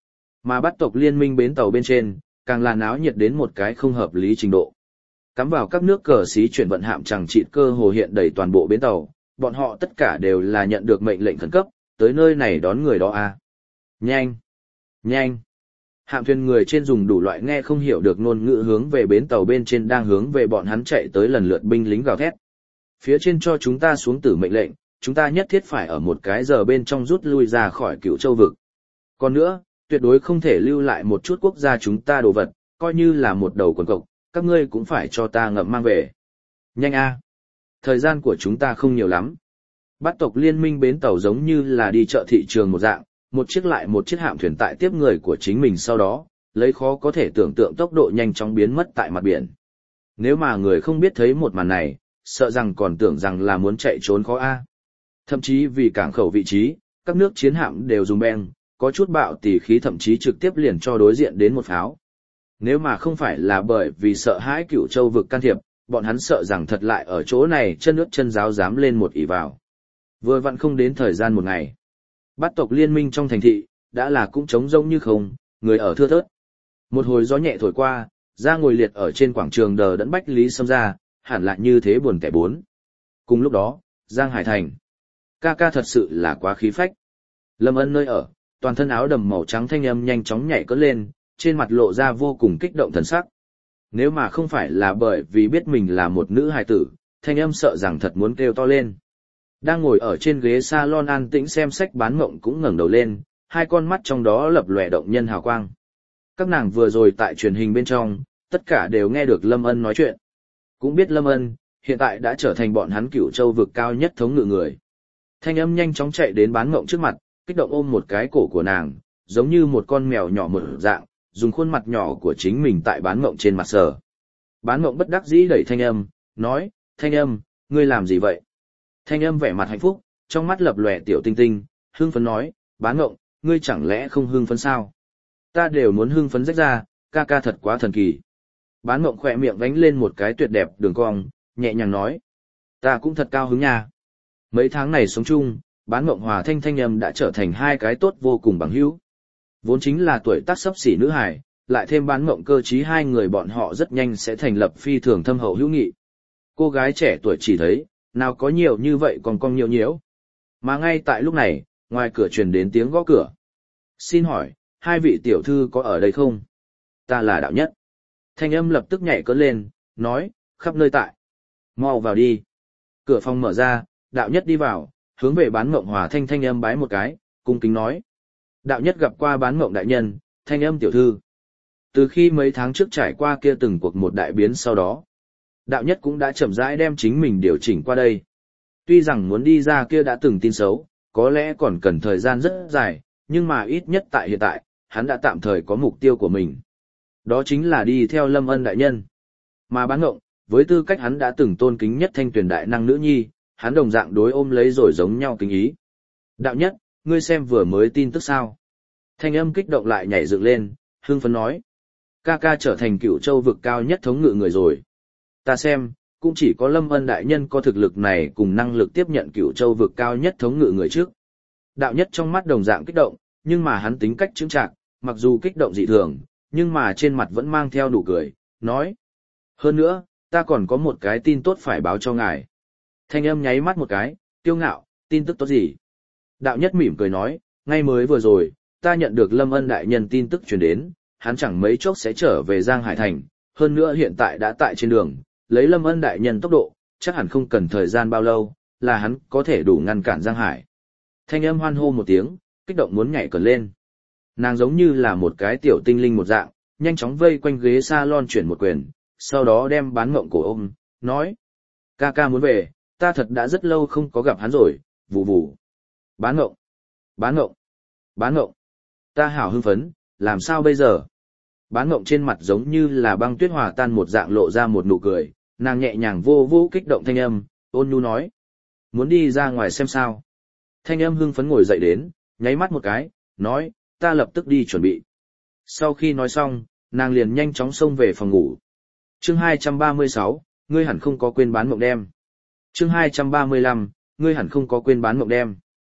Mà bắt tộc liên minh bến tàu bên trên, càng là náo nhiệt đến một cái không hợp lý trình độ. Cắm vào các nước cờ xí chuyển vận hạm chẳng chịt cơ hồ hiện đầy toàn bộ bến tàu, bọn họ tất cả đều là nhận được mệnh lệnh khẩn cấp, tới nơi này đón người đó à. Nhanh! Nhanh! Hạm thuyền người trên dùng đủ loại nghe không hiểu được ngôn ngữ hướng về bến tàu bên trên đang hướng về bọn hắn chạy tới lần lượt binh lính gào thét. Phía trên cho chúng ta xuống tử mệnh lệnh, chúng ta nhất thiết phải ở một cái giờ bên trong rút lui ra khỏi Cửu Châu vực. Còn nữa, tuyệt đối không thể lưu lại một chút quốc gia chúng ta đồ vật, coi như là một đầu quần cộc, các ngươi cũng phải cho ta ngậm mang về. Nhanh a! Thời gian của chúng ta không nhiều lắm. Bát tộc liên minh bến tàu giống như là đi chợ thị trường một dạng, một chiếc lại một chiếc hạm thuyền tại tiếp người của chính mình sau đó, lấy khó có thể tưởng tượng tốc độ nhanh chóng biến mất tại mặt biển. Nếu mà người không biết thấy một màn này, sợ rằng còn tưởng rằng là muốn chạy trốn khó a. Thậm chí vì cảng khẩu vị trí, các nước chiến hạm đều dùng beng, có chút bạo tỉ khí thậm chí trực tiếp liền cho đối diện đến một pháo. Nếu mà không phải là bởi vì sợ hãi Cửu Châu vực can thiệp, bọn hắn sợ rằng thật lại ở chỗ này chân nước chân giáo dám lên một ỷ vào. Vừa vặn không đến thời gian một ngày. Bát tộc liên minh trong thành thị, đã là cũng trống rỗng như không, người ở thưa thớt. Một hồi gió nhẹ thổi qua, ra ngồi liệt ở trên quảng trường đờ đẫn Bách Lý Sâm ra, hẳn lại như thế buồn kẻ bốn. Cùng lúc đó, Giang Hải Thành. Ca ca thật sự là quá khí phách. Lâm Ân nơi ở, toàn thân áo đầm màu trắng thanh âm nhanh chóng nhảy cất lên, trên mặt lộ ra vô cùng kích động thần sắc. Nếu mà không phải là bởi vì biết mình là một nữ hài tử, thanh âm sợ rằng thật muốn kêu to lên. Đang ngồi ở trên ghế salon an tĩnh xem sách bán mộng cũng ngẩng đầu lên, hai con mắt trong đó lập lòe động nhân hào quang. Các nàng vừa rồi tại truyền hình bên trong, tất cả đều nghe được Lâm Ân nói chuyện. Cũng biết Lâm Ân, hiện tại đã trở thành bọn hắn Cửu Châu vực cao nhất thống ngự người. Thanh âm nhanh chóng chạy đến bán mộng trước mặt, kích động ôm một cái cổ của nàng, giống như một con mèo nhỏ mở dạng, dùng khuôn mặt nhỏ của chính mình tại bán mộng trên mặt sờ. Bán mộng bất đắc dĩ đẩy thanh âm, nói, thanh âm, ngươi làm gì vậy? Thanh âm vẻ mặt hạnh phúc, trong mắt lập lòe tiểu tinh tinh, hưng phấn nói, bán mộng, ngươi chẳng lẽ không hưng phấn sao? Ta đều muốn hưng phấn rách ra, ca ca thật quá thần kỳ. Bán mộng khỏe miệng vánh lên một cái tuyệt đẹp đường cong, nhẹ nhàng nói, ta cũng thật cao hứng nha. Mấy tháng này sống chung, bán mộng hòa thanh thanh âm đã trở thành hai cái tốt vô cùng bằng hữu. Vốn chính là tuổi tác xấp xỉ nữ hài, lại thêm bán mộng cơ trí hai người bọn họ rất nhanh sẽ thành lập phi thường thâm hậu hữu nghị. Cô gái trẻ tuổi chỉ thấy, nào có nhiều như vậy còn con nhiều nhiễu. Mà ngay tại lúc này, ngoài cửa truyền đến tiếng gõ cửa. Xin hỏi, hai vị tiểu thư có ở đây không? Ta là Đạo Nhất. Thanh âm lập tức nhảy cất lên, nói, khắp nơi tại. Mau vào đi. Cửa phòng mở ra, Đạo Nhất đi vào, hướng về bán mộng hòa thanh thanh âm bái một cái, cung kính nói. Đạo Nhất gặp qua bán mộng đại nhân, thanh âm tiểu thư. Từ khi mấy tháng trước trải qua kia từng cuộc một đại biến sau đó, Đạo Nhất cũng đã chậm rãi đem chính mình điều chỉnh qua đây. Tuy rằng muốn đi ra kia đã từng tin xấu, có lẽ còn cần thời gian rất dài, nhưng mà ít nhất tại hiện tại, hắn đã tạm thời có mục tiêu của mình. Đó chính là đi theo Lâm Ân đại nhân. Mà bán ngộng, với tư cách hắn đã từng tôn kính nhất thanh tuyển đại năng nữ nhi, hắn đồng dạng đối ôm lấy rồi giống nhau kính ý. Đạo Nhất, ngươi xem vừa mới tin tức sao? Thanh âm kích động lại nhảy dựng lên, hưng phấn nói. Ca ca trở thành Cửu Châu vực cao nhất thống ngự người rồi. Ta xem, cũng chỉ có Lâm Ân đại nhân có thực lực này cùng năng lực tiếp nhận Cửu Châu vực cao nhất thống ngự người trước. Đạo Nhất trong mắt đồng dạng kích động, nhưng mà hắn tính cách chững chạc, mặc dù kích động dị thường, nhưng mà trên mặt vẫn mang theo nụ cười, nói. Hơn nữa, ta còn có một cái tin tốt phải báo cho ngài. Thanh âm nháy mắt một cái, kiêu ngạo, tin tức tốt gì? Đạo Nhất mỉm cười nói, ngay mới vừa rồi, ta nhận được Lâm Ân đại nhân tin tức truyền đến, hắn chẳng mấy chốc sẽ trở về Giang Hải Thành, hơn nữa hiện tại đã tại trên đường, lấy Lâm Ân đại nhân tốc độ, chắc hẳn không cần thời gian bao lâu, là hắn có thể đủ ngăn cản Giang Hải. Thanh âm hoan hô một tiếng, kích động muốn nhảy cờ lên. Nàng giống như là một cái tiểu tinh linh một dạng, nhanh chóng vây quanh ghế salon chuyển một quyền, sau đó đem bán ngộng cổ ôm, nói. Ca ca muốn về, ta thật đã rất lâu không có gặp hắn rồi, vù vù. Bán ngộng, bán ngộng, bán ngộng. Ta hảo hưng phấn, làm sao bây giờ? Bán ngộng trên mặt giống như là băng tuyết hòa tan một dạng lộ ra một nụ cười, nàng nhẹ nhàng vô vô kích động thanh âm, ôn nhu nói. Muốn đi ra ngoài xem sao? Thanh âm hưng phấn ngồi dậy đến, nháy mắt một cái, nói, ta lập tức đi chuẩn bị. Sau khi nói xong, nàng liền nhanh chóng xông về phòng ngủ. Chương hai trăm ba mươi sáu, ngươi hẳn không có quên bán mộng đem. Chương hai trăm ba mươi lăm, ngươi hẳn không có quên bán mộng đem.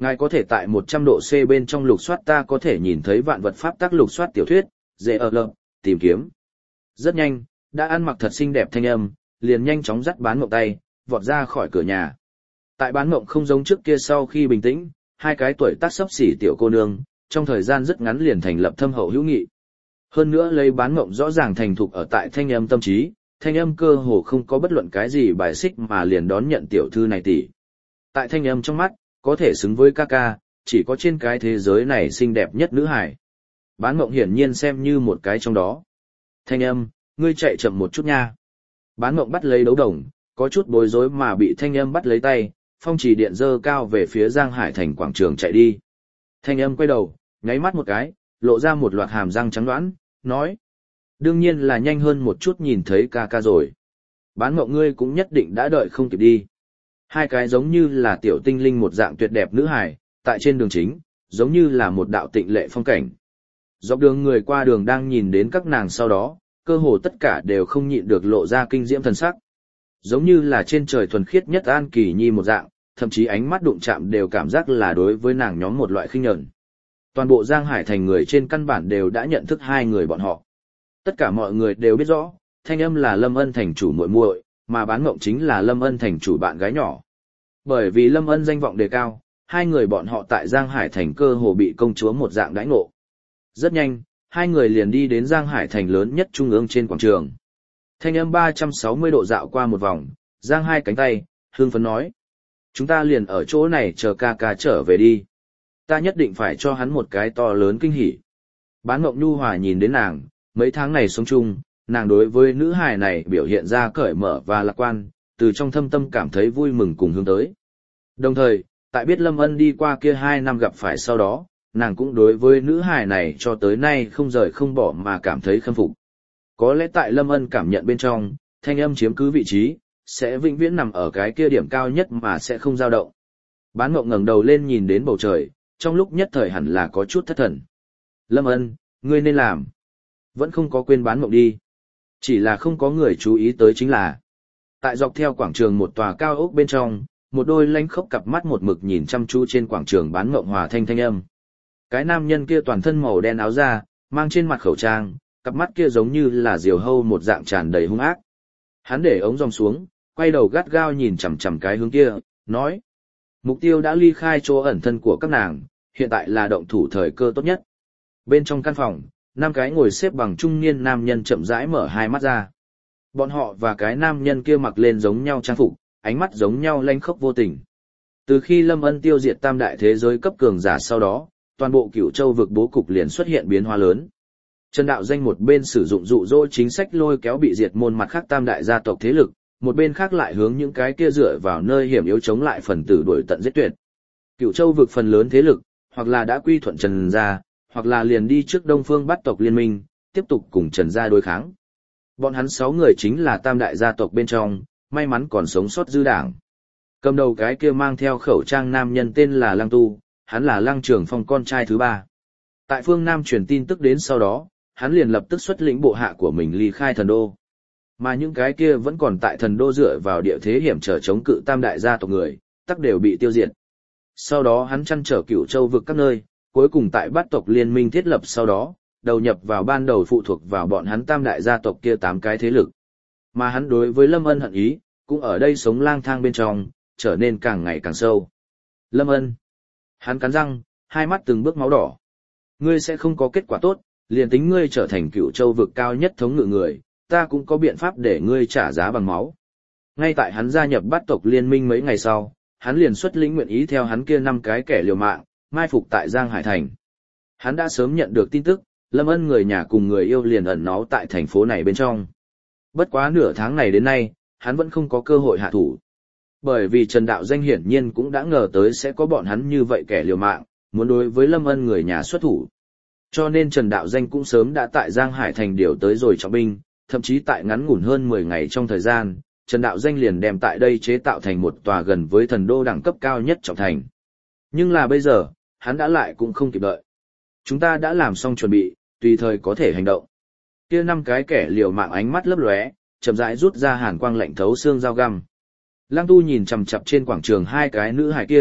Ngài có thể tại một trăm độ C bên trong lục soát ta có thể nhìn thấy vạn vật pháp tắc lục soát tiểu thuyết, dễ ở lợp, tìm kiếm. Rất nhanh, đã ăn mặc thật xinh đẹp thanh âm, liền nhanh chóng dắt Bán Mộng tay, vọt ra khỏi cửa nhà. Tại Bán Mộng không giống trước kia sau khi bình tĩnh, hai cái tuổi tác xấp xỉ tiểu cô nương, trong thời gian rất ngắn liền thành lập thâm hậu hữu nghị. Hơn nữa lấy Bán Mộng rõ ràng thành thục ở tại thanh âm tâm trí, thanh âm cơ hồ không có bất luận cái gì bài xích mà liền đón nhận tiểu thư này tỷ. Tại thanh âm trong mắt, có thể xứng với ca ca, chỉ có trên cái thế giới này xinh đẹp nhất nữ hải. Bán Mộng hiển nhiên xem như một cái trong đó. Thanh âm, ngươi chạy chậm một chút nha. Bán Mộng bắt lấy đấu đồng, có chút bối rối mà bị thanh âm bắt lấy tay, phong trì điện dơ cao về phía Giang Hải Thành quảng trường chạy đi. Thanh âm quay đầu, nháy mắt một cái, lộ ra một loạt hàm răng trắng đoán, nói. Đương nhiên là nhanh hơn một chút nhìn thấy ca ca rồi. Bán Mộng ngươi cũng nhất định đã đợi không kịp đi. Hai cái giống như là tiểu tinh linh một dạng tuyệt đẹp nữ hài, tại trên đường chính, giống như là một đạo tịnh lệ phong cảnh. Dọc đường người qua đường đang nhìn đến các nàng sau đó, cơ hồ tất cả đều không nhịn được lộ ra kinh diễm thần sắc. Giống như là trên trời thuần khiết nhất An Kỳ Nhi một dạng, thậm chí ánh mắt đụng chạm đều cảm giác là đối với nàng nhóm một loại khinh nhẫn. Toàn bộ Giang Hải Thành người trên căn bản đều đã nhận thức hai người bọn họ. Tất cả mọi người đều biết rõ, thanh âm là Lâm Ân thành chủ muội muội, mà Bán Mộng chính là Lâm Ân thành chủ bạn gái nhỏ. Bởi vì Lâm Ân danh vọng đề cao, hai người bọn họ tại Giang Hải Thành cơ hồ bị công chúa một dạng đãi ngộ. Rất nhanh, hai người liền đi đến Giang Hải Thành lớn nhất trung ương trên quảng trường. Thanh âm ba trăm sáu mươi độ dạo qua một vòng, giang hai cánh tay, hương phấn nói. Chúng ta liền ở chỗ này chờ ca ca trở về đi. Ta nhất định phải cho hắn một cái to lớn kinh hỉ. Bán Mộng nhu hòa nhìn đến nàng, mấy tháng này sống chung, nàng đối với nữ hài này biểu hiện ra cởi mở và lạc quan, từ trong thâm tâm cảm thấy vui mừng cùng hướng tới. Đồng thời, tại biết Lâm Ân đi qua kia hai năm gặp phải sau đó, nàng cũng đối với nữ hài này cho tới nay không rời không bỏ mà cảm thấy khâm phục. Có lẽ tại Lâm Ân cảm nhận bên trong, thanh âm chiếm cứ vị trí, sẽ vĩnh viễn nằm ở cái kia điểm cao nhất mà sẽ không dao động. Bán Mộng ngẩng đầu lên nhìn đến bầu trời, trong lúc nhất thời hẳn là có chút thất thần. Lâm Ân, ngươi nên làm. Vẫn không có quên Bán Mộng đi. Chỉ là không có người chú ý tới chính là. Tại dọc theo quảng trường một tòa cao ốc bên trong, một đôi lanh khốc cặp mắt một mực nhìn chăm chú trên quảng trường Bán Mộng hòa thanh thanh âm. Cái nam nhân kia toàn thân màu đen áo da, mang trên mặt khẩu trang, cặp mắt kia giống như là diều hâu một dạng tràn đầy hung ác. Hắn để ống dòng xuống, quay đầu gắt gao nhìn chằm chằm cái hướng kia, nói. Mục tiêu đã ly khai chỗ ẩn thân của các nàng, hiện tại là động thủ thời cơ tốt nhất. Bên trong căn phòng, năm cái ngồi xếp bằng trung niên nam nhân chậm rãi mở hai mắt ra. Bọn họ và cái nam nhân kia mặc lên giống nhau trang phục, ánh mắt giống nhau lanh khốc vô tình. Từ khi Lâm Ân tiêu diệt tam đại thế giới cấp cường giả sau đó, toàn bộ Cửu Châu vực bố cục liền xuất hiện biến hóa lớn. Trần Đạo Danh một bên sử dụng dụ dỗ chính sách lôi kéo bị diệt môn mặt khác tam đại gia tộc thế lực, một bên khác lại hướng những cái kia dựa vào nơi hiểm yếu chống lại phần tử đuổi tận giết tuyệt. Cửu Châu vực phần lớn thế lực, hoặc là đã quy thuận Trần gia, hoặc là liền đi trước Đông Phương Bát tộc liên minh, tiếp tục cùng Trần gia đối kháng. Bọn hắn sáu người chính là tam đại gia tộc bên trong, may mắn còn sống sót dư đảng. Cầm đầu cái kia mang theo khẩu trang nam nhân tên là Lăng Tu, hắn là Lăng Trường Phong con trai thứ ba. Tại phương Nam truyền tin tức đến sau đó, hắn liền lập tức xuất lĩnh bộ hạ của mình ly khai thần đô. Mà những cái kia vẫn còn tại thần đô dựa vào địa thế hiểm trở chống cự tam đại gia tộc người, tất đều bị tiêu diệt. Sau đó hắn chăn trở Cửu Châu vực các nơi, cuối cùng tại Bát tộc liên minh thiết lập sau đó, đầu nhập vào ban đầu phụ thuộc vào bọn hắn tam đại gia tộc kia tám cái thế lực. Mà hắn đối với Lâm Ân hận ý, cũng ở đây sống lang thang bên trong, trở nên càng ngày càng sâu. Lâm Ân. Hắn cắn răng, hai mắt từng bước máu đỏ. Ngươi sẽ không có kết quả tốt, liền tính ngươi trở thành Cửu Châu vực cao nhất thống ngự người, ta cũng có biện pháp để ngươi trả giá bằng máu. Ngay tại hắn gia nhập Bát tộc liên minh mấy ngày sau, hắn liền xuất lĩnh nguyện ý theo hắn kia năm cái kẻ liều mạng, mai phục tại Giang Hải Thành. Hắn đã sớm nhận được tin tức, Lâm Ân người nhà cùng người yêu liền ẩn náu tại thành phố này bên trong. Bất quá nửa tháng này đến nay, hắn vẫn không có cơ hội hạ thủ. Bởi vì Trần Đạo Danh hiển nhiên cũng đã ngờ tới sẽ có bọn hắn như vậy kẻ liều mạng, muốn đối với Lâm Ân người nhà xuất thủ. Cho nên Trần Đạo Danh cũng sớm đã tại Giang Hải Thành điều tới rồi trọng binh, thậm chí tại ngắn ngủn hơn mười ngày trong thời gian, Trần Đạo Danh liền đem tại đây chế tạo thành một tòa gần với thần đô đẳng cấp cao nhất trọng thành. Nhưng là bây giờ, hắn đã lại cũng không kịp đợi. Chúng ta đã làm xong chuẩn bị, tùy thời có thể hành động. Kia năm cái kẻ liều mạng ánh mắt lấp lóe, chậm rãi rút ra hàn quang lạnh thấu xương dao găm. Lăng Tu nhìn chằm chằm trên quảng trường hai cái nữ hài kia,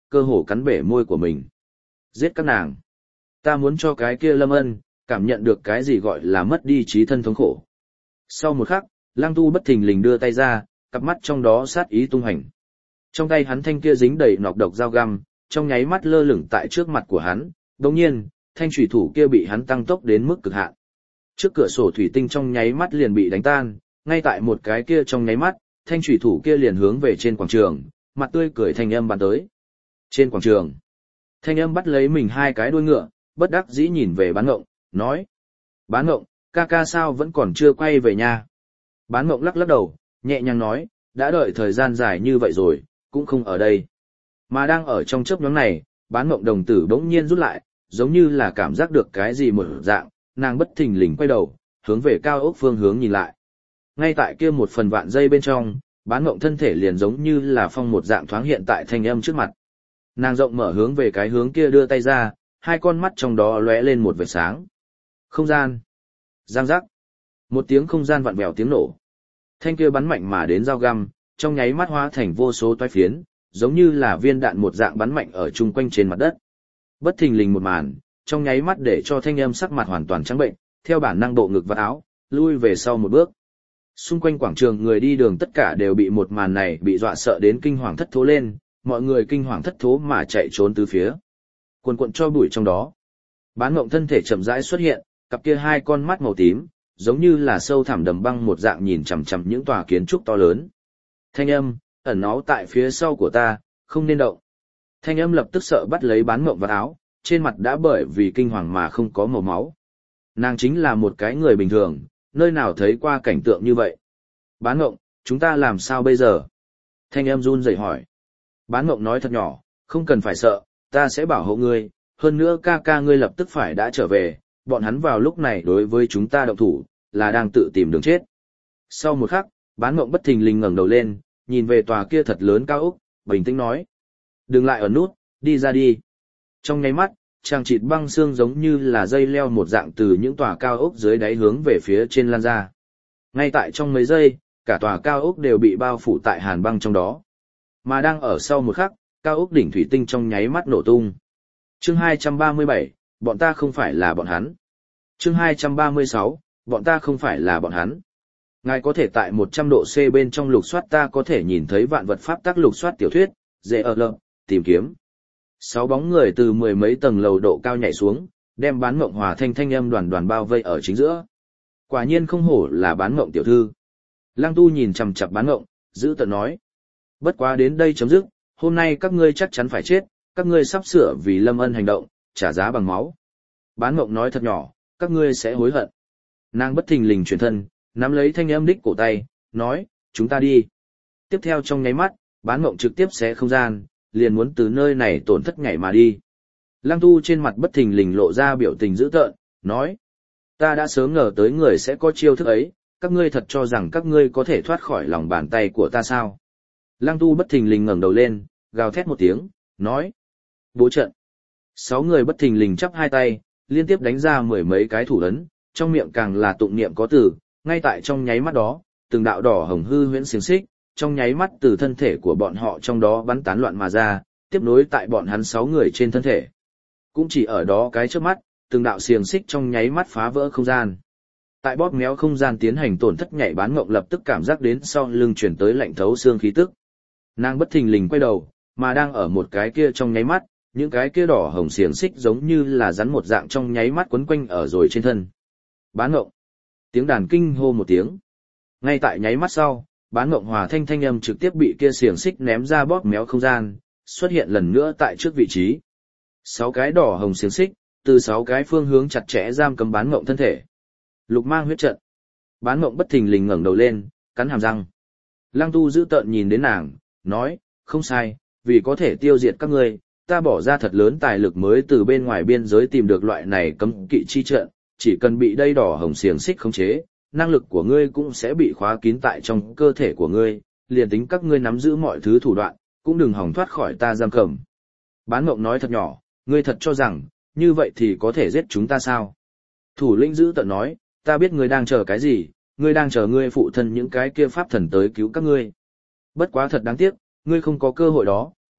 cơ hồ cắn bể môi của mình. Giết các nàng. Ta muốn cho cái kia Lâm Ân, cảm nhận được cái gì gọi là mất đi trí thân thống khổ. Sau một khắc, Lăng Tu bất thình lình đưa tay ra, cặp mắt trong đó sát ý tung hành. Trong tay hắn thanh kia dính đầy nọc độc dao găm, trong nháy mắt lơ lửng tại trước mặt của hắn, đồng nhiên, thanh thủy thủ kia bị hắn tăng tốc đến mức cực hạn. Trước cửa sổ thủy tinh trong nháy mắt liền bị đánh tan, ngay tại một cái kia trong nháy mắt, thanh thủy thủ kia liền hướng về trên quảng trường, mặt tươi cười thanh âm bắn tới. Trên quảng trường, thanh âm bắt lấy mình hai cái đuôi ngựa, bất đắc dĩ nhìn về Bán Ngộng, nói: Bán Ngộng, ca ca sao vẫn còn chưa quay về nhà? Bán Ngộng lắc lắc đầu, nhẹ nhàng nói: đã đợi thời gian dài như vậy rồi, cũng không ở đây. Mà đang ở trong chớp nhoáng này, Bán Ngộng đồng tử bỗng nhiên rút lại, giống như là cảm giác được cái gì một dạng, nàng bất thình lình quay đầu, hướng về cao ốc phương hướng nhìn lại. Ngay tại kia một phần vạn giây bên trong, Bán Ngộng thân thể liền giống như là phong một dạng thoáng hiện tại thanh âm trước mặt. Nàng rộng mở hướng về cái hướng kia đưa tay ra, hai con mắt trong đó lóe lên một vệt sáng. Không gian. Giang giác. Một tiếng không gian vặn vẹo tiếng nổ. Thanh kia bắn mạnh mà đến dao găm, trong nháy mắt hóa thành vô số toái phiến, giống như là viên đạn một dạng bắn mạnh ở chung quanh trên mặt đất. Bất thình lình một màn, trong nháy mắt để cho thanh âm sắc mặt hoàn toàn trắng bệnh, theo bản năng bộ ngực và áo, lui về sau một bước. Xung quanh quảng trường người đi đường tất cả đều bị một màn này bị dọa sợ đến kinh hoàng thất thố lên, mọi người kinh hoàng thất thố mà chạy trốn từ phía. Cuồn cuộn cho bụi trong đó. Bán Ngộng thân thể chậm rãi xuất hiện, cặp kia hai con mắt màu tím, giống như là sâu thẳm đầm băng một dạng nhìn chằm chằm những tòa kiến trúc to lớn. Thanh âm, ẩn náu tại phía sau của ta, không nên động. Thanh âm lập tức sợ bắt lấy Bán Ngộng vào áo, trên mặt đã bởi vì kinh hoàng mà không có màu máu. Nàng chính là một cái người bình thường, nơi nào thấy qua cảnh tượng như vậy. Bán Ngộng, chúng ta làm sao bây giờ? Thanh âm run rẩy hỏi. Bán Ngộng nói thật nhỏ, không cần phải sợ, ta sẽ bảo hộ ngươi, hơn nữa ca ca ngươi lập tức phải đã trở về, bọn hắn vào lúc này đối với chúng ta động thủ, là đang tự tìm đường chết. Sau một khắc, Bán Ngộng bất thình lình ngẩng đầu lên, nhìn về tòa kia thật lớn cao ốc, bình tĩnh nói: đừng lại ở nút, đi ra đi. Trong nháy mắt, chàng chịt băng xương giống như là dây leo một dạng từ những tòa cao ốc dưới đáy hướng về phía trên lan ra. Ngay tại trong mấy giây, cả tòa cao ốc đều bị bao phủ tại hàn băng trong đó. Mà đang ở sau một khắc, cao ốc đỉnh thủy tinh trong nháy mắt nổ tung. Chương hai trăm ba mươi bảy, bọn ta không phải là bọn hắn. Chương hai trăm ba mươi sáu, bọn ta không phải là bọn hắn. Ngài có thể tại một trăm độ C bên trong lục soát ta có thể nhìn thấy vạn vật pháp tắc lục soát tiểu thuyết, dễ ở lợm, tìm kiếm. Sáu bóng người từ mười mấy tầng lầu độ cao nhảy xuống, đem Bán Ngộng hòa thanh thanh âm đoàn đoàn bao vây ở chính giữa. Quả nhiên không hổ là Bán Ngộng tiểu thư. Lăng Tu nhìn chằm chằm Bán Ngộng, giữ tợn nói: bất quá đến đây chấm dứt, hôm nay các ngươi chắc chắn phải chết, các ngươi sắp sửa vì Lâm Ân hành động, trả giá bằng máu. Bán Ngộng nói thật nhỏ, các ngươi sẽ hối hận. Nàng bất thình lình chuyển thân, nắm lấy thanh âm đích cổ tay, nói: chúng ta đi. Tiếp theo trong nháy mắt, Bán Ngộng trực tiếp xé không gian, liền muốn từ nơi này tổn thất nhảy mà đi. Lăng Tu trên mặt bất thình lình lộ ra biểu tình dữ tợn, nói: ta đã sớm ngờ tới người sẽ có chiêu thức ấy, các ngươi thật cho rằng các ngươi có thể thoát khỏi lòng bàn tay của ta sao? Lăng Tu bất thình lình ngẩng đầu lên, gào thét một tiếng, nói: bố trận. Sáu người bất thình lình chắp hai tay, liên tiếp đánh ra mười mấy cái thủ ấn, trong miệng càng là tụng niệm có từ, ngay tại trong nháy mắt đó, từng đạo đỏ hồng hư huyễn xiềng xích, trong nháy mắt từ thân thể của bọn họ trong đó bắn tán loạn mà ra, tiếp nối tại bọn hắn sáu người trên thân thể. Cũng chỉ ở đó cái trước mắt, từng đạo xiềng xích trong nháy mắt phá vỡ không gian. Tại bóp méo không gian tiến hành tổn thất nhảy Bán Ngộng lập tức cảm giác đến sau lưng chuyển tới lạnh thấu xương khí tức. Nàng bất thình lình quay đầu, mà đang ở một cái kia trong nháy mắt, những cái kia đỏ hồng xiềng xích giống như là rắn một dạng trong nháy mắt quấn quanh ở rồi trên thân. Bán Ngộng. Tiếng đàn kinh hô một tiếng. Ngay tại nháy mắt sau, Bán Ngộng hòa thanh thanh âm trực tiếp bị kia xiềng xích ném ra bóp méo không gian, xuất hiện lần nữa tại trước vị trí. Sáu cái đỏ hồng xiềng xích, từ sáu cái phương hướng chặt chẽ giam cầm Bán Ngộng thân thể. Lục mang huyết trận. Bán Ngộng bất thình lình ngẩng đầu lên, cắn hàm răng. Lăng Tu giữ tợn nhìn đến nàng, nói: không sai, vì có thể tiêu diệt các ngươi, ta bỏ ra thật lớn tài lực mới từ bên ngoài biên giới tìm được loại này cấm kỵ chi trận, chỉ cần bị đây đỏ hồng xiềng xích khống chế, năng lực của ngươi cũng sẽ bị khóa kín tại trong cơ thể của ngươi, liền tính các ngươi nắm giữ mọi thứ thủ đoạn, cũng đừng hòng thoát khỏi ta giam cầm. Bán Ngộng nói thật nhỏ, ngươi thật cho rằng, như vậy thì có thể giết chúng ta sao? Thủ lĩnh giữ tợn nói: ta biết ngươi đang chờ cái gì, ngươi đang chờ ngươi phụ thân những cái kia pháp thần tới cứu các ngươi. Bất quá thật đáng tiếc, ngươi không có cơ hội đó,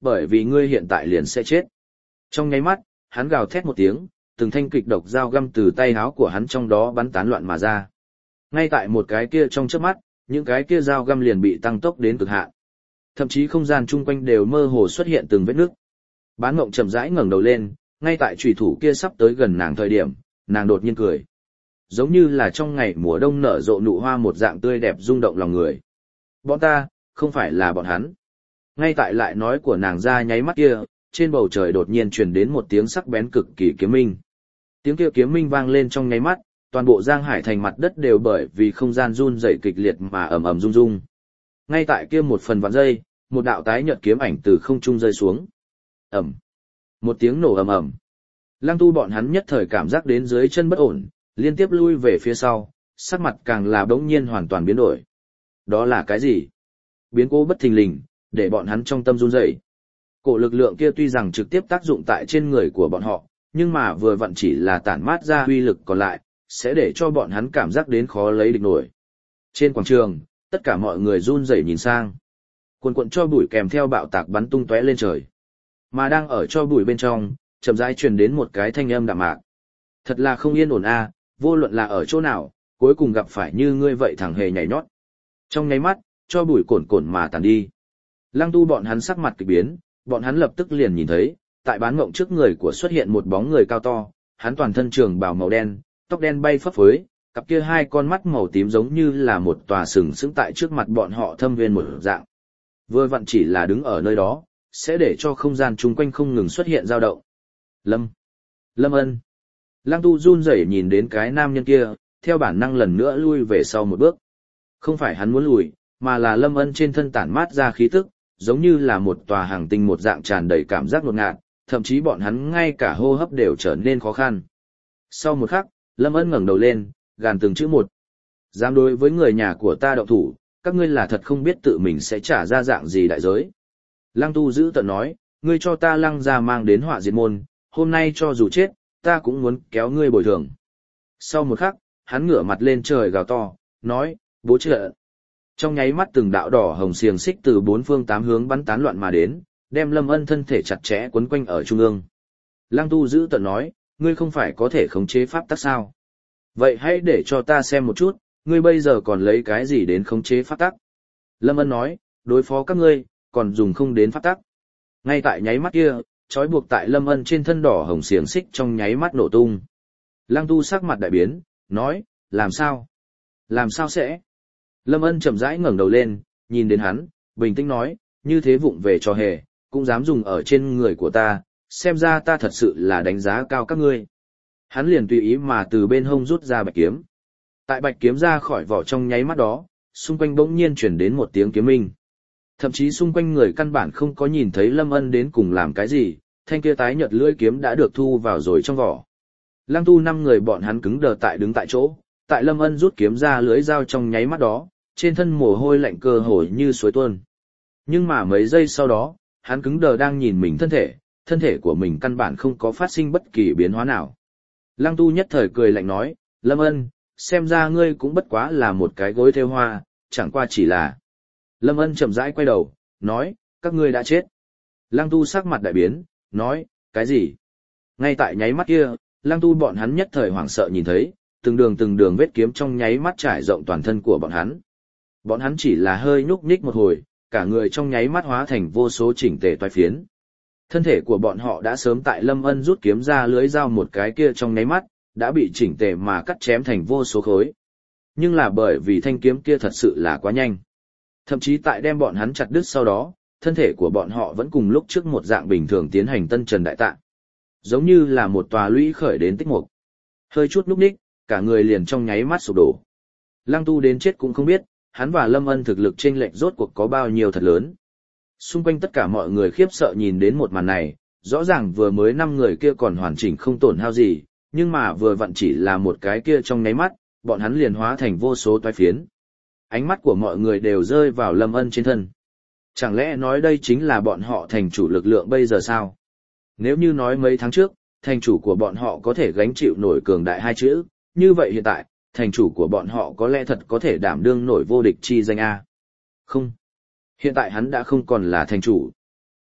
bởi vì ngươi hiện tại liền sẽ chết. Trong nháy mắt, hắn gào thét một tiếng, từng thanh kịch độc dao găm từ tay áo của hắn trong đó bắn tán loạn mà ra. Ngay tại một cái kia trong chớp mắt, những cái kia dao găm liền bị tăng tốc đến cực hạn. Thậm chí không gian chung quanh đều mơ hồ xuất hiện từng vết nứt. Bán Mộng chậm rãi ngẩng đầu lên, ngay tại chủy thủ kia sắp tới gần nàng thời điểm, nàng đột nhiên cười. Giống như là trong ngày mùa đông nở rộ nụ hoa một dạng tươi đẹp rung động lòng người. Bọn ta, không phải là bọn hắn. Ngay tại lại nói của nàng ra nháy mắt kia, trên bầu trời đột nhiên truyền đến một tiếng sắc bén cực kỳ kiếm minh. Tiếng kia kiếm minh vang lên trong nháy mắt, toàn bộ Giang Hải thành mặt đất đều bởi vì không gian run rẩy kịch liệt mà ầm ầm rung rung. Ngay tại kia một phần vạn giây, một đạo tái nhợt kiếm ảnh từ không trung rơi xuống. Ầm. Một tiếng nổ ầm ầm. Lăng Tu bọn hắn nhất thời cảm giác đến dưới chân bất ổn, liên tiếp lui về phía sau, sắc mặt càng là bỗng nhiên hoàn toàn biến đổi. Đó là cái gì? Biến cố bất thình lình, để bọn hắn trong tâm run rẩy. Cổ lực lượng kia tuy rằng trực tiếp tác dụng tại trên người của bọn họ, nhưng mà vừa vặn chỉ là tản mát ra uy lực còn lại, sẽ để cho bọn hắn cảm giác đến khó lấy địch nổi. Trên quảng trường, tất cả mọi người run rẩy nhìn sang. Cuồn cuộn cho bụi kèm theo bạo tạc bắn tung tóe lên trời. Mà đang ở cho bụi bên trong, chậm rãi truyền đến một cái thanh âm đạm mạc. Thật là không yên ổn a, vô luận là ở chỗ nào, cuối cùng gặp phải như ngươi vậy thằng hề nhảy nhót. Trong nháy mắt, cho bụi cồn cồn mà tàn đi. Lăng Tu bọn hắn sắc mặt kỳ biến, bọn hắn lập tức liền nhìn thấy, tại Bán Mộng trước người của xuất hiện một bóng người cao to, hắn toàn thân trường bào màu đen, tóc đen bay phấp phới, cặp kia hai con mắt màu tím giống như là một tòa sừng sững tại trước mặt bọn họ thâm viên một dạng. Vừa vặn chỉ là đứng ở nơi đó, sẽ để cho không gian chung quanh không ngừng xuất hiện dao động. Lâm. Lâm Ân. Lăng Tu run rẩy nhìn đến cái nam nhân kia, theo bản năng lần nữa lui về sau một bước. Không phải hắn muốn lùi, mà là Lâm Ân trên thân tản mát ra khí tức, giống như là một tòa hàng tinh một dạng tràn đầy cảm giác ngột ngạt, thậm chí bọn hắn ngay cả hô hấp đều trở nên khó khăn. Sau một khắc, Lâm Ân ngẩng đầu lên, gàn từng chữ một. Dám đối với người nhà của ta động thủ, các ngươi là thật không biết tự mình sẽ trả ra dạng gì đại giới. Lăng Tu giữ tợn nói, ngươi cho ta Lăng gia mang đến họa diệt môn, hôm nay cho dù chết, ta cũng muốn kéo ngươi bồi thường. Sau một khắc, hắn ngửa mặt lên trời gào to, nói, bố trợ. Trong nháy mắt từng đạo đỏ hồng xiềng xích từ bốn phương tám hướng bắn tán loạn mà đến, đem Lâm Ân thân thể chặt chẽ quấn quanh ở trung ương. Lăng Tu giữ tợn nói, ngươi không phải có thể khống chế pháp tắc sao? Vậy hãy để cho ta xem một chút, ngươi bây giờ còn lấy cái gì đến khống chế pháp tắc? Lâm Ân nói, đối phó các ngươi, còn dùng không đến pháp tắc. Ngay tại nháy mắt kia, trói buộc tại Lâm Ân trên thân đỏ hồng xiềng xích trong nháy mắt nổ tung. Lăng Tu sắc mặt đại biến, nói, làm sao? Làm sao sẽ? Lâm Ân chậm rãi ngẩng đầu lên, nhìn đến hắn, bình tĩnh nói, như thế vụng về trò hề, cũng dám dùng ở trên người của ta, xem ra ta thật sự là đánh giá cao các ngươi. Hắn liền tùy ý mà từ bên hông rút ra bạch kiếm. Tại bạch kiếm ra khỏi vỏ trong nháy mắt đó, xung quanh bỗng nhiên chuyển đến một tiếng kiếm minh. Thậm chí xung quanh người căn bản không có nhìn thấy Lâm Ân đến cùng làm cái gì, thanh kia tái nhợt lưỡi kiếm đã được thu vào rồi trong vỏ. Lăng Tu năm người bọn hắn cứng đờ tại đứng tại chỗ, tại Lâm Ân rút kiếm ra lưới dao trong nháy mắt đó, trên thân mồ hôi lạnh cơ hồ như suối tuôn. Nhưng mà mấy giây sau đó, hắn cứng đờ đang nhìn mình thân thể, thân thể của mình căn bản không có phát sinh bất kỳ biến hóa nào. Lăng Tu nhất thời cười lạnh nói, Lâm Ân, xem ra ngươi cũng bất quá là một cái gối thêu hoa, chẳng qua chỉ là... Lâm Ân chậm rãi quay đầu, nói, các ngươi đã chết. Lăng Tu sắc mặt đại biến, nói, cái gì? Ngay tại nháy mắt kia, Lăng Tu bọn hắn nhất thời hoảng sợ nhìn thấy, từng đường từng đường vết kiếm trong nháy mắt trải rộng toàn thân của bọn hắn. Bọn hắn chỉ là hơi nhúc nhích một hồi, cả người trong nháy mắt hóa thành vô số chỉnh tề toái phiến. Thân thể của bọn họ đã sớm tại Lâm Ân rút kiếm ra lưới dao một cái kia trong nháy mắt, đã bị chỉnh tề mà cắt chém thành vô số khối. Nhưng là bởi vì thanh kiếm kia thật sự là quá nhanh. Thậm chí tại đem bọn hắn chặt đứt sau đó, thân thể của bọn họ vẫn cùng lúc trước một dạng bình thường tiến hành tân trần đại tạng. Giống như là một tòa lũy khởi đến tích mục. Hơi chút lúc ních, cả người liền trong nháy mắt sụp đổ. Lăng Tu đến chết cũng không biết, hắn và Lâm Ân thực lực chênh lệch rốt cuộc có bao nhiêu thật lớn. Xung quanh tất cả mọi người khiếp sợ nhìn đến một màn này, rõ ràng vừa mới năm người kia còn hoàn chỉnh không tổn hao gì, nhưng mà vừa vặn chỉ là một cái kia trong nháy mắt, bọn hắn liền hóa thành vô số toái phiến. Ánh mắt của mọi người đều rơi vào Lâm Ân trên thân. Chẳng lẽ nói đây chính là bọn họ thành chủ lực lượng bây giờ sao? Nếu như nói mấy tháng trước, thành chủ của bọn họ có thể gánh chịu nổi cường đại hai chữ, như vậy hiện tại, thành chủ của bọn họ có lẽ thật có thể đảm đương nổi vô địch chi danh A. Không. Hiện tại hắn đã không còn là thành chủ.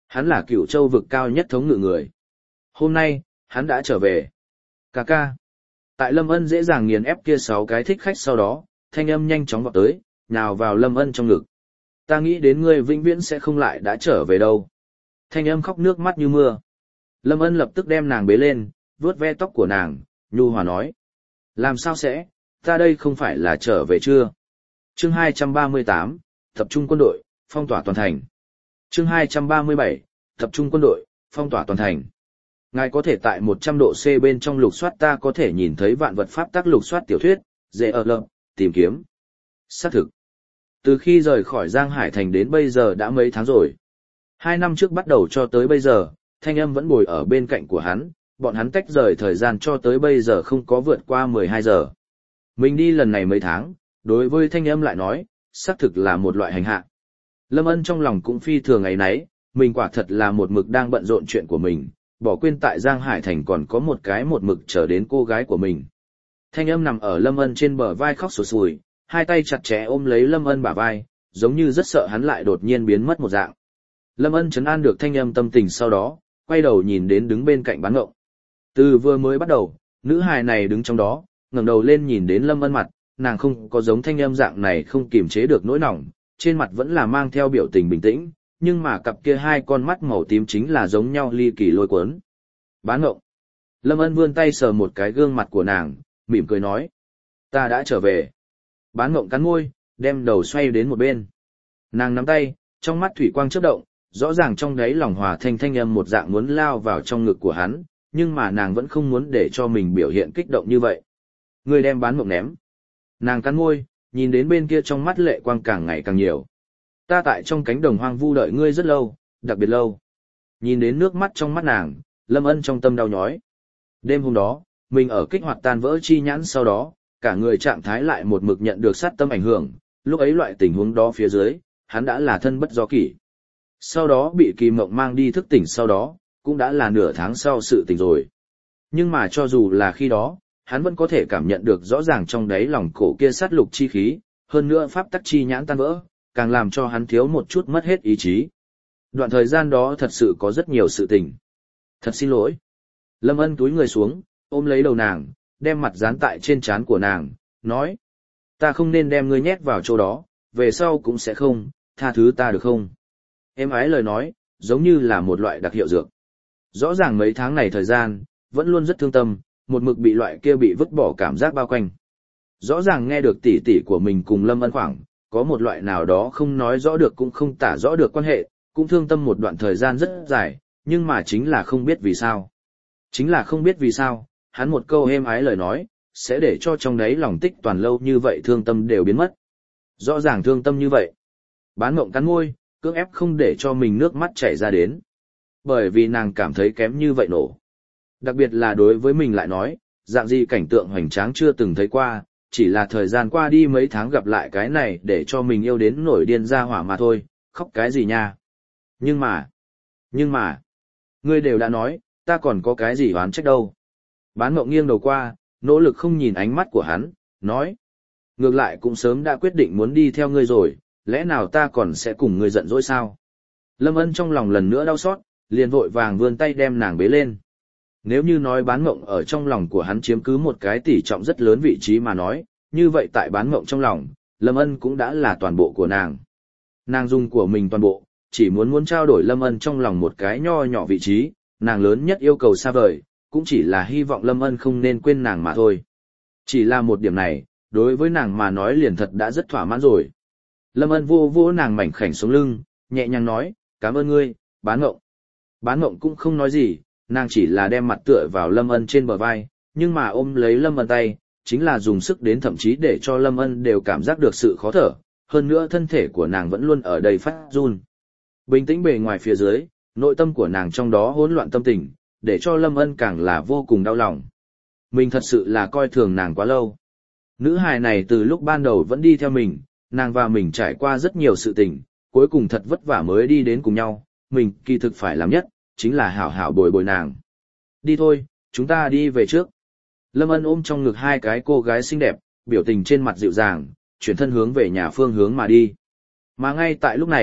Hắn là Cửu Châu vực cao nhất thống ngự người. Hôm nay, hắn đã trở về. Cà ca. Tại Lâm Ân dễ dàng nghiền ép kia sáu cái thích khách sau đó, thanh âm nhanh chóng vọt tới, nhào vào Lâm Ân trong ngực. Ta nghĩ đến ngươi vĩnh viễn sẽ không lại đã trở về đâu. Thanh âm khóc nước mắt như mưa. Lâm Ân lập tức đem nàng bế lên, vuốt ve tóc của nàng, nhu hòa nói. Làm sao sẽ, ta đây không phải là trở về chưa? Chương hai trăm ba mươi tám, tập trung quân đội, phong tỏa toàn thành. Chương hai trăm ba mươi bảy, tập trung quân đội, phong tỏa toàn thành. Ngài có thể tại một trăm độ C bên trong lục soát ta có thể nhìn thấy vạn vật pháp tắc lục soát tiểu thuyết, dễ ở lợm, tìm kiếm. Xác thực. Từ khi rời khỏi Giang Hải Thành đến bây giờ đã mấy tháng rồi. Hai năm trước bắt đầu cho tới bây giờ, thanh âm vẫn bồi ở bên cạnh của hắn, bọn hắn tách rời thời gian cho tới bây giờ không có vượt qua mười hai giờ. Mình đi lần này mấy tháng, đối với thanh âm lại nói, xác thực là một loại hành hạ. Lâm Ân trong lòng cũng phi thường ấy nấy, mình quả thật là một mực đang bận rộn chuyện của mình, bỏ quên tại Giang Hải Thành còn có một cái một mực chờ đến cô gái của mình. Thanh âm nằm ở Lâm Ân trên bờ vai khóc sụt sùi, hai tay chặt chẽ ôm lấy Lâm Ân bả vai, giống như rất sợ hắn lại đột nhiên biến mất một dạng. Lâm Ân trấn an được thanh âm tâm tình sau đó, quay đầu nhìn đến đứng bên cạnh Bán Ngộng. Từ vừa mới bắt đầu, nữ hài này đứng trong đó, ngẩng đầu lên nhìn đến Lâm Ân mặt, nàng không có giống thanh âm dạng này không kiềm chế được nỗi lòng, trên mặt vẫn là mang theo biểu tình bình tĩnh, nhưng mà cặp kia hai con mắt màu tím chính là giống nhau ly kỳ lôi cuốn. Bán Ngộng. Lâm Ân vươn tay sờ một cái gương mặt của nàng, mỉm cười nói. Ta đã trở về. Bán Ngộng cắn môi, đem đầu xoay đến một bên. Nàng nắm tay, trong mắt thủy quang chớp động, rõ ràng trong đáy lòng hòa thanh thanh âm một dạng muốn lao vào trong ngực của hắn, nhưng mà nàng vẫn không muốn để cho mình biểu hiện kích động như vậy. Người đem Bán Ngộng ném. Nàng cắn môi, nhìn đến bên kia trong mắt lệ quang càng ngày càng nhiều. Ta tại trong cánh đồng hoang vu đợi ngươi rất lâu, đặc biệt lâu. Nhìn đến nước mắt trong mắt nàng, Lâm Ân trong tâm đau nhói. Đêm hôm đó, mình ở kích hoạt tan vỡ chi nhãn sau đó, cả người trạng thái lại một mực nhận được sát tâm ảnh hưởng, lúc ấy loại tình huống đó phía dưới, hắn đã là thân bất do kỷ. Sau đó bị kỳ mộng mang đi thức tỉnh sau đó, cũng đã là nửa tháng sau sự tỉnh rồi. Nhưng mà cho dù là khi đó, hắn vẫn có thể cảm nhận được rõ ràng trong đáy lòng cổ kia sát lục chi khí, hơn nữa pháp tắc chi nhãn tan vỡ, càng làm cho hắn thiếu một chút mất hết ý chí. Đoạn thời gian đó thật sự có rất nhiều sự tình. Thật xin lỗi. Lâm Ân túi người xuống, ôm lấy đầu nàng, đem mặt dán tại trên trán của nàng, nói. Ta không nên đem ngươi nhét vào chỗ đó, về sau cũng sẽ không, tha thứ ta được không? Em ái lời nói, giống như là một loại đặc hiệu dược. Rõ ràng mấy tháng này thời gian, vẫn luôn rất thương tâm, một mực bị loại kia bị vứt bỏ cảm giác bao quanh. Rõ ràng nghe được tỉ tỉ của mình cùng Lâm Ân khoảng, có một loại nào đó không nói rõ được cũng không tả rõ được quan hệ, cũng thương tâm một đoạn thời gian rất dài, nhưng mà chính là không biết vì sao. Chính là không biết vì sao, hắn một câu êm ái lời nói, sẽ để cho trong đấy lòng tích toàn lâu như vậy thương tâm đều biến mất. Rõ ràng thương tâm như vậy. Bán Ngộng cắn môi, cưỡng ép không để cho mình nước mắt chảy ra đến. Bởi vì nàng cảm thấy kém như vậy nổ. Đặc biệt là đối với mình lại nói, dạng gì cảnh tượng hoành tráng chưa từng thấy qua, chỉ là thời gian qua đi mấy tháng gặp lại cái này để cho mình yêu đến nổi điên ra hỏa mà thôi, khóc cái gì nha. Nhưng mà, nhưng mà, ngươi đều đã nói, ta còn có cái gì oán trách đâu. Bán Ngộng nghiêng đầu qua, nỗ lực không nhìn ánh mắt của hắn, nói. Ngược lại cũng sớm đã quyết định muốn đi theo ngươi rồi, lẽ nào ta còn sẽ cùng ngươi giận dỗi sao? Lâm Ân trong lòng lần nữa đau xót, liền vội vàng vươn tay đem nàng bế lên. Nếu như nói Bán Ngộng ở trong lòng của hắn chiếm cứ một cái tỷ trọng rất lớn vị trí mà nói, như vậy tại Bán Ngộng trong lòng, Lâm Ân cũng đã là toàn bộ của nàng. Nàng dùng của mình toàn bộ, chỉ muốn muốn trao đổi Lâm Ân trong lòng một cái nho nhỏ vị trí, nàng lớn nhất yêu cầu xa vời, cũng chỉ là hy vọng Lâm Ân không nên quên nàng mà thôi. Chỉ là một điểm này, đối với nàng mà nói liền thật đã rất thỏa mãn rồi. Lâm Ân vô vô nàng mảnh khảnh sống lưng, nhẹ nhàng nói, cảm ơn ngươi, Bán Ngộng. Bán Ngộng cũng không nói gì, nàng chỉ là đem mặt tựa vào Lâm Ân trên bờ vai, nhưng mà ôm lấy Lâm Ân tay, chính là dùng sức đến thậm chí để cho Lâm Ân đều cảm giác được sự khó thở, hơn nữa thân thể của nàng vẫn luôn ở đây phát run. Bình tĩnh bề ngoài phía dưới, nội tâm của nàng trong đó hỗn loạn tâm tình, để cho Lâm Ân càng là vô cùng đau lòng. Mình thật sự là coi thường nàng quá lâu. Nữ hài này từ lúc ban đầu vẫn đi theo mình, nàng và mình trải qua rất nhiều sự tình, cuối cùng thật vất vả mới đi đến cùng nhau, mình kỳ thực phải làm nhất, chính là hảo hảo bồi bồi nàng. Đi thôi, chúng ta đi về trước. Lâm Ân ôm trong ngực hai cái cô gái xinh đẹp, biểu tình trên mặt dịu dàng, chuyển thân hướng về nhà phương hướng mà đi. Mà ngay tại lúc này,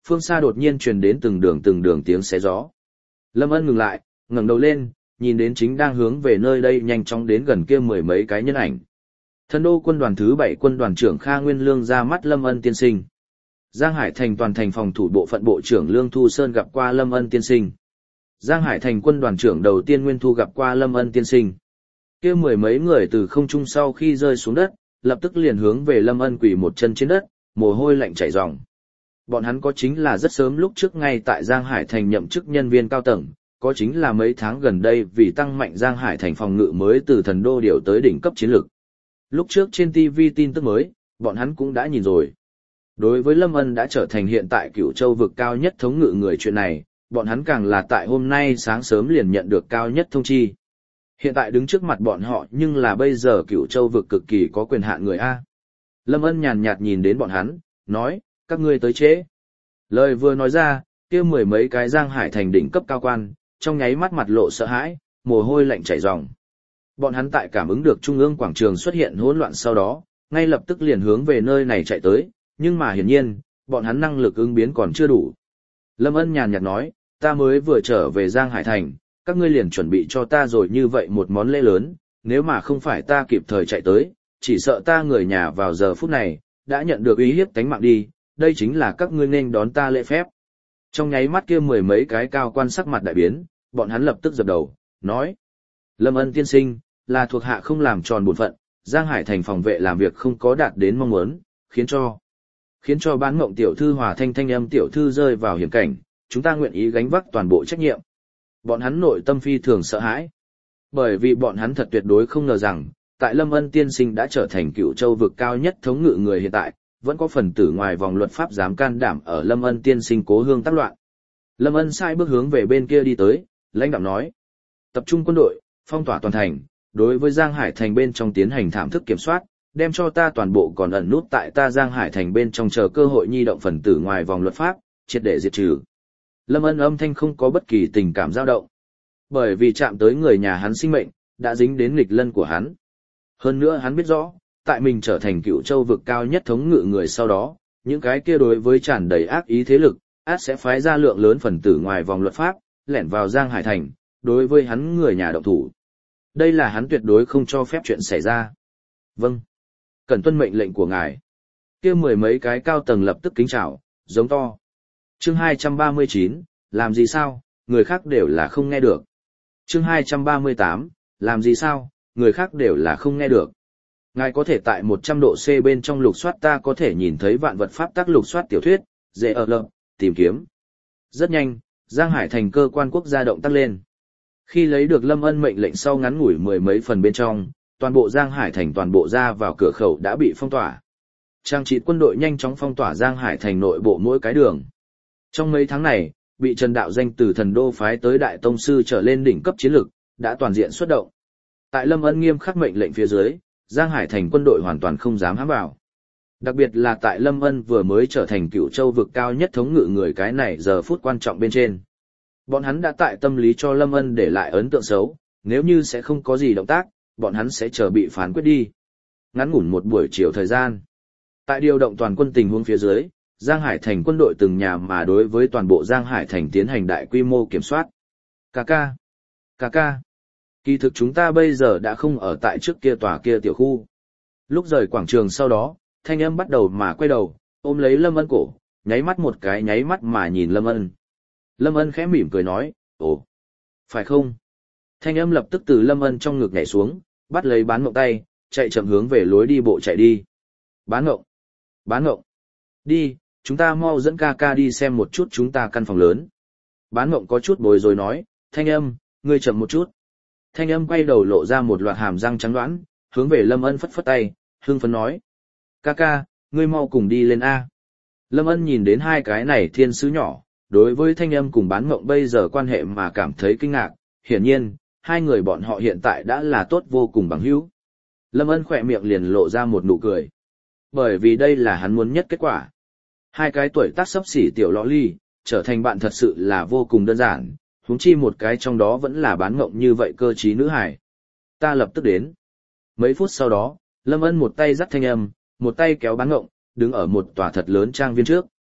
phương xa đột nhiên truyền đến từng đường từng đường tiếng xé gió. Lâm Ân ngừng lại, ngẩng đầu lên, nhìn đến chính đang hướng về nơi đây nhanh chóng đến gần kia mười mấy cái nhân ảnh. Thần đô quân đoàn thứ bảy quân đoàn trưởng Kha Nguyên Lương ra mắt Lâm Ân tiên sinh. Giang Hải Thành toàn thành phòng thủ bộ phận bộ trưởng Lương Thu Sơn gặp qua Lâm Ân tiên sinh. Giang Hải Thành quân đoàn trưởng đầu tiên Nguyên Thu gặp qua Lâm Ân tiên sinh. Kia mười mấy người từ không trung sau khi rơi xuống đất, lập tức liền hướng về Lâm Ân quỳ một chân trên đất, mồ hôi lạnh chảy ròng. Bọn hắn có chính là rất sớm lúc trước ngay tại Giang Hải Thành nhậm chức nhân viên cao tầng, có chính là mấy tháng gần đây vì tăng mạnh Giang Hải Thành phòng ngự mới từ thần đô điều tới đỉnh cấp chiến lược. Lúc trước trên ti vi tin tức mới, bọn hắn cũng đã nhìn rồi. Đối với Lâm Ân đã trở thành hiện tại Cửu Châu vực cao nhất thống ngự người chuyện này, bọn hắn càng là tại hôm nay sáng sớm liền nhận được cao nhất thông chi. Hiện tại đứng trước mặt bọn họ nhưng là bây giờ Cửu Châu vực cực kỳ có quyền hạn người A. Lâm Ân nhàn nhạt nhìn đến bọn hắn, nói, các ngươi tới trễ. Lời vừa nói ra, kia mười mấy cái Giang Hải Thành đỉnh cấp cao quan, trong nháy mắt mặt lộ sợ hãi, mồ hôi lạnh chảy ròng. Bọn hắn tại cảm ứng được trung ương quảng trường xuất hiện hỗn loạn sau đó, ngay lập tức liền hướng về nơi này chạy tới, nhưng mà hiển nhiên, bọn hắn năng lực ứng biến còn chưa đủ. Lâm Ân nhàn nhạt nói, ta mới vừa trở về Giang Hải Thành, các ngươi liền chuẩn bị cho ta rồi như vậy một món lễ lớn, nếu mà không phải ta kịp thời chạy tới, chỉ sợ ta người nhà vào giờ phút này, đã nhận được uy hiếp tánh mạng đi, đây chính là các ngươi nên đón ta lễ phép. Trong nháy mắt kia mười mấy cái cao quan sắc mặt đại biến, bọn hắn lập tức dập đầu, nói. Lâm Ân tiên sinh, là thuộc hạ không làm tròn bổn phận, Giang Hải Thành phòng vệ làm việc không có đạt đến mong muốn, khiến cho khiến cho Bán Ngộng tiểu thư Hòa Thanh Thanh âm tiểu thư rơi vào hiểm cảnh, chúng ta nguyện ý gánh vác toàn bộ trách nhiệm. Bọn hắn nội tâm phi thường sợ hãi, bởi vì bọn hắn thật tuyệt đối không ngờ rằng, tại Lâm Ân tiên sinh đã trở thành Cửu Châu vực cao nhất thống ngự người hiện tại, vẫn có phần tử ngoài vòng luật pháp dám can đảm ở Lâm Ân tiên sinh cố hương tác loạn. Lâm Ân sai bước hướng về bên kia đi tới, lãnh đạo nói: tập trung quân đội, phong tỏa toàn thành, đối với Giang Hải Thành bên trong tiến hành thảm thức kiểm soát, đem cho ta toàn bộ còn ẩn nút tại ta Giang Hải Thành bên trong chờ cơ hội nhi động phần tử ngoài vòng luật pháp, triệt để diệt trừ. Lâm Ân âm thanh không có bất kỳ tình cảm dao động, bởi vì chạm tới người nhà hắn sinh mệnh, đã dính đến nghịch lân của hắn. Hơn nữa hắn biết rõ, tại mình trở thành Cửu Châu vực cao nhất thống ngự người sau đó, những cái kia đối với tràn đầy ác ý thế lực, át sẽ phái ra lượng lớn phần tử ngoài vòng luật pháp, lẻn vào Giang Hải Thành, đối với hắn người nhà động thủ. Đây là hắn tuyệt đối không cho phép chuyện xảy ra. Vâng. Cần tuân mệnh lệnh của ngài. Kia mười mấy cái cao tầng lập tức kính chào, giống to. Chương hai trăm ba mươi chín, làm gì sao, người khác đều là không nghe được. Chương hai trăm ba mươi tám, làm gì sao, người khác đều là không nghe được. Ngài có thể tại một trăm độ C bên trong lục soát ta có thể nhìn thấy vạn vật pháp tắc lục soát tiểu thuyết, dễ ở lợp, tìm kiếm. Rất nhanh, Giang Hải Thành cơ quan quốc gia động tác lên. Khi lấy được Lâm Ân mệnh lệnh sau ngắn ngủi mười mấy phần bên trong, toàn bộ Giang Hải Thành toàn bộ ra vào cửa khẩu đã bị phong tỏa. Trang trị quân đội nhanh chóng phong tỏa Giang Hải Thành nội bộ mỗi cái đường. Trong mấy tháng này, bị Trần Đạo Danh từ thần đô phái tới đại tông sư trở lên đỉnh cấp chiến lực, đã toàn diện xuất động. Tại Lâm Ân nghiêm khắc mệnh lệnh phía dưới, Giang Hải Thành quân đội hoàn toàn không dám hãm vào. Đặc biệt là tại Lâm Ân vừa mới trở thành Cửu Châu vực cao nhất thống ngự người cái này giờ phút quan trọng bên trên. Bọn hắn đã tại tâm lý cho Lâm Ân để lại ấn tượng xấu, nếu như sẽ không có gì động tác, bọn hắn sẽ chờ bị phán quyết đi. Ngắn ngủn một buổi chiều thời gian. Tại điều động toàn quân tình huống phía dưới, Giang Hải Thành quân đội từng nhà mà đối với toàn bộ Giang Hải Thành tiến hành đại quy mô kiểm soát. Cà ca, cà ca. Kỳ thực chúng ta bây giờ đã không ở tại trước kia tòa kia tiểu khu. Lúc rời quảng trường sau đó, thanh âm bắt đầu mà quay đầu, ôm lấy Lâm Ân cổ, nháy mắt một cái nháy mắt mà nhìn Lâm Ân. Lâm Ân khẽ mỉm cười nói, ồ, phải không? Thanh âm lập tức từ Lâm Ân trong ngực nhảy xuống, bắt lấy Bán Ngộng tay, chạy chậm hướng về lối đi bộ chạy đi. Bán Ngộng, Bán Ngộng, đi, chúng ta mau dẫn ca ca đi xem một chút chúng ta căn phòng lớn. Bán Ngộng có chút bối rối nói, thanh âm, ngươi chậm một chút. Thanh âm quay đầu lộ ra một loạt hàm răng trắng đoán, hướng về Lâm Ân phất phất tay, hưng phấn nói. Ca ca, ngươi mau cùng đi lên A. Lâm Ân nhìn đến hai cái này thiên sứ nhỏ, đối với thanh âm cùng Bán Ngộng bây giờ quan hệ mà cảm thấy kinh ngạc, hiển nhiên, hai người bọn họ hiện tại đã là tốt vô cùng bằng hữu. Lâm Ân khỏe miệng liền lộ ra một nụ cười. Bởi vì đây là hắn muốn nhất kết quả. Hai cái tuổi tác xấp xỉ tiểu lọ ly, trở thành bạn thật sự là vô cùng đơn giản, huống chi một cái trong đó vẫn là Bán Ngộng như vậy cơ trí nữ hải. Ta lập tức đến. Mấy phút sau đó, Lâm Ân một tay dắt thanh âm, một tay kéo Bán Ngộng, đứng ở một tòa thật lớn trang viên trước.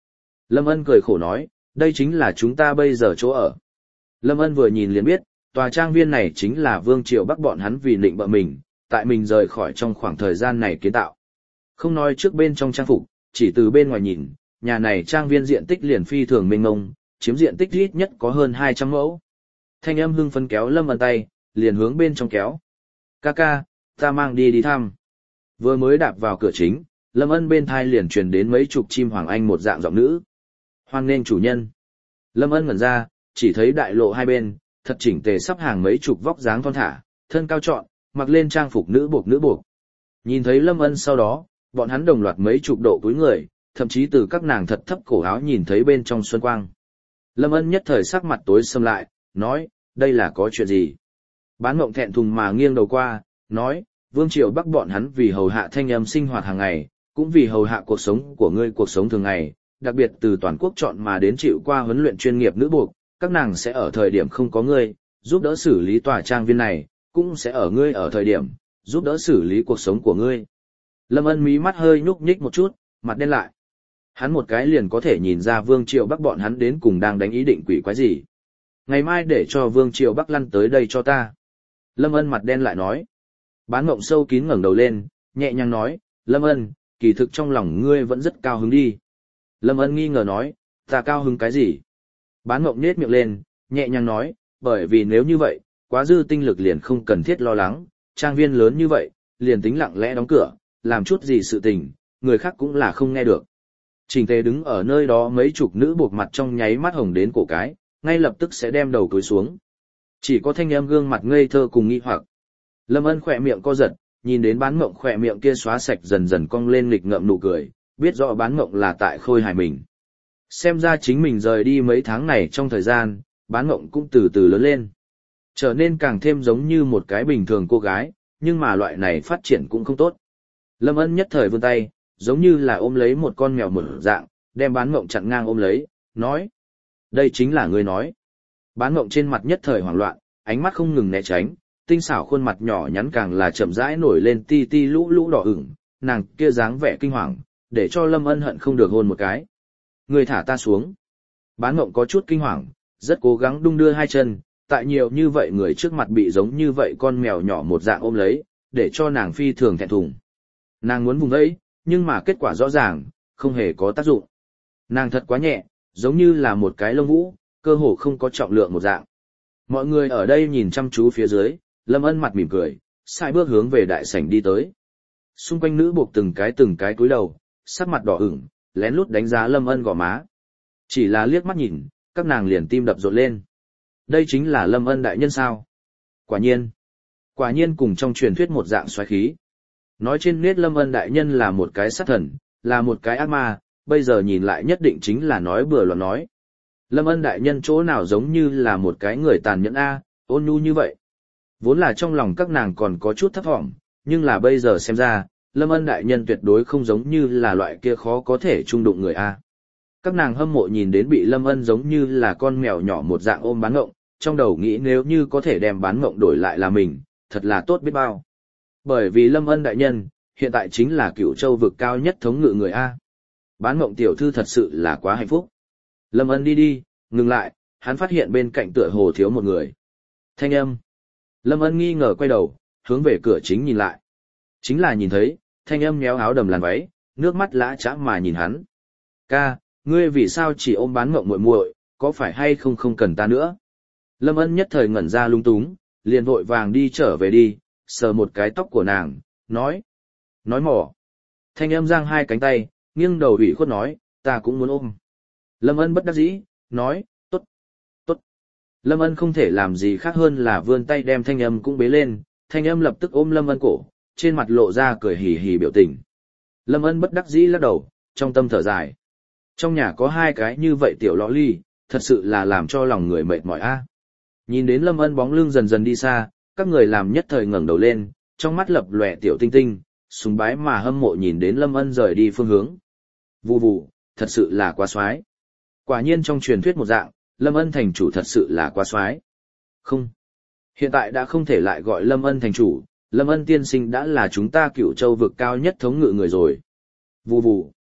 Lâm Ân cười khổ nói, đây chính là chúng ta bây giờ chỗ ở. Lâm Ân vừa nhìn liền biết, tòa trang viên này chính là Vương Triều Bắc bọn hắn vì định bợ mình, tại mình rời khỏi trong khoảng thời gian này kiến tạo. Không nói trước bên trong trang phục, chỉ từ bên ngoài nhìn, nhà này trang viên diện tích liền phi thường mênh mông, chiếm diện tích ít nhất có hơn hai trăm mẫu. Thanh âm hưng phấn kéo Lâm Ân tay, liền hướng bên trong kéo. Ca ca, ta mang đi đi thăm. Vừa mới đạp vào cửa chính, Lâm Ân bên thai liền truyền đến mấy chục chim hoàng anh một dạng giọng nữ. Hoan nghênh chủ nhân. Lâm Ân ngẩn ra, chỉ thấy đại lộ hai bên, thật chỉnh tề sắp hàng mấy chục vóc dáng thon thả, thân cao trọn, mặc lên trang phục nữ buộc nữ buộc. Nhìn thấy Lâm Ân sau đó, bọn hắn đồng loạt mấy chục độ cúi người, thậm chí từ các nàng thật thấp cổ áo nhìn thấy bên trong xuân quang. Lâm Ân nhất thời sắc mặt tối sầm lại, nói, đây là có chuyện gì? Bán Ngộng thẹn thùng mà nghiêng đầu qua, nói, Vương Triều Bắc bọn hắn vì hầu hạ thanh âm sinh hoạt hàng ngày, cũng vì hầu hạ cuộc sống của ngươi cuộc sống thường ngày, đặc biệt từ toàn quốc chọn mà đến chịu qua huấn luyện chuyên nghiệp nữ buộc, các nàng sẽ ở thời điểm không có ngươi, giúp đỡ xử lý tòa trang viên này, cũng sẽ ở ngươi ở thời điểm, giúp đỡ xử lý cuộc sống của ngươi. Lâm Ân mí mắt hơi nhúc nhích một chút, mặt đen lại. Hắn một cái liền có thể nhìn ra Vương Triều Bắc bọn hắn đến cùng đang đánh ý định quỷ quái gì. Ngày mai để cho Vương Triều Bắc lăn tới đây cho ta. Lâm Ân mặt đen lại nói. Bán Ngộng sâu kín ngẩng đầu lên, nhẹ nhàng nói, Lâm Ân, kỳ thực trong lòng ngươi vẫn rất cao hứng đi. Lâm Ân nghi ngờ nói, ta cao hứng cái gì? Bán Ngộng nhếch miệng lên, nhẹ nhàng nói, bởi vì nếu như vậy, quá dư tinh lực liền không cần thiết lo lắng, trang viên lớn như vậy, liền tính lặng lẽ đóng cửa, làm chút gì sự tình, người khác cũng là không nghe được. Trình Tề đứng ở nơi đó mấy chục nữ buộc mặt trong nháy mắt hồng đến cổ cái, ngay lập tức sẽ đem đầu cúi xuống. Chỉ có thanh âm gương mặt ngây thơ cùng nghi hoặc. Lâm Ân khỏe miệng co giật, nhìn đến Bán Ngộng khỏe miệng kia xóa sạch dần dần cong lên nghịch ngợm nụ cười, biết rõ Bán Ngộng là tại khôi hài mình. Xem ra chính mình rời đi mấy tháng này trong thời gian, Bán Ngộng cũng từ từ lớn lên. Trở nên càng thêm giống như một cái bình thường cô gái, nhưng mà loại này phát triển cũng không tốt. Lâm Ân nhất thời vươn tay, giống như là ôm lấy một con mèo một dạng, đem Bán Ngộng chặn ngang ôm lấy, nói. Đây chính là ngươi nói. Bán Ngộng trên mặt nhất thời hoảng loạn, ánh mắt không ngừng né tránh, tinh xảo khuôn mặt nhỏ nhắn càng là chậm rãi nổi lên ti ti lũ lũ đỏ ửng, nàng kia dáng vẻ kinh hoàng, để cho Lâm Ân hận không được hôn một cái. Ngươi thả ta xuống. Bán Ngộng có chút kinh hoàng, rất cố gắng đung đưa hai chân, tại nhiều như vậy người trước mặt bị giống như vậy con mèo nhỏ một dạng ôm lấy, để cho nàng phi thường thẹn thùng. Nàng muốn vùng ấy, nhưng mà kết quả rõ ràng, không hề có tác dụng. Nàng thật quá nhẹ, giống như là một cái lông vũ, cơ hồ không có trọng lượng một dạng. Mọi người ở đây nhìn chăm chú phía dưới, Lâm Ân mặt mỉm cười, sai bước hướng về đại sảnh đi tới. Xung quanh nữ buộc từng cái từng cái cúi đầu, sắc mặt đỏ ửng, lén lút đánh giá Lâm Ân gò má. Chỉ là liếc mắt nhìn, các nàng liền tim đập rộn lên. Đây chính là Lâm Ân đại nhân sao? Quả nhiên. Quả nhiên cùng trong truyền thuyết một dạng xoáy khí. Nói trên nét Lâm Ân đại nhân là một cái sát thần, là một cái ác ma, bây giờ nhìn lại nhất định chính là nói bừa loạn nói. Lâm Ân đại nhân chỗ nào giống như là một cái người tàn nhẫn a, ôn nhu như vậy. Vốn là trong lòng các nàng còn có chút thấp thỏm, nhưng là bây giờ xem ra, Lâm Ân đại nhân tuyệt đối không giống như là loại kia khó có thể chung đụng người a. Các nàng hâm mộ nhìn đến bị Lâm Ân giống như là con mèo nhỏ một dạng ôm Bán Ngộng, trong đầu nghĩ nếu như có thể đem Bán Ngộng đổi lại là mình, thật là tốt biết bao. Bởi vì Lâm Ân đại nhân, hiện tại chính là Cửu Châu vực cao nhất thống ngự người a. Bán Ngộng tiểu thư thật sự là quá hạnh phúc. Lâm Ân đi đi, ngừng lại, hắn phát hiện bên cạnh tựa hồ thiếu một người. Thanh âm. Lâm Ân nghi ngờ quay đầu, hướng về cửa chính nhìn lại. Chính là nhìn thấy, Thanh âm méo áo đầm làn váy, nước mắt lã chã mà nhìn hắn. Ca, ngươi vì sao chỉ ôm Bán Ngộng muội muội, có phải hay không không cần ta nữa? Lâm Ân nhất thời ngẩn ra lung túng, liền vội vàng đi trở về đi, sờ một cái tóc của nàng, nói. Nói mỏ. Thanh âm giang hai cánh tay, nghiêng đầu ủy khuất nói, ta cũng muốn ôm. Lâm Ân bất đắc dĩ, nói, tốt, tốt. Lâm Ân không thể làm gì khác hơn là vươn tay đem Thanh âm cũng bế lên, Thanh âm lập tức ôm Lâm Ân cổ, trên mặt lộ ra cười hì hì biểu tình. Lâm Ân bất đắc dĩ lắc đầu, trong tâm thở dài. Trong nhà có hai cái như vậy tiểu lọ ly, thật sự là làm cho lòng người mệt mỏi a. Nhìn đến Lâm Ân bóng lưng dần dần đi xa, các người làm nhất thời ngẩng đầu lên, trong mắt lập lòe tiểu tinh tinh, sùng bái mà hâm mộ nhìn đến Lâm Ân rời đi phương hướng. Vù vù, thật sự là quá xoái. Quả nhiên trong truyền thuyết một dạng, Lâm Ân thành chủ thật sự là quá xoái. Không. Hiện tại đã không thể lại gọi Lâm Ân thành chủ, Lâm Ân tiên sinh đã là chúng ta Cửu Châu vực cao nhất thống ngự người rồi. Vù vù.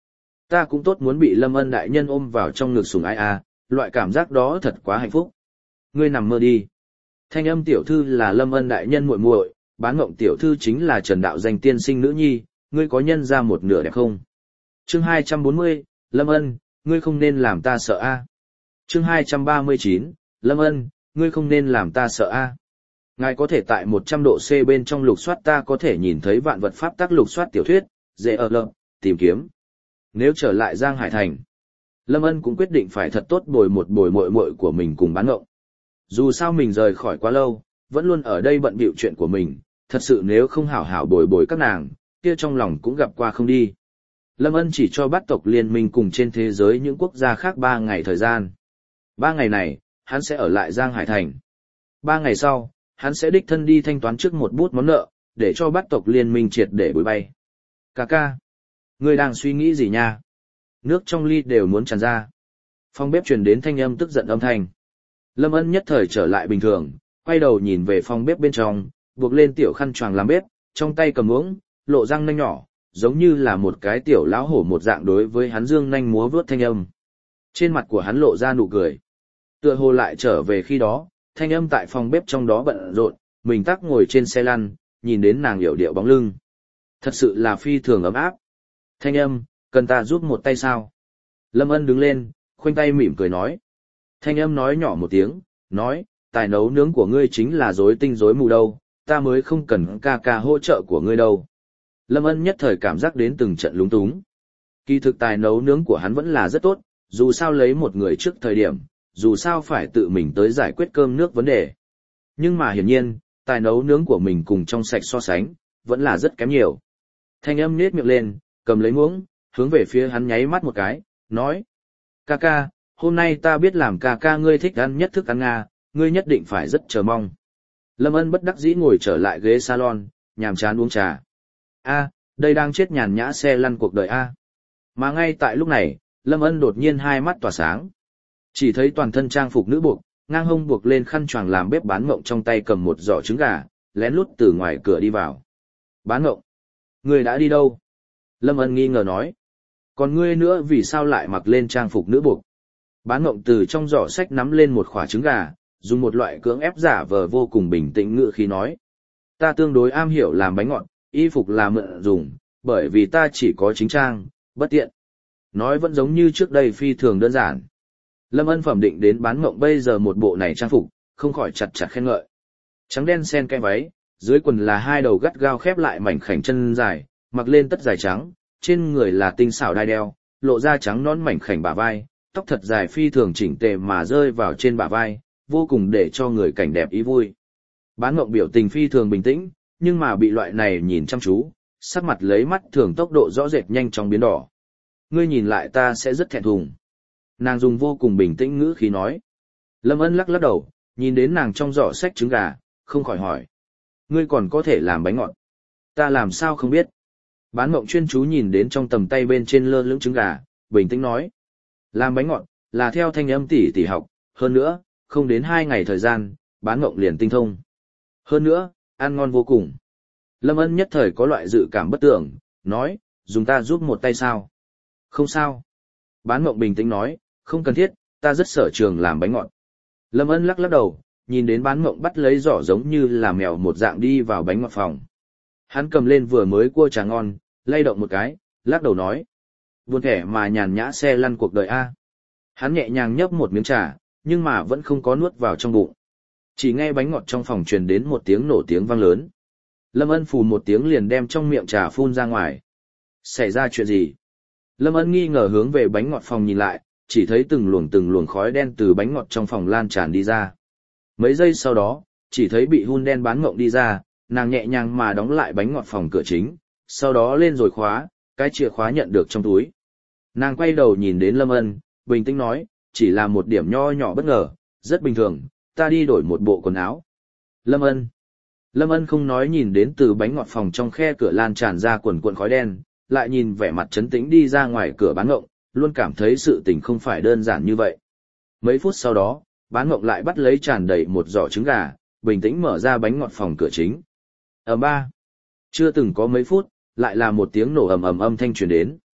Ta cũng tốt muốn bị Lâm Ân đại nhân ôm vào trong ngực sủng ái à, loại cảm giác đó thật quá hạnh phúc. Ngươi nằm mơ đi. Thanh âm tiểu thư là Lâm Ân đại nhân muội muội, Bán Ngộng tiểu thư chính là Trần đạo danh tiên sinh nữ nhi, ngươi có nhân ra một nửa đẹp không? Chương hai trăm bốn mươi, Lâm Ân, ngươi không nên làm ta sợ a. Chương hai trăm ba mươi chín, Lâm Ân, ngươi không nên làm ta sợ a. Ngài có thể tại một trăm độ C bên trong lục soát ta có thể nhìn thấy vạn vật pháp tắc lục soát tiểu thuyết, dễ ở lợm, tìm kiếm. Nếu trở lại Giang Hải Thành, Lâm Ân cũng quyết định phải thật tốt bồi một bồi muội muội của mình cùng Bán Ngộng. Dù sao mình rời khỏi quá lâu, vẫn luôn ở đây bận bịu chuyện của mình, thật sự nếu không hảo hảo bồi bồi các nàng, kia trong lòng cũng gặp qua không đi. Lâm Ân chỉ cho bát tộc liên minh cùng trên thế giới những quốc gia khác ba ngày thời gian. Ba ngày này, hắn sẽ ở lại Giang Hải Thành. Ba ngày sau, hắn sẽ đích thân đi thanh toán trước một bút món nợ, để cho bát tộc liên minh triệt để bối bay. Cà ca, ngươi đang suy nghĩ gì nha? Nước trong ly đều muốn tràn ra. Phòng bếp truyền đến thanh âm tức giận âm thanh. Lâm Ân nhất thời trở lại bình thường, quay đầu nhìn về phòng bếp bên trong, buộc lên tiểu khăn choàng làm bếp, trong tay cầm muỗng, lộ răng nanh nhỏ, giống như là một cái tiểu lão hổ một dạng đối với hắn dương nanh múa vớt thanh âm. Trên mặt của hắn lộ ra nụ cười. Tựa hồ lại trở về khi đó, thanh âm tại phòng bếp trong đó bận rộn, mình tắc ngồi trên xe lăn, nhìn đến nàng yểu điệu bóng lưng. Thật sự là phi thường ấm áp. Thanh âm, cần ta giúp một tay sao? Lâm Ân đứng lên, khoanh tay mỉm cười nói. Thanh âm nói nhỏ một tiếng, nói, tài nấu nướng của ngươi chính là rối tinh rối mù đâu, ta mới không cần ca ca hỗ trợ của ngươi đâu. Lâm Ân nhất thời cảm giác đến từng trận lúng túng. Kỳ thực tài nấu nướng của hắn vẫn là rất tốt, dù sao lấy một người trước thời điểm, dù sao phải tự mình tới giải quyết cơm nước vấn đề. Nhưng mà hiển nhiên, tài nấu nướng của mình cùng trong sạch so sánh, vẫn là rất kém nhiều. Thanh âm nhếch miệng lên, cầm lấy muỗng, hướng về phía hắn nháy mắt một cái, nói. Ca ca, hôm nay ta biết làm ca ca ngươi thích ăn nhất thức ăn Nga, ngươi nhất định phải rất chờ mong. Lâm Ân bất đắc dĩ ngồi trở lại ghế salon, nhàm chán uống trà. A, đây đang chết nhàn nhã xe lăn cuộc đời A. Mà ngay tại lúc này, Lâm Ân đột nhiên hai mắt tỏa sáng. Chỉ thấy toàn thân trang phục nữ buộc, ngang hông buộc lên khăn choàng làm bếp Bán Ngộng trong tay cầm một giỏ trứng gà, lén lút từ ngoài cửa đi vào. Bán Ngộng, ngươi đã đi đâu? Lâm Ân nghi ngờ nói. Còn ngươi nữa vì sao lại mặc lên trang phục nữ buộc? Bán Ngộng từ trong giỏ sách nắm lên một quả trứng gà, dùng một loại cưỡng ép giả vờ vô cùng bình tĩnh ngữ khí nói. Ta tương đối am hiểu làm bánh ngọt, y phục là mượn dùng, bởi vì ta chỉ có chính trang, bất tiện. Nói vẫn giống như trước đây phi thường đơn giản. Lâm Ân phẩm định đến Bán Ngộng bây giờ một bộ này trang phục, không khỏi chặt chặt khen ngợi. Trắng đen xen cái váy, dưới quần là hai đầu gắt gao khép lại mảnh khảnh chân dài, mặc lên tất dài trắng, trên người là tinh xảo đai đeo, lộ ra trắng nón mảnh khảnh bả vai, tóc thật dài phi thường chỉnh tề mà rơi vào trên bả vai, vô cùng để cho người cảnh đẹp ý vui. Bán Ngộng biểu tình phi thường bình tĩnh, nhưng mà bị loại này nhìn chăm chú, sắc mặt lấy mắt thường tốc độ rõ rệt nhanh chóng biến đỏ. Ngươi nhìn lại ta sẽ rất thẹn thùng. Nàng dùng vô cùng bình tĩnh ngữ khí nói. Lâm Ân lắc lắc đầu, nhìn đến nàng trong giỏ xách trứng gà, không khỏi hỏi. Ngươi còn có thể làm bánh ngọt. Ta làm sao không biết. Bán Ngộng chuyên chú nhìn đến trong tầm tay bên trên lơ lửng trứng gà, bình tĩnh nói. Làm bánh ngọt, là theo thanh âm tỉ tỉ học, hơn nữa, không đến hai ngày thời gian, Bán Ngộng liền tinh thông. Hơn nữa, ăn ngon vô cùng. Lâm Ân nhất thời có loại dự cảm bất tưởng, nói, dùng ta giúp một tay sao? Không sao. Bán Ngộng bình tĩnh nói, không cần thiết, ta rất sở trường làm bánh ngọt. Lâm Ân lắc lắc đầu, nhìn đến Bán Ngộng bắt lấy giỏ giống như là mèo một dạng đi vào bánh ngọt phòng. Hắn cầm lên vừa mới cua trà ngon, lay động một cái, lắc đầu nói. Buồn thẻ mà nhàn nhã xe lăn cuộc đời A. Hắn nhẹ nhàng nhấp một miếng trà, nhưng mà vẫn không có nuốt vào trong bụng. Chỉ nghe bánh ngọt trong phòng truyền đến một tiếng nổ tiếng vang lớn. Lâm Ân phù một tiếng liền đem trong miệng trà phun ra ngoài. Xảy ra chuyện gì? Lâm Ân nghi ngờ hướng về bánh ngọt phòng nhìn lại, chỉ thấy từng luồng từng luồng khói đen từ bánh ngọt trong phòng lan tràn đi ra. Mấy giây sau đó, chỉ thấy bị hun đen Bán Ngộng đi ra, nàng nhẹ nhàng mà đóng lại bánh ngọt phòng cửa chính, sau đó lên rồi khóa, cái chìa khóa nhận được trong túi. Nàng quay đầu nhìn đến Lâm Ân, bình tĩnh nói, chỉ là một điểm nho nhỏ bất ngờ, rất bình thường, ta đi đổi một bộ quần áo. Lâm Ân. Lâm Ân không nói nhìn đến từ bánh ngọt phòng trong khe cửa lan tràn ra quần cuộn khói đen, lại nhìn vẻ mặt trấn tĩnh đi ra ngoài cửa Bán Ngộng, luôn cảm thấy sự tình không phải đơn giản như vậy. Mấy phút sau đó, Bán Ngộng lại bắt lấy tràn đầy một giỏ trứng gà, bình tĩnh mở ra bánh ngọt phòng cửa chính. Ầm ba. Chưa từng có mấy phút, lại là một tiếng nổ ầm ầm âm thanh truyền đến.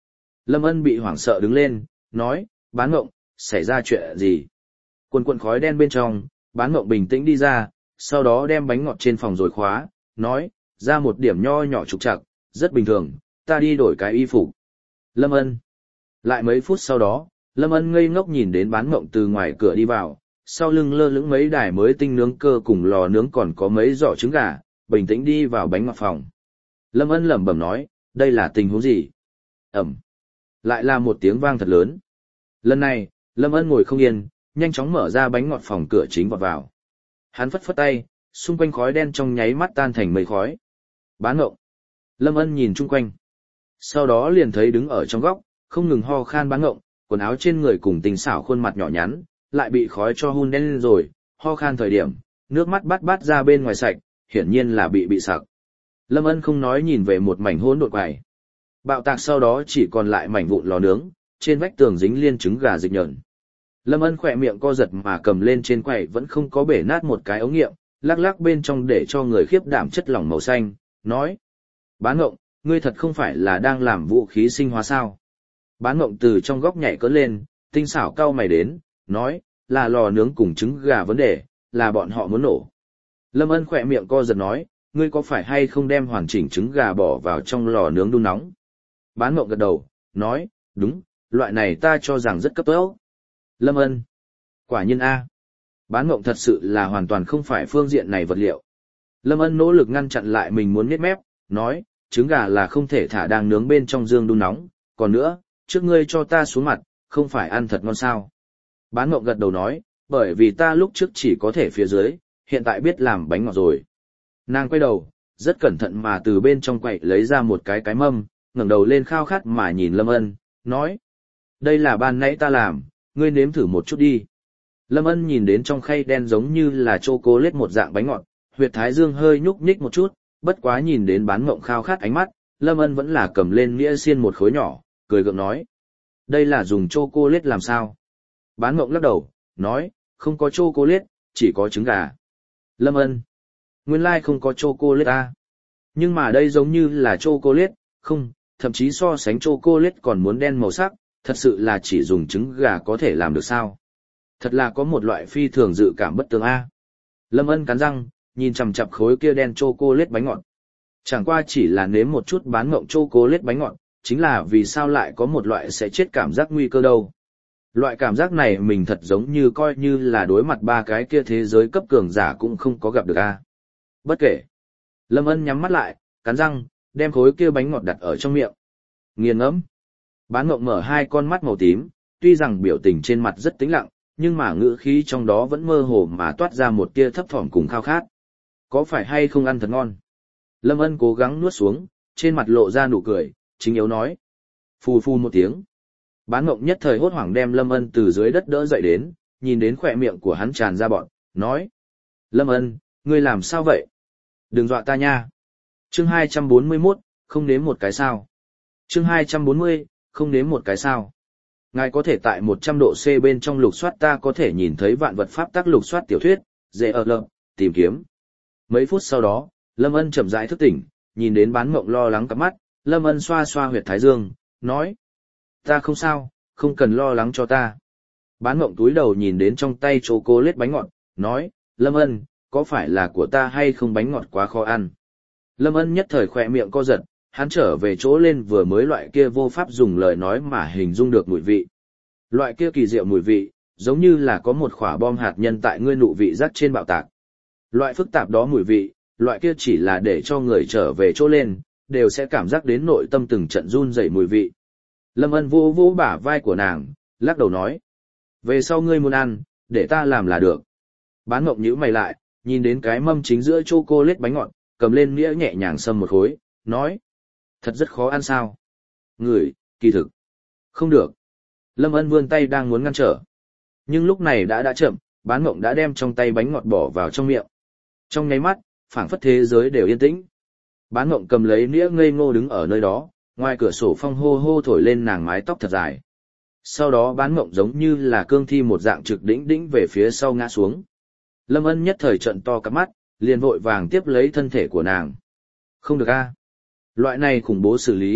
Lâm Ân bị hoảng sợ đứng lên, nói, Bán Ngộng, xảy ra chuyện gì? Quần quần khói đen bên trong, Bán Ngộng bình tĩnh đi ra, sau đó đem bánh ngọt trên phòng rồi khóa, nói, ra một điểm nho nhỏ trục trặc, rất bình thường, ta đi đổi cái y phục. Lâm Ân. Lại mấy phút sau đó, Lâm Ân ngây ngốc nhìn đến Bán Ngộng từ ngoài cửa đi vào, sau lưng lơ lửng mấy đài mới tinh nướng cơ cùng lò nướng còn có mấy giỏ trứng gà, bình tĩnh đi vào bánh ngọt phòng. Lâm Ân lẩm bẩm nói, đây là tình huống gì? Ẩm. Lại là một tiếng vang thật lớn. Lần này, Lâm Ân ngồi không yên, nhanh chóng mở ra bánh ngọt phòng cửa chính vọt vào. Hắn phất phất tay, xung quanh khói đen trong nháy mắt tan thành mây khói. Bán Ngộng. Lâm Ân nhìn chung quanh. Sau đó liền thấy đứng ở trong góc, không ngừng ho khan Bán Ngộng, quần áo trên người cùng tình xảo khuôn mặt nhỏ nhắn, lại bị khói cho hun đen lên rồi, ho khan thời điểm, nước mắt bát bát ra bên ngoài sạch, hiển nhiên là bị bị sặc. Lâm Ân không nói nhìn về một mảnh hỗn độn quầy. Bạo tạc sau đó chỉ còn lại mảnh vụn lò nướng, trên vách tường dính liên trứng gà dịch nhợn. Lâm Ân khỏe miệng co giật mà cầm lên trên quầy vẫn không có bể nát một cái ống nghiệm, lắc lắc bên trong để cho người khiếp đảm chất lỏng màu xanh, nói: Bán Ngộng, ngươi thật không phải là đang làm vũ khí sinh hóa sao? Bán Ngộng từ trong góc nhảy cất lên, tinh xảo cau mày đến, nói: là lò nướng cùng trứng gà vấn đề, là bọn họ muốn nổ. Lâm Ân khỏe miệng co giật nói: ngươi có phải hay không đem hoàn chỉnh trứng gà bỏ vào trong lò nướng đun nóng? Bán Ngộng gật đầu, nói: đúng, loại này ta cho rằng rất cấp tốc. Lâm Ân: quả nhiên a. Bán Ngộng thật sự là hoàn toàn không phải phương diện này vật liệu. Lâm Ân nỗ lực ngăn chặn lại mình muốn nhếch mép, nói: trứng gà là không thể thả đang nướng bên trong dương đun nóng, còn nữa, trước ngươi cho ta xuống mặt, không phải ăn thật ngon sao? Bán Ngộng gật đầu nói: bởi vì ta lúc trước chỉ có thể phía dưới, hiện tại biết làm bánh ngọt rồi. Nàng quay đầu, rất cẩn thận mà từ bên trong quậy lấy ra một cái cái mâm, ngẩng đầu lên khao khát mà nhìn Lâm Ân, nói: đây là ban nãy ta làm, ngươi nếm thử một chút đi. Lâm Ân nhìn đến trong khay đen giống như là chocolate một dạng bánh ngọt, huyệt thái dương hơi nhúc nhích một chút, bất quá nhìn đến Bán Ngộng khao khát ánh mắt, Lâm Ân vẫn là cầm lên nghĩa xiên một khối nhỏ, cười gượng nói: đây là dùng chocolate làm sao? Bán Ngộng lắc đầu, nói: không có chocolate, chỉ có trứng gà. Lâm Ân: nguyên lai like không có chocolate à? Nhưng mà đây giống như là chocolate, không, thậm chí so sánh chocolate còn muốn đen màu sắc, thật sự là chỉ dùng trứng gà có thể làm được sao? Thật là có một loại phi thường dự cảm bất tường a. Lâm Ân cắn răng, nhìn chằm chằm khối kia đen chocolate bánh ngọt. Chẳng qua chỉ là nếm một chút Bán Ngộng chocolate bánh ngọt, chính là vì sao lại có một loại sẽ chết cảm giác nguy cơ đâu. Loại cảm giác này mình thật giống như coi như là đối mặt ba cái kia thế giới cấp cường giả cũng không có gặp được a. Bất kể. Lâm Ân nhắm mắt lại, cắn răng, đem khối kia bánh ngọt đặt ở trong miệng. Nghiền ngẫm. Bán Ngộng mở hai con mắt màu tím, tuy rằng biểu tình trên mặt rất tĩnh lặng, nhưng mà ngữ khí trong đó vẫn mơ hồ mà toát ra một tia thấp thỏm cùng khao khát. Có phải hay không ăn thật ngon? Lâm Ân cố gắng nuốt xuống, trên mặt lộ ra nụ cười, chính yếu nói. Phù phù một tiếng. Bán Ngộng nhất thời hốt hoảng đem Lâm Ân từ dưới đất đỡ dậy đến, nhìn đến khỏe miệng của hắn tràn ra bọt, nói: Lâm Ân, ngươi làm sao vậy? Đừng dọa ta nha. Chương hai trăm bốn mươi mốt, không nếm một cái sao? Chương hai trăm bốn mươi, không nếm một cái sao? Ngài có thể tại một trăm độ C bên trong lục soát ta có thể nhìn thấy vạn vật pháp tắc lục soát tiểu thuyết, dễ ở lợm, tìm kiếm. Mấy phút sau đó, Lâm Ân chậm rãi thức tỉnh, nhìn đến Bán Ngộng lo lắng cặp mắt, Lâm Ân xoa xoa huyệt thái dương, nói: ta không sao, không cần lo lắng cho ta. Bán Ngộng túi đầu nhìn đến trong tay chocolate bánh ngọt, nói: Lâm Ân, có phải là của ta hay không bánh ngọt quá khó ăn? Lâm Ân nhất thời khỏe miệng co giật, hắn trở về chỗ lên vừa mới loại kia vô pháp dùng lời nói mà hình dung được mùi vị. Loại kia kỳ diệu mùi vị, giống như là có một quả bom hạt nhân tại ngươi nụ vị giác trên bạo tạc. Loại phức tạp đó mùi vị, loại kia chỉ là để cho người trở về chỗ lên, đều sẽ cảm giác đến nội tâm từng trận run rẩy mùi vị. Lâm Ân vô vô bả vai của nàng, lắc đầu nói: về sau ngươi muốn ăn, để ta làm là được. Bán Ngộng nhíu mày lại, nhìn đến cái mâm chính giữa chocolate bánh ngọt, cầm lên nĩa nhẹ nhàng xâm một khối, nói: thật rất khó ăn sao? Ngửi, kỳ thực. Không được. Lâm Ân vươn tay đang muốn ngăn trở. Nhưng lúc này đã đã chậm, Bán Ngộng đã đem trong tay bánh ngọt bỏ vào trong miệng. Trong nháy mắt, phảng phất thế giới đều yên tĩnh. Bán Ngộng cầm lấy nĩa ngây ngô đứng ở nơi đó, ngoài cửa sổ phong hô hô thổi lên nàng mái tóc thật dài. Sau đó Bán Ngộng giống như là cương thi một dạng trực đĩnh đĩnh về phía sau ngã xuống. Lâm Ân nhất thời trợn to cặp mắt, liền vội vàng tiếp lấy thân thể của nàng. Không được a. Loại này khủng bố xử lý,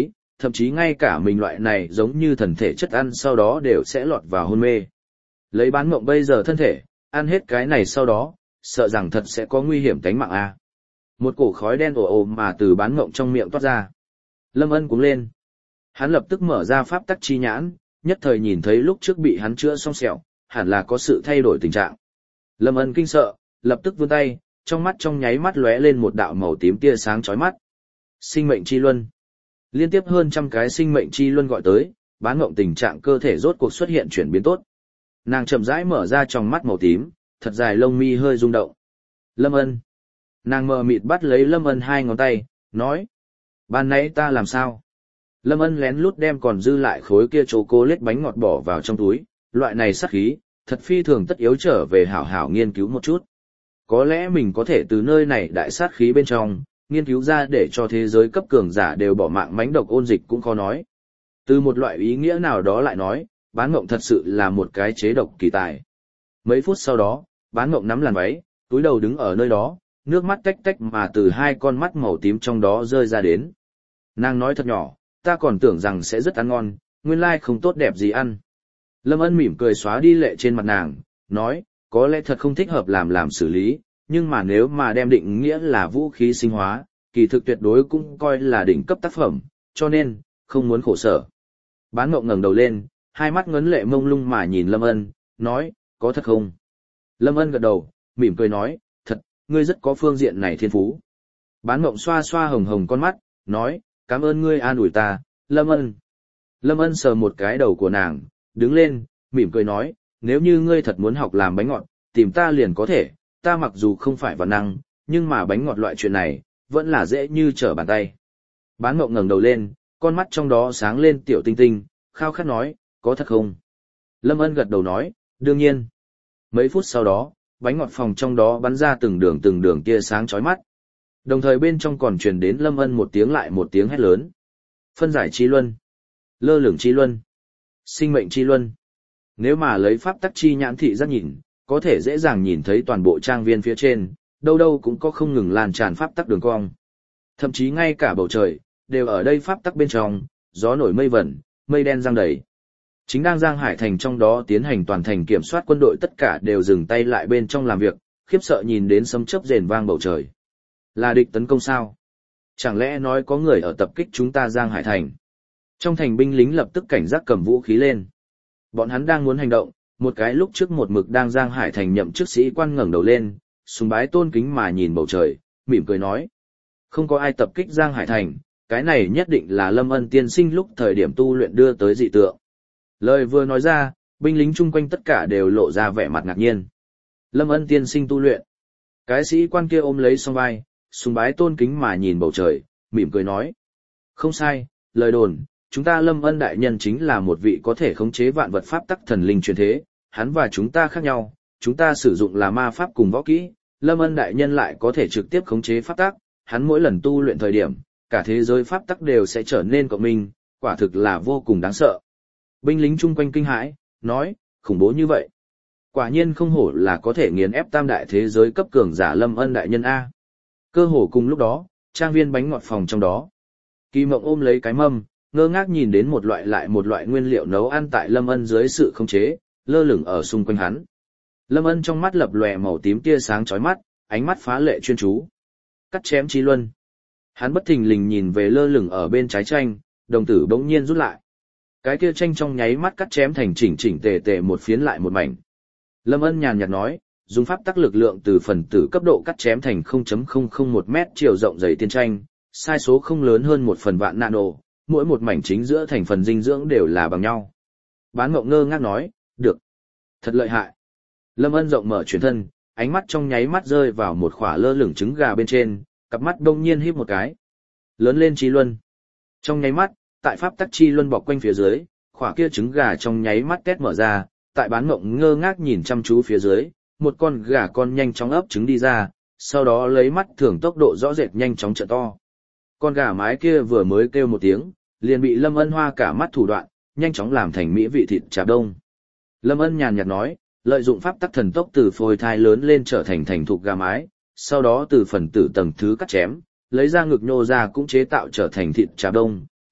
thậm chí ngay cả mình loại này giống như thần thể chất ăn sau đó đều sẽ lọt vào hôn mê. Lấy Bán Ngộng bây giờ thân thể, ăn hết cái này sau đó, sợ rằng thật sẽ có nguy hiểm tính mạng a. Một cổ khói đen ồ ồ mà từ Bán Ngộng trong miệng toát ra. Lâm Ân cuống lên. Hắn lập tức mở ra pháp tắc chi nhãn, nhất thời nhìn thấy lúc trước bị hắn chữa xong sẹo, hẳn là có sự thay đổi tình trạng. Lâm Ân kinh sợ, lập tức vươn tay, trong mắt trong nháy mắt lóe lên một đạo màu tím tia sáng chói mắt. Sinh mệnh chi luân. Liên tiếp hơn trăm cái sinh mệnh chi luân gọi tới, Bán Ngộng tình trạng cơ thể rốt cuộc xuất hiện chuyển biến tốt. Nàng chậm rãi mở ra tròng mắt màu tím, thật dài lông mi hơi rung động. Lâm Ân. Nàng mờ mịt bắt lấy Lâm Ân hai ngón tay, nói. Ban nãy ta làm sao? Lâm Ân lén lút đem còn dư lại khối kia chocolate bánh ngọt bỏ vào trong túi, loại này sát khí, thật phi thường tất yếu trở về hảo hảo nghiên cứu một chút. Có lẽ mình có thể từ nơi này đại sát khí bên trong, nghiên cứu ra để cho thế giới cấp cường giả đều bỏ mạng mánh độc ôn dịch cũng khó nói. Từ một loại ý nghĩa nào đó lại nói, Bán Ngộng thật sự là một cái chế độc kỳ tài. Mấy phút sau đó, Bán Ngộng nắm làn váy, túi đầu đứng ở nơi đó, nước mắt tách tách mà từ hai con mắt màu tím trong đó rơi ra đến. Nàng nói thật nhỏ, ta còn tưởng rằng sẽ rất ăn ngon, nguyên lai không tốt đẹp gì ăn. Lâm Ân mỉm cười xóa đi lệ trên mặt nàng, nói, có lẽ thật không thích hợp làm làm xử lý, nhưng mà nếu mà đem định nghĩa là vũ khí sinh hóa, kỳ thực tuyệt đối cũng coi là đỉnh cấp tác phẩm, cho nên, không muốn khổ sở. Bán Ngộng ngẩng đầu lên, hai mắt ngấn lệ mông lung mà nhìn Lâm Ân, nói, có thật không? Lâm Ân gật đầu, mỉm cười nói, thật, ngươi rất có phương diện này thiên phú. Bán Ngộng xoa xoa hồng hồng con mắt, nói, cảm ơn ngươi an ủi ta, Lâm Ân. Lâm Ân sờ một cái đầu của nàng, đứng lên, mỉm cười nói, nếu như ngươi thật muốn học làm bánh ngọt, tìm ta liền có thể, ta mặc dù không phải văn năng, nhưng mà bánh ngọt loại chuyện này, vẫn là dễ như trở bàn tay. Bán Ngộng ngẩng đầu lên, con mắt trong đó sáng lên tiểu tinh tinh, khao khát nói, có thật không? Lâm Ân gật đầu nói, đương nhiên. Mấy phút sau đó, bánh ngọt phòng trong đó bắn ra từng đường từng đường tia sáng chói mắt. Đồng thời bên trong còn truyền đến Lâm Ân một tiếng lại một tiếng hét lớn. Phân giải chi luân, lơ lửng chi luân, sinh mệnh chi luân. Nếu mà lấy pháp tắc chi nhãn thị giác nhìn, có thể dễ dàng nhìn thấy toàn bộ trang viên phía trên, đâu đâu cũng có không ngừng lan tràn pháp tắc đường cong. Thậm chí ngay cả bầu trời, đều ở đây pháp tắc bên trong, gió nổi mây vẩn, mây đen giăng đầy. Chính đang Giang Hải Thành trong đó tiến hành toàn thành kiểm soát quân đội tất cả đều dừng tay lại bên trong làm việc, khiếp sợ nhìn đến sấm chớp rền vang bầu trời. Là địch tấn công sao? Chẳng lẽ nói có người ở tập kích chúng ta Giang Hải Thành? Trong thành binh lính lập tức cảnh giác cầm vũ khí lên. Bọn hắn đang muốn hành động, một cái lúc trước một mực đang Giang Hải Thành nhậm chức sĩ quan ngẩng đầu lên, sùng bái tôn kính mà nhìn bầu trời, mỉm cười nói. Không có ai tập kích Giang Hải Thành, cái này nhất định là Lâm Ân tiên sinh lúc thời điểm tu luyện đưa tới dị tượng. Lời vừa nói ra, binh lính chung quanh tất cả đều lộ ra vẻ mặt ngạc nhiên. Lâm Ân tiên sinh tu luyện. Cái sĩ quan kia ôm lấy song vai, sùng bái tôn kính mà nhìn bầu trời, mỉm cười nói. Không sai, lời đồn, chúng ta Lâm Ân đại nhân chính là một vị có thể khống chế vạn vật pháp tắc thần linh truyền thế, hắn và chúng ta khác nhau, chúng ta sử dụng là ma pháp cùng võ kỹ, Lâm Ân đại nhân lại có thể trực tiếp khống chế pháp tắc, hắn mỗi lần tu luyện thời điểm, cả thế giới pháp tắc đều sẽ trở nên cộng minh, quả thực là vô cùng đáng sợ. Binh lính chung quanh kinh hãi, nói, khủng bố như vậy. Quả nhiên không hổ là có thể nghiền ép tam đại thế giới cấp cường giả Lâm Ân đại nhân A. Cơ hồ cùng lúc đó, trang viên bánh ngọt phòng trong đó. Kỳ Mộng ôm lấy cái mâm, ngơ ngác nhìn đến một loại lại một loại nguyên liệu nấu ăn tại Lâm Ân dưới sự khống chế, lơ lửng ở xung quanh hắn. Lâm Ân trong mắt lập lòe màu tím tia sáng chói mắt, ánh mắt phá lệ chuyên chú. Cắt chém chi luân. Hắn bất thình lình nhìn về lơ lửng ở bên trái tranh, đồng tử bỗng nhiên rút lại. Cái kia tranh trong nháy mắt cắt chém thành chỉnh chỉnh tề tề một phiến lại một mảnh. Lâm Ân nhàn nhạt nói, dùng pháp tắc lực lượng từ phần tử cấp độ cắt chém thành không phẩy không không một mét chiều rộng dày tiên tranh, sai số không lớn hơn một phần vạn nano, mỗi một mảnh chính giữa thành phần dinh dưỡng đều là bằng nhau. Bán Ngộng ngơ ngác nói, được. Thật lợi hại. Lâm Ân rộng mở chuyển thân, ánh mắt trong nháy mắt rơi vào một khỏa lơ lửng trứng gà bên trên, cặp mắt đông nhiên híp một cái. Lớn lên chi luân. Trong nháy mắt, tại pháp tắc chi luân bọc quanh phía dưới, khỏa kia trứng gà trong nháy mắt tét mở ra, tại Bán Ngộng ngơ ngác nhìn chăm chú phía dưới, một con gà con nhanh chóng ấp trứng đi ra, sau đó lấy mắt thường tốc độ rõ rệt nhanh chóng trợ to. Con gà mái kia vừa mới kêu một tiếng, liền bị Lâm Ân hoa cả mắt thủ đoạn, nhanh chóng làm thành mỹ vị thịt chạp đông. Lâm Ân nhàn nhạt nói, lợi dụng pháp tắc thần tốc từ phôi thai lớn lên trở thành thành thục gà mái, sau đó từ phần tử tầng thứ cắt chém, lấy ra ngực nhô ra cũng chế tạo trở thành thịt chạp đông,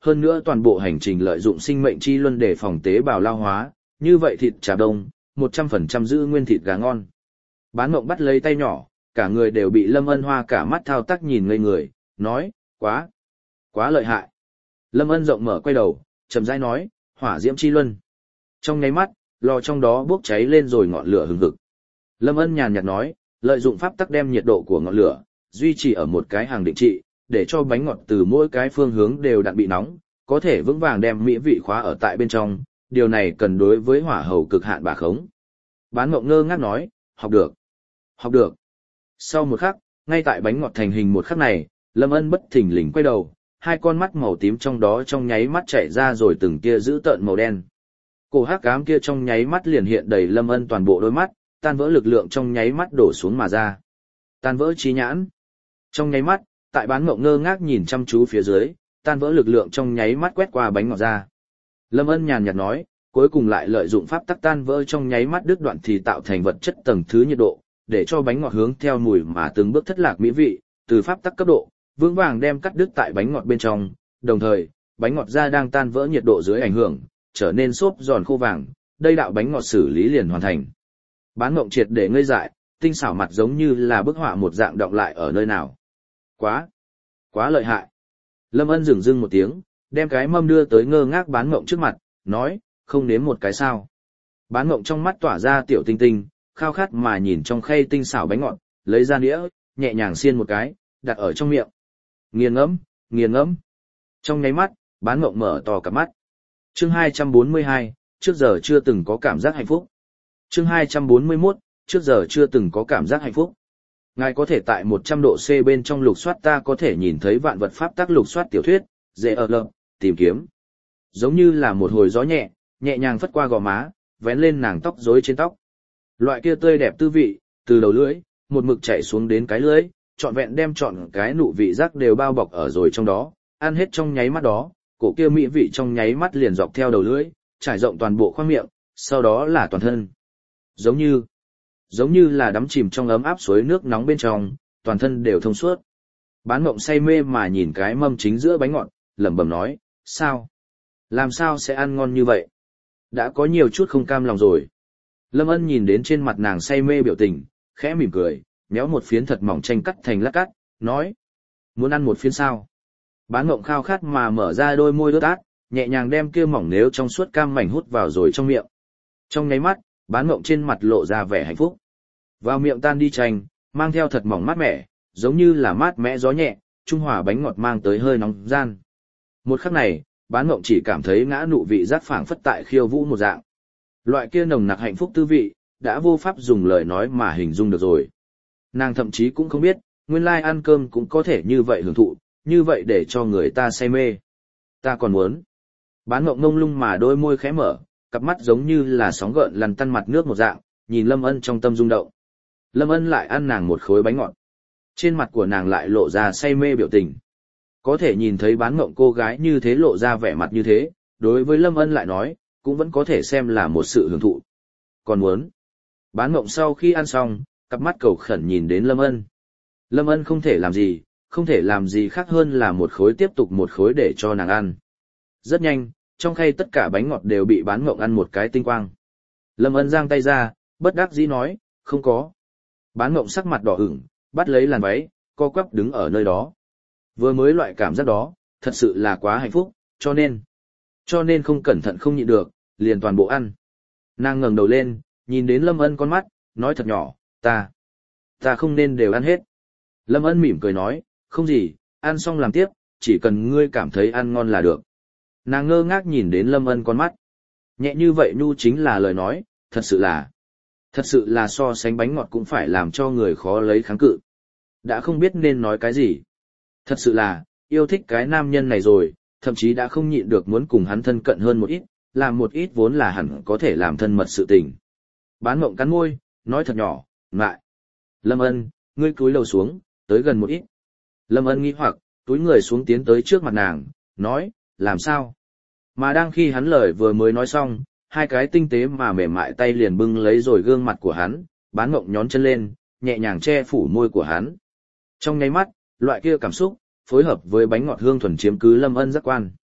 hơn nữa toàn bộ hành trình lợi dụng sinh mệnh chi luân để phòng tế bào lao hóa, như vậy thịt chả đông, một trăm phần trăm giữ nguyên thịt gà ngon. Bán Mộng bắt lấy tay nhỏ, cả người đều bị Lâm Ân Hoa cả mắt thao tác nhìn ngây người, nói, quá, quá lợi hại. Lâm Ân rộng mở quay đầu, chậm rãi nói, hỏa diễm chi luân. Trong nháy mắt, lò trong đó bốc cháy lên rồi ngọn lửa hừng hực. Lâm Ân nhàn nhạt nói, lợi dụng pháp tắc đem nhiệt độ của ngọn lửa duy trì ở một cái hàng định trị, để cho bánh ngọt từ mỗi cái phương hướng đều đặn bị nóng, có thể vững vàng đem mỹ vị khóa ở tại bên trong, điều này cần đối với hỏa hầu cực hạn bà khống. Bán Mộng ngơ ngác nói, học được, học được. Sau một khắc, ngay tại bánh ngọt thành hình một khắc này, Lâm Ân bất thình lình quay đầu, hai con mắt màu tím trong đó trong nháy mắt chảy ra rồi từng tia dữ tợn màu đen. Cổ hắc ám kia trong nháy mắt liền hiện đầy Lâm Ân toàn bộ đôi mắt, tan vỡ lực lượng trong nháy mắt đổ xuống mà ra. Tan vỡ trí nhãn. Trong nháy mắt, tại Bán Mộng ngơ ngác nhìn chăm chú phía dưới, tan vỡ lực lượng trong nháy mắt quét qua bánh ngọt ra. Lâm Ân nhàn nhạt nói, cuối cùng lại lợi dụng pháp tắc tan vỡ trong nháy mắt đứt đoạn thì tạo thành vật chất tầng thứ nhiệt độ, để cho bánh ngọt hướng theo mùi mà từng bước thất lạc mỹ vị, từ pháp tắc cấp độ, vững vàng đem cắt đứt tại bánh ngọt bên trong, đồng thời, bánh ngọt ra đang tan vỡ nhiệt độ dưới ảnh hưởng, trở nên xốp giòn khô vàng, đây đạo bánh ngọt xử lý liền hoàn thành. Bán Mộng triệt để ngây dại, tinh xảo mặt giống như là bức họa một dạng đọng lại ở nơi nào. Quá, quá lợi hại. Lâm Ân dừng dưng một tiếng, đem cái mâm đưa tới ngơ ngác Bán Mộng trước mặt, nói, không nếm một cái sao. Bán Mộng trong mắt tỏa ra tiểu tinh tinh, khao khát mà nhìn trong khay tinh xảo bánh ngọt, lấy ra đĩa, nhẹ nhàng xiên một cái, đặt ở trong miệng. Nghiền ngẫm, nghiền ngẫm. Trong nháy mắt, Bán Mộng mở to cả mắt. Chương hai trăm bốn mươi hai, trước giờ chưa từng có cảm giác hạnh phúc. Chương hai trăm bốn mươi mốt, trước giờ chưa từng có cảm giác hạnh phúc. Ngài có thể tại một trăm độ C bên trong lục soát ta có thể nhìn thấy vạn vật pháp tắc lục soát tiểu thuyết, dễ ở lợm, tìm kiếm. Giống như là một hồi gió nhẹ, nhẹ nhàng phất qua gò má, vén lên nàng tóc rối trên tóc. Loại kia tươi đẹp tư vị, từ đầu lưỡi, một mực chảy xuống đến cái lưỡi, trọn vẹn đem trọn cái nụ vị giác đều bao bọc ở rồi trong đó, ăn hết trong nháy mắt đó, cổ kia mỹ vị trong nháy mắt liền dọc theo đầu lưỡi, trải rộng toàn bộ khoang miệng, sau đó là toàn thân. Giống như, giống như là đắm chìm trong ấm áp suối nước nóng bên trong, toàn thân đều thông suốt. Bán Mộng say mê mà nhìn cái mâm chính giữa bánh ngọt, lẩm bẩm nói, sao? Làm sao sẽ ăn ngon như vậy? Đã có nhiều chút không cam lòng rồi. Lâm Ân nhìn đến trên mặt nàng say mê biểu tình, khẽ mỉm cười, méo một phiến thật mỏng chanh cắt thành lát cắt, nói, muốn ăn một phiến sao? Bán Mộng khao khát mà mở ra đôi môi ướt át, nhẹ nhàng đem kia mỏng nếu trong suốt cam mảnh hút vào rồi trong miệng. Trong nháy mắt, Bán Mộng trên mặt lộ ra vẻ hạnh phúc. Vào miệng tan đi chanh, mang theo thật mỏng mát mẻ, giống như là mát mẽ gió nhẹ, trung hòa bánh ngọt mang tới hơi nóng gian. Một khắc này, Bán Mộng chỉ cảm thấy ngã nụ vị giác phảng phất tại khiêu vũ một dạng. Loại kia nồng nặc hạnh phúc tư vị, đã vô pháp dùng lời nói mà hình dung được rồi. Nàng thậm chí cũng không biết, nguyên lai ăn cơm cũng có thể như vậy hưởng thụ, như vậy để cho người ta say mê. Ta còn muốn. Bán Mộng ngông lung mà đôi môi khẽ mở, cặp mắt giống như là sóng gợn lăn tăn mặt nước một dạng, nhìn Lâm Ân trong tâm rung động. Lâm Ân lại ăn nàng một khối bánh ngọt. Trên mặt của nàng lại lộ ra say mê biểu tình. Có thể nhìn thấy Bán Mộng cô gái như thế lộ ra vẻ mặt như thế, đối với Lâm Ân lại nói, cũng vẫn có thể xem là một sự hưởng thụ. Còn muốn. Bán Mộng sau khi ăn xong, cặp mắt cầu khẩn nhìn đến Lâm Ân. Lâm Ân không thể làm gì, không thể làm gì khác hơn là một khối tiếp tục một khối để cho nàng ăn. Rất nhanh, trong khay tất cả bánh ngọt đều bị Bán Mộng ăn một cái tinh quang. Lâm Ân giang tay ra, bất đắc dĩ nói, không có. Bán Mộng sắc mặt đỏ ửng, bắt lấy làn váy, co quắp đứng ở nơi đó. Vừa mới loại cảm giác đó, thật sự là quá hạnh phúc, cho nên, cho nên không cẩn thận không nhịn được, liền toàn bộ ăn. Nàng ngẩng đầu lên, nhìn đến Lâm Ân con mắt, nói thật nhỏ, ta, ta không nên đều ăn hết. Lâm Ân mỉm cười nói, không gì, ăn xong làm tiếp, chỉ cần ngươi cảm thấy ăn ngon là được. Nàng ngơ ngác nhìn đến Lâm Ân con mắt. Nhẹ như vậy nhu chính là lời nói, thật sự là, thật sự là so sánh bánh ngọt cũng phải làm cho người khó lấy kháng cự. Đã không biết nên nói cái gì. Thật sự là, yêu thích cái nam nhân này rồi, thậm chí đã không nhịn được muốn cùng hắn thân cận hơn một ít, làm một ít vốn là hẳn có thể làm thân mật sự tình. Bán Mộng cắn môi, nói thật nhỏ, ngại. Lâm Ân, ngươi cúi đầu xuống, tới gần một ít. Lâm Ân nghi hoặc, túi người xuống tiến tới trước mặt nàng, nói, làm sao? Mà đang khi hắn lời vừa mới nói xong, hai cái tinh tế mà mềm mại tay liền bưng lấy rồi gương mặt của hắn, Bán Mộng nhón chân lên, nhẹ nhàng che phủ môi của hắn. Trong nháy mắt, loại kia cảm xúc, phối hợp với bánh ngọt hương thuần chiếm cứ Lâm Ân giác quan.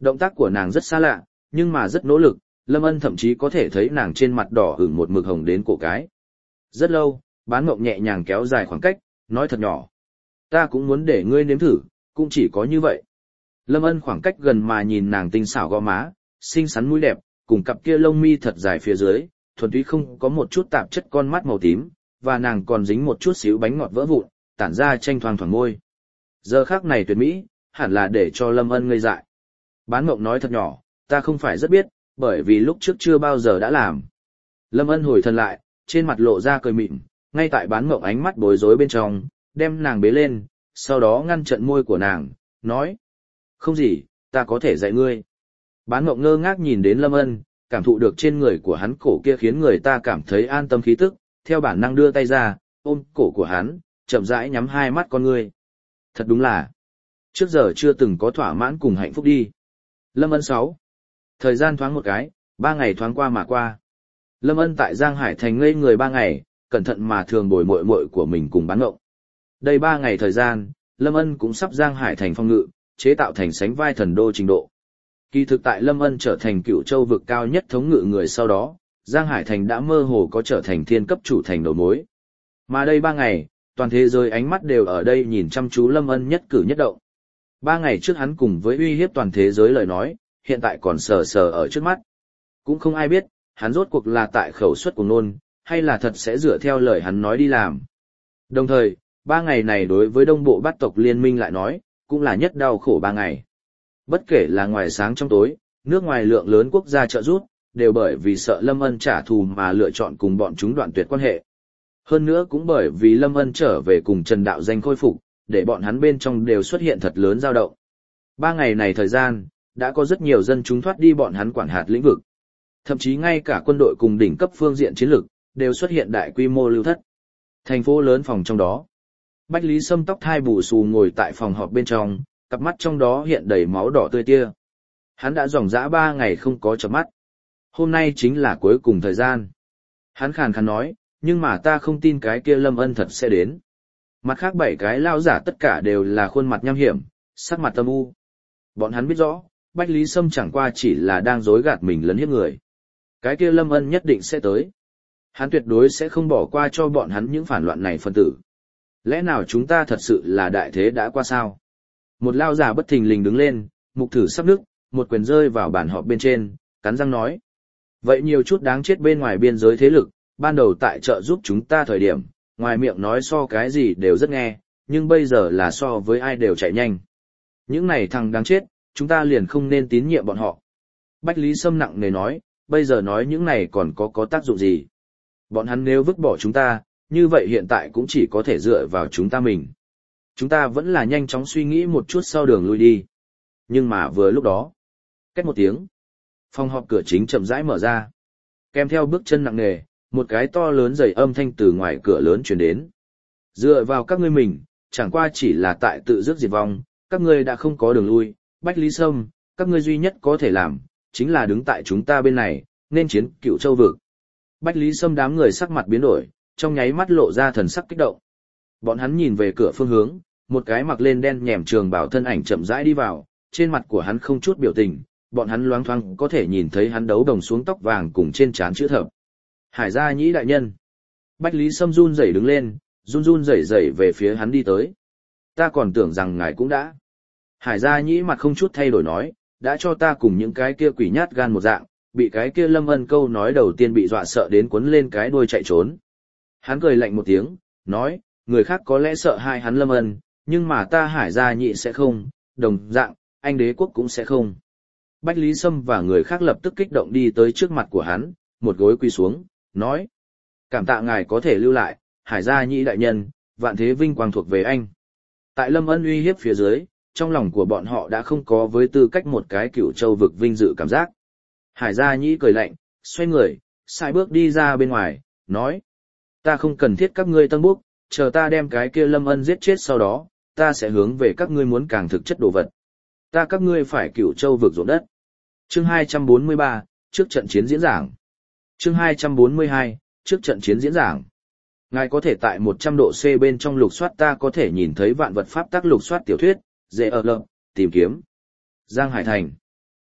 Động tác của nàng rất xa lạ, nhưng mà rất nỗ lực, Lâm Ân thậm chí có thể thấy nàng trên mặt đỏ ửng một mực hồng đến cổ cái. Rất lâu, Bán Mộng nhẹ nhàng kéo dài khoảng cách, nói thật nhỏ. Ta cũng muốn để ngươi nếm thử, cũng chỉ có như vậy. Lâm Ân khoảng cách gần mà nhìn nàng tinh xảo gò má, xinh xắn mũi đẹp, cùng cặp kia lông mi thật dài phía dưới, thuần túy không có một chút tạp chất con mắt màu tím, và nàng còn dính một chút xíu bánh ngọt vỡ vụn, tản ra tranh thoang thoảng môi. Giờ khắc này tuyệt mỹ, hẳn là để cho Lâm Ân ngây dại. Bán Mộng nói thật nhỏ, ta không phải rất biết, bởi vì lúc trước chưa bao giờ đã làm. Lâm Ân hồi thân lại, trên mặt lộ ra cười mịn, ngay tại Bán Mộng ánh mắt bối rối bên trong, đem nàng bế lên, sau đó ngăn chặn môi của nàng, nói. Không gì, ta có thể dạy ngươi. Bán Mộng ngơ ngác nhìn đến Lâm Ân, cảm thụ được trên người của hắn cổ kia khiến người ta cảm thấy an tâm khí tức, theo bản năng đưa tay ra, ôm cổ của hắn, chậm rãi nhắm hai mắt con ngươi. Thật đúng là, trước giờ chưa từng có thỏa mãn cùng hạnh phúc đi. Lâm Ân sáu. Thời gian thoáng một cái, ba ngày thoáng qua mà qua. Lâm Ân tại Giang Hải Thành ngây người ba ngày, cẩn thận mà thường bồi muội muội của mình cùng Bán Mộng. Đây ba ngày thời gian, Lâm Ân cũng sắp Giang Hải Thành phong ngự, chế tạo thành sánh vai thần đô trình độ. Kỳ thực tại Lâm Ân trở thành Cửu Châu vực cao nhất thống ngự người sau đó, Giang Hải Thành đã mơ hồ có trở thành thiên cấp chủ thành đầu mối. Mà đây ba ngày, toàn thế giới ánh mắt đều ở đây nhìn chăm chú Lâm Ân nhất cử nhất động. Ba ngày trước hắn cùng với uy hiếp toàn thế giới lời nói, hiện tại còn sờ sờ ở trước mắt. Cũng không ai biết, hắn rốt cuộc là tại khẩu suất của nôn, hay là thật sẽ dựa theo lời hắn nói đi làm. Đồng thời, ba ngày này đối với Đông Bộ Bát tộc liên minh lại nói, cũng là nhất đau khổ ba ngày. Bất kể là ngoài sáng trong tối, nước ngoài lượng lớn quốc gia trợ giúp, đều bởi vì sợ Lâm Ân trả thù mà lựa chọn cùng bọn chúng đoạn tuyệt quan hệ. Hơn nữa cũng bởi vì Lâm Ân trở về cùng Trần Đạo Danh khôi phục, để bọn hắn bên trong đều xuất hiện thật lớn dao động. Ba ngày này thời gian, đã có rất nhiều dân chúng thoát đi bọn hắn quản hạt lĩnh vực. Thậm chí ngay cả quân đội cùng đỉnh cấp phương diện chiến lược, đều xuất hiện đại quy mô lưu thất. Thành phố lớn phòng trong đó. Bách Lý Sâm tóc thai bù xù ngồi tại phòng họp bên trong, cặp mắt trong đó hiện đầy máu đỏ tươi tia. Hắn đã dòng dã ba ngày không có chợp mắt. Hôm nay chính là cuối cùng thời gian. Hắn khàn khàn nói, nhưng mà ta không tin cái kia Lâm Ân thật sẽ đến. Mặt khác bảy cái lao giả tất cả đều là khuôn mặt nham hiểm, sắc mặt âm u. Bọn hắn biết rõ, Bách Lý Sâm chẳng qua chỉ là đang dối gạt mình lấn hiếp người. Cái kia Lâm Ân nhất định sẽ tới. Hắn tuyệt đối sẽ không bỏ qua cho bọn hắn những phản loạn này phân tử. Lẽ nào chúng ta thật sự là đại thế đã qua sao? Một lao giả bất thình lình đứng lên, mục thử sắp nứt, một quyền rơi vào bàn họp bên trên, cắn răng nói. Vậy nhiều chút đáng chết bên ngoài biên giới thế lực, ban đầu tại trợ giúp chúng ta thời điểm, ngoài miệng nói so cái gì đều rất nghe, nhưng bây giờ là so với ai đều chạy nhanh. Những này thằng đáng chết, chúng ta liền không nên tín nhiệm bọn họ. Bách Lý Sâm nặng nề nói, bây giờ nói những này còn có có tác dụng gì? Bọn hắn nếu vứt bỏ chúng ta, như vậy hiện tại cũng chỉ có thể dựa vào chúng ta mình. Chúng ta vẫn là nhanh chóng suy nghĩ một chút sau đường lui đi. Nhưng mà vừa lúc đó, cách một tiếng, phòng họp cửa chính chậm rãi mở ra. Kèm theo bước chân nặng nề, một cái to lớn dày âm thanh từ ngoài cửa lớn truyền đến. Dựa vào các ngươi mình, chẳng qua chỉ là tại tự rước diệt vong, các ngươi đã không có đường lui. Bách Lý Sâm, các ngươi duy nhất có thể làm, chính là đứng tại chúng ta bên này, nên chiến Cửu Châu vực. Bách Lý Sâm đám người sắc mặt biến đổi, trong nháy mắt lộ ra thần sắc kích động. Bọn hắn nhìn về cửa phương hướng, một cái mặc lên đen nhèm trường bào thân ảnh chậm rãi đi vào, trên mặt của hắn không chút biểu tình, bọn hắn loáng thoáng có thể nhìn thấy hắn đấu đồng xuống tóc vàng cùng trên trán chữ thập. Hải Gia Nhĩ đại nhân. Bách Lý Sâm run rẩy đứng lên, run run rẩy rẩy về phía hắn đi tới. Ta còn tưởng rằng ngài cũng đã. Hải Gia Nhĩ mặt không chút thay đổi nói, đã cho ta cùng những cái kia quỷ nhát gan một dạng, bị cái kia Lâm Ân câu nói đầu tiên bị dọa sợ đến cuốn lên cái đuôi chạy trốn. Hắn cười lạnh một tiếng, nói, người khác có lẽ sợ hai hắn Lâm Ân, nhưng mà ta Hải Gia Nhĩ sẽ không, đồng dạng, anh Đế Quốc cũng sẽ không. Bách Lý Sâm và người khác lập tức kích động đi tới trước mặt của hắn, một gối quỳ xuống, nói, cảm tạ ngài có thể lưu lại, Hải Gia Nhĩ đại nhân, vạn thế vinh quang thuộc về anh. Tại Lâm Ân uy hiếp phía dưới, trong lòng của bọn họ đã không có với tư cách một cái Cửu Châu vực vinh dự cảm giác. Hải Gia Nhĩ cười lạnh, xoay người, sai bước đi ra bên ngoài, nói, ta không cần thiết các ngươi tân búc, chờ ta đem cái kia Lâm Ân giết chết sau đó, ta sẽ hướng về các ngươi muốn càng thực chất đồ vật. Ta các ngươi phải Cửu Châu vực ruộng đất. Chương hai trăm bốn mươi ba, trước trận chiến diễn giảng. Chương hai trăm bốn mươi hai, trước trận chiến diễn giảng. Ngài có thể tại một trăm độ C bên trong lục soát ta có thể nhìn thấy vạn vật pháp tác lục soát tiểu thuyết, dễ ở lợm, tìm kiếm. Giang Hải Thành.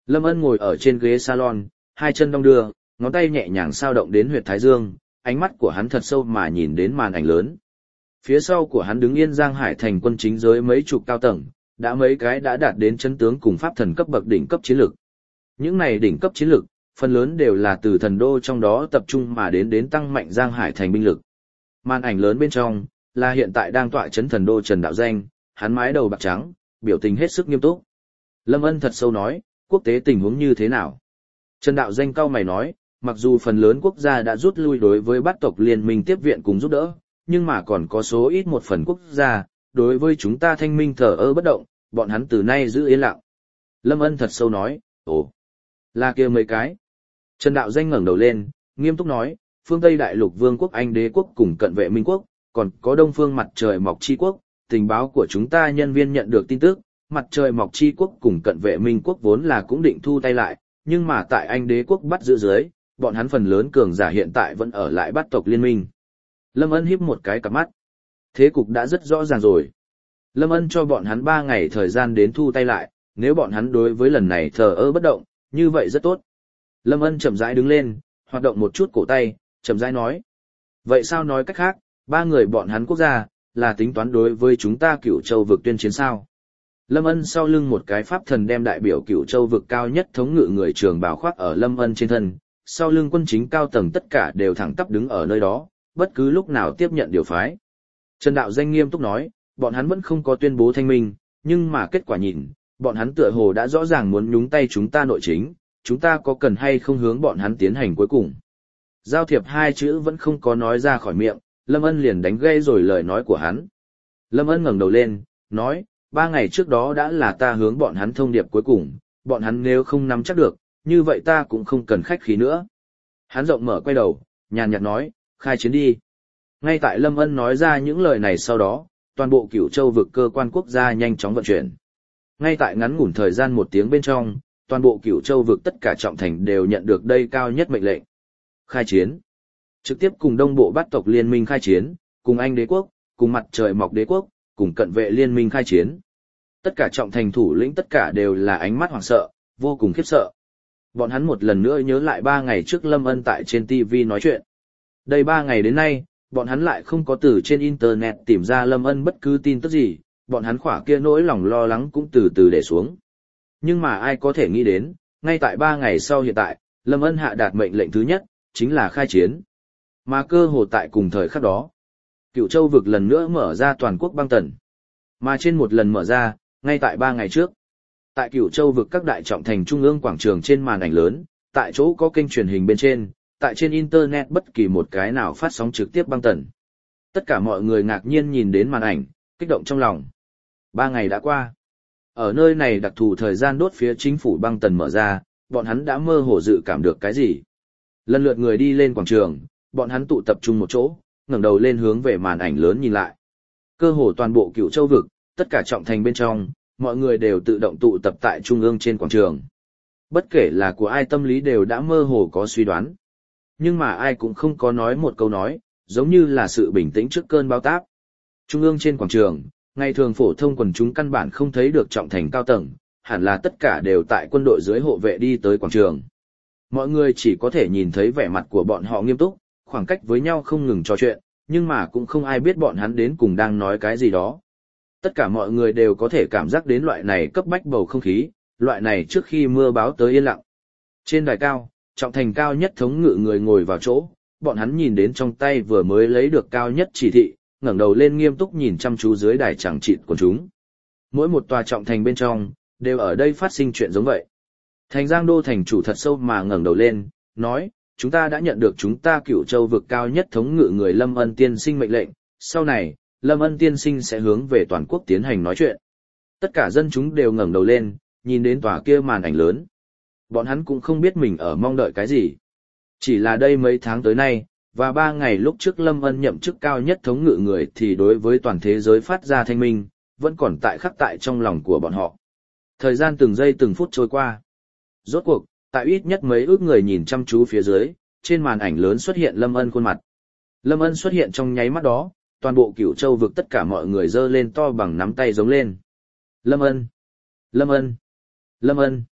Lâm Ân ngồi ở trên ghế salon, hai chân đong đưa, ngón tay nhẹ nhàng sao động đến huyệt thái dương, ánh mắt của hắn thật sâu mà nhìn đến màn ảnh lớn. Phía sau của hắn đứng yên Giang Hải thành quân chính giới mấy chục cao tầng, đã mấy cái đã đạt đến chân tướng cùng pháp thần cấp bậc đỉnh cấp chiến lược. Những này đỉnh cấp chiến lược, phần lớn đều là từ thần đô trong đó tập trung mà đến đến tăng mạnh Giang Hải thành binh lực. Màn ảnh lớn bên trong, là hiện tại đang tọa chấn thần đô Trần Đạo Danh, hắn mái đầu bạc trắng, biểu tình hết sức nghiêm túc. Lâm Ân thật sâu nói, quốc tế tình huống như thế nào? Trần Đạo Danh cau mày nói, mặc dù phần lớn quốc gia đã rút lui đối với bát tộc liên minh tiếp viện cùng giúp đỡ, nhưng mà còn có số ít một phần quốc gia, đối với chúng ta thanh minh thờ ơ bất động, bọn hắn từ nay giữ yên lặng. Lâm Ân thật sâu nói, ồ, là kia mấy cái. Trần Đạo Danh ngẩng đầu lên, nghiêm túc nói, phương Tây Đại Lục Vương quốc Anh Đế quốc cùng cận vệ Minh quốc, còn có Đông phương mặt trời mọc chi quốc, tình báo của chúng ta nhân viên nhận được tin tức, mặt trời mọc chi quốc cùng cận vệ Minh quốc vốn là cũng định thu tay lại, nhưng mà tại Anh Đế quốc bắt giữ dưới, bọn hắn phần lớn cường giả hiện tại vẫn ở lại bát tộc liên minh. Lâm Ân híp một cái cặp mắt. Thế cục đã rất rõ ràng rồi. Lâm Ân cho bọn hắn ba ngày thời gian đến thu tay lại, nếu bọn hắn đối với lần này thờ ơ bất động, như vậy rất tốt. Lâm Ân chậm rãi đứng lên, hoạt động một chút cổ tay, chậm rãi nói. Vậy sao nói cách khác, ba người bọn hắn quốc gia, là tính toán đối với chúng ta Cửu Châu vực tuyên chiến sao? Lâm Ân sau lưng một cái pháp thần đem đại biểu Cửu Châu vực cao nhất thống ngự người trường bào khoác ở Lâm Ân trên thân, sau lưng quân chính cao tầng tất cả đều thẳng tắp đứng ở nơi đó, bất cứ lúc nào tiếp nhận điều phái. Trần Đạo Danh nghiêm túc nói, bọn hắn vẫn không có tuyên bố thanh minh, nhưng mà kết quả nhìn, bọn hắn tựa hồ đã rõ ràng muốn nhúng tay chúng ta nội chính, chúng ta có cần hay không hướng bọn hắn tiến hành cuối cùng. Giao thiệp hai chữ vẫn không có nói ra khỏi miệng, Lâm Ân liền đánh gây rồi lời nói của hắn. Lâm Ân ngẩng đầu lên, nói, ba ngày trước đó đã là ta hướng bọn hắn thông điệp cuối cùng, bọn hắn nếu không nắm chắc được, như vậy ta cũng không cần khách khí nữa. Hắn rộng mở quay đầu, nhàn nhạt nói, khai chiến đi. Ngay tại Lâm Ân nói ra những lời này sau đó, toàn bộ Cửu Châu vực cơ quan quốc gia nhanh chóng vận chuyển. Ngay tại ngắn ngủn thời gian một tiếng bên trong, toàn bộ Cửu Châu vực tất cả trọng thành đều nhận được đây cao nhất mệnh lệnh. Khai chiến. Trực tiếp cùng Đông Bộ Bát tộc liên minh khai chiến, cùng Anh Đế quốc, cùng Mặt Trời Mọc Đế quốc, cùng Cận Vệ liên minh khai chiến. Tất cả trọng thành thủ lĩnh tất cả đều là ánh mắt hoảng sợ, vô cùng khiếp sợ. Bọn hắn một lần nữa nhớ lại ba ngày trước Lâm Ân tại trên ti vi nói chuyện. Đây ba ngày đến nay, bọn hắn lại không có từ trên internet tìm ra Lâm Ân bất cứ tin tức gì, bọn hắn khỏa kia nỗi lòng lo lắng cũng từ từ để xuống. Nhưng mà ai có thể nghĩ đến, ngay tại ba ngày sau hiện tại, Lâm Ân hạ đạt mệnh lệnh thứ nhất, chính là khai chiến. Mà cơ hồ tại cùng thời khắc đó, Cửu Châu vực lần nữa mở ra toàn quốc băng tần. Mà trên một lần mở ra, ngay tại ba ngày trước, tại Cửu Châu vực các đại trọng thành trung ương quảng trường trên màn ảnh lớn, tại chỗ có kênh truyền hình bên trên, tại trên internet bất kỳ một cái nào phát sóng trực tiếp băng tần. Tất cả mọi người ngạc nhiên nhìn đến màn ảnh, kích động trong lòng. Ba ngày đã qua. Ở nơi này đặc thù thời gian đốt phía chính phủ băng tần mở ra, bọn hắn đã mơ hồ dự cảm được cái gì. Lần lượt người đi lên quảng trường, bọn hắn tụ tập trung một chỗ, ngẩng đầu lên hướng về màn ảnh lớn nhìn lại. Cơ hồ toàn bộ Cửu Châu vực, tất cả trọng thành bên trong, mọi người đều tự động tụ tập tại trung ương trên quảng trường. Bất kể là của ai tâm lý đều đã mơ hồ có suy đoán. Nhưng mà ai cũng không có nói một câu nói, giống như là sự bình tĩnh trước cơn bão táp. Trung ương trên quảng trường, ngày thường phổ thông quần chúng căn bản không thấy được trọng thành cao tầng, hẳn là tất cả đều tại quân đội dưới hộ vệ đi tới quảng trường. Mọi người chỉ có thể nhìn thấy vẻ mặt của bọn họ nghiêm túc, khoảng cách với nhau không ngừng trò chuyện, nhưng mà cũng không ai biết bọn hắn đến cùng đang nói cái gì đó. Tất cả mọi người đều có thể cảm giác đến loại này cấp bách bầu không khí, loại này trước khi mưa báo tới yên lặng. Trên đài cao, trọng thành cao nhất thống ngự người ngồi vào chỗ, bọn hắn nhìn đến trong tay vừa mới lấy được cao nhất chỉ thị, ngẩng đầu lên nghiêm túc nhìn chăm chú dưới đài chẳng chịt của chúng. Mỗi một tòa trọng thành bên trong, đều ở đây phát sinh chuyện giống vậy. Thành Giang Đô thành chủ thật sâu mà ngẩng đầu lên, nói, chúng ta đã nhận được chúng ta Cửu Châu vực cao nhất thống ngự người Lâm Ân tiên sinh mệnh lệnh, sau này, Lâm Ân tiên sinh sẽ hướng về toàn quốc tiến hành nói chuyện. Tất cả dân chúng đều ngẩng đầu lên, nhìn đến tòa kia màn ảnh lớn. Bọn hắn cũng không biết mình ở mong đợi cái gì. Chỉ là đây mấy tháng tới nay, và ba ngày lúc trước Lâm Ân nhậm chức cao nhất thống ngự người thì đối với toàn thế giới phát ra thanh minh, vẫn còn tại khắc tại trong lòng của bọn họ. Thời gian từng giây từng phút trôi qua. Rốt cuộc, tại ít nhất mấy ước người nhìn chăm chú phía dưới, trên màn ảnh lớn xuất hiện Lâm Ân khuôn mặt. Lâm Ân xuất hiện trong nháy mắt đó, toàn bộ Cửu Châu vực tất cả mọi người giơ lên to bằng nắm tay giống lên. Lâm Ân! Lâm Ân! Lâm Ân!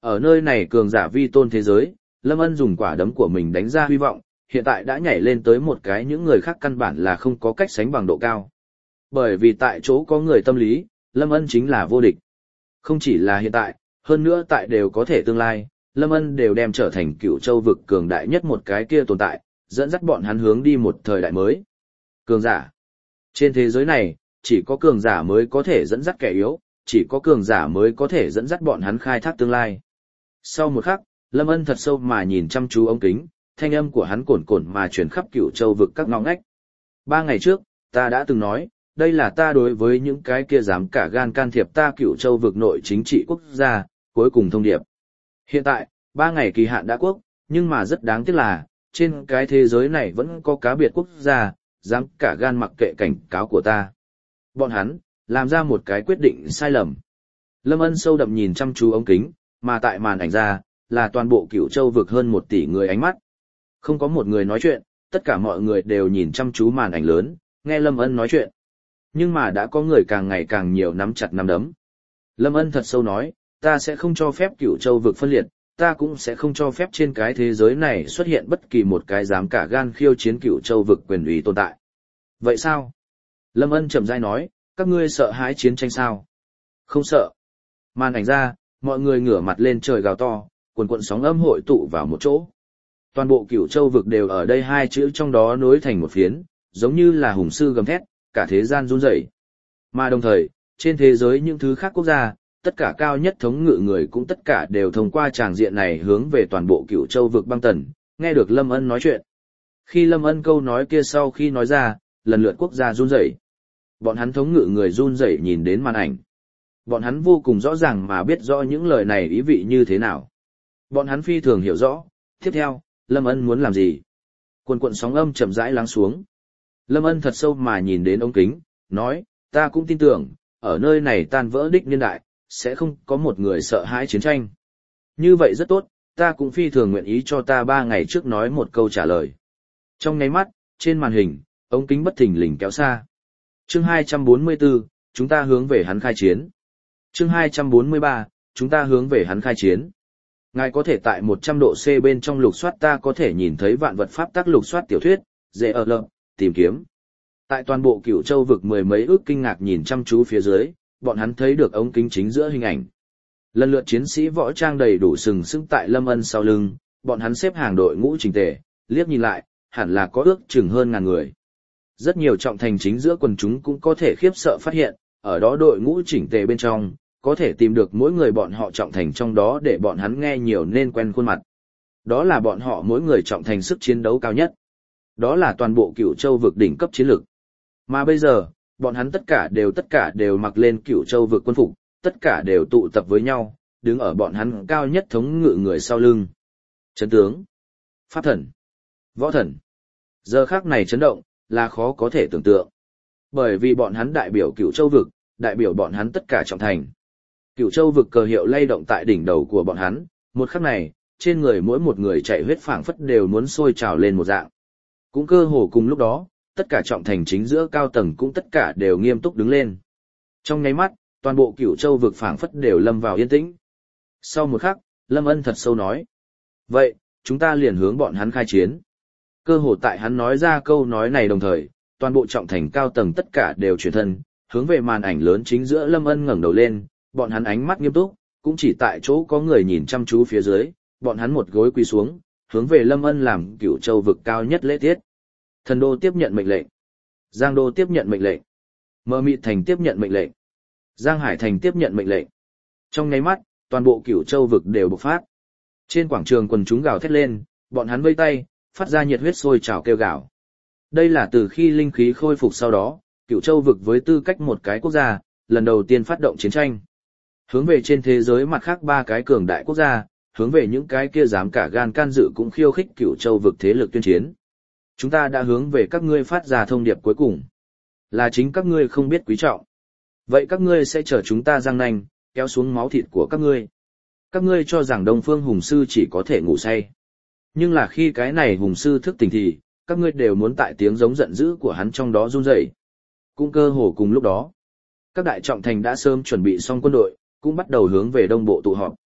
Ở nơi này cường giả vi tôn thế giới, Lâm Ân dùng quả đấm của mình đánh ra hy vọng, hiện tại đã nhảy lên tới một cái những người khác căn bản là không có cách sánh bằng độ cao. Bởi vì tại chỗ có người tâm lý, Lâm Ân chính là vô địch. Không chỉ là hiện tại, hơn nữa tại đều có thể tương lai, Lâm Ân đều đem trở thành Cửu Châu vực cường đại nhất một cái kia tồn tại, dẫn dắt bọn hắn hướng đi một thời đại mới. Cường giả. Trên thế giới này, chỉ có cường giả mới có thể dẫn dắt kẻ yếu, chỉ có cường giả mới có thể dẫn dắt bọn hắn khai thác tương lai. Sau một khắc, Lâm Ân thật sâu mà nhìn chăm chú ống kính, thanh âm của hắn cồn cồn mà truyền khắp Cửu Châu vực các ngõ ngách. Ba ngày trước, ta đã từng nói, đây là ta đối với những cái kia dám cả gan can thiệp ta Cửu Châu vực nội chính trị quốc gia, cuối cùng thông điệp. Hiện tại, ba ngày kỳ hạn đã quốc, nhưng mà rất đáng tiếc là, trên cái thế giới này vẫn có cá biệt quốc gia, dám cả gan mặc kệ cảnh cáo của ta. Bọn hắn, làm ra một cái quyết định sai lầm. Lâm Ân sâu đậm nhìn chăm chú ống kính, mà tại màn ảnh ra, là toàn bộ Cửu Châu vực hơn một tỷ người ánh mắt. Không có một người nói chuyện, tất cả mọi người đều nhìn chăm chú màn ảnh lớn, nghe Lâm Ân nói chuyện. Nhưng mà đã có người càng ngày càng nhiều nắm chặt nắm đấm. Lâm Ân thật sâu nói, ta sẽ không cho phép Cửu Châu vực phân liệt, ta cũng sẽ không cho phép trên cái thế giới này xuất hiện bất kỳ một cái dám cả gan khiêu chiến Cửu Châu vực quyền uy tồn tại. Vậy sao? Lâm Ân chậm rãi nói, các ngươi sợ hãi chiến tranh sao? Không sợ. Màn ảnh ra, mọi người ngửa mặt lên trời gào to, quần quần sóng âm hội tụ vào một chỗ. Toàn bộ Cửu Châu vực đều ở đây hai chữ trong đó nối thành một phiến, giống như là hùng sư gầm thét, cả thế gian run rẩy. Mà đồng thời, trên thế giới những thứ khác quốc gia, tất cả cao nhất thống ngự người cũng tất cả đều thông qua tràng diện này hướng về toàn bộ Cửu Châu vực băng tần, nghe được Lâm Ân nói chuyện. Khi Lâm Ân câu nói kia sau khi nói ra, lần lượt quốc gia run rẩy. Bọn hắn thống ngự người run rẩy nhìn đến màn ảnh. Bọn hắn vô cùng rõ ràng mà biết rõ những lời này ý vị như thế nào. Bọn hắn phi thường hiểu rõ, tiếp theo, Lâm Ân muốn làm gì. Quần quần sóng âm chậm rãi lắng xuống. Lâm Ân thật sâu mà nhìn đến ống kính, nói, ta cũng tin tưởng, ở nơi này tan vỡ đích niên đại, sẽ không có một người sợ hãi chiến tranh. Như vậy rất tốt, ta cũng phi thường nguyện ý cho ta ba ngày trước nói một câu trả lời. Trong nháy mắt, trên màn hình, ống kính bất thình lình kéo xa. Chương hai trăm bốn mươi tư, chúng ta hướng về hắn khai chiến. Chương hai trăm bốn mươi ba, chúng ta hướng về hắn khai chiến. Ngài có thể tại một trăm độ C bên trong lục soát ta có thể nhìn thấy vạn vật pháp tắc lục soát tiểu thuyết, dễ ở lợm, tìm kiếm. Tại toàn bộ Cửu Châu vực mười mấy ước kinh ngạc nhìn chăm chú phía dưới, bọn hắn thấy được ống kính chính giữa hình ảnh. Lần lượt chiến sĩ võ trang đầy đủ sừng sững tại Lâm Ân sau lưng, bọn hắn xếp hàng đội ngũ chỉnh tề, liếc nhìn lại, hẳn là có ước chừng hơn ngàn người. Rất nhiều trọng thành chính giữa quần chúng cũng có thể khiếp sợ phát hiện, ở đó đội ngũ chỉnh tề bên trong, có thể tìm được mỗi người bọn họ trọng thành trong đó để bọn hắn nghe nhiều nên quen khuôn mặt. Đó là bọn họ mỗi người trọng thành sức chiến đấu cao nhất. Đó là toàn bộ Cửu Châu vực đỉnh cấp chiến lược. Mà bây giờ, bọn hắn tất cả đều tất cả đều mặc lên Cửu Châu vực quân phục, tất cả đều tụ tập với nhau, đứng ở bọn hắn cao nhất thống ngự người sau lưng. Chấn tướng, pháp thần, võ thần. Giờ khắc này chấn động, là khó có thể tưởng tượng. Bởi vì bọn hắn đại biểu Cửu Châu vực, đại biểu bọn hắn tất cả trọng thành. Cửu Châu vực cờ hiệu lay động tại đỉnh đầu của bọn hắn, một khắc này, trên người mỗi một người chạy huyết phảng phất đều muốn sôi trào lên một dạng. Cũng cơ hồ cùng lúc đó, tất cả trọng thành chính giữa cao tầng cũng tất cả đều nghiêm túc đứng lên. Trong nháy mắt, toàn bộ Cửu Châu vực phảng phất đều lâm vào yên tĩnh. Sau một khắc, Lâm Ân thật sâu nói: "Vậy, chúng ta liền hướng bọn hắn khai chiến." Cơ hồ tại hắn nói ra câu nói này đồng thời, toàn bộ trọng thành cao tầng tất cả đều chuyển thân, hướng về màn ảnh lớn chính giữa Lâm Ân ngẩng đầu lên, bọn hắn ánh mắt nghiêm túc, cũng chỉ tại chỗ có người nhìn chăm chú phía dưới, bọn hắn một gối quỳ xuống, hướng về Lâm Ân làm Cửu Châu vực cao nhất lễ tiết. Thần đô tiếp nhận mệnh lệnh. Giang đô tiếp nhận mệnh lệnh. Mơ Mị thành tiếp nhận mệnh lệnh. Giang Hải thành tiếp nhận mệnh lệnh. Trong nháy mắt, toàn bộ Cửu Châu vực đều bộc phát. Trên quảng trường quần chúng gào thét lên, bọn hắn vây tay, phát ra nhiệt huyết sôi trào kêu gào. Đây là từ khi linh khí khôi phục sau đó, Cửu Châu vực với tư cách một cái quốc gia, lần đầu tiên phát động chiến tranh. Hướng về trên thế giới mặt khác ba cái cường đại quốc gia, hướng về những cái kia dám cả gan can dự cũng khiêu khích Cửu Châu vực thế lực tuyên chiến. Chúng ta đã hướng về các ngươi phát ra thông điệp cuối cùng. Là chính các ngươi không biết quý trọng. Vậy các ngươi sẽ chờ chúng ta răng nanh, kéo xuống máu thịt của các ngươi. Các ngươi cho rằng Đông Phương Hùng Sư chỉ có thể ngủ say. Nhưng là khi cái này Hùng Sư thức tỉnh thì, các ngươi đều muốn tại tiếng giống giận dữ của hắn trong đó run rẩy. Cũng cơ hồ cùng lúc đó, các đại trọng thành đã sớm chuẩn bị xong quân đội, cũng bắt đầu hướng về đông bộ tụ họp.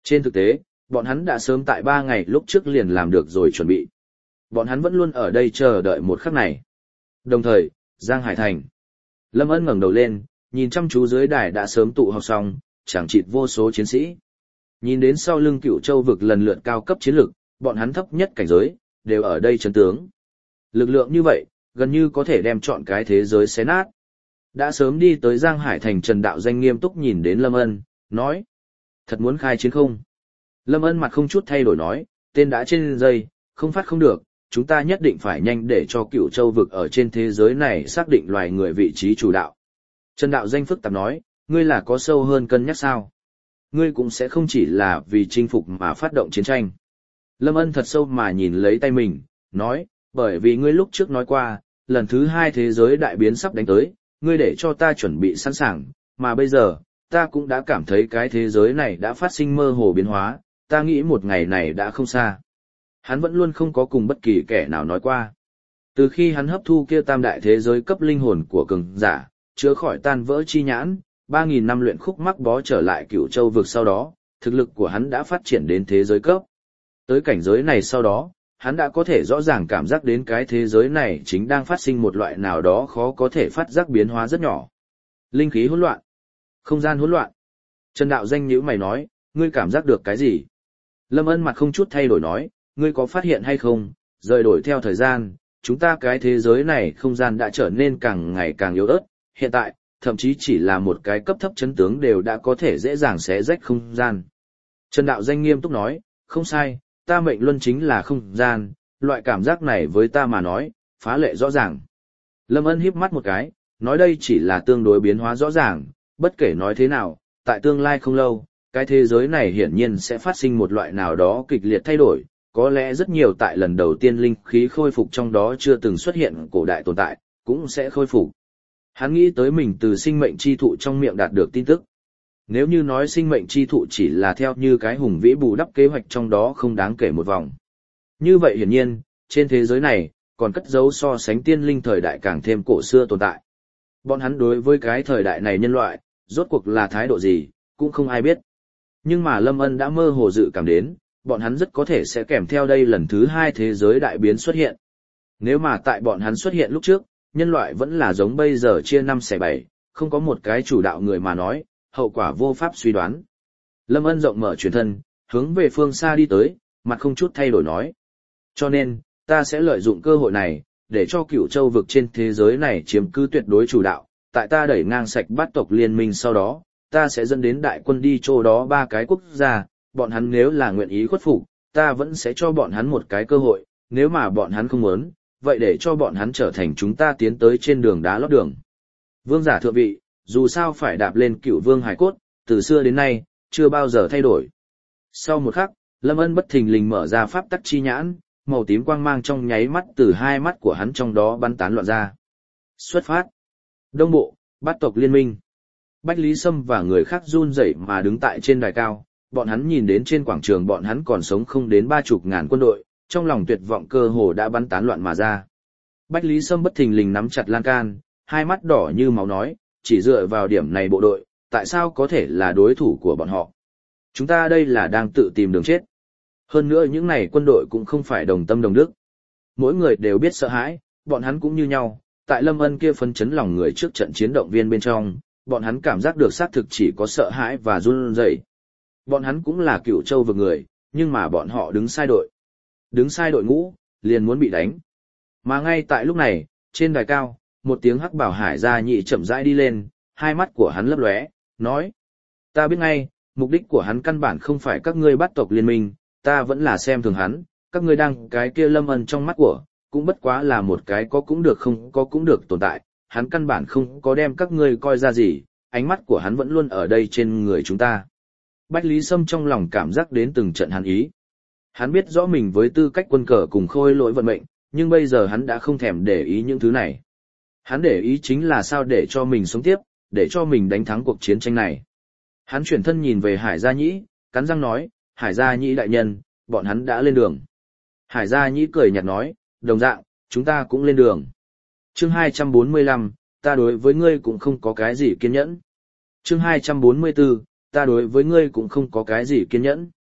Trên thực tế, bọn hắn đã sớm tại ba ngày lúc trước liền làm được rồi chuẩn bị. Bọn hắn vẫn luôn ở đây chờ đợi một khắc này. Đồng thời, Giang Hải Thành. Lâm Ân ngẩng đầu lên, nhìn chăm chú dưới đài đã sớm tụ họp xong, chẳng chịt vô số chiến sĩ. Nhìn đến sau lưng Cựu Châu vực lần lượt cao cấp chiến lực, bọn hắn thấp nhất cảnh giới, đều ở đây chấn tướng. Lực lượng như vậy, gần như có thể đem chọn cái thế giới xé nát. Đã sớm đi tới Giang Hải Thành Trần Đạo Danh nghiêm túc nhìn đến Lâm Ân, nói. Thật muốn khai chiến không? Lâm Ân mặt không chút thay đổi nói, tên đã trên dây, không phát không được, chúng ta nhất định phải nhanh để cho Cựu Châu vực ở trên thế giới này xác định loài người vị trí chủ đạo. Trần Đạo Danh phức tạp nói, ngươi là có sâu hơn cân nhắc sao? Ngươi cũng sẽ không chỉ là vì chinh phục mà phát động chiến tranh. Lâm Ân thật sâu mà nhìn lấy tay mình, nói, bởi vì ngươi lúc trước nói qua, lần thứ hai thế giới đại biến sắp đánh tới, ngươi để cho ta chuẩn bị sẵn sàng, mà bây giờ, ta cũng đã cảm thấy cái thế giới này đã phát sinh mơ hồ biến hóa, ta nghĩ một ngày này đã không xa. Hắn vẫn luôn không có cùng bất kỳ kẻ nào nói qua. Từ khi hắn hấp thu kia tam đại thế giới cấp linh hồn của cường giả, chữa khỏi tan vỡ chi nhãn, ba nghìn năm luyện khúc mắc bó trở lại Cựu Châu vực sau đó, thực lực của hắn đã phát triển đến thế giới cấp. Tới cảnh giới này sau đó, hắn đã có thể rõ ràng cảm giác đến cái thế giới này chính đang phát sinh một loại nào đó khó có thể phát giác biến hóa rất nhỏ. Linh khí hỗn loạn, không gian hỗn loạn. Trần Đạo Danh nhíu mày nói, ngươi cảm giác được cái gì? Lâm Ân mặt không chút thay đổi nói, ngươi có phát hiện hay không, rời đổi theo thời gian, chúng ta cái thế giới này không gian đã trở nên càng ngày càng yếu ớt, hiện tại, thậm chí chỉ là một cái cấp thấp chấn tướng đều đã có thể dễ dàng xé rách không gian. Trần Đạo Danh nghiêm túc nói, không sai, ta mệnh luân chính là không gian, loại cảm giác này với ta mà nói, phá lệ rõ ràng. Lâm Ân híp mắt một cái, nói đây chỉ là tương đối biến hóa rõ ràng, bất kể nói thế nào, tại tương lai không lâu, cái thế giới này hiển nhiên sẽ phát sinh một loại nào đó kịch liệt thay đổi, có lẽ rất nhiều tại lần đầu tiên linh khí khôi phục trong đó chưa từng xuất hiện cổ đại tồn tại, cũng sẽ khôi phục. Hắn nghĩ tới mình từ sinh mệnh chi thụ trong miệng đạt được tin tức. Nếu như nói sinh mệnh chi thụ chỉ là theo như cái hùng vĩ bù đắp kế hoạch trong đó không đáng kể một vòng. Như vậy hiển nhiên, trên thế giới này, còn cất giấu so sánh tiên linh thời đại càng thêm cổ xưa tồn tại. Bọn hắn đối với cái thời đại này nhân loại, rốt cuộc là thái độ gì, cũng không ai biết. Nhưng mà Lâm Ân đã mơ hồ dự cảm đến, bọn hắn rất có thể sẽ kèm theo đây lần thứ hai thế giới đại biến xuất hiện. Nếu mà tại bọn hắn xuất hiện lúc trước, nhân loại vẫn là giống bây giờ chia năm xẻ bảy, không có một cái chủ đạo người mà nói, hậu quả vô pháp suy đoán. Lâm Ân rộng mở truyền thân, hướng về phương xa đi tới, mặt không chút thay đổi nói. Cho nên, ta sẽ lợi dụng cơ hội này, để cho Cựu Châu vực trên thế giới này chiếm cứ tuyệt đối chủ đạo, tại ta đẩy ngang sạch bát tộc liên minh sau đó, ta sẽ dẫn đến đại quân đi chỗ đó ba cái quốc gia, bọn hắn nếu là nguyện ý khuất phục, ta vẫn sẽ cho bọn hắn một cái cơ hội, nếu mà bọn hắn không muốn, vậy để cho bọn hắn trở thành chúng ta tiến tới trên đường đá lót đường. Vương giả thượng vị, dù sao phải đạp lên Cựu vương hải cốt, từ xưa đến nay, chưa bao giờ thay đổi. Sau một khắc, Lâm Ân bất thình lình mở ra pháp tắc chi nhãn, màu tím quang mang trong nháy mắt từ hai mắt của hắn trong đó bắn tán loạn ra. Xuất phát. Đông bộ, bát tộc liên minh. Bách Lý Sâm và người khác run rẩy mà đứng tại trên đài cao, bọn hắn nhìn đến trên quảng trường bọn hắn còn sống không đến ba chục ngàn quân đội, trong lòng tuyệt vọng cơ hồ đã bắn tán loạn mà ra. Bách Lý Sâm bất thình lình nắm chặt lan can, hai mắt đỏ như máu nói, chỉ dựa vào điểm này bộ đội, tại sao có thể là đối thủ của bọn họ? Chúng ta đây là đang tự tìm đường chết. Hơn nữa những này quân đội cũng không phải đồng tâm đồng đức. Mỗi người đều biết sợ hãi, bọn hắn cũng như nhau, tại Lâm Ân kia phấn chấn lòng người trước trận chiến động viên bên trong, bọn hắn cảm giác được xác thực chỉ có sợ hãi và run rẩy. Bọn hắn cũng là Cựu Châu vực người, nhưng mà bọn họ đứng sai đội. Đứng sai đội ngũ, liền muốn bị đánh. Mà ngay tại lúc này, trên đài cao, một tiếng hắc bảo hải gia nhị chậm rãi đi lên, hai mắt của hắn lấp lóe, nói. Ta biết ngay, mục đích của hắn căn bản không phải các ngươi bắt tộc liên minh, ta vẫn là xem thường hắn, các ngươi đang cái kia Lâm Ân trong mắt của, cũng bất quá là một cái có cũng được không có cũng được tồn tại, hắn căn bản không có đem các ngươi coi ra gì, ánh mắt của hắn vẫn luôn ở đây trên người chúng ta. Bách Lý Sâm trong lòng cảm giác đến từng trận hắn ý. Hắn biết rõ mình với tư cách quân cờ cùng khôi lỗi vận mệnh, nhưng bây giờ hắn đã không thèm để ý những thứ này. Hắn để ý chính là sao để cho mình sống tiếp, để cho mình đánh thắng cuộc chiến tranh này. Hắn chuyển thân nhìn về Hải Gia Nhĩ, cắn răng nói, Hải Gia Nhĩ đại nhân, bọn hắn đã lên đường. Hải Gia Nhĩ cười nhạt nói, đồng dạng, chúng ta cũng lên đường. Chương hai trăm bốn mươi lăm, ta đối với ngươi cũng không có cái gì kiên nhẫn. Chương hai trăm bốn mươi tư, ta đối với ngươi cũng không có cái gì kiên nhẫn.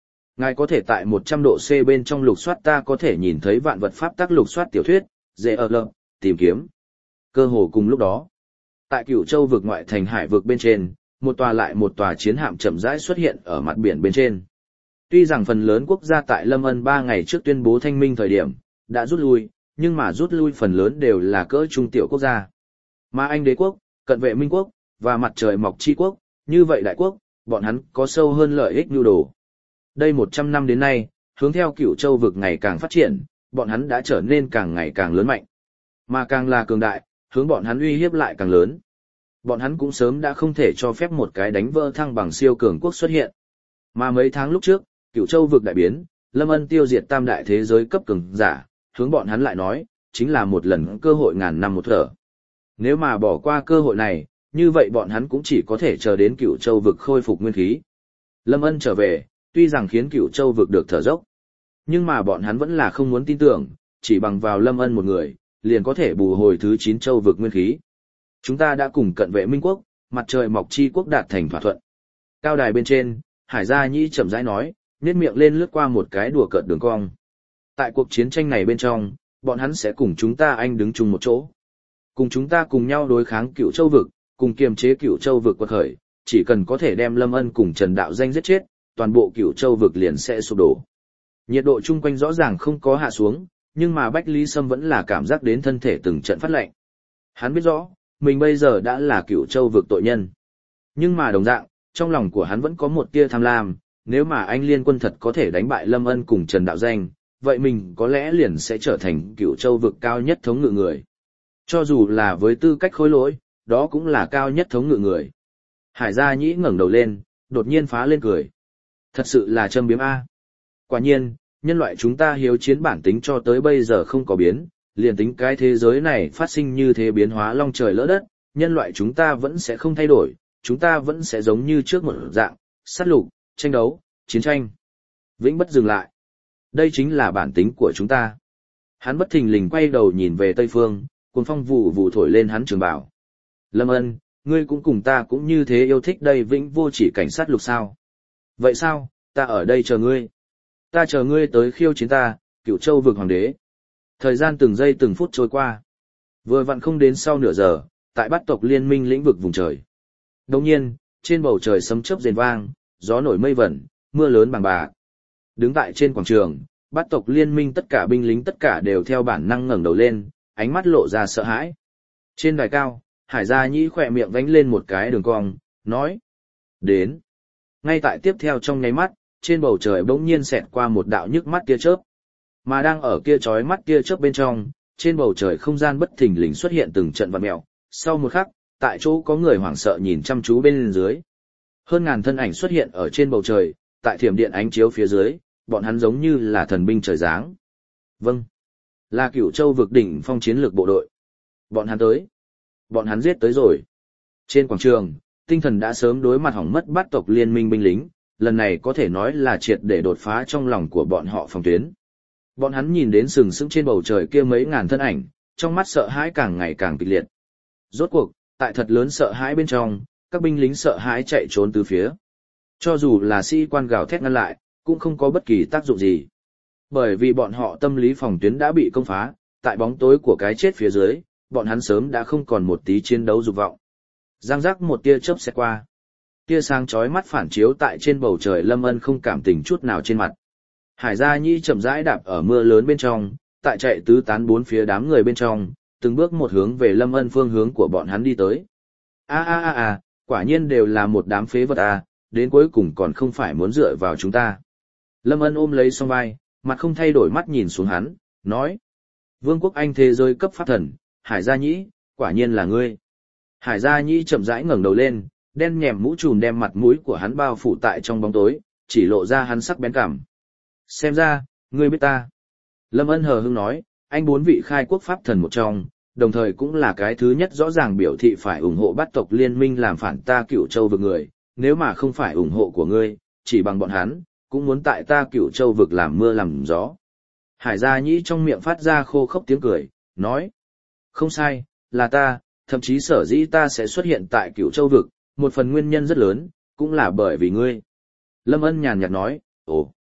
Ngài có thể tại một trăm độ C bên trong lục soát ta có thể nhìn thấy vạn vật pháp tắc lục soát tiểu thuyết, dễ ở lợm, tìm kiếm. Cơ hồ cùng lúc đó, tại Cửu Châu vực ngoại thành hải vực bên trên, một tòa lại một tòa chiến hạm chậm rãi xuất hiện ở mặt biển bên trên. Tuy rằng phần lớn quốc gia tại Lâm Ân ba ngày trước tuyên bố thanh minh thời điểm, đã rút lui, nhưng mà rút lui phần lớn đều là cỡ trung tiểu quốc gia. Mà Anh đế quốc, cận vệ Minh quốc, và mặt trời mọc chi quốc, như vậy đại quốc, bọn hắn có sâu hơn lợi ích nhu đồ. Đây một trăm năm đến nay, hướng theo Cửu Châu vực ngày càng phát triển, bọn hắn đã trở nên càng ngày càng lớn mạnh. Mà càng là cường đại, hướng bọn hắn uy hiếp lại càng lớn. Bọn hắn cũng sớm đã không thể cho phép một cái đánh vỡ thăng bằng siêu cường quốc xuất hiện. Mà mấy tháng lúc trước, Cửu Châu vực đại biến, Lâm Ân tiêu diệt tam đại thế giới cấp cường giả, hướng bọn hắn lại nói, chính là một lần cơ hội ngàn năm một thở. Nếu mà bỏ qua cơ hội này, như vậy bọn hắn cũng chỉ có thể chờ đến Cửu Châu vực khôi phục nguyên khí. Lâm Ân trở về, tuy rằng khiến Cửu Châu vực được thở dốc, nhưng mà bọn hắn vẫn là không muốn tin tưởng, chỉ bằng vào Lâm Ân một người, liền có thể bù hồi thứ chín châu vực nguyên khí. Chúng ta đã cùng cận vệ Minh quốc, mặt trời mọc chi quốc đạt thành thỏa thuận. Cao đài bên trên, Hải Gia Nhĩ chậm rãi nói, nhếch miệng lên lướt qua một cái đùa cợt đường cong. Tại cuộc chiến tranh này bên trong, bọn hắn sẽ cùng chúng ta anh đứng chung một chỗ. Cùng chúng ta cùng nhau đối kháng Cửu Châu vực, cùng kiềm chế Cửu Châu vực quật khởi, chỉ cần có thể đem Lâm Ân cùng Trần Đạo Danh giết chết, toàn bộ Cửu Châu vực liền sẽ sụp đổ. Nhiệt độ chung quanh rõ ràng không có hạ xuống, nhưng mà Bách Lý Sâm vẫn là cảm giác đến thân thể từng trận phát lạnh. Hắn biết rõ, mình bây giờ đã là Cửu Châu vực tội nhân. Nhưng mà đồng dạng, trong lòng của hắn vẫn có một tia tham lam, nếu mà anh liên quân thật có thể đánh bại Lâm Ân cùng Trần Đạo Danh, vậy mình có lẽ liền sẽ trở thành Cửu Châu vực cao nhất thống ngự người. Cho dù là với tư cách khối lỗi, đó cũng là cao nhất thống ngự người. Hải Gia Nhĩ ngẩng đầu lên, đột nhiên phá lên cười. Thật sự là châm biếm A. Quả nhiên, nhân loại chúng ta hiếu chiến bản tính cho tới bây giờ không có biến, liền tính cái thế giới này phát sinh như thế biến hóa long trời lỡ đất, nhân loại chúng ta vẫn sẽ không thay đổi, chúng ta vẫn sẽ giống như trước một dạng, sát lục, tranh đấu, chiến tranh. Vĩnh bất dừng lại. Đây chính là bản tính của chúng ta. Hắn bất thình lình quay đầu nhìn về Tây Phương, cuồng phong vụ vụ thổi lên hắn trường bảo. Lâm Ân, ngươi cũng cùng ta cũng như thế yêu thích đây vĩnh vô chỉ cảnh sát lục sao. Vậy sao, ta ở đây chờ ngươi. Ta chờ ngươi tới khiêu chiến ta, Cửu Châu vực hoàng đế. Thời gian từng giây từng phút trôi qua. Vừa vặn không đến sau nửa giờ, tại bát tộc liên minh lĩnh vực vùng trời. Đồng nhiên, trên bầu trời sấm chớp rền vang, gió nổi mây vẩn, mưa lớn bằng bạc. Đứng tại trên quảng trường, bát tộc liên minh tất cả binh lính tất cả đều theo bản năng ngẩng đầu lên, ánh mắt lộ ra sợ hãi. Trên đài cao, Hải Gia Nhĩ khỏe miệng vánh lên một cái đường cong, nói. Đến. Ngay tại tiếp theo trong nháy mắt, trên bầu trời bỗng nhiên xẹt qua một đạo nhức mắt tia chớp. Mà đang ở kia chói mắt tia chớp bên trong, trên bầu trời không gian bất thình lình xuất hiện từng trận vặn mèo. Sau một khắc, tại chỗ có người hoảng sợ nhìn chăm chú bên dưới. Hơn ngàn thân ảnh xuất hiện ở trên bầu trời, tại thiểm điện ánh chiếu phía dưới, bọn hắn giống như là thần binh trời giáng. Vâng, là Cửu Châu vực đỉnh phong chiến lược bộ đội. Bọn hắn tới. Bọn hắn giết tới rồi. Trên quảng trường, tinh thần đã sớm đối mặt hỏng mất bát tộc liên minh binh lính, lần này có thể nói là triệt để đột phá trong lòng của bọn họ phòng tuyến. Bọn hắn nhìn đến sừng sững trên bầu trời kia mấy ngàn thân ảnh, trong mắt sợ hãi càng ngày càng kịch liệt. Rốt cuộc, tại thật lớn sợ hãi bên trong, các binh lính sợ hãi chạy trốn từ phía. Cho dù là sĩ quan gào thét ngăn lại, cũng không có bất kỳ tác dụng gì. Bởi vì bọn họ tâm lý phòng tuyến đã bị công phá, tại bóng tối của cái chết phía dưới, bọn hắn sớm đã không còn một tí chiến đấu dục vọng. Giang giác một tia chớp xẹt qua. Tia sáng chói mắt phản chiếu tại trên bầu trời, Lâm Ân không cảm tình chút nào trên mặt. Hải Gia Nhĩ chậm rãi đạp ở mưa lớn bên trong, tại chạy tứ tán bốn phía đám người bên trong, từng bước một hướng về Lâm Ân phương hướng của bọn hắn đi tới. A a a a, quả nhiên đều là một đám phế vật a, đến cuối cùng còn không phải muốn dựa vào chúng ta. Lâm Ân ôm lấy song vai, mặt không thay đổi mắt nhìn xuống hắn, nói. Vương quốc Anh thế giới cấp pháp thần, Hải Gia Nhĩ, quả nhiên là ngươi. Hải Gia Nhĩ chậm rãi ngẩng đầu lên, đen nhèm mũ trùm đem mặt mũi của hắn bao phủ tại trong bóng tối, chỉ lộ ra hắn sắc bén cảm. Xem ra, ngươi biết ta. Lâm Ân hờ hững nói, anh bốn vị khai quốc pháp thần một trong, đồng thời cũng là cái thứ nhất rõ ràng biểu thị phải ủng hộ bát tộc liên minh làm phản ta Cửu Châu vực người, nếu mà không phải ủng hộ của ngươi, chỉ bằng bọn hắn, cũng muốn tại ta Cửu Châu vực làm mưa làm gió. Hải Gia Nhĩ trong miệng phát ra khô khốc tiếng cười, nói, không sai, là ta, thậm chí sở dĩ ta sẽ xuất hiện tại Cửu Châu vực, một phần nguyên nhân rất lớn, cũng là bởi vì ngươi. Lâm Ân nhàn nhạt nói, ồ,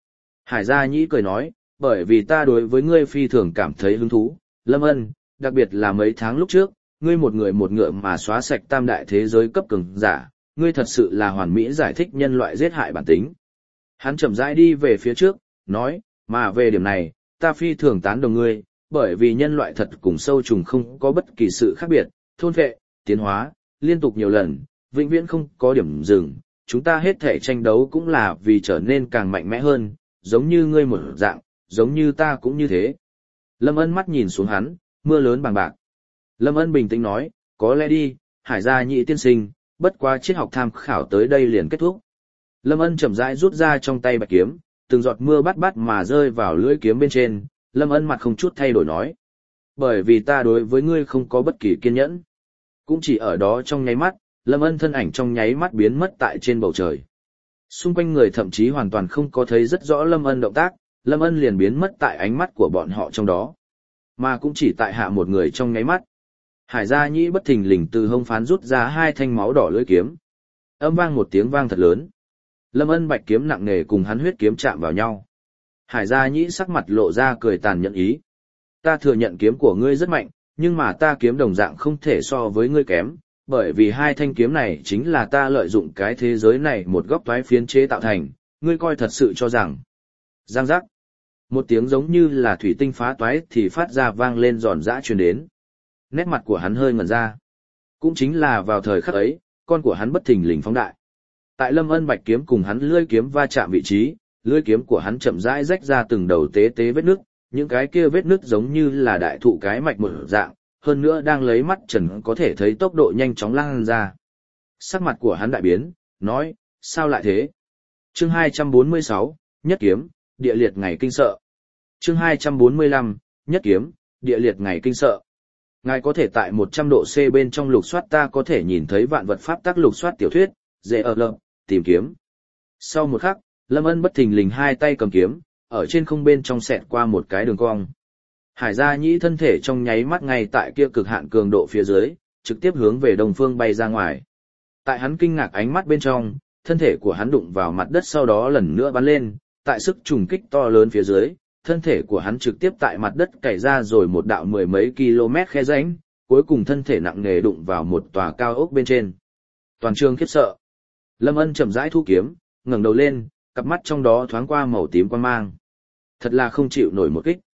Hải Gia Nhĩ cười nói, bởi vì ta đối với ngươi phi thường cảm thấy hứng thú, Lâm Ân, đặc biệt là mấy tháng lúc trước, ngươi một người một ngựa mà xóa sạch tam đại thế giới cấp cường giả, ngươi thật sự là hoàn mỹ giải thích nhân loại giết hại bản tính. Hắn chậm rãi đi về phía trước, nói, mà về điểm này, ta phi thường tán đồng ngươi, bởi vì nhân loại thật cùng sâu trùng không có bất kỳ sự khác biệt, thôn vệ, tiến hóa, liên tục nhiều lần, vĩnh viễn không có điểm dừng, chúng ta hết thể tranh đấu cũng là vì trở nên càng mạnh mẽ hơn, giống như ngươi một dạng, giống như ta cũng như thế. Lâm Ân mắt nhìn xuống hắn, mưa lớn bằng bạc. Lâm Ân bình tĩnh nói, có lẽ đi, Hải Gia Nhĩ tiên sinh, bất quá triết học tham khảo tới đây liền kết thúc. Lâm Ân chậm rãi rút ra trong tay bạch kiếm, từng giọt mưa bắt bắt mà rơi vào lưỡi kiếm bên trên, Lâm Ân mặt không chút thay đổi nói. Bởi vì ta đối với ngươi không có bất kỳ kiên nhẫn. Cũng chỉ ở đó trong nháy mắt, Lâm Ân thân ảnh trong nháy mắt biến mất tại trên bầu trời. Xung quanh người thậm chí hoàn toàn không có thấy rất rõ Lâm Ân động tác, Lâm Ân liền biến mất tại ánh mắt của bọn họ trong đó. Mà cũng chỉ tại hạ một người trong nháy mắt. Hải Gia Nhĩ bất thình lình từ hông phán rút ra hai thanh máu đỏ lưỡi kiếm. Âm vang một tiếng vang thật lớn. Lâm Ân bạch kiếm nặng nề cùng hắn huyết kiếm chạm vào nhau. Hải Gia Nhĩ sắc mặt lộ ra cười tàn nhẫn ý. Ta thừa nhận kiếm của ngươi rất mạnh, nhưng mà ta kiếm đồng dạng không thể so với ngươi kém, bởi vì hai thanh kiếm này chính là ta lợi dụng cái thế giới này một góc toái phiến chế tạo thành, ngươi coi thật sự cho rằng. Giang giác. Một tiếng giống như là thủy tinh phá toái thì phát ra vang lên giòn giã truyền đến. Nét mặt của hắn hơi ngẩn ra. Cũng chính là vào thời khắc ấy, con của hắn bất thình lình phóng đại. Tại Lâm Ân bạch kiếm cùng hắn lưỡi kiếm va chạm vị trí, lưỡi kiếm của hắn chậm rãi rách ra từng đầu tế tế vết nước, những cái kia vết nước giống như là đại thụ cái mạch một dạng, hơn nữa đang lấy mắt trần có thể thấy tốc độ nhanh chóng lan ra. Sắc mặt của hắn đại biến, nói, sao lại thế? Chương hai trăm bốn mươi sáu, Nhất kiếm, địa liệt ngày kinh sợ. Chương hai trăm bốn mươi lăm, Nhất kiếm, địa liệt ngày kinh sợ. Ngài có thể tại một trăm độ C bên trong lục soát ta có thể nhìn thấy vạn vật pháp tắc lục soát tiểu thuyết, dễ ở lợm, tìm kiếm. Sau một khắc, Lâm Ân bất thình lình hai tay cầm kiếm, ở trên không bên trong xẹt qua một cái đường cong. Hải Gia Nhĩ thân thể trong nháy mắt ngay tại kia cực hạn cường độ phía dưới, trực tiếp hướng về đông phương bay ra ngoài. Tại hắn kinh ngạc ánh mắt bên trong, thân thể của hắn đụng vào mặt đất sau đó lần nữa bắn lên, tại sức trùng kích to lớn phía dưới, thân thể của hắn trực tiếp tại mặt đất cày ra rồi một đạo mười mấy km khe rãnh, cuối cùng thân thể nặng nề đụng vào một tòa cao ốc bên trên. Toàn trường khiếp sợ. Lâm Ân chậm rãi thu kiếm, ngẩng đầu lên, cặp mắt trong đó thoáng qua màu tím quang mang. Thật là không chịu nổi một kích.